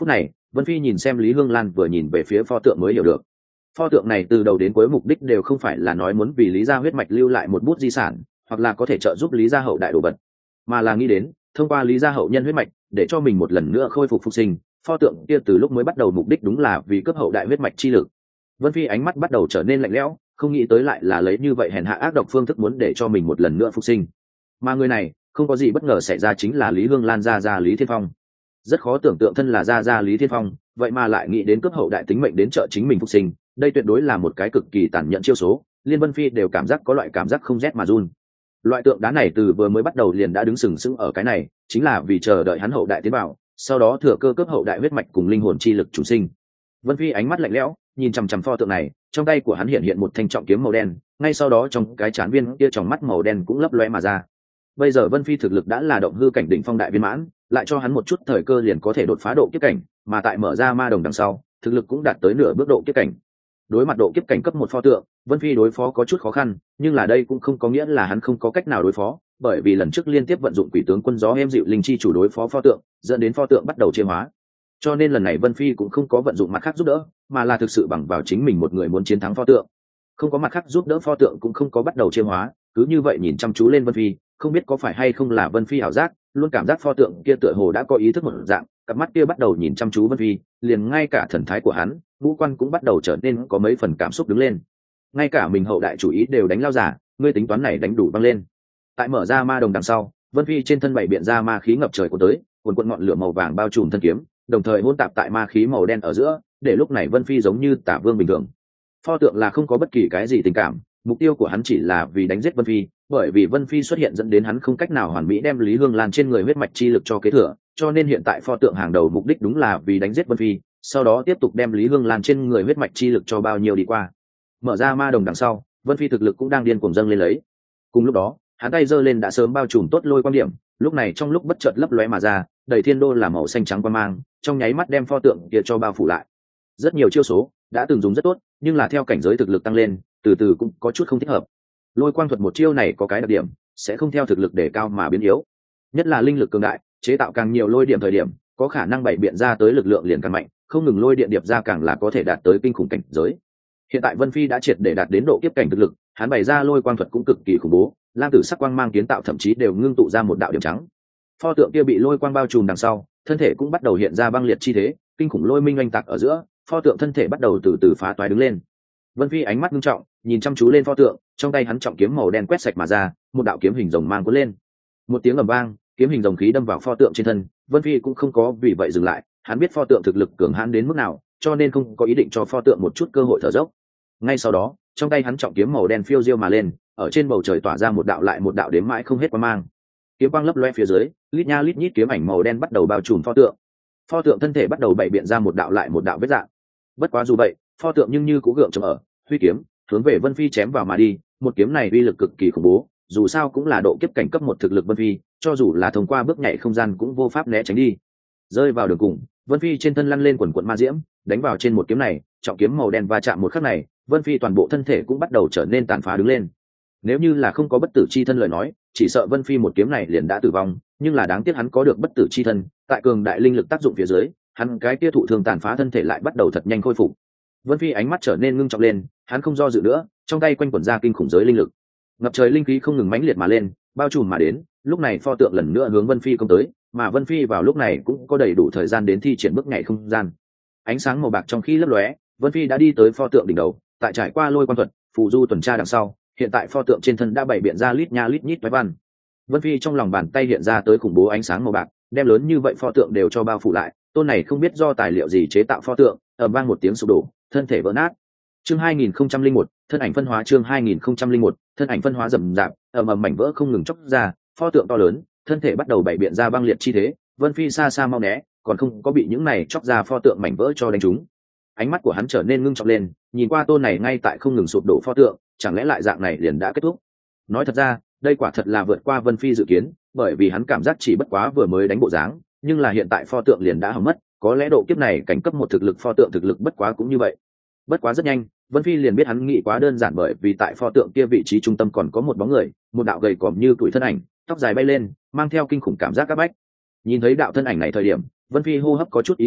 Vân Phi nhìn xem Lý Hương Lan vừa nhìn về phía pho tượng mới hiểu được, pho tượng này từ đầu đến cuối mục đích đều không phải là nói muốn vì Lý gia huyết mạch lưu lại một bút di sản, hoặc là có thể trợ giúp Lý gia hậu đại đồ vật, mà là nghĩ đến thông qua Lý gia hậu nhân huyết mạch để cho mình một lần nữa khôi phục phục sinh. Pho tượng kia từ lúc mới bắt đầu mục đích đúng là vì cướp hậu đại huyết mạch chi lực. Vân Phi ánh mắt bắt đầu trở nên lạnh lẽo, không nghĩ tới lại là lấy như vậy hèn hạ ác độc phương thức muốn để cho mình một lần nữa phục sinh. Mà người này không có gì bất ngờ xảy ra, chính là Lý Hương Lan gia Lý Thiên Phong. Rất khó tưởng tượng thân là gia Lý Thiên Phong vậy mà lại nghĩ đến cướp hậu đại tính mệnh đến trợ chính mình phục sinh, đây tuyệt đối là một cái cực kỳ tàn nhẫn chiêu số. Liên Vân Phi đều cảm giác có loại cảm giác không rét mà run. Loại tượng đá này từ vừa mới bắt đầu liền đã đứng sừng sững ở cái này, chính là vì chờ đợi hắn hậu đại tiến vào, sau đó thừa cơ cướp hậu đại huyết mạch cùng linh hồn chi lực chủ sinh. Vân Phi ánh mắt lạnh lẽo nhìn chằm chằm pho tượng này, trong tay của hắn hiện một thanh trọng kiếm màu đen, ngay sau đó trong cái chán viên kia tròng mắt màu đen cũng lấp lóe mà ra. Bây giờ Vân Phi thực lực đã là động hư cảnh đỉnh phong đại viên mãn, lại cho hắn một chút thời cơ liền có thể đột phá độ kiếp cảnh, mà tại mở ra ma đồng đằng sau thực lực cũng đạt tới nửa bước độ kiếp cảnh. Đối mặt độ kiếp cảnh cấp một pho tượng, Vân Phi đối phó có chút khó khăn, nhưng là đây cũng không có nghĩa là hắn không có cách nào đối phó, bởi vì lần trước liên tiếp vận dụng quỷ tướng quân gió êm dịu linh chi chủ đối phó pho tượng, dẫn đến pho tượng bắt đầu chiêm hóa. Cho nên lần này Vân Phi cũng không có vận dụng mặt khác giúp đỡ, mà là thực sự bằng vào chính mình một người muốn chiến thắng pho tượng. Không có mặt khác giúp đỡ, pho tượng cũng không có bắt đầu chiêm hóa, cứ như vậy nhìn chăm chú lên Vân Phi, không biết có phải hay không là Vân Phi ảo giác, luôn cảm giác pho tượng kia tựa hồ đã có ý thức một dạng, cặp mắt kia bắt đầu nhìn chăm chú Vân Phi, liền ngay cả thần thái của hắn, ngũ quan cũng bắt đầu trở nên có mấy phần cảm xúc đứng lên. Ngay cả mình hậu đại chủ ý đều đánh lao giả, ngươi tính toán này đánh đủ băng lên. Tại mở ra ma đồng đằng sau, Vân Phi trên thân bảy biện ra ma khí ngập trời của tới, cuồn cuộn ngọn lửa màu vàng bao trùm thân kiếm, đồng thời hỗn tạp tại ma khí màu đen ở giữa, để lúc này Vân Phi giống như Tả Vương bình thường. Pho tượng là không có bất kỳ cái gì tình cảm, mục tiêu của hắn chỉ là vì đánh giết Vân Phi, bởi vì Vân Phi xuất hiện dẫn đến hắn không cách nào hoàn mỹ đem Lý Hương Lan trên người huyết mạch chi lực cho kế thừa, cho nên hiện tại pho tượng hàng đầu mục đích đúng là vì đánh giết Vân Phi, sau đó tiếp tục đem Lý Hương Lan trên người huyết mạch chi lực cho bao nhiêu đi qua. Mở ra ma đồng đằng sau, Vân Phi thực lực cũng đang điên cuồng dâng lên lấy. Cùng lúc đó, hắn tay giơ lên đã sớm bao trùm tốt lôi quan điểm, lúc này trong lúc bất chợt lấp lóe mà ra, đầy thiên đô là màu xanh trắng quang mang, trong nháy mắt đem pho tượng kia cho bao phủ lại. Rất nhiều chiêu số đã từng dùng rất tốt, nhưng là theo cảnh giới thực lực tăng lên, từ từ cũng có chút không thích hợp. Lôi quang thuật một chiêu này có cái đặc điểm, sẽ không theo thực lực đề cao mà biến yếu. Nhất là linh lực cường đại, chế tạo càng nhiều lôi điểm thời điểm, có khả năng bày biện ra tới lực lượng liền càng mạnh, không ngừng lôi điện điệp ra càng là có thể đạt tới kinh khủng cảnh giới. Hiện tại Vân Phi đã triệt để đạt đến độ kiếp cảnh thực lực, hắn bày ra lôi quang thuật cũng cực kỳ khủng bố, lam tử sắc quang mang kiến tạo thậm chí đều ngưng tụ ra một đạo điểm trắng. Pho tượng kia bị lôi quang bao trùm đằng sau, thân thể cũng bắt đầu hiện ra băng liệt chi thế, kinh khủng lôi minh oanh tạc ở giữa, pho tượng thân thể bắt đầu từ từ phá toái đứng lên. Vân Phi ánh mắt nghiêm trọng nhìn chăm chú lên pho tượng, trong tay hắn trọng kiếm màu đen quét sạch mà ra, một đạo kiếm hình rồng mang cuốn lên. Một tiếng ầm vang, kiếm hình rồng khí đâm vào pho tượng trên thân. Vân Phi cũng không có vì vậy dừng lại, hắn biết pho tượng thực lực cường hãn đến mức nào, cho nên không có ý định cho pho tượng một chút cơ hội thở dốc. Ngay sau đó, trong tay hắn trọng kiếm màu đen phiêu diêu mà lên, ở trên bầu trời tỏa ra một đạo lại một đạo đếm mãi không hết quang mang. Kiếm quang lấp loe phía dưới, lít nha lít nhít kiếm ảnh màu đen bắt đầu bao trùm pho tượng. Pho tượng thân thể bắt đầu bày biện ra một đạo lại một đạo vết dạng. Bất quá dù vậy, pho tượng nhưng như cũ gượng chống ở, huy kiếm hướng về Vân Phi chém vào mà đi. Một kiếm này uy lực cực kỳ khủng bố, dù sao cũng là độ kiếp cảnh cấp một thực lực Vân Phi, cho dù là thông qua bước nhảy không gian cũng vô pháp né tránh đi. Rơi vào đường cùng, Vân Phi trên thân lăn lên quần quần ma diễm, đánh vào trên một kiếm này, trọng kiếm màu đen va chạm một khắc này, Vân Phi toàn bộ thân thể cũng bắt đầu trở nên tàn phá đứng lên. Nếu như là không có bất tử chi thân lời nói, chỉ sợ Vân Phi một kiếm này liền đã tử vong, nhưng là đáng tiếc hắn có được bất tử chi thân, tại cường đại linh lực tác dụng phía dưới, hắn cái kia thụ thương tàn phá thân thể lại bắt đầu thật nhanh khôi phục. Vân Phi ánh mắt trở nên ngưng trọng lên, hắn không do dự nữa, trong tay quanh quẩn ra kinh khủng giới linh lực, ngập trời linh khí không ngừng mãnh liệt mà lên, bao trùm mà đến. Lúc này pho tượng lần nữa hướng Vân Phi công tới, mà Vân Phi vào lúc này cũng có đầy đủ thời gian đến thi triển bước nhảy không gian. Ánh sáng màu bạc trong khi lấp lóe, Vân Phi đã đi tới pho tượng đỉnh đầu, tại trải qua lôi quan thuật, phù du tuần tra đằng sau, hiện tại pho tượng trên thân đã bày biện ra lít nha lít nhít toái văn. Vân Phi trong lòng bàn tay hiện ra tới khủng bố ánh sáng màu bạc, đem lớn như vậy pho tượng đều cho bao phủ lại. Tôn này không biết do tài liệu gì chế tạo pho tượng, ầm vang một tiếng sụp đổ, thân thể vỡ nát. Chương 2001, thân ảnh phân hóa. Chương 2001, thân ảnh phân hóa rầm rạp, ầm mảnh vỡ không ngừng chóc ra, pho tượng to lớn, thân thể bắt đầu bày biện ra băng liệt chi thế. Vân Phi xa xa mau né, còn không có bị những này chóc ra pho tượng mảnh vỡ cho đánh trúng. Ánh mắt của hắn trở nên ngưng trọng lên, nhìn qua tôn này ngay tại không ngừng sụp đổ pho tượng, chẳng lẽ lại dạng này liền đã kết thúc? Nói thật ra, đây quả thật là vượt qua Vân Phi dự kiến, bởi vì hắn cảm giác chỉ bất quá vừa mới đánh bộ dáng, nhưng là hiện tại pho tượng liền đã hỏng mất, có lẽ độ kiếp này cảnh cấp một thực lực pho tượng thực lực bất quá cũng như vậy. Bất quá rất nhanh, Vân Phi liền biết hắn nghĩ quá đơn giản, bởi vì tại pho tượng kia vị trí trung tâm còn có một bóng người, một đạo gầy còm như tuổi thân ảnh, tóc dài bay lên, mang theo kinh khủng cảm giác các bách. Nhìn thấy đạo thân ảnh này thời điểm, Vân Phi hô hấp có chút ý loạn,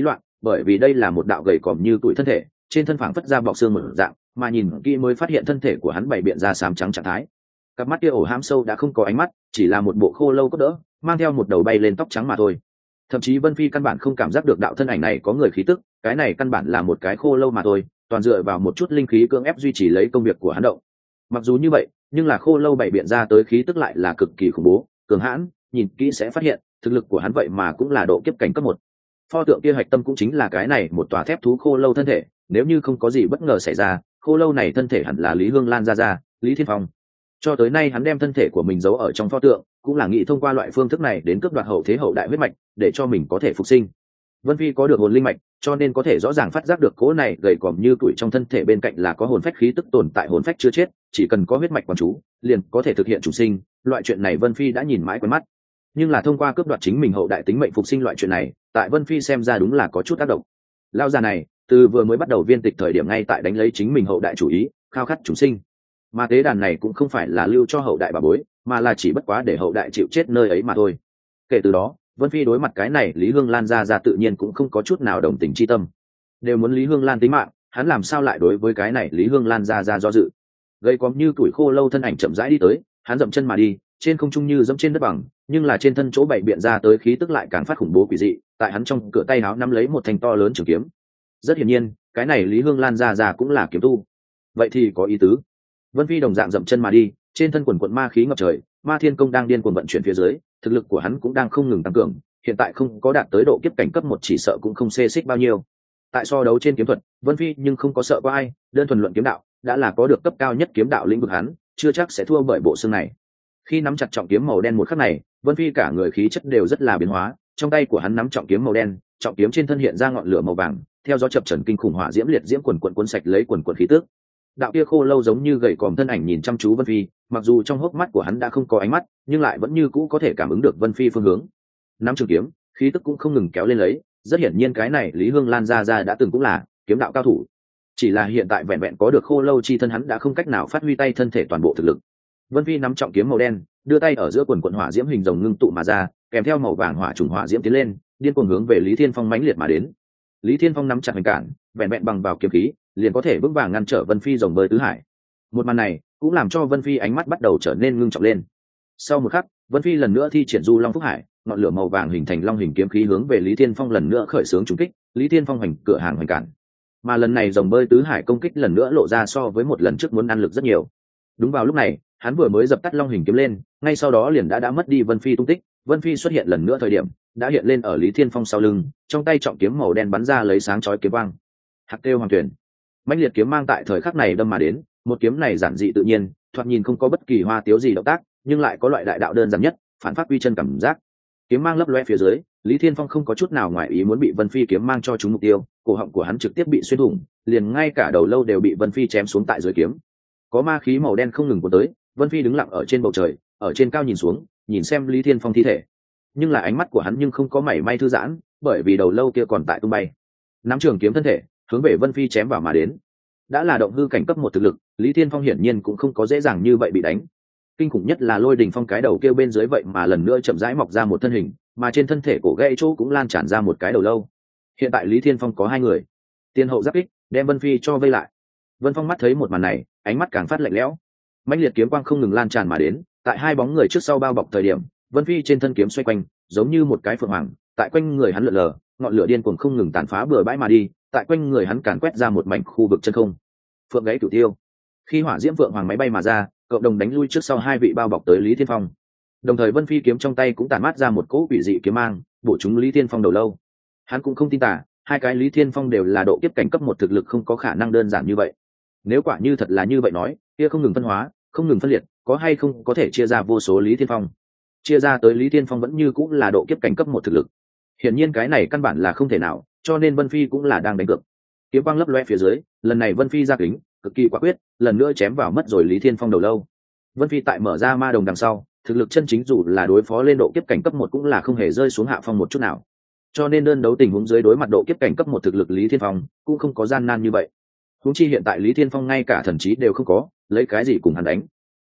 bởi vì đây là một đạo gầy còm như tuổi thân thể, trên thân phảng phất ra bọc xương một dạng, mà nhìn kỹ mới phát hiện thân thể của hắn bày biện ra xám trắng trạng thái. Cặp mắt kia ổ hãm sâu đã không có ánh mắt, chỉ là một bộ khô lâu cốt đỡ, mang theo một đầu bay lên tóc trắng mà thôi. Thậm chí Vân Phi căn bản không cảm giác được đạo thân ảnh này có người khí tức, cái này căn bản là một cái khô lâu mà thôi, toàn dựa vào một chút linh khí cưỡng ép duy trì lấy công việc của hắn động. Mặc dù như vậy, nhưng là khô lâu bày biện ra tới khí tức lại là cực kỳ khủng bố, cường hãn, nhìn kỹ sẽ phát hiện, thực lực của hắn vậy mà cũng là độ kiếp cảnh cấp 1. Pho tượng kia hạch tâm cũng chính là cái này một tòa thép thú khô lâu thân thể, nếu như không có gì bất ngờ xảy ra, khô lâu này thân thể hẳn là Lý Hương Lan ra, Lý Thiên Phong. Cho tới nay hắn đem thân thể của mình giấu ở trong pho tượng, cũng là nghĩ thông qua loại phương thức này đến cướp đoạt hậu thế hậu đại huyết mạch, để cho mình có thể phục sinh. Vân Phi có được hồn linh mạch, cho nên có thể rõ ràng phát giác được cỗ này gầy còm như tuổi trong thân thể bên cạnh là có hồn phách khí tức tồn tại, hồn phách chưa chết, chỉ cần có huyết mạch quán chú, liền có thể thực hiện chủ sinh. Loại chuyện này Vân Phi đã nhìn mãi quen mắt, nhưng là thông qua cướp đoạt chính mình hậu đại tính mệnh phục sinh loại chuyện này, tại Vân Phi xem ra đúng là có chút tác động. Lão già này, từ vừa mới bắt đầu viên tịch thời điểm ngay tại đánh lấy chính mình hậu đại chủ ý, khao khát chủ sinh. Mà tế đàn này cũng không phải là lưu cho hậu đại bà bối, mà là chỉ bất quá để hậu đại chịu chết nơi ấy mà thôi. Kể từ đó, Vân Phi đối mặt cái này Lý Hương Lan ra tự nhiên cũng không có chút nào đồng tình chi tâm. Đều muốn Lý Hương Lan tính mạng, hắn làm sao lại đối với cái này Lý Hương Lan ra do dự. Gây cóm như tuổi khô lâu thân ảnh chậm rãi đi tới, hắn dậm chân mà đi, trên không trung như dẫm trên đất bằng, nhưng là trên thân chỗ bày biện ra tới khí tức lại càng phát khủng bố quỷ dị, tại hắn trong cửa tay áo nắm lấy một thanh to lớn trường kiếm. Rất hiển nhiên, cái này Lý Hương Lan ra cũng là kiếm tu. Vậy thì có ý tứ. Vân Phi đồng dạng dậm chân mà đi, trên thân quần quần ma khí ngập trời, Ma Thiên Công đang điên cuồng vận chuyển phía dưới, thực lực của hắn cũng đang không ngừng tăng cường, hiện tại không có đạt tới độ kiếp cảnh cấp 1 chỉ sợ cũng không xê xích bao nhiêu. Tại so đấu trên kiếm thuật, Vân Phi nhưng không có sợ qua ai, đơn thuần luận kiếm đạo, đã là có được cấp cao nhất kiếm đạo lĩnh vực hắn, chưa chắc sẽ thua bởi bộ xương này. Khi nắm chặt trọng kiếm màu đen một khắc này, Vân Phi cả người khí chất đều rất là biến hóa, trong tay của hắn nắm trọng kiếm màu đen, trọng kiếm trên thân hiện ra ngọn lửa màu vàng, theo gió chập chờn kinh khủng hỏa diễm liệt diễm quần quần cuốn sạch lấy quần quần khí tức. Đạo kia khô lâu giống như gầy còm thân ảnh nhìn chăm chú Vân Phi, mặc dù trong hốc mắt của hắn đã không có ánh mắt, nhưng lại vẫn như cũ có thể cảm ứng được Vân Phi phương hướng. Nắm trường kiếm, khí tức cũng không ngừng kéo lên lấy, rất hiển nhiên cái này Lý Hương Lan ra đã từng cũng là kiếm đạo cao thủ. Chỉ là hiện tại vẹn vẹn có được khô lâu chi thân hắn đã không cách nào phát huy tay thân thể toàn bộ thực lực. Vân Phi nắm trọng kiếm màu đen, đưa tay ở giữa quần quần hỏa diễm hình rồng ngưng tụ mà ra, kèm theo màu vàng hỏa trùng hỏa diễm tiến lên, điên cuồng hướng về Lý Thiên Phong mãnh liệt mà đến. Lý Thiên Phong nắm chặt hành cản, vẹn vẹn bằng vào kiếm khí, liền có thể vững vàng ngăn trở Vân Phi rồng bơi tứ hải. Một màn này cũng làm cho Vân Phi ánh mắt bắt đầu trở nên ngưng trọng lên. Sau một khắc, Vân Phi lần nữa thi triển Du Long Phúc Hải, ngọn lửa màu vàng hình thành long hình kiếm khí hướng về Lý Thiên Phong lần nữa khởi xướng trùng kích. Lý Thiên Phong hành cửa hàng hoành cản, mà lần này rồng bơi tứ hải công kích lần nữa lộ ra so với một lần trước muốn ăn lực rất nhiều. Đúng vào lúc này, hắn vừa mới dập tắt long hình kiếm lên, ngay sau đó liền đã mất đi Vân Phi tung tích. Vân Phi xuất hiện lần nữa thời điểm đã hiện lên ở Lý Thiên Phong sau lưng, trong tay trọng kiếm màu đen bắn ra lấy sáng chói kiếm quang. Hạc kêu hoàng tuyển, mãnh liệt kiếm mang tại thời khắc này đâm mà đến. Một kiếm này giản dị tự nhiên, thoạt nhìn không có bất kỳ hoa tiếu gì động tác, nhưng lại có loại đại đạo đơn giản nhất, phản phát quy chân cảm giác. Kiếm mang lấp loe phía dưới, Lý Thiên Phong không có chút nào ngoài ý muốn bị Vân Phi kiếm mang cho trúng mục tiêu, cổ họng của hắn trực tiếp bị xuyên thủng, liền ngay cả đầu lâu đều bị Vân Phi chém xuống tại dưới kiếm. Có ma khí màu đen không ngừng cuốn tới, Vân Phi đứng lặng ở trên bầu trời, ở trên cao nhìn xuống, nhìn xem Lý Thiên Phong thi thể. Nhưng là ánh mắt của hắn nhưng không có mảy may thư giãn, bởi vì đầu lâu kia còn tại tung bay. Nắm trường kiếm thân thể, hướng về Vân Phi chém vào mà đến. Đã là động hư cảnh cấp 1 thực lực, Lý Thiên Phong hiển nhiên cũng không có dễ dàng như vậy bị đánh. Kinh khủng nhất là Lôi Đình Phong cái đầu kêu bên dưới vậy mà lần nữa chậm rãi mọc ra một thân hình, mà trên thân thể cổ gãy chỗ cũng lan tràn ra một cái đầu lâu. Hiện tại Lý Thiên Phong có 2 người, tiên hậu giáp kích, đem Vân Phi cho vây lại. Vân Phong mắt thấy một màn này, ánh mắt càng phát lạnh lẽo. Mãnh liệt kiếm quang không ngừng lan tràn mà đến, tại 2 bóng người trước sau bao bọc thời điểm, Vân Phi trên thân kiếm xoay quanh, giống như một cái phượng hoàng, tại quanh người hắn lượn lờ, ngọn lửa điên cuồng không ngừng tàn phá bừa bãi mà đi, tại quanh người hắn càn quét ra một mảnh khu vực chân không. Phượng gáy cửu tiêu, khi hỏa diễm phượng hoàng máy bay mà ra, cộng đồng đánh lui trước sau 2 vị bao bọc tới Lý Thiên Phong. Đồng thời Vân Phi kiếm trong tay cũng tản mát ra một cỗ quỷ dị kiếm mang, bổ trúng Lý Thiên Phong đầu lâu. Hắn cũng không tin tả, 2 cái Lý Thiên Phong đều là độ kiếp cảnh cấp 1 thực lực, không có khả năng đơn giản như vậy. Nếu quả như thật là như vậy nói, kia không ngừng phân hóa, không ngừng phân liệt, có hay không có thể chia ra vô số Lý Thiên Phong. Chia ra tới Lý Thiên Phong vẫn như cũng là độ kiếp cảnh cấp 1 thực lực. Hiển nhiên cái này căn bản là không thể nào, cho nên Vân Phi cũng là đang đánh cược. Kiếm quang lấp loe phía dưới, lần này Vân Phi ra kính, cực kỳ quả quyết, lần nữa chém vào mất rồi Lý Thiên Phong đầu lâu. Vân Phi tại mở ra ma đồng đằng sau, thực lực chân chính dù là đối phó lên độ kiếp cảnh cấp 1 cũng là không hề rơi xuống hạ phong một chút nào. Cho nên đơn đấu tình huống dưới đối mặt độ kiếp cảnh cấp 1 thực lực Lý Thiên Phong cũng không có gian nan như vậy. Huống chi hiện tại Lý Thiên Phong ngay cả thần trí đều không có, lấy cái gì cùng hắn đánh?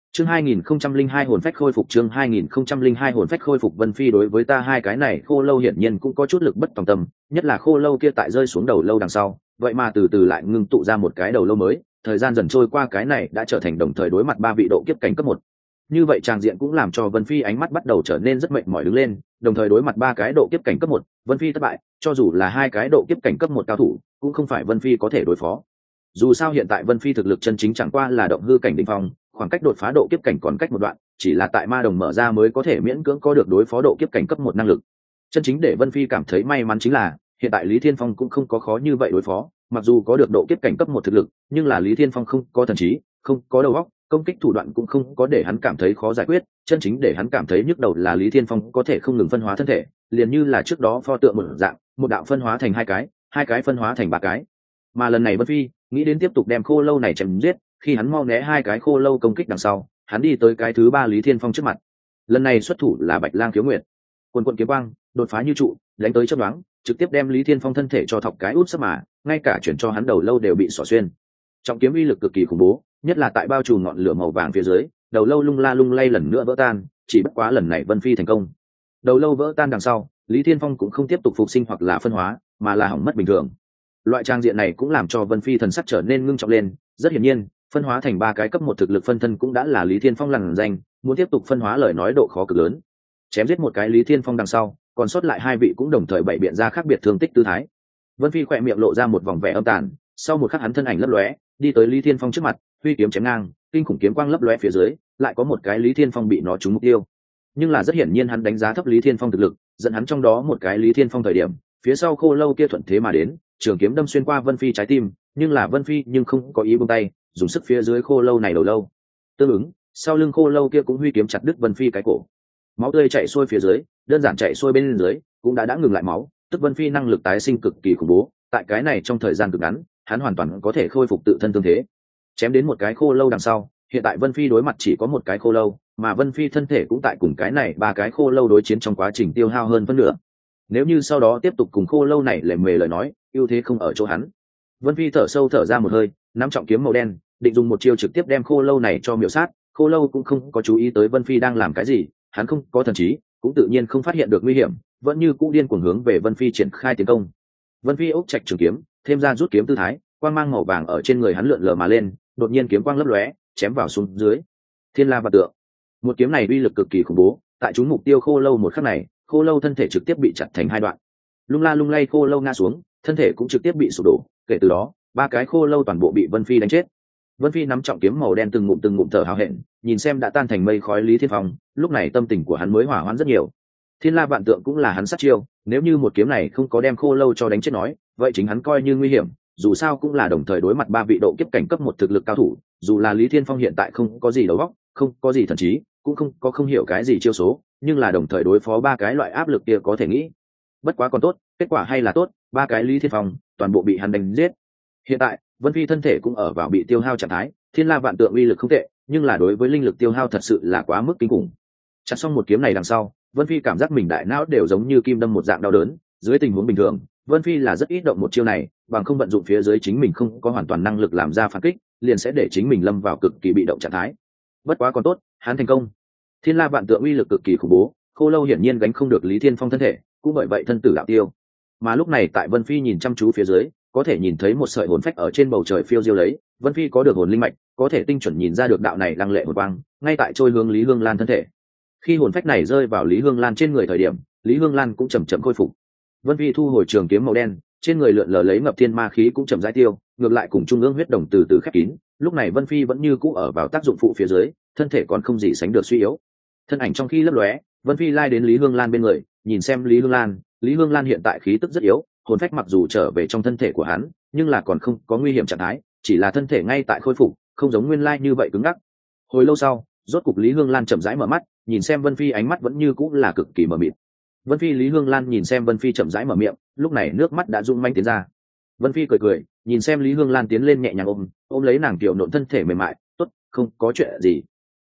Chương 2002 hồn phách khôi phục. Chương 2002 hồn phách khôi phục. Vân Phi đối với ta hai cái này khô lâu hiển nhiên cũng có chút lực bất tòng tâm, nhất là khô lâu kia tại rơi xuống đầu lâu đằng sau, vậy mà từ từ lại ngưng tụ ra một cái đầu lâu mới, thời gian dần trôi qua cái này đã trở thành đồng thời đối mặt ba vị độ kiếp cảnh cấp 1. Như vậy tràng diện cũng làm cho Vân Phi ánh mắt bắt đầu trở nên rất mệt mỏi đứng lên, đồng thời đối mặt ba cái độ kiếp cảnh cấp 1, Vân Phi thất bại, cho dù là hai cái độ kiếp cảnh cấp 1 cao thủ, cũng không phải Vân Phi có thể đối phó. Dù sao hiện tại Vân Phi thực lực chân chính chẳng qua là động hư cảnh đỉnh phong, khoảng cách đột phá độ kiếp cảnh còn cách một đoạn, chỉ là tại ma đồng mở ra mới có thể miễn cưỡng có được đối phó độ kiếp cảnh cấp 1 năng lực. Chân chính để Vân Phi cảm thấy may mắn chính là, hiện tại Lý Thiên Phong cũng không có khó như vậy đối phó, mặc dù có được độ kiếp cảnh cấp 1 thực lực, nhưng là Lý Thiên Phong không có thần trí, không có đầu óc, công kích thủ đoạn cũng không có để hắn cảm thấy khó giải quyết, chân chính để hắn cảm thấy nhức đầu là Lý Thiên Phong có thể không ngừng phân hóa thân thể, liền như là trước đó pho tượng một dạng, một đạo phân hóa thành hai cái phân hóa thành ba cái. Mà lần này Vân Phi nghĩ đến tiếp tục đem khô lâu này chém giết, khi hắn mau né hai cái khô lâu công kích đằng sau, hắn đi tới cái thứ ba Lý Thiên Phong trước mặt. Lần này xuất thủ là Bạch Lang Khiếu Nguyệt, quần quần kiếm quang đột phá như trụ, đánh tới chớp nhoáng, trực tiếp đem Lý Thiên Phong thân thể cho thọc cái út sấp mà, ngay cả chuyển cho hắn đầu lâu đều bị xỏ xuyên. Trọng kiếm uy lực cực kỳ khủng bố, nhất là tại bao trùm ngọn lửa màu vàng phía dưới, đầu lâu lung la lung lay lần nữa vỡ tan, chỉ bất quá lần này Vân Phi thành công. Đầu lâu vỡ tan đằng sau, Lý Thiên Phong cũng không tiếp tục phục sinh hoặc là phân hóa, mà là hỏng mất bình thường. Loại trang diện này cũng làm cho Vân Phi thần sắc trở nên ngưng trọng lên, rất hiển nhiên, phân hóa thành ba cái cấp 1 thực lực phân thân cũng đã là Lý Thiên Phong lằn danh, muốn tiếp tục phân hóa lời nói độ khó cực lớn. Chém giết một cái Lý Thiên Phong đằng sau, còn sót lại hai vị cũng đồng thời bày biện ra khác biệt thương tích tư thái. Vân Phi khỏe miệng lộ ra một vòng vẻ âm tàn, sau một khắc hắn thân ảnh lấp lóe, đi tới Lý Thiên Phong trước mặt, huy kiếm chém ngang, kinh khủng kiếm quang lấp lóe phía dưới, lại có một cái Lý Thiên Phong bị nó trúng mục tiêu. Nhưng là rất hiển nhiên hắn đánh giá thấp Lý Thiên Phong thực lực, dẫn hắn trong đó một cái Lý Thiên Phong thời điểm, phía sau khô lâu kia thuận thế mà đến, trường kiếm đâm xuyên qua Vân Phi trái tim, nhưng là Vân Phi không có ý buông tay, dùng sức phía dưới khô lâu này đầu lâu. Tương ứng, sau lưng khô lâu kia cũng huy kiếm chặt đứt Vân Phi cái cổ. Máu tươi chảy xuôi phía dưới, đơn giản chảy xuôi bên dưới, cũng đã ngừng lại máu, tức Vân Phi năng lực tái sinh cực kỳ khủng bố, tại cái này trong thời gian cực ngắn, hắn hoàn toàn có thể khôi phục tự thân thương thế. Chém đến một cái khô lâu đằng sau, hiện tại Vân Phi đối mặt chỉ có một cái khô lâu, mà Vân Phi thân thể cũng tại cùng cái này ba cái khô lâu đối chiến trong quá trình tiêu hao hơn phân nửa. Nếu như sau đó tiếp tục cùng khô lâu này lề mề lời nói, ưu thế không ở chỗ hắn. Vân Phi thở sâu thở ra một hơi, nắm trọng kiếm màu đen, định dùng một chiêu trực tiếp đem khô lâu này cho miểu sát. Khô lâu cũng không có chú ý tới Vân Phi đang làm cái gì, hắn không có thần trí, cũng tự nhiên không phát hiện được nguy hiểm, vẫn như cũ điên cuồng hướng về Vân Phi triển khai tiến công. Vân Phi ốc chạch trường kiếm, thêm ra rút kiếm tư thái, quang mang màu vàng ở trên người hắn lượn lờ mà lên, đột nhiên kiếm quang lấp lóe, chém vào xuống dưới. Thiên La Vạn Tượng. Một kiếm này uy lực cực kỳ khủng bố, tại trúng mục tiêu khô lâu một khắc này, khô lâu thân thể trực tiếp bị chặt thành hai đoạn. Lung la lung lay khô lâu ngã xuống, thân thể cũng trực tiếp bị sụp đổ, kể từ đó, ba cái khô lâu toàn bộ bị Vân Phi đánh chết. Vân Phi nắm trọng kiếm màu đen từng ngụm thở hào hẹn, nhìn xem đã tan thành mây khói Lý Thiên Phong, lúc này tâm tình của hắn mới hỏa hoãn rất nhiều. Thiên La Vạn Tượng cũng là hắn sát chiêu, nếu như một kiếm này không có đem khô lâu cho đánh chết nói, vậy chính hắn coi như nguy hiểm, dù sao cũng là đồng thời đối mặt ba vị độ kiếp cảnh cấp 1 thực lực cao thủ, dù là Lý Thiên Phong hiện tại không có gì đầu óc, không có gì thần trí, cũng không hiểu cái gì chiêu số, nhưng là đồng thời đối phó ba cái loại áp lực kia có thể nghĩ. Bất quá còn tốt, kết quả hay là tốt, ba cái Lý Thiên Phong toàn bộ bị hắn đánh giết. Hiện tại, Vân Phi thân thể cũng ở vào bị tiêu hao trạng thái, Thiên La Vạn Tượng uy lực không tệ, nhưng là đối với linh lực tiêu hao thật sự là quá mức kinh khủng. Chặt xong một kiếm này đằng sau, Vân Phi cảm giác mình đại não đều giống như kim đâm một dạng đau đớn, dưới tình huống bình thường, Vân Phi là rất ít động một chiêu này, bằng không vận dụng phía dưới chính mình không có hoàn toàn năng lực làm ra phản kích, liền sẽ để chính mình lâm vào cực kỳ bị động trạng thái. Bất quá còn tốt, hắn thành công. Thiên La Vạn Tượng uy lực cực kỳ khủng bố, khô lâu hiển nhiên gánh không được Lý Thiên Phong thân thể, cũng bởi vậy thân tử đạo tiêu. Mà lúc này tại Vân Phi nhìn chăm chú phía dưới, có thể nhìn thấy một sợi hồn phách ở trên bầu trời phiêu diêu lấy, Vân Phi có được hồn linh mạch, có thể tinh chuẩn nhìn ra được đạo này lăng lệ hồn quang, ngay tại trôi hướng Lý Hương Lan thân thể. Khi hồn phách này rơi vào Lý Hương Lan trên người thời điểm, Lý Hương Lan cũng chậm chậm khôi phục. Vân Phi thu hồi trường kiếm màu đen, trên người lượn lờ lấy ngập thiên ma khí cũng chậm rãi tiêu, ngược lại cùng trung ương huyết đồng từ từ khép kín. Lúc này Vân Phi vẫn như cũ ở vào tác dụng phụ phía dưới, thân thể còn không gì sánh được suy yếu. Thân ảnh trong khi lấp lóe, Vân Phi lai đến Lý Hương Lan bên người, nhìn xem Lý Hương Lan hiện tại khí tức rất yếu, hồn phách mặc dù trở về trong thân thể của hắn, nhưng là còn không có nguy hiểm trạng thái, chỉ là thân thể ngay tại khôi phục, không giống nguyên lai như vậy cứng ngắc. Hồi lâu sau, rốt cục Lý Hương Lan chậm rãi mở mắt, nhìn xem Vân Phi ánh mắt vẫn như cũ là cực kỳ mờ mịt. Lý Hương Lan nhìn xem Vân Phi chậm rãi mở miệng, lúc này nước mắt đã rung manh tiến ra. Vân Phi cười, nhìn xem Lý Hương Lan tiến lên nhẹ nhàng ôm lấy nàng tiểu nộn thân thể mềm mại, tốt, không có chuyện gì.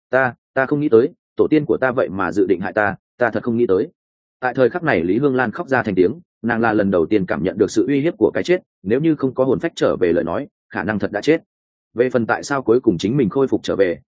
Ta không nghĩ tới, tổ tiên của ta vậy mà dự định hại ta thật không nghĩ tới. Tại thời khắc này Lý Hương Lan khóc ra thành tiếng, nàng là lần đầu tiên cảm nhận được sự uy hiếp của cái chết, nếu như không có hồn phách trở về lời nói, khả năng thật đã chết. Về phần tại sao cuối cùng chính mình khôi phục trở về,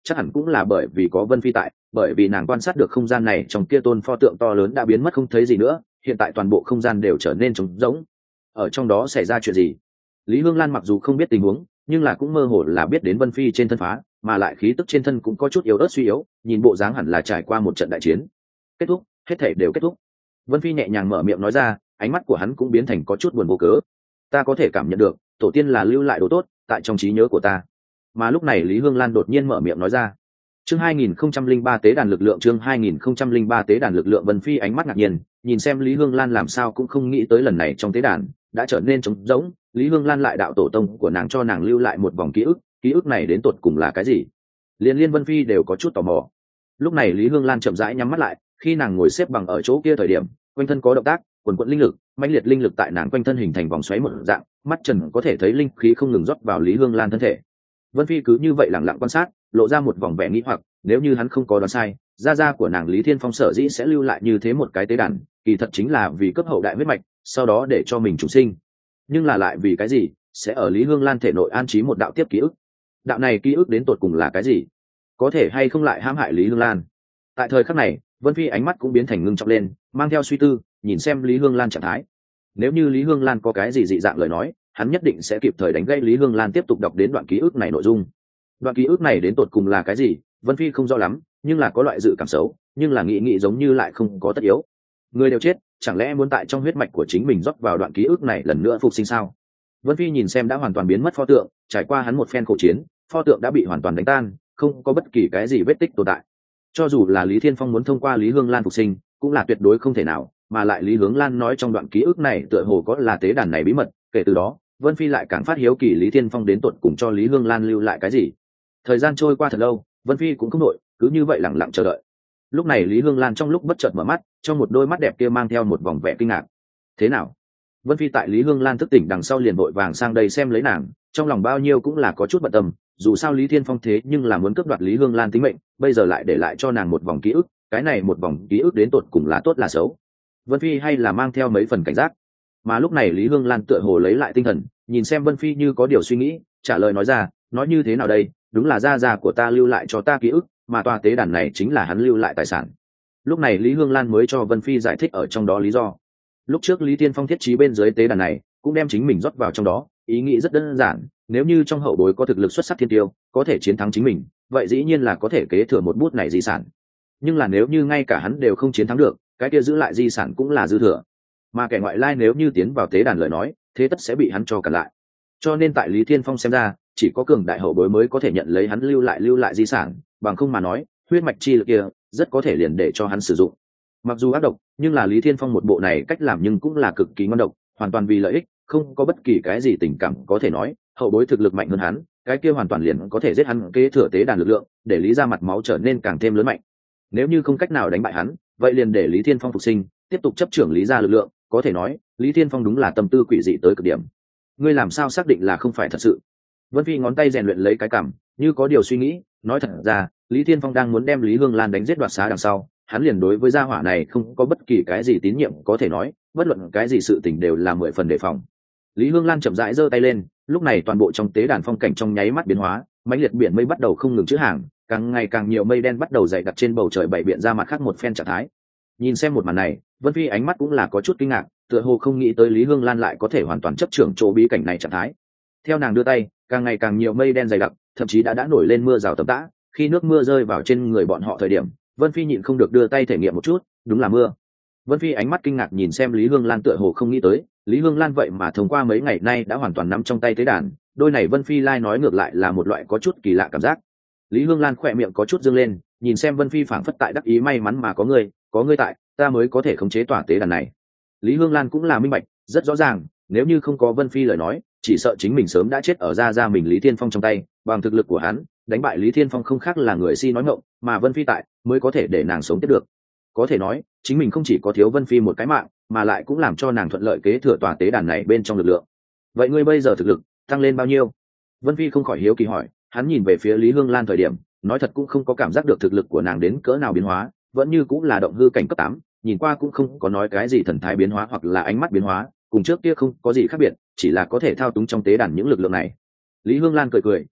chắc hẳn cũng là bởi vì có Vân Phi tại, bởi vì nàng quan sát được không gian này trong kia tôn pho tượng to lớn đã biến mất không thấy gì nữa, hiện tại toàn bộ không gian đều trở nên trống rỗng. Ở trong đó xảy ra chuyện gì? Lý Hương Lan mặc dù không biết tình huống, nhưng là cũng mơ hồ là biết đến Vân Phi trên thân phá, mà lại khí tức trên thân cũng có chút yếu ớt suy yếu, nhìn bộ dáng hẳn là trải qua một trận đại chiến. Kết thúc, hết thảy đều kết thúc. Vân Phi nhẹ nhàng mở miệng nói ra, ánh mắt của hắn cũng biến thành có chút buồn vô cớ. Ta có thể cảm nhận được, tổ tiên là lưu lại đồ tốt tại trong trí nhớ của ta. Mà lúc này Lý Hương Lan đột nhiên mở miệng nói ra. Chương 2003 tế đàn lực lượng, chương 2003 tế đàn lực lượng. Vân Phi ánh mắt ngạc nhiên, nhìn xem Lý Hương Lan làm sao cũng không nghĩ tới lần này trong tế đàn đã trở nên trống rỗng, Lý Hương Lan lại đạo tổ tông của nàng cho nàng lưu lại một vòng ký ức này đến tột cùng là cái gì? Liên Vân Phi đều có chút tò mò. Lúc này Lý Hương Lan chậm rãi nhắm mắt lại, khi nàng ngồi xếp bằng ở chỗ kia thời điểm, quanh thân có động tác, quần quần linh lực, mãnh liệt linh lực tại nàng quanh thân hình thành vòng xoáy một dạng, mắt trần có thể thấy linh khí không ngừng rót vào Lý Hương Lan thân thể. Vân Phi cứ như vậy lặng lặng quan sát, lộ ra một vòng vẻ nghi hoặc, nếu như hắn không có đoán sai, gia của nàng Lý Thiên Phong sở dĩ sẽ lưu lại như thế một cái tế đàn, kỳ thật chính là vì cấp hậu đại huyết mạch, sau đó để cho mình chủ sinh. Nhưng là lại vì cái gì sẽ ở Lý Hương Lan thể nội an trí một đạo tiếp ký ức? Đạo này ký ức đến tột cùng là cái gì? Có thể hay không lại hãm hại Lý Hương Lan? Tại thời khắc này, Vân Phi ánh mắt cũng biến thành ngưng trọng lên, mang theo suy tư, nhìn xem Lý Hương Lan trạng thái. Nếu như Lý Hương Lan có cái gì dị dạng lời nói, hắn nhất định sẽ kịp thời đánh gây Lý Hương Lan tiếp tục đọc đến đoạn ký ức này nội dung. Đoạn ký ức này đến tột cùng là cái gì, Vân Phi không rõ lắm, nhưng là có loại dự cảm xấu, nhưng là nghĩ giống như lại không có tất yếu. Người đều chết, chẳng lẽ muốn tại trong huyết mạch của chính mình rót vào đoạn ký ức này lần nữa phục sinh sao? Vân Phi nhìn xem đã hoàn toàn biến mất pho tượng, trải qua hắn một phen khổ chiến, pho tượng đã bị hoàn toàn đánh tan, không có bất kỳ cái gì vết tích tồn tại. Cho dù là Lý Thiên Phong muốn thông qua Lý Hương Lan phục sinh, cũng là tuyệt đối không thể nào, mà lại Lý Hướng Lan nói trong đoạn ký ức này tựa hồ có là tế đàn này bí mật, kể từ đó, Vân Phi lại càng phát hiếu kỳ Lý Thiên Phong đến tột cùng cho Lý Hương Lan lưu lại cái gì. Thời gian trôi qua thật lâu, Vân Phi cũng không nổi, cứ như vậy lặng lặng chờ đợi. Lúc này Lý Hương Lan trong lúc bất chợt mở mắt, trong một đôi mắt đẹp kia mang theo một vòng vẻ kinh ngạc. Thế nào? Vân Phi tại Lý Hương Lan thức tỉnh đằng sau liền vội vàng sang đây xem lấy nàng, trong lòng bao nhiêu cũng là có chút bận tâm, dù sao Lý Thiên Phong thế nhưng là muốn cướp đoạt Lý Hương Lan tính mệnh, bây giờ lại để lại cho nàng một vòng ký ức, cái này một vòng ký ức đến tột cùng là tốt là xấu. Vân Phi hay là mang theo mấy phần cảnh giác. Mà lúc này Lý Hương Lan tựa hồ lấy lại tinh thần, nhìn xem Vân Phi như có điều suy nghĩ, trả lời nói ra, nói như thế nào đây, đúng là gia của ta lưu lại cho ta ký ức, mà tòa tế đàn này chính là hắn lưu lại tài sản. Lúc này Lý Hương Lan mới cho Vân Phi giải thích ở trong đó lý do. Lúc trước Lý Thiên Phong thiết trí bên dưới tế đàn này, cũng đem chính mình rót vào trong đó, ý nghĩ rất đơn giản, nếu như trong hậu bối có thực lực xuất sắc thiên tiêu, có thể chiến thắng chính mình, vậy dĩ nhiên là có thể kế thừa một bút này di sản. Nhưng là nếu như ngay cả hắn đều không chiến thắng được, cái kia giữ lại di sản cũng là dư thừa. Mà kẻ ngoại lai nếu như tiến vào tế đàn lời nói, thế tất sẽ bị hắn cho cản lại. Cho nên tại Lý Thiên Phong xem ra, chỉ có cường đại hậu bối mới có thể nhận lấy hắn lưu lại di sản, bằng không mà nói, huyết mạch chi lực kia rất có thể liền để cho hắn sử dụng. Mặc dù ác độc, nhưng là Lý Thiên Phong một bộ này cách làm nhưng cũng là cực kỳ ngon độc, hoàn toàn vì lợi ích, không có bất kỳ cái gì tình cảm có thể nói, hậu bối thực lực mạnh hơn hắn, cái kia hoàn toàn liền có thể giết hắn kế thừa tế đàn lực lượng, để Lý ra mặt máu trở nên càng thêm lớn mạnh. Nếu như không cách nào đánh bại hắn, vậy liền để Lý Thiên Phong phục sinh, tiếp tục chấp trưởng Lý ra lực lượng, có thể nói, Lý Thiên Phong đúng là tâm tư quỷ dị tới cực điểm. Ngươi làm sao xác định là không phải thật sự? Vân Phi ngón tay rèn luyện lấy cái cằm, như có điều suy nghĩ, nói thật ra, Lý Thiên Phong đang muốn đem Lý Hương Lan đánh giết đoạt xá đằng sau, hắn liền đối với gia hỏa này không có bất kỳ cái gì tín nhiệm có thể nói, bất luận cái gì sự tình đều là 10 phần đề phòng. Lý Hương Lan chậm rãi giơ tay lên, lúc này toàn bộ trong tế đàn phong cảnh trong nháy mắt biến hóa, mãnh liệt biển mây bắt đầu không ngừng chữ hàng, càng ngày càng nhiều mây đen bắt đầu dày đặc trên bầu trời bảy biện ra mặt khác một phen trạng thái. Nhìn xem một màn này, Vân Phi ánh mắt cũng là có chút kinh ngạc, tựa hồ không nghĩ tới Lý Hương Lan lại có thể hoàn toàn chấp trưởng chỗ bí cảnh này trạng thái. Theo nàng đưa tay, càng ngày càng nhiều mây đen dày đặc, thậm chí đã nổi lên mưa rào tầm tã, khi nước mưa rơi vào trên người bọn họ thời điểm, Vân Phi nhịn không được đưa tay thể nghiệm một chút, đúng là mưa. Vân Phi ánh mắt kinh ngạc nhìn xem Lý Hương Lan, tựa hồ không nghĩ tới, Lý Hương Lan vậy mà thông qua mấy ngày nay đã hoàn toàn nắm trong tay tế đàn, đôi này Vân Phi lai nói ngược lại là một loại có chút kỳ lạ cảm giác. Lý Hương Lan khỏe miệng có chút dương lên, nhìn xem Vân Phi phảng phất tại đắc ý, may mắn mà có ngươi tại, ta mới có thể khống chế tỏa tế đàn này. Lý Hương Lan cũng là minh bạch, rất rõ ràng, nếu như không có Vân Phi lời nói, chỉ sợ chính mình sớm đã chết ở gia mình Lý Thiên Phong trong tay, bằng thực lực của hắn, đánh bại Lý Thiên Phong không khác là người si nói ngọng, mà Vân Phi tại, mới có thể để nàng sống tiếp được. Có thể nói, chính mình không chỉ có thiếu Vân Phi một cái mạng, mà lại cũng làm cho nàng thuận lợi kế thừa tòa tế đàn này bên trong lực lượng. Vậy ngươi bây giờ thực lực tăng lên bao nhiêu? Vân Phi không khỏi hiếu kỳ hỏi, hắn nhìn về phía Lý Hương Lan thời điểm, nói thật cũng không có cảm giác được thực lực của nàng đến cỡ nào biến hóa, vẫn như cũng là động hư cảnh cấp 8, nhìn qua cũng không có nói cái gì thần thái biến hóa hoặc là ánh mắt biến hóa, cùng trước kia không có gì khác biệt, chỉ là có thể thao túng trong tế đàn những lực lượng này. Lý Hương Lan cười cười,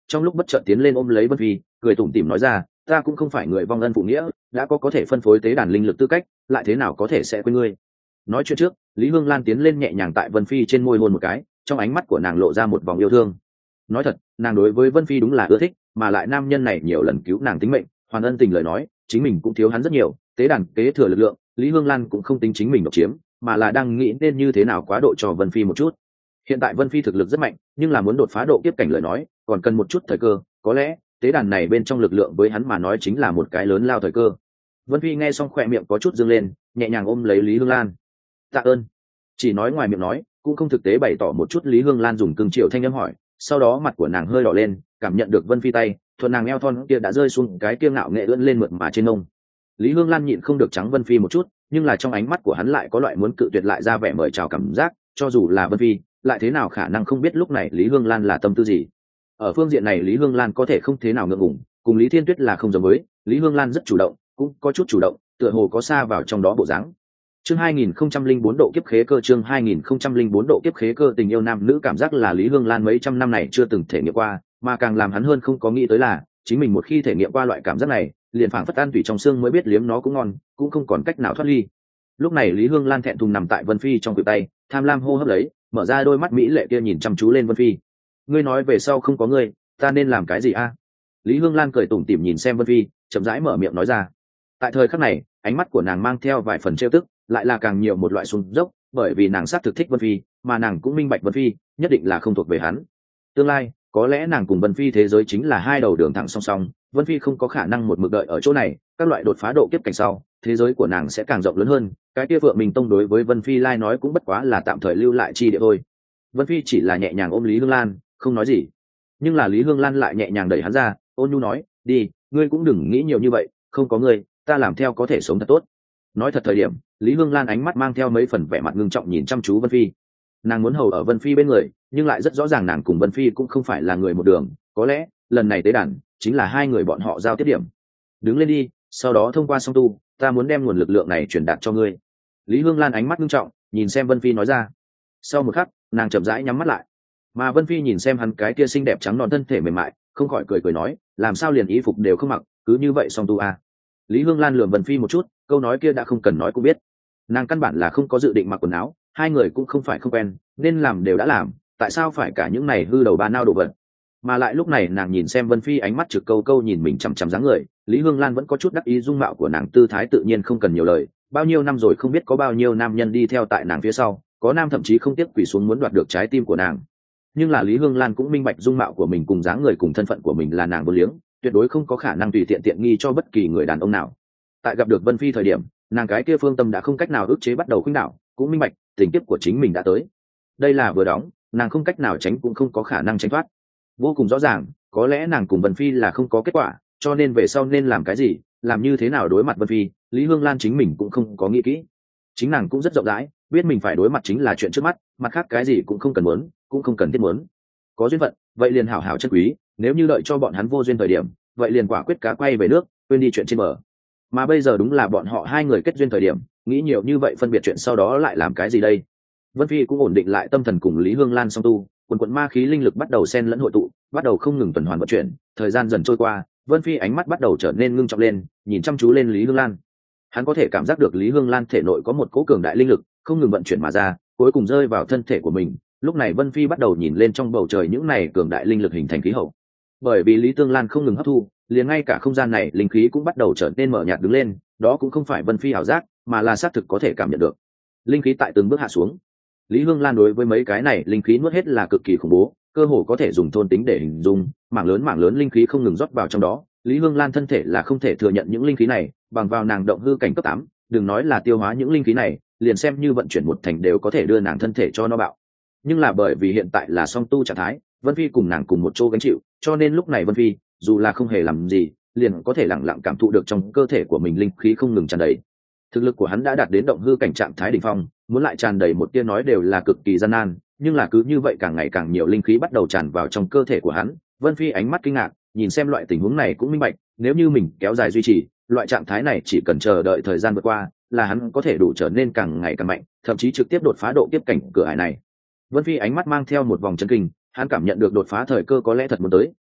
trong lúc bất chợt tiến lên ôm lấy Vân Phi, cười tủm tỉm nói ra, ta cũng không phải người vong ân phụ nghĩa, đã có thể phân phối tế đàn linh lực tư cách, lại thế nào có thể sẽ quên ngươi. Nói chuyện trước, Lý Hương Lan tiến lên nhẹ nhàng tại Vân Phi trên môi hôn một cái, trong ánh mắt của nàng lộ ra một vòng yêu thương. Nói thật, nàng đối với Vân Phi đúng là ưa thích, mà lại nam nhân này nhiều lần cứu nàng tính mệnh, hoàn ân tình lời nói, chính mình cũng thiếu hắn rất nhiều, tế đàn kế thừa lực lượng, Lý Hương Lan cũng không tính chính mình độc chiếm, mà là đang nghĩ nên như thế nào quá độ cho Vân Phi một chút. Hiện tại Vân Phi thực lực rất mạnh, nhưng là muốn đột phá độ kiếp cảnh lời nói, còn cần một chút thời cơ, có lẽ tế đàn này bên trong lực lượng với hắn mà nói chính là một cái lớn lao thời cơ. Vân Phi nghe xong khỏe miệng có chút dương lên, nhẹ nhàng ôm lấy Lý Hương Lan. Tạ ơn. Chỉ nói ngoài miệng nói, cũng không thực tế bày tỏ một chút. Lý Hương Lan dùng cương triệu thanh âm hỏi, sau đó mặt của nàng hơi đỏ lên, cảm nhận được Vân Phi tay thuận nàng eo thon kia đã rơi xuống cái kia ngạo nghệ ưỡn lên mượt mà trên mông. Lý Hương Lan nhịn không được trắng Vân Phi một chút, nhưng là trong ánh mắt của hắn lại có loại muốn cự tuyệt lại ra vẻ mời chào cảm giác, cho dù là Vân Phi lại thế nào khả năng không biết lúc này Lý Hương Lan là tâm tư gì. Ở phương diện này Lý Hương Lan có thể không thế nào ngượng ngùng, cùng Lý Thiên Tuyết là không giống với, Lý Hương Lan rất chủ động, cũng có chút chủ động, tựa hồ có xa vào trong đó bộ dáng. Chương 2004 độ kiếp khế cơ. Chương 2004 độ kiếp khế cơ. Tình yêu nam nữ cảm giác là Lý Hương Lan mấy trăm năm này chưa từng thể nghiệm qua, mà càng làm hắn hơn không có nghĩ tới là chính mình một khi thể nghiệm qua loại cảm giác này, liền phảng phất ăn tủy trong xương mới biết liếm nó cũng ngon, cũng không còn cách nào thoát ly. Lúc này Lý Hương Lan thẹn thùng nằm tại Vân Phi trong khuỷu tay, tham lam hô hấp lấy, mở ra đôi mắt mỹ lệ kia nhìn chăm chú lên Vân Phi. Ngươi nói về sau không có ngươi, ta nên làm cái gì a? Lý Hương Lan cười tủm tỉm nhìn xem Vân Phi, chậm rãi mở miệng nói ra. Tại thời khắc này, ánh mắt của nàng mang theo vài phần trêu tức, lại là càng nhiều một loại xuống dốc, bởi vì nàng xác thực thích Vân Phi, mà nàng cũng minh bạch Vân Phi nhất định là không thuộc về hắn. Tương lai, có lẽ nàng cùng Vân Phi thế giới chính là hai đầu đường thẳng song song, Vân Phi không có khả năng một mực đợi ở chỗ này, các loại đột phá độ kiếp cảnh sau, thế giới của nàng sẽ càng rộng lớn hơn, cái kia Phượng Minh Tông đối với Vân Phi lai nói cũng bất quá là tạm thời lưu lại chi địa thôi. Vân Phi chỉ là nhẹ nhàng ôm Lý Hương Lan, không nói gì. Nhưng là Lý Hương Lan lại nhẹ nhàng đẩy hắn ra, ôn nhu nói, đi, ngươi cũng đừng nghĩ nhiều như vậy, không có ngươi, ta làm theo có thể sống thật tốt. Nói thật thời điểm, Lý Hương Lan ánh mắt mang theo mấy phần vẻ mặt ngưng trọng nhìn chăm chú Vân Phi. Nàng muốn hầu ở Vân Phi bên người, nhưng lại rất rõ ràng nàng cùng Vân Phi cũng không phải là người một đường, có lẽ lần này tế đàn chính là hai người bọn họ giao tiếp điểm. Đứng lên đi, sau đó thông qua song tu, ta muốn đem nguồn lực lượng này truyền đạt cho ngươi. Lý Hương Lan ánh mắt ngưng trọng nhìn xem Vân Phi nói ra. Sau một khắc, nàng chậm rãi nhắm mắt lại, mà Vân Phi nhìn xem hắn cái kia xinh đẹp trắng non thân thể mềm mại, không khỏi cười nói, làm sao liền y phục đều không mặc, cứ như vậy song tu à. Lý Hương Lan lườm Vân Phi một chút, câu nói kia đã không cần nói cũng biết, nàng căn bản là không có dự định mặc quần áo, hai người cũng không phải không quen, nên làm đều đã làm, tại sao phải cả những này hư đầu ba nao đồ vật. Mà lại lúc này nàng nhìn xem Vân Phi ánh mắt trực câu câu nhìn mình chằm chằm dáng người, Lý Hương Lan vẫn có chút đắc ý, dung mạo của nàng tư thái tự nhiên không cần nhiều lời, bao nhiêu năm rồi không biết có bao nhiêu nam nhân đi theo tại nàng phía sau, có nam thậm chí không tiếc quỳ xuống muốn đoạt được trái tim của nàng. Nhưng là Lý Hương Lan cũng minh bạch dung mạo của mình cùng dáng người cùng thân phận của mình là nàng vô liếng, tuyệt đối không có khả năng tùy tiện tiện nghi cho bất kỳ người đàn ông nào. Tại gặp được Vân Phi thời điểm, nàng cái kia phương tâm đã không cách nào ức chế bắt đầu khuynh đảo, cũng minh bạch tình kiếp của chính mình đã tới. Đây là vừa đóng, nàng không cách nào tránh cũng không có khả năng tránh thoát. Vô cùng rõ ràng, có lẽ nàng cùng Vân Phi là không có kết quả, cho nên về sau nên làm cái gì, làm như thế nào đối mặt Vân Phi, Lý Hương Lan chính mình cũng không có nghĩ kỹ. Chính nàng cũng rất rộng rãi, biết mình phải đối mặt chính là chuyện trước mắt, mặt khác cái gì cũng không cần muốn, cũng không cần thiết muốn. Có duyên phận, vậy liền hảo hảo chân quý, nếu như đợi cho bọn hắn vô duyên thời điểm, vậy liền quả quyết cá quay về nước, quên đi chuyện trên bờ. Mà bây giờ đúng là bọn họ hai người kết duyên thời điểm, nghĩ nhiều như vậy phân biệt chuyện sau đó lại làm cái gì đây. Vân Phi cũng ổn định lại tâm thần cùng Lý Hương Lan song tu, quần quần ma khí linh lực bắt đầu xen lẫn hội tụ, bắt đầu không ngừng tuần hoàn vận chuyển. Thời gian dần trôi qua, Vân Phi ánh mắt bắt đầu trở nên ngưng trọng lên, nhìn chăm chú lên Lý Hương Lan. Hắn có thể cảm giác được Lý Hương Lan thể nội có một cỗ cường đại linh lực không ngừng vận chuyển mà ra, cuối cùng rơi vào thân thể của mình. Lúc này Vân Phi bắt đầu nhìn lên trong bầu trời những này cường đại linh lực hình thành khí hậu. Bởi vì Lý Tương Lan không ngừng hấp thu, liền ngay cả không gian này linh khí cũng bắt đầu trở nên mở nhạt đứng lên, đó cũng không phải Vân Phi ảo giác, mà là xác thực có thể cảm nhận được. Linh khí tại từng bước hạ xuống. Lý Hương Lan đối với mấy cái này linh khí nuốt hết là cực kỳ khủng bố, cơ hồ có thể dùng thôn tính để hình dung, mảng lớn linh khí không ngừng rót vào trong đó. Lý Hương Lan thân thể là không thể thừa nhận những linh khí này, bằng vào nàng động hư cảnh cấp 8, đừng nói là tiêu hóa những linh khí này, liền xem như vận chuyển một thành đều có thể đưa nàng thân thể cho nó bạo. Nhưng là bởi vì hiện tại là song tu trạng thái, Vân Phi cùng nàng cùng một chỗ gánh chịu, cho nên lúc này Vân Phi dù là không hề làm gì, liền có thể lặng lặng cảm thụ được trong cơ thể của mình linh khí không ngừng tràn đầy. Thực lực của hắn đã đạt đến động hư cảnh trạng thái đỉnh phong, muốn lại tràn đầy một tia nói đều là cực kỳ gian nan, nhưng là cứ như vậy càng ngày càng nhiều linh khí bắt đầu tràn vào trong cơ thể của hắn. Vân Phi ánh mắt kinh ngạc, nhìn xem loại tình huống này cũng minh bạch, nếu như mình kéo dài duy trì loại trạng thái này, chỉ cần chờ đợi thời gian vượt qua, là hắn có thể đủ trở nên càng ngày càng mạnh, thậm chí trực tiếp đột phá độ kiếp cảnh cửa ải này. Vân Phi ánh mắt mang theo một vòng chấn kinh, hắn cảm nhận được đột phá thời cơ có lẽ thật muốn tới,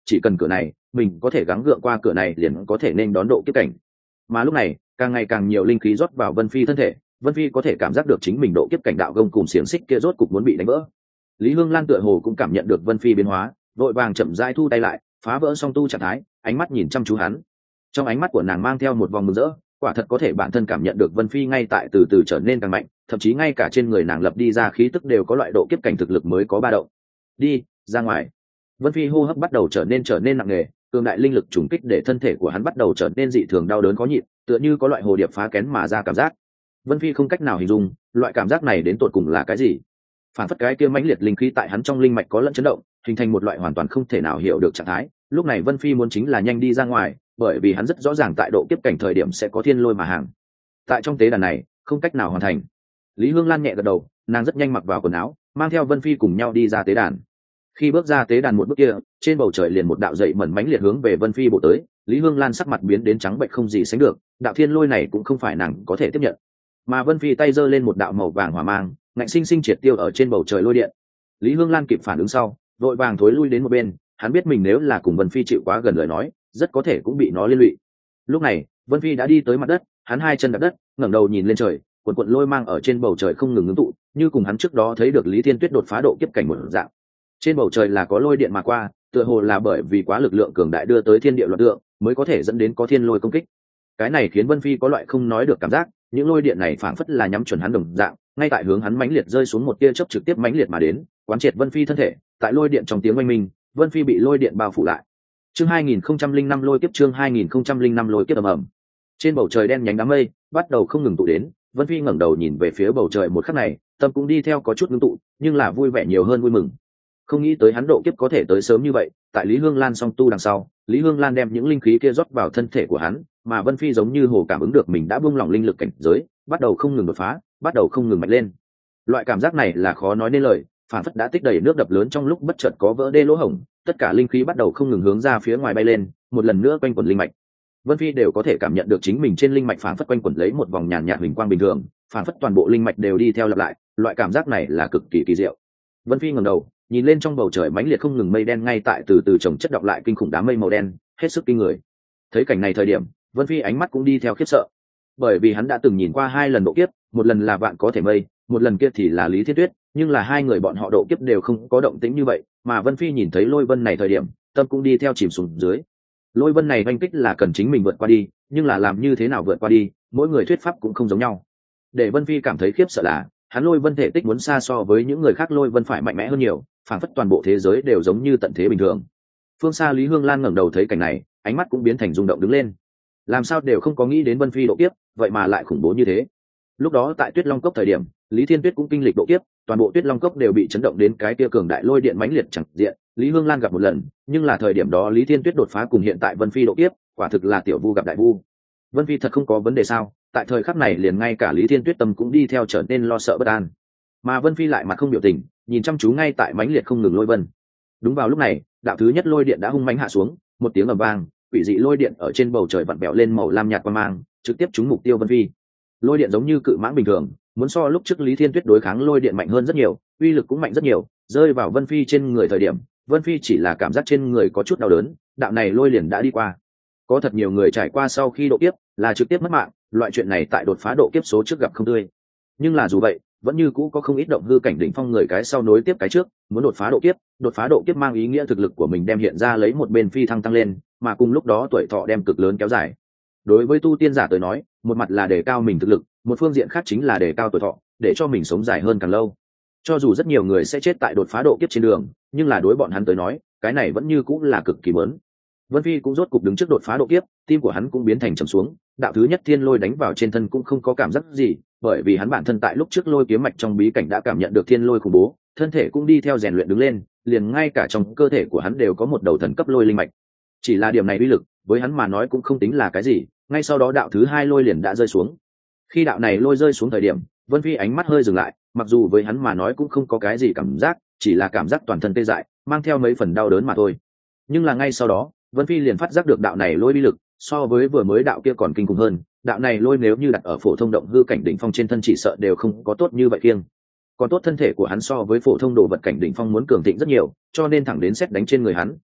chỉ cần cửa này mình có thể gắng gượng qua cửa này liền có thể nên đón độ kiếp cảnh. Mà lúc này càng ngày càng nhiều linh khí rót vào Vân Phi thân thể, Vân Phi có thể cảm giác được chính mình độ kiếp cảnh đạo gông cùng xiềng xích kia rốt cục muốn bị đánh vỡ. Lý Hương Lan tựa hồ cũng cảm nhận được Vân Phi biến hóa, vội vàng chậm rãi thu tay lại, phá vỡ song tu trạng thái, ánh mắt nhìn chăm chú hắn. Trong ánh mắt của nàng mang theo một vòng mừng rỡ, quả thật có thể bản thân cảm nhận được Vân Phi ngay tại từ từ trở nên càng mạnh, thậm chí ngay cả trên người nàng lập đi ra khí tức đều có loại độ kiếp cảnh thực lực mới có ba động. Đi ra ngoài. Vân Phi hô hấp bắt đầu trở nên nặng nề, cường đại linh lực trùng kích để thân thể của hắn bắt đầu trở nên dị thường đau đớn khó nhịn, tựa như có loại hồ điệp phá kén mà ra cảm giác. Vân Phi không cách nào hình dung loại cảm giác này đến tột cùng là cái gì. Phản phất cái kia mãnh liệt linh khí tại hắn trong linh mạch có lẫn chấn động, hình thành một loại hoàn toàn không thể nào hiểu được trạng thái. Lúc này Vân Phi muốn chính là nhanh đi ra ngoài, bởi vì hắn rất rõ ràng tại độ kiếp cảnh thời điểm sẽ có thiên lôi mà hàng. Tại trong tế đàn này không cách nào hoàn thành. Lý Hương Lan nhẹ gật đầu, nàng rất nhanh mặc vào quần áo, mang theo Vân Phi cùng nhau đi ra tế đàn. Khi bước ra tế đàn một bước kia, trên bầu trời liền một đạo dậy mẩn mãnh liệt hướng về Vân Phi bổ tới. Lý Hương Lan sắc mặt biến đến trắng bệch không gì sánh được, đạo thiên lôi này cũng không phải nàng có thể tiếp nhận. Mà Vân Phi tay giơ lên một đạo màu vàng hỏa mang, ngạnh sinh sinh triệt tiêu ở trên bầu trời lôi điện. Lý Hương Lan kịp phản ứng sau, vội vàng thối lui đến một bên, hắn biết mình nếu là cùng Vân Phi chịu quá gần lời nói, rất có thể cũng bị nó liên lụy. Lúc này, Vân Phi đã đi tới mặt đất, hắn hai chân đạp đất, ngẩng đầu nhìn lên trời, cuộn cuộn lôi mang ở trên bầu trời không ngừng ngưng tụ, như cùng hắn trước đó thấy được Lý Thiên Tuyết đột phá độ kiếp cảnh một dạng. Trên bầu trời là có lôi điện mà qua, tựa hồ là bởi vì quá lực lượng cường đại đưa tới thiên địa loạn tượng, mới có thể dẫn đến có thiên lôi công kích. Cái này khiến Vân Phi có loại không nói được cảm giác, những lôi điện này phảng phất là nhắm chuẩn hắn đồng dạng, ngay tại hướng hắn mãnh liệt rơi xuống một tia chớp trực tiếp mãnh liệt mà đến, quán triệt Vân Phi thân thể, tại lôi điện trong tiếng oanh minh, Vân Phi bị lôi điện bao phủ lại. Chương 2005 lôi kiếp, chương 2005 lôi kiếp ầm ầm. Trên bầu trời đen nhánh đám mây bắt đầu không ngừng tụ đến, Vân Phi ngẩng đầu nhìn về phía bầu trời một khắc này, tâm cũng đi theo có chút ngưng tụ, nhưng là vui vẻ nhiều hơn vui mừng. Không nghĩ tới hắn độ kiếp có thể tới sớm như vậy, tại Lý Hương Lan song tu đằng sau, Lý Hương Lan đem những linh khí kia rót vào thân thể của hắn, mà Vân Phi giống như hồ cảm ứng được mình đã buông lỏng linh lực cảnh giới, bắt đầu không ngừng đột phá, bắt đầu không ngừng mạnh lên. Loại cảm giác này là khó nói nên lời, phản phất đã tích đầy nước đập lớn trong lúc bất chợt có vỡ đê lỗ hổng, tất cả linh khí bắt đầu không ngừng hướng ra phía ngoài bay lên, một lần nữa quanh quẩn linh mạch. Vân Phi đều có thể cảm nhận được chính mình trên linh mạch phản phất quanh quẩn lấy một vòng nhàn nhạt huỳnh quang bình thường, phản phất toàn bộ linh mạch đều đi theo lặp lại, loại cảm giác này là cực kỳ kỳ diệu. Vân Phi ngẩng đầu, nhìn lên trong bầu trời mãnh liệt không ngừng mây đen ngay tại từ từ chồng chất đọng lại kinh khủng đám mây màu đen, hết sức kinh người. Thấy cảnh này thời điểm, Vân Phi ánh mắt cũng đi theo khiếp sợ, bởi vì hắn đã từng nhìn qua hai lần độ kiếp, một lần là vạn có thể mây, một lần kia thì là Lý Thiên Tuyết, nhưng là hai người bọn họ độ kiếp đều không có động tĩnh như vậy, mà Vân Phi nhìn thấy lôi vân này thời điểm, tâm cũng đi theo chìm xuống dưới. Lôi vân này oanh kích là cần chính mình vượt qua đi, nhưng là làm như thế nào vượt qua đi, mỗi người thuyết pháp cũng không giống nhau. Để Vân Phi cảm thấy khiếp sợ là, hắn lôi vân thể tích muốn xa so với những người khác lôi vân phải mạnh mẽ hơn nhiều, phảng phất toàn bộ thế giới đều giống như tận thế bình thường. Phương xa Lý Hương Lan ngẩng đầu thấy cảnh này, ánh mắt cũng biến thành rung động đứng lên. Làm sao đều không có nghĩ đến Vân Phi độ kiếp, vậy mà lại khủng bố như thế. Lúc đó tại Tuyết Long Cốc thời điểm, Lý Thiên Tuyết cũng kinh lịch độ kiếp, toàn bộ Tuyết Long Cốc đều bị chấn động đến cái kia cường đại lôi điện mãnh liệt chẳng diện. Lý Hương Lan gặp một lần, nhưng là thời điểm đó Lý Thiên Tuyết đột phá cùng hiện tại Vân Phi độ kiếp, quả thực là tiểu vu gặp đại vu. Vân Phi thật không có vấn đề sao? Tại thời khắc này liền ngay cả Lý Thiên Tuyết tâm cũng đi theo trở nên lo sợ bất an. Mà Vân Phi lại mặt không biểu tình, nhìn chăm chú ngay tại mãnh liệt không ngừng lôi vân. Đúng vào lúc này, đạo thứ nhất lôi điện đã hung mãnh hạ xuống, một tiếng ầm vang, quỷ dị lôi điện ở trên bầu trời vặn vẹo lên màu lam nhạt quang mang, trực tiếp trúng mục tiêu Vân Phi. Lôi điện giống như cự mãng bình thường, muốn so lúc trước Lý Thiên Tuyết đối kháng lôi điện mạnh hơn rất nhiều, uy lực cũng mạnh rất nhiều, rơi vào Vân Phi trên người thời điểm, Vân Phi chỉ là cảm giác trên người có chút đau đớn, đạo này lôi liền đã đi qua. Có thật nhiều người trải qua sau khi độ kiếp là trực tiếp mất mạng, loại chuyện này tại đột phá độ kiếp số trước gặp không tươi. Nhưng là dù vậy, vẫn như cũ có không ít động hư cảnh đỉnh phong người cái sau nối tiếp cái trước, muốn đột phá độ kiếp mang ý nghĩa thực lực của mình đem hiện ra lấy một bên phi thăng tăng lên, mà cùng lúc đó tuổi thọ đem cực lớn kéo dài. Đối với tu tiên giả tới nói, một mặt là đề cao mình thực lực, một phương diện khác chính là đề cao tuổi thọ, để cho mình sống dài hơn càng lâu. Cho dù rất nhiều người sẽ chết tại đột phá độ kiếp trên đường, nhưng là đối bọn hắn tới nói, cái này vẫn như cũng là cực kỳ lớn. Vân Phi cũng rốt cục đứng trước đột phá độ kiếp, tim của hắn cũng biến thành trầm xuống, đạo thứ nhất thiên lôi đánh vào trên thân cũng không có cảm giác gì, bởi vì hắn bản thân tại lúc trước lôi kiếm mạch trong bí cảnh đã cảm nhận được thiên lôi khủng bố, thân thể cũng đi theo rèn luyện đứng lên, liền ngay cả trong cơ thể của hắn đều có một đầu thần cấp lôi linh mạch. Chỉ là điểm này uy lực, với hắn mà nói cũng không tính là cái gì, ngay sau đó đạo thứ hai lôi liền đã rơi xuống. Khi đạo này lôi rơi xuống thời điểm, Vân Phi ánh mắt hơi dừng lại, mặc dù với hắn mà nói cũng không có cái gì cảm giác, chỉ là cảm giác toàn thân tê dại, mang theo mấy phần đau đớn mà thôi. Nhưng là ngay sau đó, Vân Phi liền phát giác được đạo này lôi uy lực, so với vừa mới đạo kia còn kinh khủng hơn. Đạo này lôi nếu như đặt ở phổ thông động hư cảnh đỉnh phong trên thân chỉ sợ đều không có tốt như vậy kiêng. Còn tốt thân thể của hắn so với phổ thông đồ vật cảnh đỉnh phong muốn cường thịnh rất nhiều, cho nên thẳng đến xét đánh trên người hắn,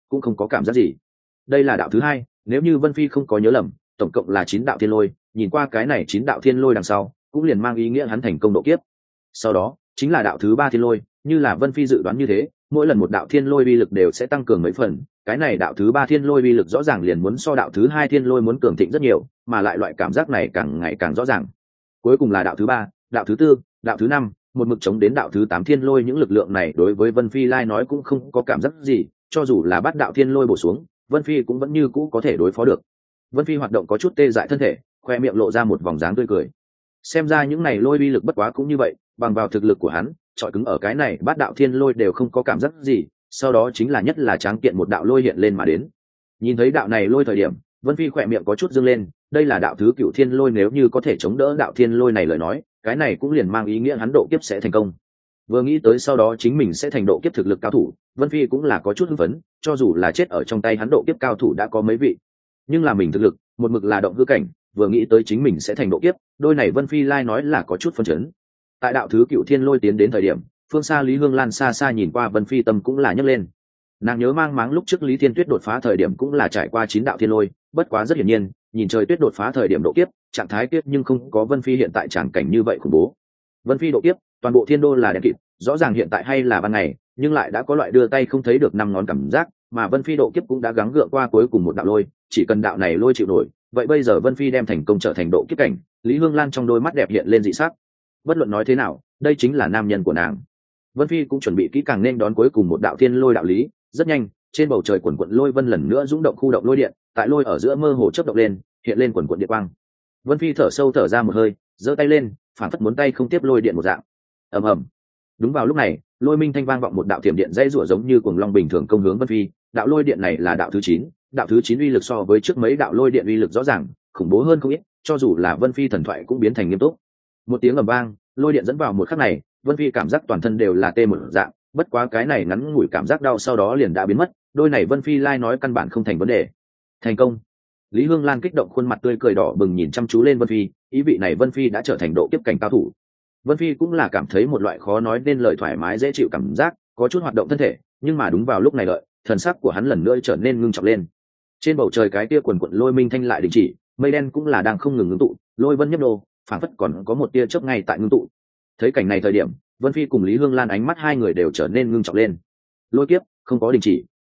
cũng không có cảm giác gì. Đây là đạo thứ hai, nếu như Vân Phi không có nhớ lầm, tổng cộng là 9 đạo thiên lôi, nhìn qua cái này 9 đạo thiên lôi đằng sau cũng liền mang ý nghĩa hắn thành công độ kiếp. Sau đó chính là đạo thứ ba thiên lôi, như là Vân Phi dự đoán như thế, mỗi lần một đạo thiên lôi uy lực đều sẽ tăng cường mấy phần, cái này đạo thứ ba thiên lôi uy lực rõ ràng liền muốn so đạo thứ hai thiên lôi muốn cường thịnh rất nhiều, mà lại loại cảm giác này càng ngày càng rõ ràng. Cuối cùng là đạo thứ ba, đạo thứ tư, đạo thứ năm, một mực chống đến đạo thứ 8 thiên lôi, những lực lượng này đối với Vân Phi lai nói cũng không có cảm giác gì, cho dù là bắt đạo thiên lôi bổ xuống, Vân Phi cũng vẫn như cũ có thể đối phó được. Vân Phi hoạt động có chút tê dại thân thể, khoe miệng lộ ra một vòng dáng tươi cười. Xem ra những này lôi uy lực bất quá cũng như vậy, bằng vào thực lực của hắn, trọi cứng ở cái này bát đạo thiên lôi đều không có cảm giác gì, sau đó chính là nhất là tráng kiện một đạo lôi hiện lên mà đến. Nhìn thấy đạo này lôi thời điểm, Vân Phi khỏe miệng có chút dương lên, đây là đạo thứ cựu thiên lôi, nếu như có thể chống đỡ đạo thiên lôi này lời nói, cái này cũng liền mang ý nghĩa hắn độ kiếp sẽ thành công. Vừa nghĩ tới sau đó chính mình sẽ thành độ kiếp thực lực cao thủ, Vân Phi cũng là có chút hưng phấn, cho dù là chết ở trong tay hắn độ kiếp cao thủ đã có mấy vị, nhưng là mình thực lực một mực là động hư cảnh, vừa nghĩ tới chính mình sẽ thành độ kiếp, đôi này Vân Phi lai nói là có chút phân chấn. Tại đạo thứ cựu thiên lôi tiến đến thời điểm, phương xa Lý Hương Lan xa xa nhìn qua Vân Phi tâm cũng là nhấc lên. Nàng nhớ mang máng lúc trước Lý Thiên Tuyết đột phá thời điểm cũng là trải qua 9 đạo thiên lôi, bất quá rất hiển nhiên, nhìn trời Tuyết đột phá thời điểm độ kiếp, trạng thái kiếp nhưng không có Vân Phi hiện tại tràng cảnh như vậy khủng bố. Vân Phi độ kiếp, toàn bộ thiên đô là đen kịt, rõ ràng hiện tại hay là ban ngày, nhưng lại đã có loại đưa tay không thấy được 5 ngón cảm giác, mà Vân Phi độ kiếp cũng đã gắng gượng qua cuối cùng một đạo lôi, chỉ cần đạo này lôi chịu nổi, vậy bây giờ Vân Phi đem thành công trở thành độ kiếp cảnh. Lý Hương Lan trong đôi mắt đẹp hiện lên dị sắc. Bất luận nói thế nào, đây chính là nam nhân của nàng. Vân Phi cũng chuẩn bị kỹ càng nên đón cuối cùng một đạo thiên lôi đạo lý. Rất nhanh, trên bầu trời quần quận lôi vân lần nữa rung động khu động lôi điện, tại lôi ở giữa mơ hồ chớp động lên, hiện lên quần quận điện quang. Vân Phi thở sâu thở ra một hơi, giơ tay lên, phản phất muốn tay không tiếp lôi điện một dạng. Ầm ầm. Đúng vào lúc này, lôi minh thanh vang vọng một đạo thiểm điện dây rủa giống như cuồng long bình thường công hướng Vân Phi. Đạo lôi điện này là đạo thứ 9, đạo thứ 9 uy lực so với trước mấy đạo lôi điện uy lực rõ ràng khủng bố hơn không ít, cho dù là Vân Phi thần thoại cũng biến thành nghiêm túc. Một tiếng ầm vang, lôi điện dẫn vào một khắc này, Vân Phi cảm giác toàn thân đều là tê một dạng, bất quá cái này ngắn ngủi cảm giác đau sau đó liền đã biến mất, đôi này Vân Phi lai nói căn bản không thành vấn đề. Thành công. Lý Hương Lan kích động khuôn mặt tươi cười đỏ bừng nhìn chăm chú lên Vân Phi, ý vị này Vân Phi đã trở thành độ kiếp cảnh cao thủ. Vân Phi cũng là cảm thấy một loại khó nói nên lời thoải mái dễ chịu cảm giác, có chút hoạt động thân thể, nhưng mà đúng vào lúc này lợi, thần sắc của hắn lần nữa trở nên ngưng trọng lên. Trên bầu trời cái tia quần quận lôi minh thanh lại đình chỉ, mây đen cũng là đang không ngừng ngưng tụ, lôi vân nhấp nô, phảng phất còn có một tia chớp ngay tại ngưng tụ. Thấy cảnh này thời điểm, Vân Phi cùng Lý Hương Lan ánh mắt hai người đều trở nên ngưng trọng lên. Lôi kiếp không có đình chỉ.